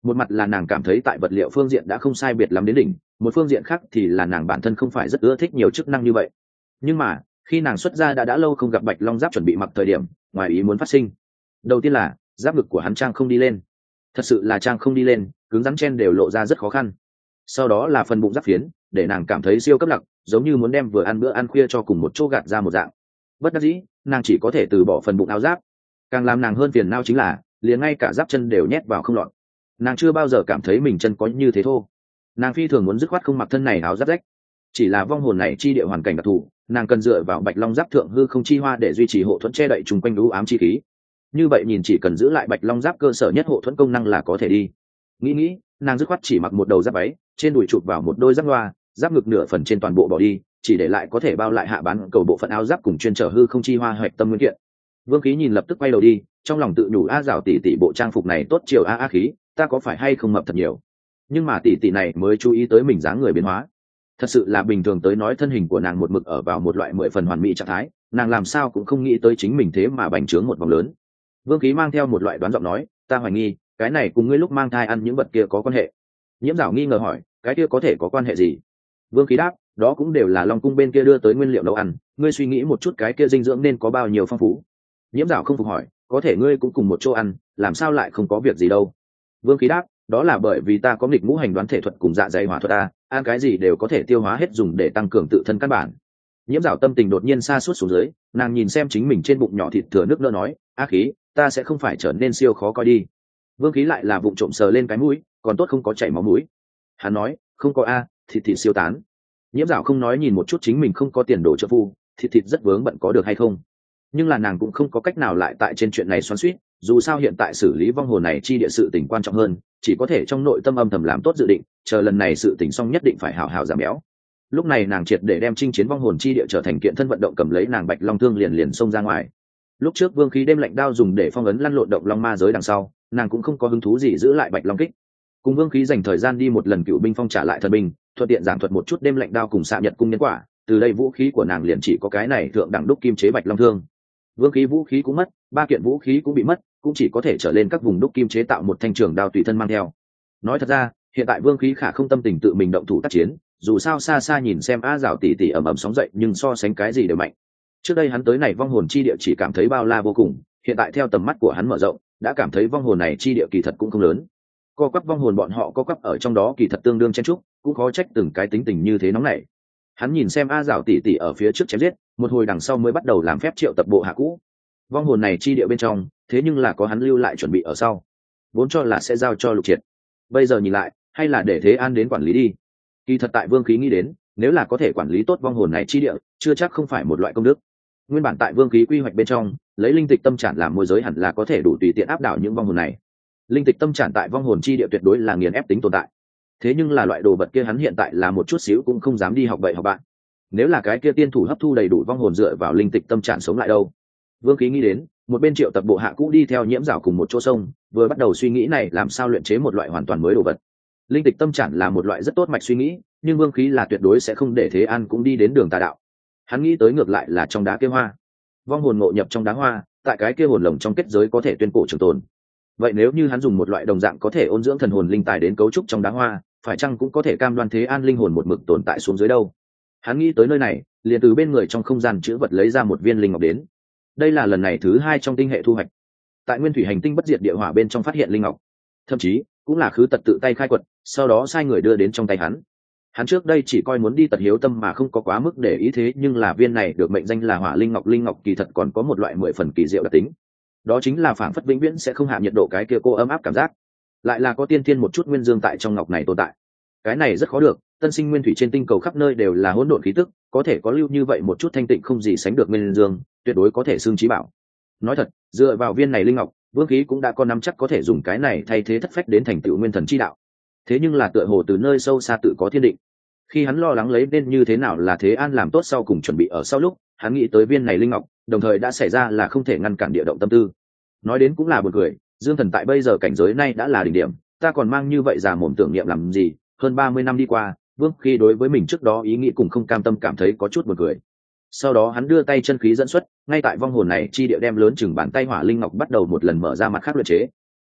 Một mặt là nàng cảm thấy tại vật liệu phương diện đã không sai biệt lắm đến đỉnh, một phương diện khác thì là nàng bản thân không phải rất ưa thích nhiều chức năng như vậy. Nhưng mà khi nàng xuất ra đã lâu không gặp bạch long giáp chuẩn bị mặc thời điểm, ngoài ý muốn phát sinh. Đầu tiên là giáp ngực của hắn trang không đi lên, thật sự là trang không đi lên, cứng rắn chen đều lộ ra rất khó khăn. Sau đó là phần bụng giáp phiến, để nàng cảm thấy siêu cấp lặc, giống như muốn đem vừa ăn bữa ăn khuya cho cùng một chỗ gạt ra một dạng. Bất đắc dĩ, nàng chỉ có thể từ bỏ phần bụng áo giáp. Càng làm nàng hơn phiền não chính là liền ngay cả giáp chân đều nhét vào không lọt. Nàng chưa bao giờ cảm thấy mình chân có như thế thô. Nàng phi thường muốn dứt khoát không mặc thân này áo giáp rách. Chỉ là vong hồn này chi địa hoàn cảnh đặc thù, nàng cần dựa vào bạch long giáp thượng hư không chi hoa để duy trì hộ thuẫn che đậy chung quanh u ám chi khí. Như vậy nhìn chỉ cần giữ lại bạch long giáp cơ sở nhất hộ thuẫn công năng là có thể đi. Nghĩ, nàng dứt khoát chỉ mặc một đầu giáp váy, trên đùi chụp vào một đôi giáp loa, giáp ngực nửa phần trên toàn bộ bỏ đi, chỉ để lại có thể bao lại hạ bán cầu bộ phận áo giáp cùng chuyên trở hư không chi hoa hoạch tâm nguyên kiện. Vương Khí nhìn lập tức quay đầu đi, trong lòng tự nhủ a rào tỷ tỷ bộ trang phục này tốt chiều a khí, ta có phải hay không mập thật nhiều. Nhưng mà tỷ tỷ này mới chú ý tới mình dáng người biến hóa. Thật sự là bình thường tới nói thân hình của nàng một mực ở vào một loại 10 phần hoàn mỹ trạng thái, nàng làm sao cũng không nghĩ tới chính mình thế mà bành trướng một vòng lớn. Vương Khí mang theo một loại đoán giọng nói, ta hoài nghi cái này cùng ngươi lúc mang thai ăn những vật kia có quan hệ. Nhiễm Giảo nghi ngờ hỏi, cái kia có thể có quan hệ gì? Vương Khí đáp, đó cũng đều là Long cung bên kia đưa tới nguyên liệu nấu ăn, ngươi suy nghĩ một chút cái kia dinh dưỡng nên có bao nhiêu phong phú. Nhiễm Giảo không phục hỏi, có thể ngươi cũng cùng một chỗ ăn, làm sao lại không có việc gì đâu? Vương Khí đáp, đó là bởi vì ta có nghịch ngũ hành đoán thể thuật cùng dạ dày hỏa thuật ta, ăn cái gì đều có thể tiêu hóa hết dùng để tăng cường tự thân căn bản. Nhiễm Giảo tâm tình đột nhiên sa sút xuống dưới, nàng nhìn xem chính mình trên bụng nhỏ thịt thừa nước nỡ nói, á khí, ta sẽ không phải trở nên siêu khó coi đi. Vương Khí lại là vụng trộm sờ lên cái mũi, còn tốt không có chảy máu mũi. Hắn nói, không có a, thịt siêu tán. Nhiễm Giảo không nói nhìn một chút chính mình không có tiền đồ trợ phu, thịt rất vướng bận có được hay không. Nhưng là nàng cũng không có cách nào lại tại trên chuyện này xoắn xuýt, dù sao hiện tại xử lý vong hồn này chi địa sự tình quan trọng hơn, chỉ có thể trong nội tâm âm thầm làm tốt dự định, chờ lần này sự tình xong nhất định phải hào hào giảm béo. Lúc này nàng triệt để đem chinh chiến vong hồn chi địa trở thành kiện thân vận động, cầm lấy nàng bạch long thương liền xông ra ngoài. Lúc trước Vương Khí đêm lạnh đao dùng để phong ấn lăn lộn động long ma giới đằng sau, nàng cũng không có hứng thú gì giữ lại bạch long kích. Cùng Vương Khí dành thời gian đi một lần cựu binh phong trả lại thần binh, thuận tiện giảng thuật một chút đêm lạnh đao cùng xạ nhật cung nhân quả, từ đây vũ khí của nàng liền chỉ có cái này thượng đẳng đúc kim chế bạch long thương. Vương Khí vũ khí cũng mất, 3 kiện vũ khí cũng bị mất, cũng chỉ có thể trở lên các vùng đúc kim chế tạo một thanh trường đao tùy thân mang theo. Nói thật ra, hiện tại Vương Khí khả không tâm tình tự mình động thủ tác chiến, dù sao xa xa nhìn xem a rào tỉ tỉ ầm ầm sóng dậy, nhưng so sánh cái gì đều mạnh. Trước đây hắn tới này vong hồn chi địa chỉ cảm thấy bao la vô cùng, hiện tại theo tầm mắt của hắn mở rộng, đã cảm thấy vong hồn này chi địa kỳ thật cũng không lớn. Co quắp vong hồn bọn họ co quắp ở trong đó kỳ thật tương đương chen trúc, cũng khó trách từng cái tính tình như thế nóng nảy. Hắn nhìn xem a rào tỉ tỉ ở phía trước chém giết, một hồi đằng sau mới bắt đầu làm phép triệu tập bộ hạ cũ. Vong hồn này chi địa bên trong, thế nhưng là có hắn lưu lại chuẩn bị ở sau, vốn cho là sẽ giao cho Lục Triệt, bây giờ nhìn lại, hay là để Thế An đến quản lý đi. Kỳ thật tại Vương Khí nghĩ đến, nếu là có thể quản lý tốt vong hồn này chi địa, chưa chắc không phải một loại công đức. Nguyên bản tại Vương Khí quy hoạch bên trong, lấy linh tịch tâm trản làm môi giới hẳn là có thể đủ tùy tiện áp đảo những vong hồn này. Linh tịch tâm trản tại vong hồn chi địa tuyệt đối là nghiền ép tính tồn tại. Thế nhưng là loại đồ vật kia hắn hiện tại là một chút xíu cũng không dám đi học bậy học bạn. Nếu là cái kia tiên thủ hấp thu đầy đủ vong hồn dựa vào linh tịch tâm trản sống lại đâu? Vương Khí nghĩ đến, một bên triệu tập bộ hạ cũ đi theo Nhiễm Giảo cùng một chỗ sông, vừa bắt đầu suy nghĩ này làm sao luyện chế một loại hoàn toàn mới đồ vật. Linh tịch tâm trản là một loại rất tốt mạch suy nghĩ, nhưng Vương Khí là tuyệt đối sẽ không để Thế An cũng đi đến đường tà đạo. Hắn nghĩ tới ngược lại là trong đá kia hoa, vong hồn ngộ nhập trong đá hoa, tại cái kia hồn lồng trong kết giới có thể tuyên cổ trường tồn. Vậy nếu như hắn dùng một loại đồng dạng có thể ôn dưỡng thần hồn linh tài đến cấu trúc trong đá hoa, phải chăng cũng có thể cam đoan Thế An linh hồn một mực tồn tại xuống dưới đâu? Hắn nghĩ tới nơi này, liền từ bên người trong không gian chữ vật lấy ra một viên linh ngọc đến. Đây là lần này thứ 2 trong tinh hệ thu hoạch. Tại Nguyên Thủy hành tinh bất diệt địa hỏa bên trong phát hiện linh ngọc, thậm chí cũng là khứ tật tự tay khai quật, sau đó sai người đưa đến trong tay hắn. Hắn trước đây chỉ coi muốn đi tật hiếu tâm mà không có quá mức để ý, thế nhưng là viên này được mệnh danh là hỏa linh ngọc kỳ thật còn có một loại 10 phần kỳ diệu đặc tính, đó chính là phảng phất vĩnh viễn sẽ không hạ nhiệt độ cái kia cô ấm áp cảm giác, lại là có tiên thiên một chút nguyên dương tại trong ngọc này tồn tại. Cái này rất khó được, tân sinh nguyên thủy trên tinh cầu khắp nơi đều là hỗn độn khí tức, có thể có lưu như vậy một chút thanh tịnh không gì sánh được nguyên dương, tuyệt đối có thể xưng chí bảo. Nói thật, dựa vào viên này linh ngọc, Vương Khí cũng đã có nắm chắc có thể dùng cái này thay thế thất phách đến thành tựu nguyên thần chi đạo. Thế nhưng là tựa hồ từ nơi sâu xa tự có thiên định. Khi hắn lo lắng lấy nên như thế nào là Thế An làm tốt sau cùng chuẩn bị ở sau lúc, hắn nghĩ tới viên này linh ngọc, đồng thời đã xảy ra là không thể ngăn cản địa động tâm tư. Nói đến cũng là buồn cười, Dương Thần tại bây giờ cảnh giới này đã là đỉnh điểm, ta còn mang như vậy già mồm tưởng niệm làm gì? Hơn 30 năm đi qua, Vương Khí đối với mình trước đó ý nghĩ cùng không cam tâm cảm thấy có chút buồn cười. Sau đó hắn đưa tay chân khí dẫn xuất, ngay tại vong hồn này chi địa đem lớn chừng bàn tay hỏa linh ngọc bắt đầu một lần mở ra mặt khác luyện chế.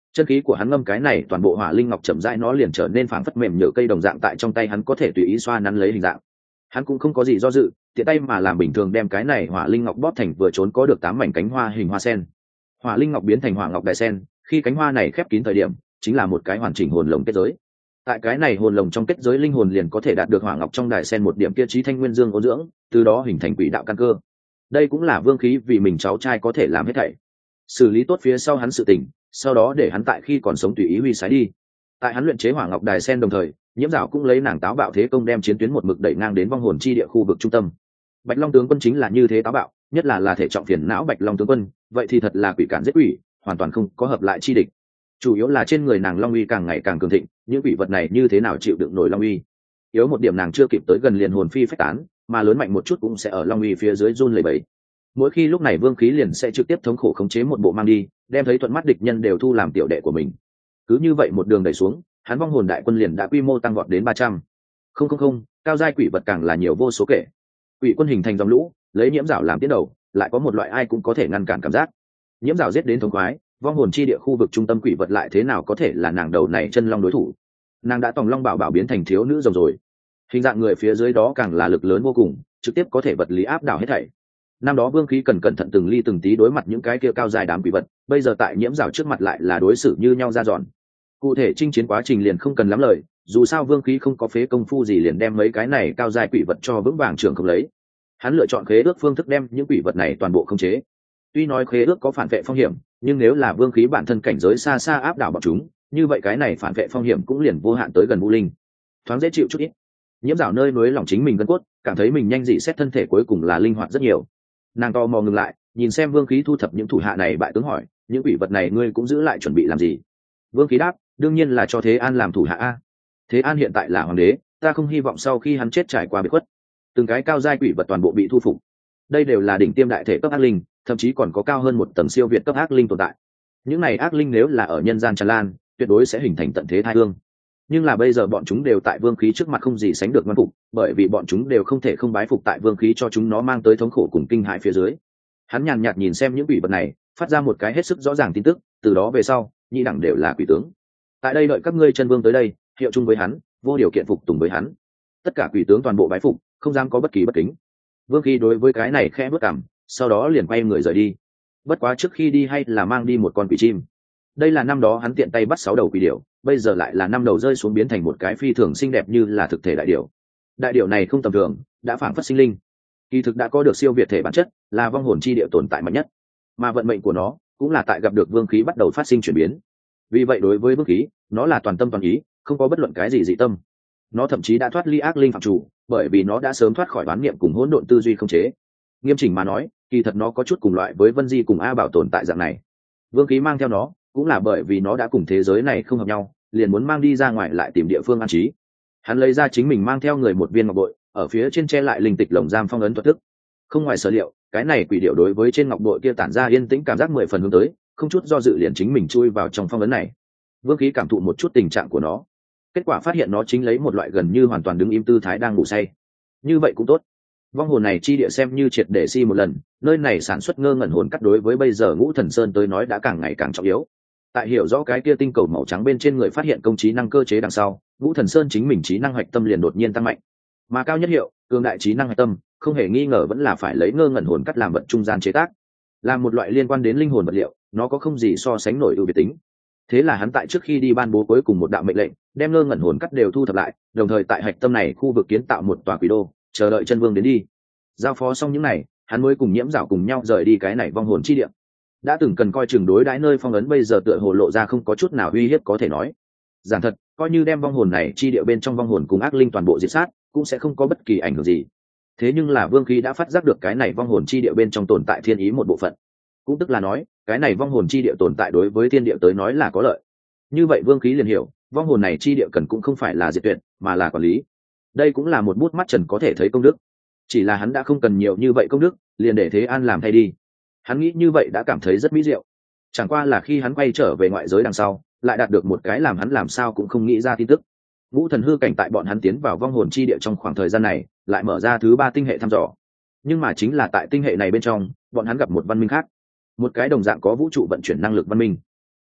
Chân khí của hắn ngâm cái này toàn bộ hỏa linh ngọc chậm rãi nó liền trở nên phảng phất mềm nhựa cây đồng dạng, tại trong tay hắn có thể tùy ý xoa nắn lấy hình dạng. Hắn cũng không có gì do dự, tiện tay mà làm bình thường đem cái này hỏa linh ngọc bóp thành vừa trốn có được 8 mảnh cánh hoa hình hoa sen. Hỏa linh ngọc biến thành hỏa ngọc đại sen, khi cánh hoa này khép kín thời điểm, chính là một cái hoàn chỉnh hồn lồng kết giới. Tại cái này hồn lồng trong kết giới, linh hồn liền có thể đạt được hỏa ngọc trong đại sen một điểm kia trí thanh nguyên dương ôn dưỡng, từ đó hình thành quỷ đạo căn cơ. Đây cũng là Vương Khí vì mình cháu trai có thể làm hết thảy. Xử lý tốt phía sau hắn sự tình, sau đó để hắn tại khi còn sống tùy ý huy sái đi. Tại hắn luyện chế hỏa ngọc đài sen đồng thời, Nhiễm Dạo cũng lấy nàng táo bạo thế công đem chiến tuyến một mực đẩy ngang đến vong hồn chi địa khu vực trung tâm. Bạch Long tướng quân chính là như thế táo bạo, nhất là thể trọng phiền não Bạch Long tướng quân, vậy thì thật là quỷ cản giết quỷ, hoàn toàn không có hợp lại chi địch. Chủ yếu là trên người nàng long uy càng ngày càng cường thịnh, những quỷ vật này như thế nào chịu đựng nổi long uy? Yếu một điểm nàng chưa kịp tới gần liền hồn phi phách tán, mà lớn mạnh một chút cũng sẽ ở long uy phía dưới run lẩy bẩy. Mỗi khi lúc này Vương Khí liền sẽ trực tiếp thống khổ khống chế một bộ mang đi, đem thấy thuận mắt địch nhân đều thu làm tiểu đệ của mình. Cứ như vậy một đường đẩy xuống, hắn vong hồn đại quân liền đã quy mô tăng vọt đến 300. Không, cao giai quỷ vật càng là nhiều vô số kể. Quỷ quân hình thành dòng lũ, lấy Nhiễm Dạo làm tiến đầu, lại có một loại ai cũng có thể ngăn cản cảm giác. Nhiễm Dạo giết đến thống khoái, vong hồn chi địa khu vực trung tâm quỷ vật lại thế nào có thể là nàng đầu này chân long đối thủ? Nàng đã tòng long bảo bảo biến thành thiếu nữ rồng rồi. Hình dạng người phía dưới đó càng là lực lớn vô cùng, trực tiếp có thể vật lý áp đảo hết thảy. Năm đó Vương Khí cần cẩn thận từng ly từng tí đối mặt những cái kia cao dài đám quỷ vật, bây giờ tại Nhiễm Dạo trước mặt lại là đối xử như nhau ra dọn. Cụ thể chinh chiến quá trình liền không cần lắm lời, dù sao Vương Khí không có phế công phu gì liền đem mấy cái này cao dài quỷ vật cho vững vàng trường không lấy. Hắn lựa chọn khế ước phương thức đem những quỷ vật này toàn bộ khống chế. Tuy nói khế ước có phản vệ phong hiểm, nhưng nếu là Vương Khí bản thân cảnh giới xa xa áp đảo bọn chúng, như vậy cái này phản vệ phong hiểm cũng liền vô hạn tới gần vũ linh. Thoáng dễ chịu chút ít. Nhiễm Dạo nơi núi lòng chính mình gân cốt, cảm thấy mình nhanh dị xét thân thể cuối cùng là linh hoạt rất nhiều. Nàng to mò ngừng lại, nhìn xem Vương Khí thu thập những thủ hạ này, bại tướng hỏi, những quỷ vật này ngươi cũng giữ lại chuẩn bị làm gì? Vương Khí đáp, đương nhiên là cho Thế An làm thủ hạ a. Thế An hiện tại là hoàng đế, ta không hy vọng sau khi hắn chết trải qua biệt khuất. Từng cái cao giai quỷ vật toàn bộ bị thu phục. Đây đều là đỉnh tiêm đại thể cấp ác linh, thậm chí còn có cao hơn một tầng siêu việt cấp ác linh tồn tại. Những này ác linh nếu là ở nhân gian tràn lan, tuyệt đối sẽ hình thành tận thế tai ương. Nhưng là bây giờ bọn chúng đều tại Vương Khí trước mặt không gì sánh được ngoan phục, bởi vì bọn chúng đều không thể không bái phục tại Vương Khí cho chúng nó mang tới thống khổ cùng kinh hại phía dưới. Hắn nhàn nhạt nhìn xem những quỷ vật này, phát ra một cái hết sức rõ ràng tin tức, từ đó về sau, nhị đẳng đều là quỷ tướng. Tại đây đợi các ngươi chân vương tới đây, hiệu chung với hắn, vô điều kiện phục tùng với hắn. Tất cả quỷ tướng toàn bộ bái phục, không dám có bất kỳ bất kính. Vương Khí đối với cái này khẽ bước cằm, sau đó liền quay người rời đi. Bất quá trước khi đi hay là mang đi một con quỷ chim. Đây là năm đó hắn tiện tay bắt 6 đầu quỷ điểu, bây giờ lại là 5 đầu rơi xuống biến thành một cái phi thường xinh đẹp như là thực thể đại điểu. Đại điểu này không tầm thường, đã phảng phất sinh linh, kỳ thực đã có được siêu việt thể bản chất, là vong hồn chi địa tồn tại mạnh nhất, mà vận mệnh của nó cũng là tại gặp được Vương Khí bắt đầu phát sinh chuyển biến. Vì vậy đối với Vương Khí, nó là toàn tâm toàn ý, không có bất luận cái gì dị tâm. Nó thậm chí đã thoát ly ác linh phạm chủ, bởi vì nó đã sớm thoát khỏi đoán niệm cùng hỗn độn tư duy không chế. Nghiêm chỉnh mà nói, kỳ thật nó có chút cùng loại với Vân Di cùng A Bảo tồn tại dạng này. Vương Khí mang theo nó, cũng là bởi vì nó đã cùng thế giới này không hợp nhau, liền muốn mang đi ra ngoài lại tìm địa phương an trí. Hắn lấy ra chính mình mang theo người một viên ngọc bội, ở phía trên che lại linh tịch lồng giam phong ấn thuật thức. Không ngoài sở liệu, cái này quỷ điệu đối với trên ngọc bội kia tản ra yên tĩnh cảm giác 10 phần hướng tới, không chút do dự liền chính mình chui vào trong phong ấn này. Vương Khí cảm thụ một chút tình trạng của nó, kết quả phát hiện nó chính lấy một loại gần như hoàn toàn đứng im tư thái đang ngủ say. Như vậy cũng tốt, vong hồn này chi địa xem như triệt để si một lần, nơi này sản xuất ngơ ngẩn hồn cắt đối với bây giờ Ngũ Thần Sơn tới nói đã càng ngày càng trọng yếu. Tại hiểu rõ cái kia tinh cầu màu trắng bên trên người phát hiện công trí năng cơ chế đằng sau, Ngũ Thần Sơn chính mình trí năng hạch tâm liền đột nhiên tăng mạnh, mà cao nhất hiệu cường đại trí năng hạch tâm không hề nghi ngờ vẫn là phải lấy ngơ ngẩn hồn cắt làm vật trung gian chế tác, là một loại liên quan đến linh hồn vật liệu, nó có không gì so sánh nổi ưu việt tính. Thế là hắn tại trước khi đi ban bố cuối cùng một đạo mệnh lệnh, đem ngơ ngẩn hồn cắt đều thu thập lại, đồng thời tại hạch tâm này khu vực kiến tạo một tòa quỷ đô, chờ đợi chân vương đến đi. Giao phó xong những này, hắn mới cùng Nhiễm Dạo cùng nhau rời đi cái này vong hồn chi địa. Đã từng cần coi chừng đối đãi nơi phong ấn bây giờ tựa hồ lộ ra không có chút nào uy hiếp có thể nói. Giản thật, coi như đem vong hồn này chi địa bên trong vong hồn cùng ác linh toàn bộ diệt sát, cũng sẽ không có bất kỳ ảnh hưởng gì. Thế nhưng là Vương Khí đã phát giác được cái này vong hồn chi địa bên trong tồn tại thiên ý một bộ phận, cũng tức là nói, cái này vong hồn chi địa tồn tại đối với thiên địa tới nói là có lợi. Như vậy Vương Khí liền hiểu, vong hồn này chi địa cần cũng không phải là diệt tuyệt, mà là quản lý. Đây cũng là một bút mắt trần có thể thấy công đức. Chỉ là hắn đã không cần nhiều như vậy công đức, liền để Thế An làm thay đi. Hắn nghĩ như vậy đã cảm thấy rất mỹ diệu. Chẳng qua là khi hắn quay trở về ngoại giới đằng sau, lại đạt được một cái làm hắn làm sao cũng không nghĩ ra tin tức. Ngũ thần hư cảnh tại bọn hắn tiến vào vong hồn chi địa trong khoảng thời gian này, lại mở ra thứ 3 tinh hệ thăm dò. Nhưng mà chính là tại tinh hệ này bên trong, bọn hắn gặp một văn minh khác, một cái đồng dạng có vũ trụ vận chuyển năng lực văn minh.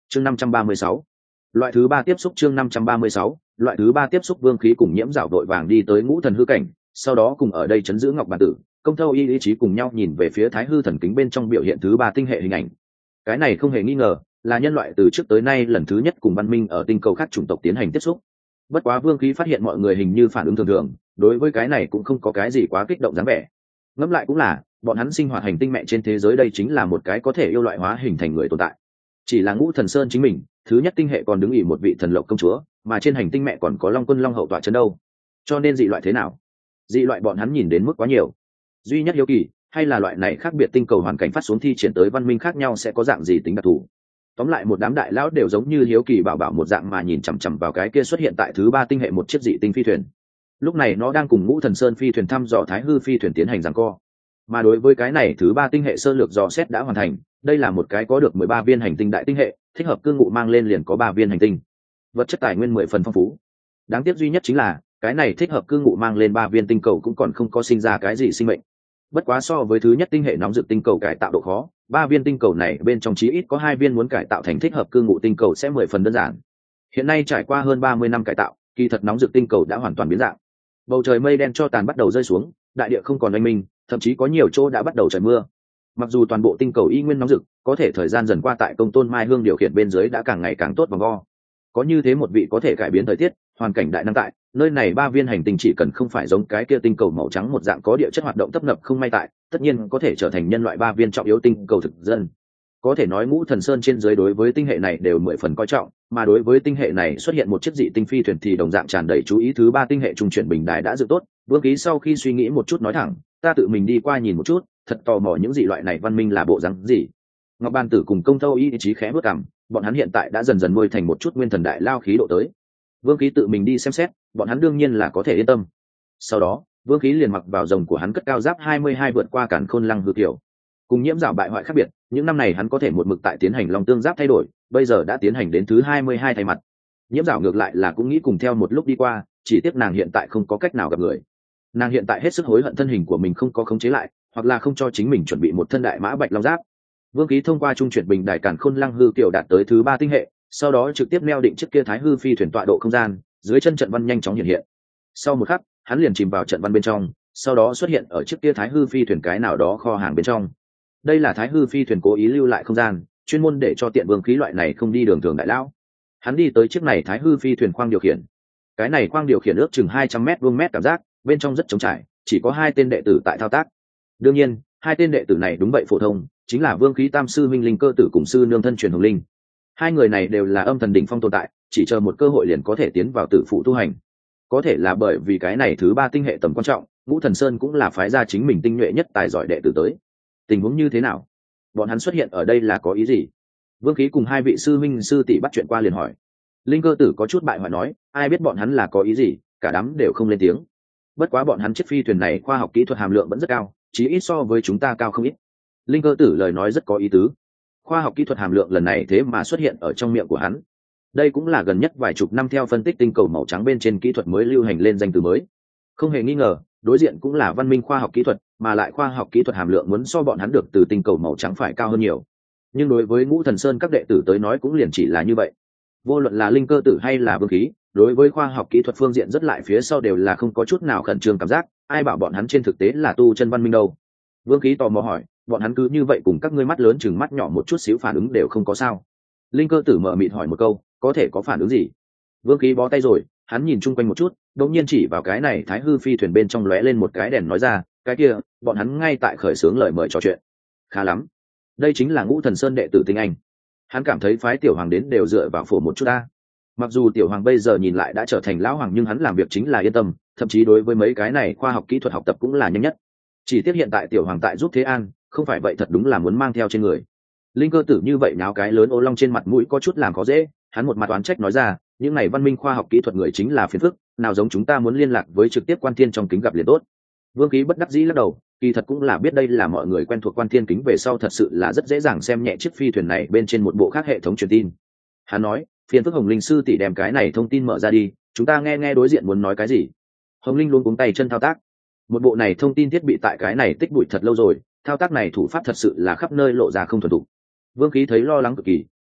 chương 536. Loại thứ ba tiếp xúc. chương 536. Loại thứ ba tiếp xúc. Vương Khí cùng Nhiễm Giảo vội vàng đi tới ngũ thần hư cảnh, sau đó cùng ở đây chấn giữ Ngọc Bản Tử, Công Thâu Y ý chí cùng nhau nhìn về phía Thái Hư thần kính bên trong biểu hiện thứ ba tinh hệ hình ảnh. Cái này không hề nghi ngờ là nhân loại từ trước tới nay lần thứ nhất cùng văn minh ở tinh cầu khác chủng tộc tiến hành tiếp xúc. Bất quá Vương Khí phát hiện mọi người hình như phản ứng thường thường, đối với cái này cũng không có cái gì quá kích động dáng vẻ. Ngẫm lại cũng là, bọn hắn sinh hoạt hành tinh mẹ trên thế giới đây chính là một cái có thể yêu loại hóa hình thành người tồn tại. Chỉ là Ngũ Thần Sơn chính mình, thứ nhất tinh hệ còn đứng ỉ một vị thần lộc công chúa, mà trên hành tinh mẹ còn có Long Quân Long hậu tọa trấn đâu. Cho nên dị loại thế nào? Dị loại bọn hắn nhìn đến mức quá nhiều. Duy nhất hiếu kỳ, hay là loại này khác biệt tinh cầu hoàn cảnh phát xuống thi triển tới văn minh khác nhau sẽ có dạng gì tính đặc thù. Tóm lại một đám đại lão đều giống như hiếu kỳ bảo bảo một dạng mà nhìn chằm chằm vào cái kia xuất hiện tại thứ ba tinh hệ một chiếc dị tinh phi thuyền. Lúc này nó đang cùng Ngũ Thần Sơn phi thuyền thăm dò Thái Hư phi thuyền tiến hành giằng co. Mà đối với cái này thứ ba tinh hệ sơ lược dò xét đã hoàn thành, đây là một cái có được 13 viên hành tinh đại tinh hệ, thích hợp cư ngụ mang lên liền có 3 viên hành tinh. Vật chất tài nguyên 10 phần phong phú. Đáng tiếc duy nhất chính là, cái này thích hợp cư ngụ mang lên 3 viên tinh cầu cũng còn không có sinh ra cái gì sinh mệnh. Bất quá so với thứ nhất tinh hệ nóng rực tinh cầu cải tạo độ khó, 3 viên tinh cầu này bên trong chí ít có 2 viên muốn cải tạo thành thích hợp cư ngụ tinh cầu sẽ 10 phần đơn giản. Hiện nay trải qua hơn 30 năm cải tạo, kỳ thật nóng rực tinh cầu đã hoàn toàn biến dạng. Bầu trời mây đen cho tàn bắt đầu rơi xuống, đại địa không còn oanh minh, thậm chí có nhiều chỗ đã bắt đầu trời mưa. Mặc dù toàn bộ tinh cầu y nguyên nóng rực, có thể thời gian dần qua tại Công Tôn Mai Hương điều khiển bên dưới đã càng ngày càng tốt vòng vo. Có như thế một vị có thể cải biến thời tiết, hoàn cảnh đại năng tại, nơi này 3 viên hành tinh chỉ cần không phải giống cái kia tinh cầu màu trắng một dạng có địa chất hoạt động tấp nập không may tại, tất nhiên có thể trở thành nhân loại 3 viên trọng yếu tinh cầu thực dân. Có thể nói Ngũ Thần Sơn trên dưới đối với tinh hệ này đều 10 phần coi trọng, mà đối với tinh hệ này xuất hiện một chiếc dị tinh phi thuyền thì đồng dạng tràn đầy chú ý. Thứ ba tinh hệ trung chuyển bình đài đã dự tốt, Vương Ký sau khi suy nghĩ một chút nói thẳng, ta tự mình đi qua nhìn một chút, thật tò mò những dị loại này văn minh là bộ dáng gì. Ngọc Ban Tử cùng Công Thâu ý chí khẽ bước cằm, bọn hắn hiện tại đã dần dần nuôi thành một chút nguyên thần đại lao khí độ tới. Vương Ký tự mình đi xem xét, bọn hắn đương nhiên là có thể yên tâm. Sau đó, Vương Ký liền mặc vào rồng của hắn cất cao giáp 22 vượt qua Càn Khôn Lăng hư tiểu. Cùng Nhiễm Giảo bại hoại khác biệt, những năm này hắn có thể một mực tại tiến hành long tương giáp thay đổi, bây giờ đã tiến hành đến thứ 22 thay mặt. Nhiễm Giảo ngược lại là cũng nghĩ cùng theo một lúc đi qua, chỉ tiếc nàng hiện tại không có cách nào gặp người. Nàng hiện tại hết sức hối hận thân hình của mình không có khống chế lại, hoặc là không cho chính mình chuẩn bị một thân đại mã bạch long giáp. Vương Ký thông qua trung chuyển bình đài Càn Khôn Lăng hư tiểu đạt tới thứ 3 tinh hệ, sau đó trực tiếp neo định chiếc kia Thái Hư phi thuyền tọa độ không gian, dưới chân trận văn nhanh chóng hiện hiện. Sau một khắc, hắn liền chìm vào trận văn bên trong, sau đó xuất hiện ở chiếc kia Thái Hư phi thuyền cái nào đó kho hàng bên trong. Đây là Thái Hư phi thuyền cố ý lưu lại không gian, chuyên môn để cho tiện Vương Khí loại này không đi đường thường đại lão. Hắn đi tới chiếc này Thái Hư phi thuyền khoang điều khiển. Cái này khoang điều khiển ước chừng 200 mét vuông mét cảm giác, bên trong rất trống trải, chỉ có 2 tên đệ tử tại thao tác. Đương nhiên, 2 tên đệ tử này đúng vậy phổ thông, chính là Vương Khí Tam sư Minh Linh Cơ tử cùng sư nương thân truyền Hồng Linh. 2 người này đều là âm thần đỉnh phong tồn tại, chỉ chờ một cơ hội liền có thể tiến vào tử phụ tu hành. Có thể là bởi vì cái này thứ 3 tinh hệ tầm quan trọng, Ngũ Thần Sơn cũng là phái ra chính mình tinh nhuệ nhất tài giỏi đệ tử tới. Tình huống như thế nào? Bọn hắn xuất hiện ở đây là có ý gì? Vương Khí cùng 2 vị sư minh sư tỷ bắt chuyện qua liền hỏi. Linh Cơ tử có chút bại hoại nói, ai biết bọn hắn là có ý gì, cả đám đều không lên tiếng. Bất quá bọn hắn chiếc phi thuyền này khoa học kỹ thuật hàm lượng vẫn rất cao, chí ít so với chúng ta cao không ít. Linh Cơ tử lời nói rất có ý tứ. Khoa học kỹ thuật hàm lượng lần này thế mà xuất hiện ở trong miệng của hắn. Đây cũng là gần nhất vài chục năm theo phân tích tinh cầu màu trắng bên trên kỹ thuật mới lưu hành lên danh từ mới. Không hề nghi ngờ, đối diện cũng là văn minh khoa học kỹ thuật, mà lại khoa học kỹ thuật hàm lượng muốn so bọn hắn được từ tinh cầu màu trắng phải cao hơn nhiều. Nhưng đối với Ngũ Thần Sơn các đệ tử tới nói cũng liền chỉ là như vậy. Vô luận là Linh Cơ tử hay là Vương Khí, đối với khoa học kỹ thuật phương diện rất lại phía sau đều là không có chút nào khẩn trương cảm giác, ai bảo bọn hắn trên thực tế là tu chân văn minh đâu. Vương Khí tò mò hỏi, bọn hắn cứ như vậy cùng các ngươi mắt lớn chừng mắt nhỏ một chút xíu phản ứng đều không có sao? Linh Cơ tử mở mịt hỏi một câu, có thể có phản ứng gì? Vương Khí bó tay rồi, hắn nhìn chung quanh một chút, đột nhiên chỉ vào cái này Thái Hư phi thuyền bên trong lóe lên một cái đèn nói ra, cái kia, bọn hắn ngay tại khởi xướng lời mời trò chuyện. Khá lắm, đây chính là Ngũ Thần Sơn đệ tử tinh anh. Hắn cảm thấy phái tiểu hoàng đến đều dựa vào phổ một chút ta. Mặc dù tiểu hoàng bây giờ nhìn lại đã trở thành lão hoàng nhưng hắn làm việc chính là yên tâm, thậm chí đối với mấy cái này khoa học kỹ thuật học tập cũng là nhanh nhất. Chỉ tiếc hiện tại tiểu hoàng tại giúp thế an, không phải vậy thật đúng là muốn mang theo trên người. Linh Cơ tử như vậy náo cái lớn ô long trên mặt mũi có chút làm khó dễ, hắn một mặt oán trách nói ra, những này văn minh khoa học kỹ thuật người chính là phiền phức, nào giống chúng ta muốn liên lạc với trực tiếp Quan Thiên trong kính gặp liền tốt. Vương Khí bất đắc dĩ lắc đầu, kỳ thật cũng là biết đây là mọi người quen thuộc Quan Thiên kính về sau thật sự là rất dễ dàng xem nhẹ chiếc phi thuyền này bên trên một bộ khác hệ thống truyền tin. Hắn nói, phiền phức Hồng Linh sư tỷ đem cái này thông tin mở ra đi, chúng ta nghe nghe đối diện muốn nói cái gì. Hồng Linh luôn cuống tay chân thao tác. Một bộ này thông tin thiết bị tại cái này tích bụi thật lâu rồi, thao tác này thủ pháp thật sự là khắp nơi lộ ra không thuần thục. Vương Khí thấy lo lắng cực kỳ,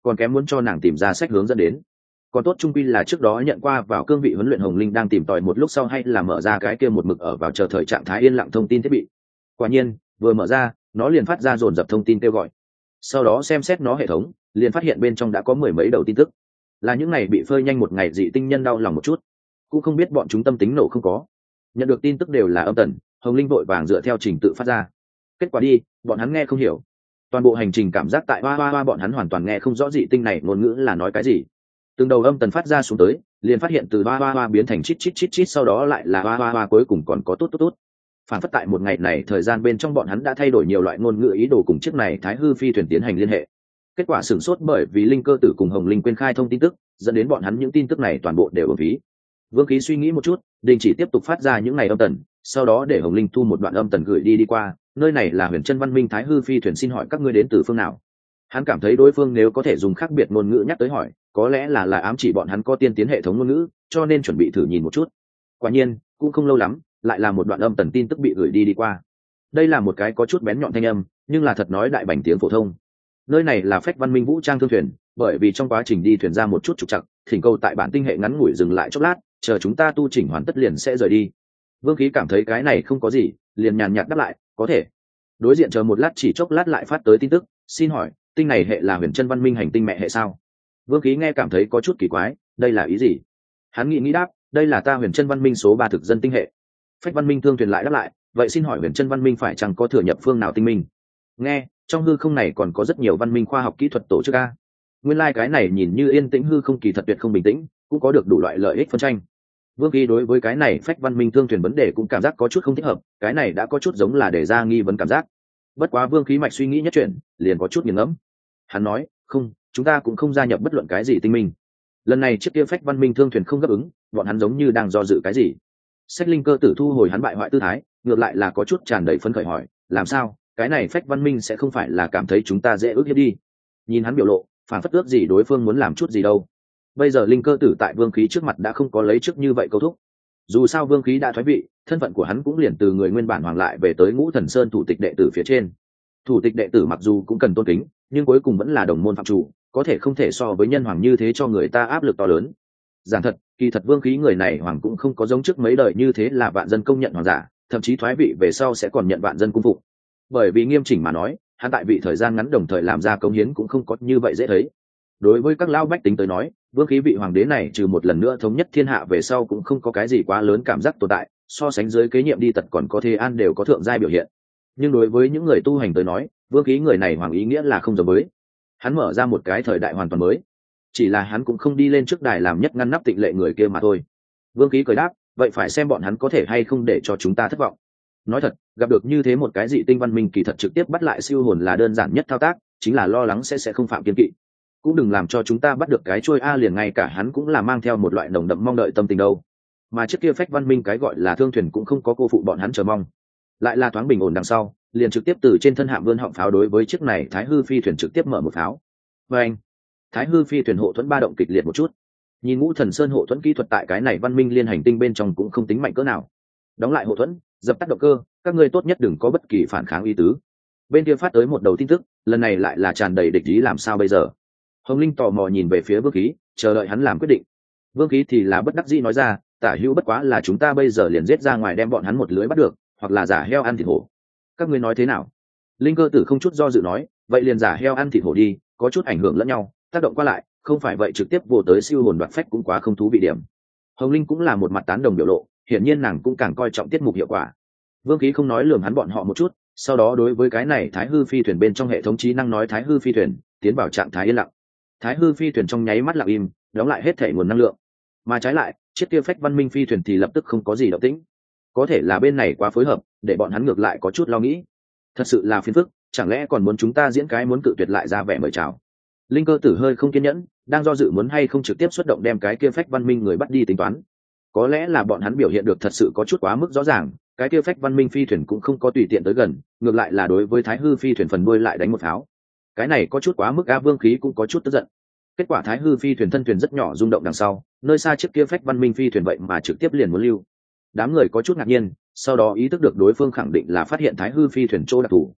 còn kém muốn cho nàng tìm ra sách hướng dẫn đến. Còn tốt trung quy là trước đó nhận qua vào cương vị huấn luyện Hồng Linh đang tìm tòi một lúc sau hay là mở ra cái kia một mực ở vào chờ thời trạng thái yên lặng thông tin thiết bị. Quả nhiên vừa mở ra nó liền phát ra dồn dập thông tin kêu gọi. Sau đó xem xét nó hệ thống liền phát hiện bên trong đã có mười mấy đầu tin tức, là những này bị phơi nhanh một ngày dị tinh nhân đau lòng một chút, cũng không biết bọn chúng tâm tính nổ không có. Nhận được tin tức đều là âm tần, Hồng Linh vội vàng dựa theo trình tự phát ra. Kết quả đi bọn hắn nghe không hiểu, toàn bộ hành trình cảm giác tại hoa hoa hoa bọn hắn hoàn toàn nghe không rõ dị tinh này ngôn ngữ là nói cái gì. Từng đầu âm tần phát ra xuống tới liền phát hiện từ hoa hoa hoa biến thành chít chít chít chít, sau đó lại là hoa hoa hoa, cuối cùng còn có tốt tốt tốt. Phản phất tại một ngày này thời gian bên trong bọn hắn đã thay đổi nhiều loại ngôn ngữ ý đồ cùng chiếc này thái hư phi thuyền tiến hành liên hệ. Kết quả sửng sốt bởi vì Linh Cơ Tử cùng Hồng Linh quên khai thông tin tức, dẫn đến bọn hắn những tin tức này toàn bộ đều uổng phí. Vương Khí suy nghĩ một chút, đình chỉ tiếp tục phát ra những ngày âm tần, sau đó để Hồng Linh thu một đoạn âm tần gửi đi qua. Nơi này là Huyền Chân Văn Minh Thái Hư Phi thuyền, xin hỏi các ngươi đến từ phương nào? Hắn cảm thấy đối phương nếu có thể dùng khác biệt ngôn ngữ nhắc tới hỏi, có lẽ là ám chỉ bọn hắn có tiên tiến hệ thống ngôn ngữ, cho nên chuẩn bị thử nhìn một chút. Quả nhiên cũng không lâu lắm, lại là một đoạn âm tần tin tức bị gửi đi qua. Đây là một cái có chút bén nhọn thanh âm, nhưng là thật nói đại bảnh tiếng phổ thông. Nơi này là Phách Văn Minh vũ trang thương thuyền, bởi vì trong quá trình đi thuyền ra một chút trục trặc, thỉnh cầu tại bản tinh hệ ngắn ngủi dừng lại chốc lát, chờ chúng ta tu chỉnh hoàn tất liền sẽ rời đi. Vương Khí cảm thấy cái này không có gì, liền nhàn nhạt đáp lại, có thể. Đối diện chờ một lát, chỉ chốc lát lại phát tới tin tức, xin hỏi tinh này hệ là Huyền Chân Văn Minh hành tinh mẹ hệ sao? Vương Khí nghe cảm thấy có chút kỳ quái, đây là ý gì? Hắn nghĩ đáp, đây là ta Huyền Chân Văn Minh số 3 thực dân tinh hệ. Phách Văn Minh thương thuyền lại đáp lại, vậy xin hỏi Huyền Chân Văn Minh phải chăng có thừa nhập phương nào tinh minh? Nghe trong hư không này còn có rất nhiều văn minh khoa học kỹ thuật tổ chức a. Nguyên lai cái này nhìn như yên tĩnh hư không kỳ thật tuyệt không bình tĩnh, cũng có được đủ loại lợi ích phân tranh. Vương Kỳ đối với cái này Phách Văn Minh thương thuyền vấn đề cũng cảm giác có chút không thích hợp, cái này đã có chút giống là để ra nghi vấn cảm giác. Bất quá Vương Khí mạch suy nghĩ nhất chuyện, liền có chút nghiền ngẫm. Hắn nói, không, chúng ta cũng không gia nhập bất luận cái gì tinh minh. Lần này chiếc kia Phách Văn Minh thương thuyền không đáp ứng, bọn hắn giống như đang do dự cái gì. Sách Linh Cơ Tử thu hồi hắn bại hoại tư thái, ngược lại là có chút tràn đầy phấn khởi hỏi, làm sao? Cái này Phách Văn Minh sẽ không phải là cảm thấy chúng ta dễ ước hiếp đi? Nhìn hắn biểu lộ, phản phất ước gì đối phương muốn làm chút gì đâu. Bây giờ Linh Cơ Tử tại Vương Khí trước mặt đã không có lấy trước như vậy câu thúc. Dù sao Vương Khí đã thoái vị, thân phận của hắn cũng liền từ người nguyên bản hoàng lại về tới Ngũ Thần Sơn thủ tịch đệ tử phía trên. Thủ tịch đệ tử mặc dù cũng cần tôn kính, nhưng cuối cùng vẫn là đồng môn phạm chủ, có thể không thể so với nhân hoàng như thế cho người ta áp lực to lớn. Giản thật, kỳ thật Vương Khí người này hoàng cũng không có giống trước mấy đời như thế là vạn dân công nhận hoàng giả, thậm chí thoái vị về sau sẽ còn nhận vạn dân cung phụng. Bởi vì nghiêm chỉnh mà nói, hắn tại vị thời gian ngắn đồng thời làm ra công hiến cũng không có như vậy dễ thấy. Đối với các lão bách tính tới nói, Vương Khí vị hoàng đế này trừ một lần nữa thống nhất thiên hạ về sau cũng không có cái gì quá lớn cảm giác tồn tại, so sánh dưới kế nhiệm đi tật còn có Thế An đều có thượng giai biểu hiện. Nhưng đối với những người tu hành tới nói, Vương Khí người này hoàng ý nghĩa là không giống với. Hắn mở ra một cái thời đại hoàn toàn mới. Chỉ là hắn cũng không đi lên trước đài làm nhất ngăn nắp tịnh lệ người kia mà thôi. Vương Khí cười đáp, vậy phải xem bọn hắn có thể hay không để cho chúng ta thất vọng. Nói thật, gặp được như thế một cái dị tinh văn minh kỳ thật trực tiếp bắt lại siêu hồn là đơn giản nhất thao tác, chính là lo lắng sẽ không phạm kiên kỵ. Cũng đừng làm cho chúng ta bắt được cái trôi a, liền ngay cả hắn cũng là mang theo một loại nồng đậm mong đợi tâm tình đâu. Mà trước kia Phách Văn Minh cái gọi là thương thuyền cũng không có cô phụ bọn hắn chờ mong. Lại là thoáng bình ổn đằng sau, liền trực tiếp từ trên thân hạm vươn họng pháo đối với chiếc này Thái Hư phi thuyền trực tiếp mở một pháo. Và anh, Thái Hư phi thuyền hộ thuẫn ba động kịch liệt một chút. Nhìn Ngũ Thần Sơn hộ thuẫn kỹ thuật tại cái này văn minh liên hành tinh bên trong cũng không tính mạnh cỡ nào. Đóng lại hộ thuẫn, dập tắt động cơ, các ngươi tốt nhất đừng có bất kỳ phản kháng ý tứ. Bên kia phát tới một đầu tin tức, lần này lại là tràn đầy địch ý, làm sao bây giờ? Hồng Linh tò mò nhìn về phía Vương Khí, chờ đợi hắn làm quyết định. Vương Khí thì là bất đắc dĩ nói ra, tả hữu bất quá là chúng ta bây giờ liền giết ra ngoài đem bọn hắn một lưới bắt được, hoặc là giả heo ăn thịt hổ. Các ngươi nói thế nào? Linh Cơ Tử không chút do dự nói, vậy liền giả heo ăn thịt hổ đi, có chút ảnh hưởng lẫn nhau, tác động qua lại, không phải vậy trực tiếp vô tới siêu hồn đoạt phách cũng quá không thú vị điểm. Hồng Linh cũng là một mặt tán đồng biểu lộ, hiển nhiên nàng cũng càng coi trọng tiết mục hiệu quả. Vương Khí không nói lườm hắn bọn họ một chút, sau đó đối với cái này Thái Hư phi thuyền bên trong hệ thống trí năng nói Thái Hư phi thuyền tiến vào trạng thái yên lặng. Thái Hư phi thuyền trong nháy mắt lặng im, đóng lại hết thể nguồn năng lượng. Mà trái lại, chiếc kia Phách Văn Minh phi thuyền thì lập tức không có gì động tĩnh. Có thể là bên này quá phối hợp, để bọn hắn ngược lại có chút lo nghĩ. Thật sự là phiền phức, chẳng lẽ còn muốn chúng ta diễn cái muốn cự tuyệt lại ra vẻ mời chào. Linh Cơ Tử hơi không kiên nhẫn, đang do dự muốn hay không trực tiếp xuất động đem cái kia Phách Văn Minh người bắt đi tính toán. Có lẽ là bọn hắn biểu hiện được thật sự có chút quá mức rõ ràng, cái kia Phách Văn Minh phi thuyền cũng không có tùy tiện tới gần, ngược lại là đối với Thái Hư phi thuyền phần đuôi lại đánh một pháo. Cái này có chút quá mức a, Vương Khí cũng có chút tức giận. Kết quả Thái Hư phi thuyền thân thuyền rất nhỏ rung động đằng sau, nơi xa chiếc kia Phách Văn Minh phi thuyền vậy mà trực tiếp liền muốn lưu. Đám người có chút ngạc nhiên, sau đó ý thức được đối phương khẳng định là phát hiện Thái Hư phi thuyền chỗ đặc thù.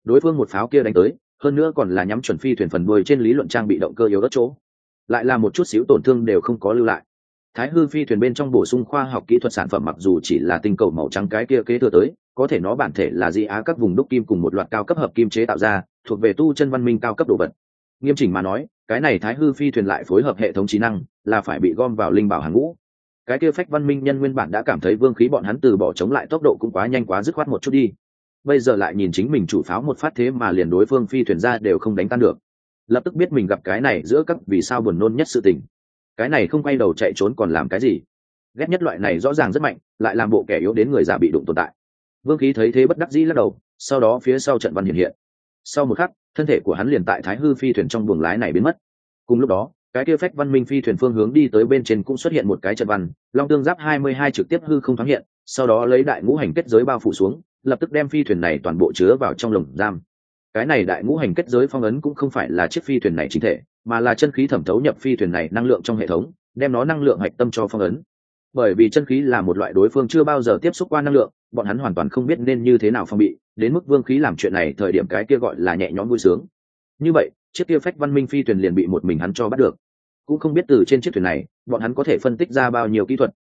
đối phương một pháo kia đánh tới, hơn nữa còn là nhắm chuẩn phi thuyền phần đuôi trên lý luận trang bị động cơ yếu đất chỗ, lại là một chút xíu tổn thương đều không có lưu lại. Thái hư phi thuyền bên trong bổ sung khoa học kỹ thuật sản phẩm mặc dù chỉ là tinh cầu màu trắng cái kia kế thừa tới, có thể nó bản thể là di á các vùng đúc kim cùng một loạt cao cấp hợp kim chế tạo ra, thuộc về tu chân văn minh cao cấp đồ vật. Nghiêm chỉnh mà nói, cái này thái hư phi thuyền lại phối hợp hệ thống trí năng, là phải bị gom vào linh bảo hàng ngũ. Cái kia phách văn minh nhân nguyên bản đã cảm thấy vương khí bọn hắn từ bỏ chống lại tốc độ cũng quá nhanh quá dứt khoát một chút đi, bây giờ lại nhìn chính mình chủ pháo một phát thế mà liền đối phương phi thuyền ra đều không đánh tan được, lập tức biết mình gặp cái này giữa các vì sao buồn nôn nhất sự tình. Cái này không quay đầu chạy trốn còn làm cái gì? Ghét nhất loại này rõ ràng rất mạnh, lại làm bộ kẻ yếu đến người già bị đụng tồn tại. Vương khí thấy thế bất đắc dĩ lắc đầu, sau đó phía sau trận văn hiện hiện. Sau một khắc, thân thể của hắn liền tại thái hư phi thuyền trong buồng lái này biến mất. Cùng lúc đó, cái kia phách văn minh phi thuyền phương hướng đi tới bên trên cũng xuất hiện một cái trận văn, long tương giáp 22 trực tiếp hư không thoáng hiện, sau đó lấy đại ngũ hành kết giới bao phủ xuống, lập tức đem phi thuyền này toàn bộ chứa vào trong lồng giam. Cái này đại ngũ hành kết giới phong ấn cũng không phải là chiếc phi thuyền này chính thể, mà là chân khí thẩm thấu nhập phi thuyền này năng lượng trong hệ thống, đem nó năng lượng hạch tâm cho phong ấn. Bởi vì chân khí là một loại đối phương chưa bao giờ tiếp xúc qua năng lượng, bọn hắn hoàn toàn không biết nên như thế nào phòng bị, đến mức vương khí làm chuyện này thời điểm cái kia gọi là nhẹ nhõm vui sướng. Như vậy, chiếc kia phách văn minh phi thuyền liền bị một mình hắn cho bắt được. Cũng không biết từ trên chiếc thuyền này, bọn hắn có thể phân tích ra bao nhiêu kỹ thuật,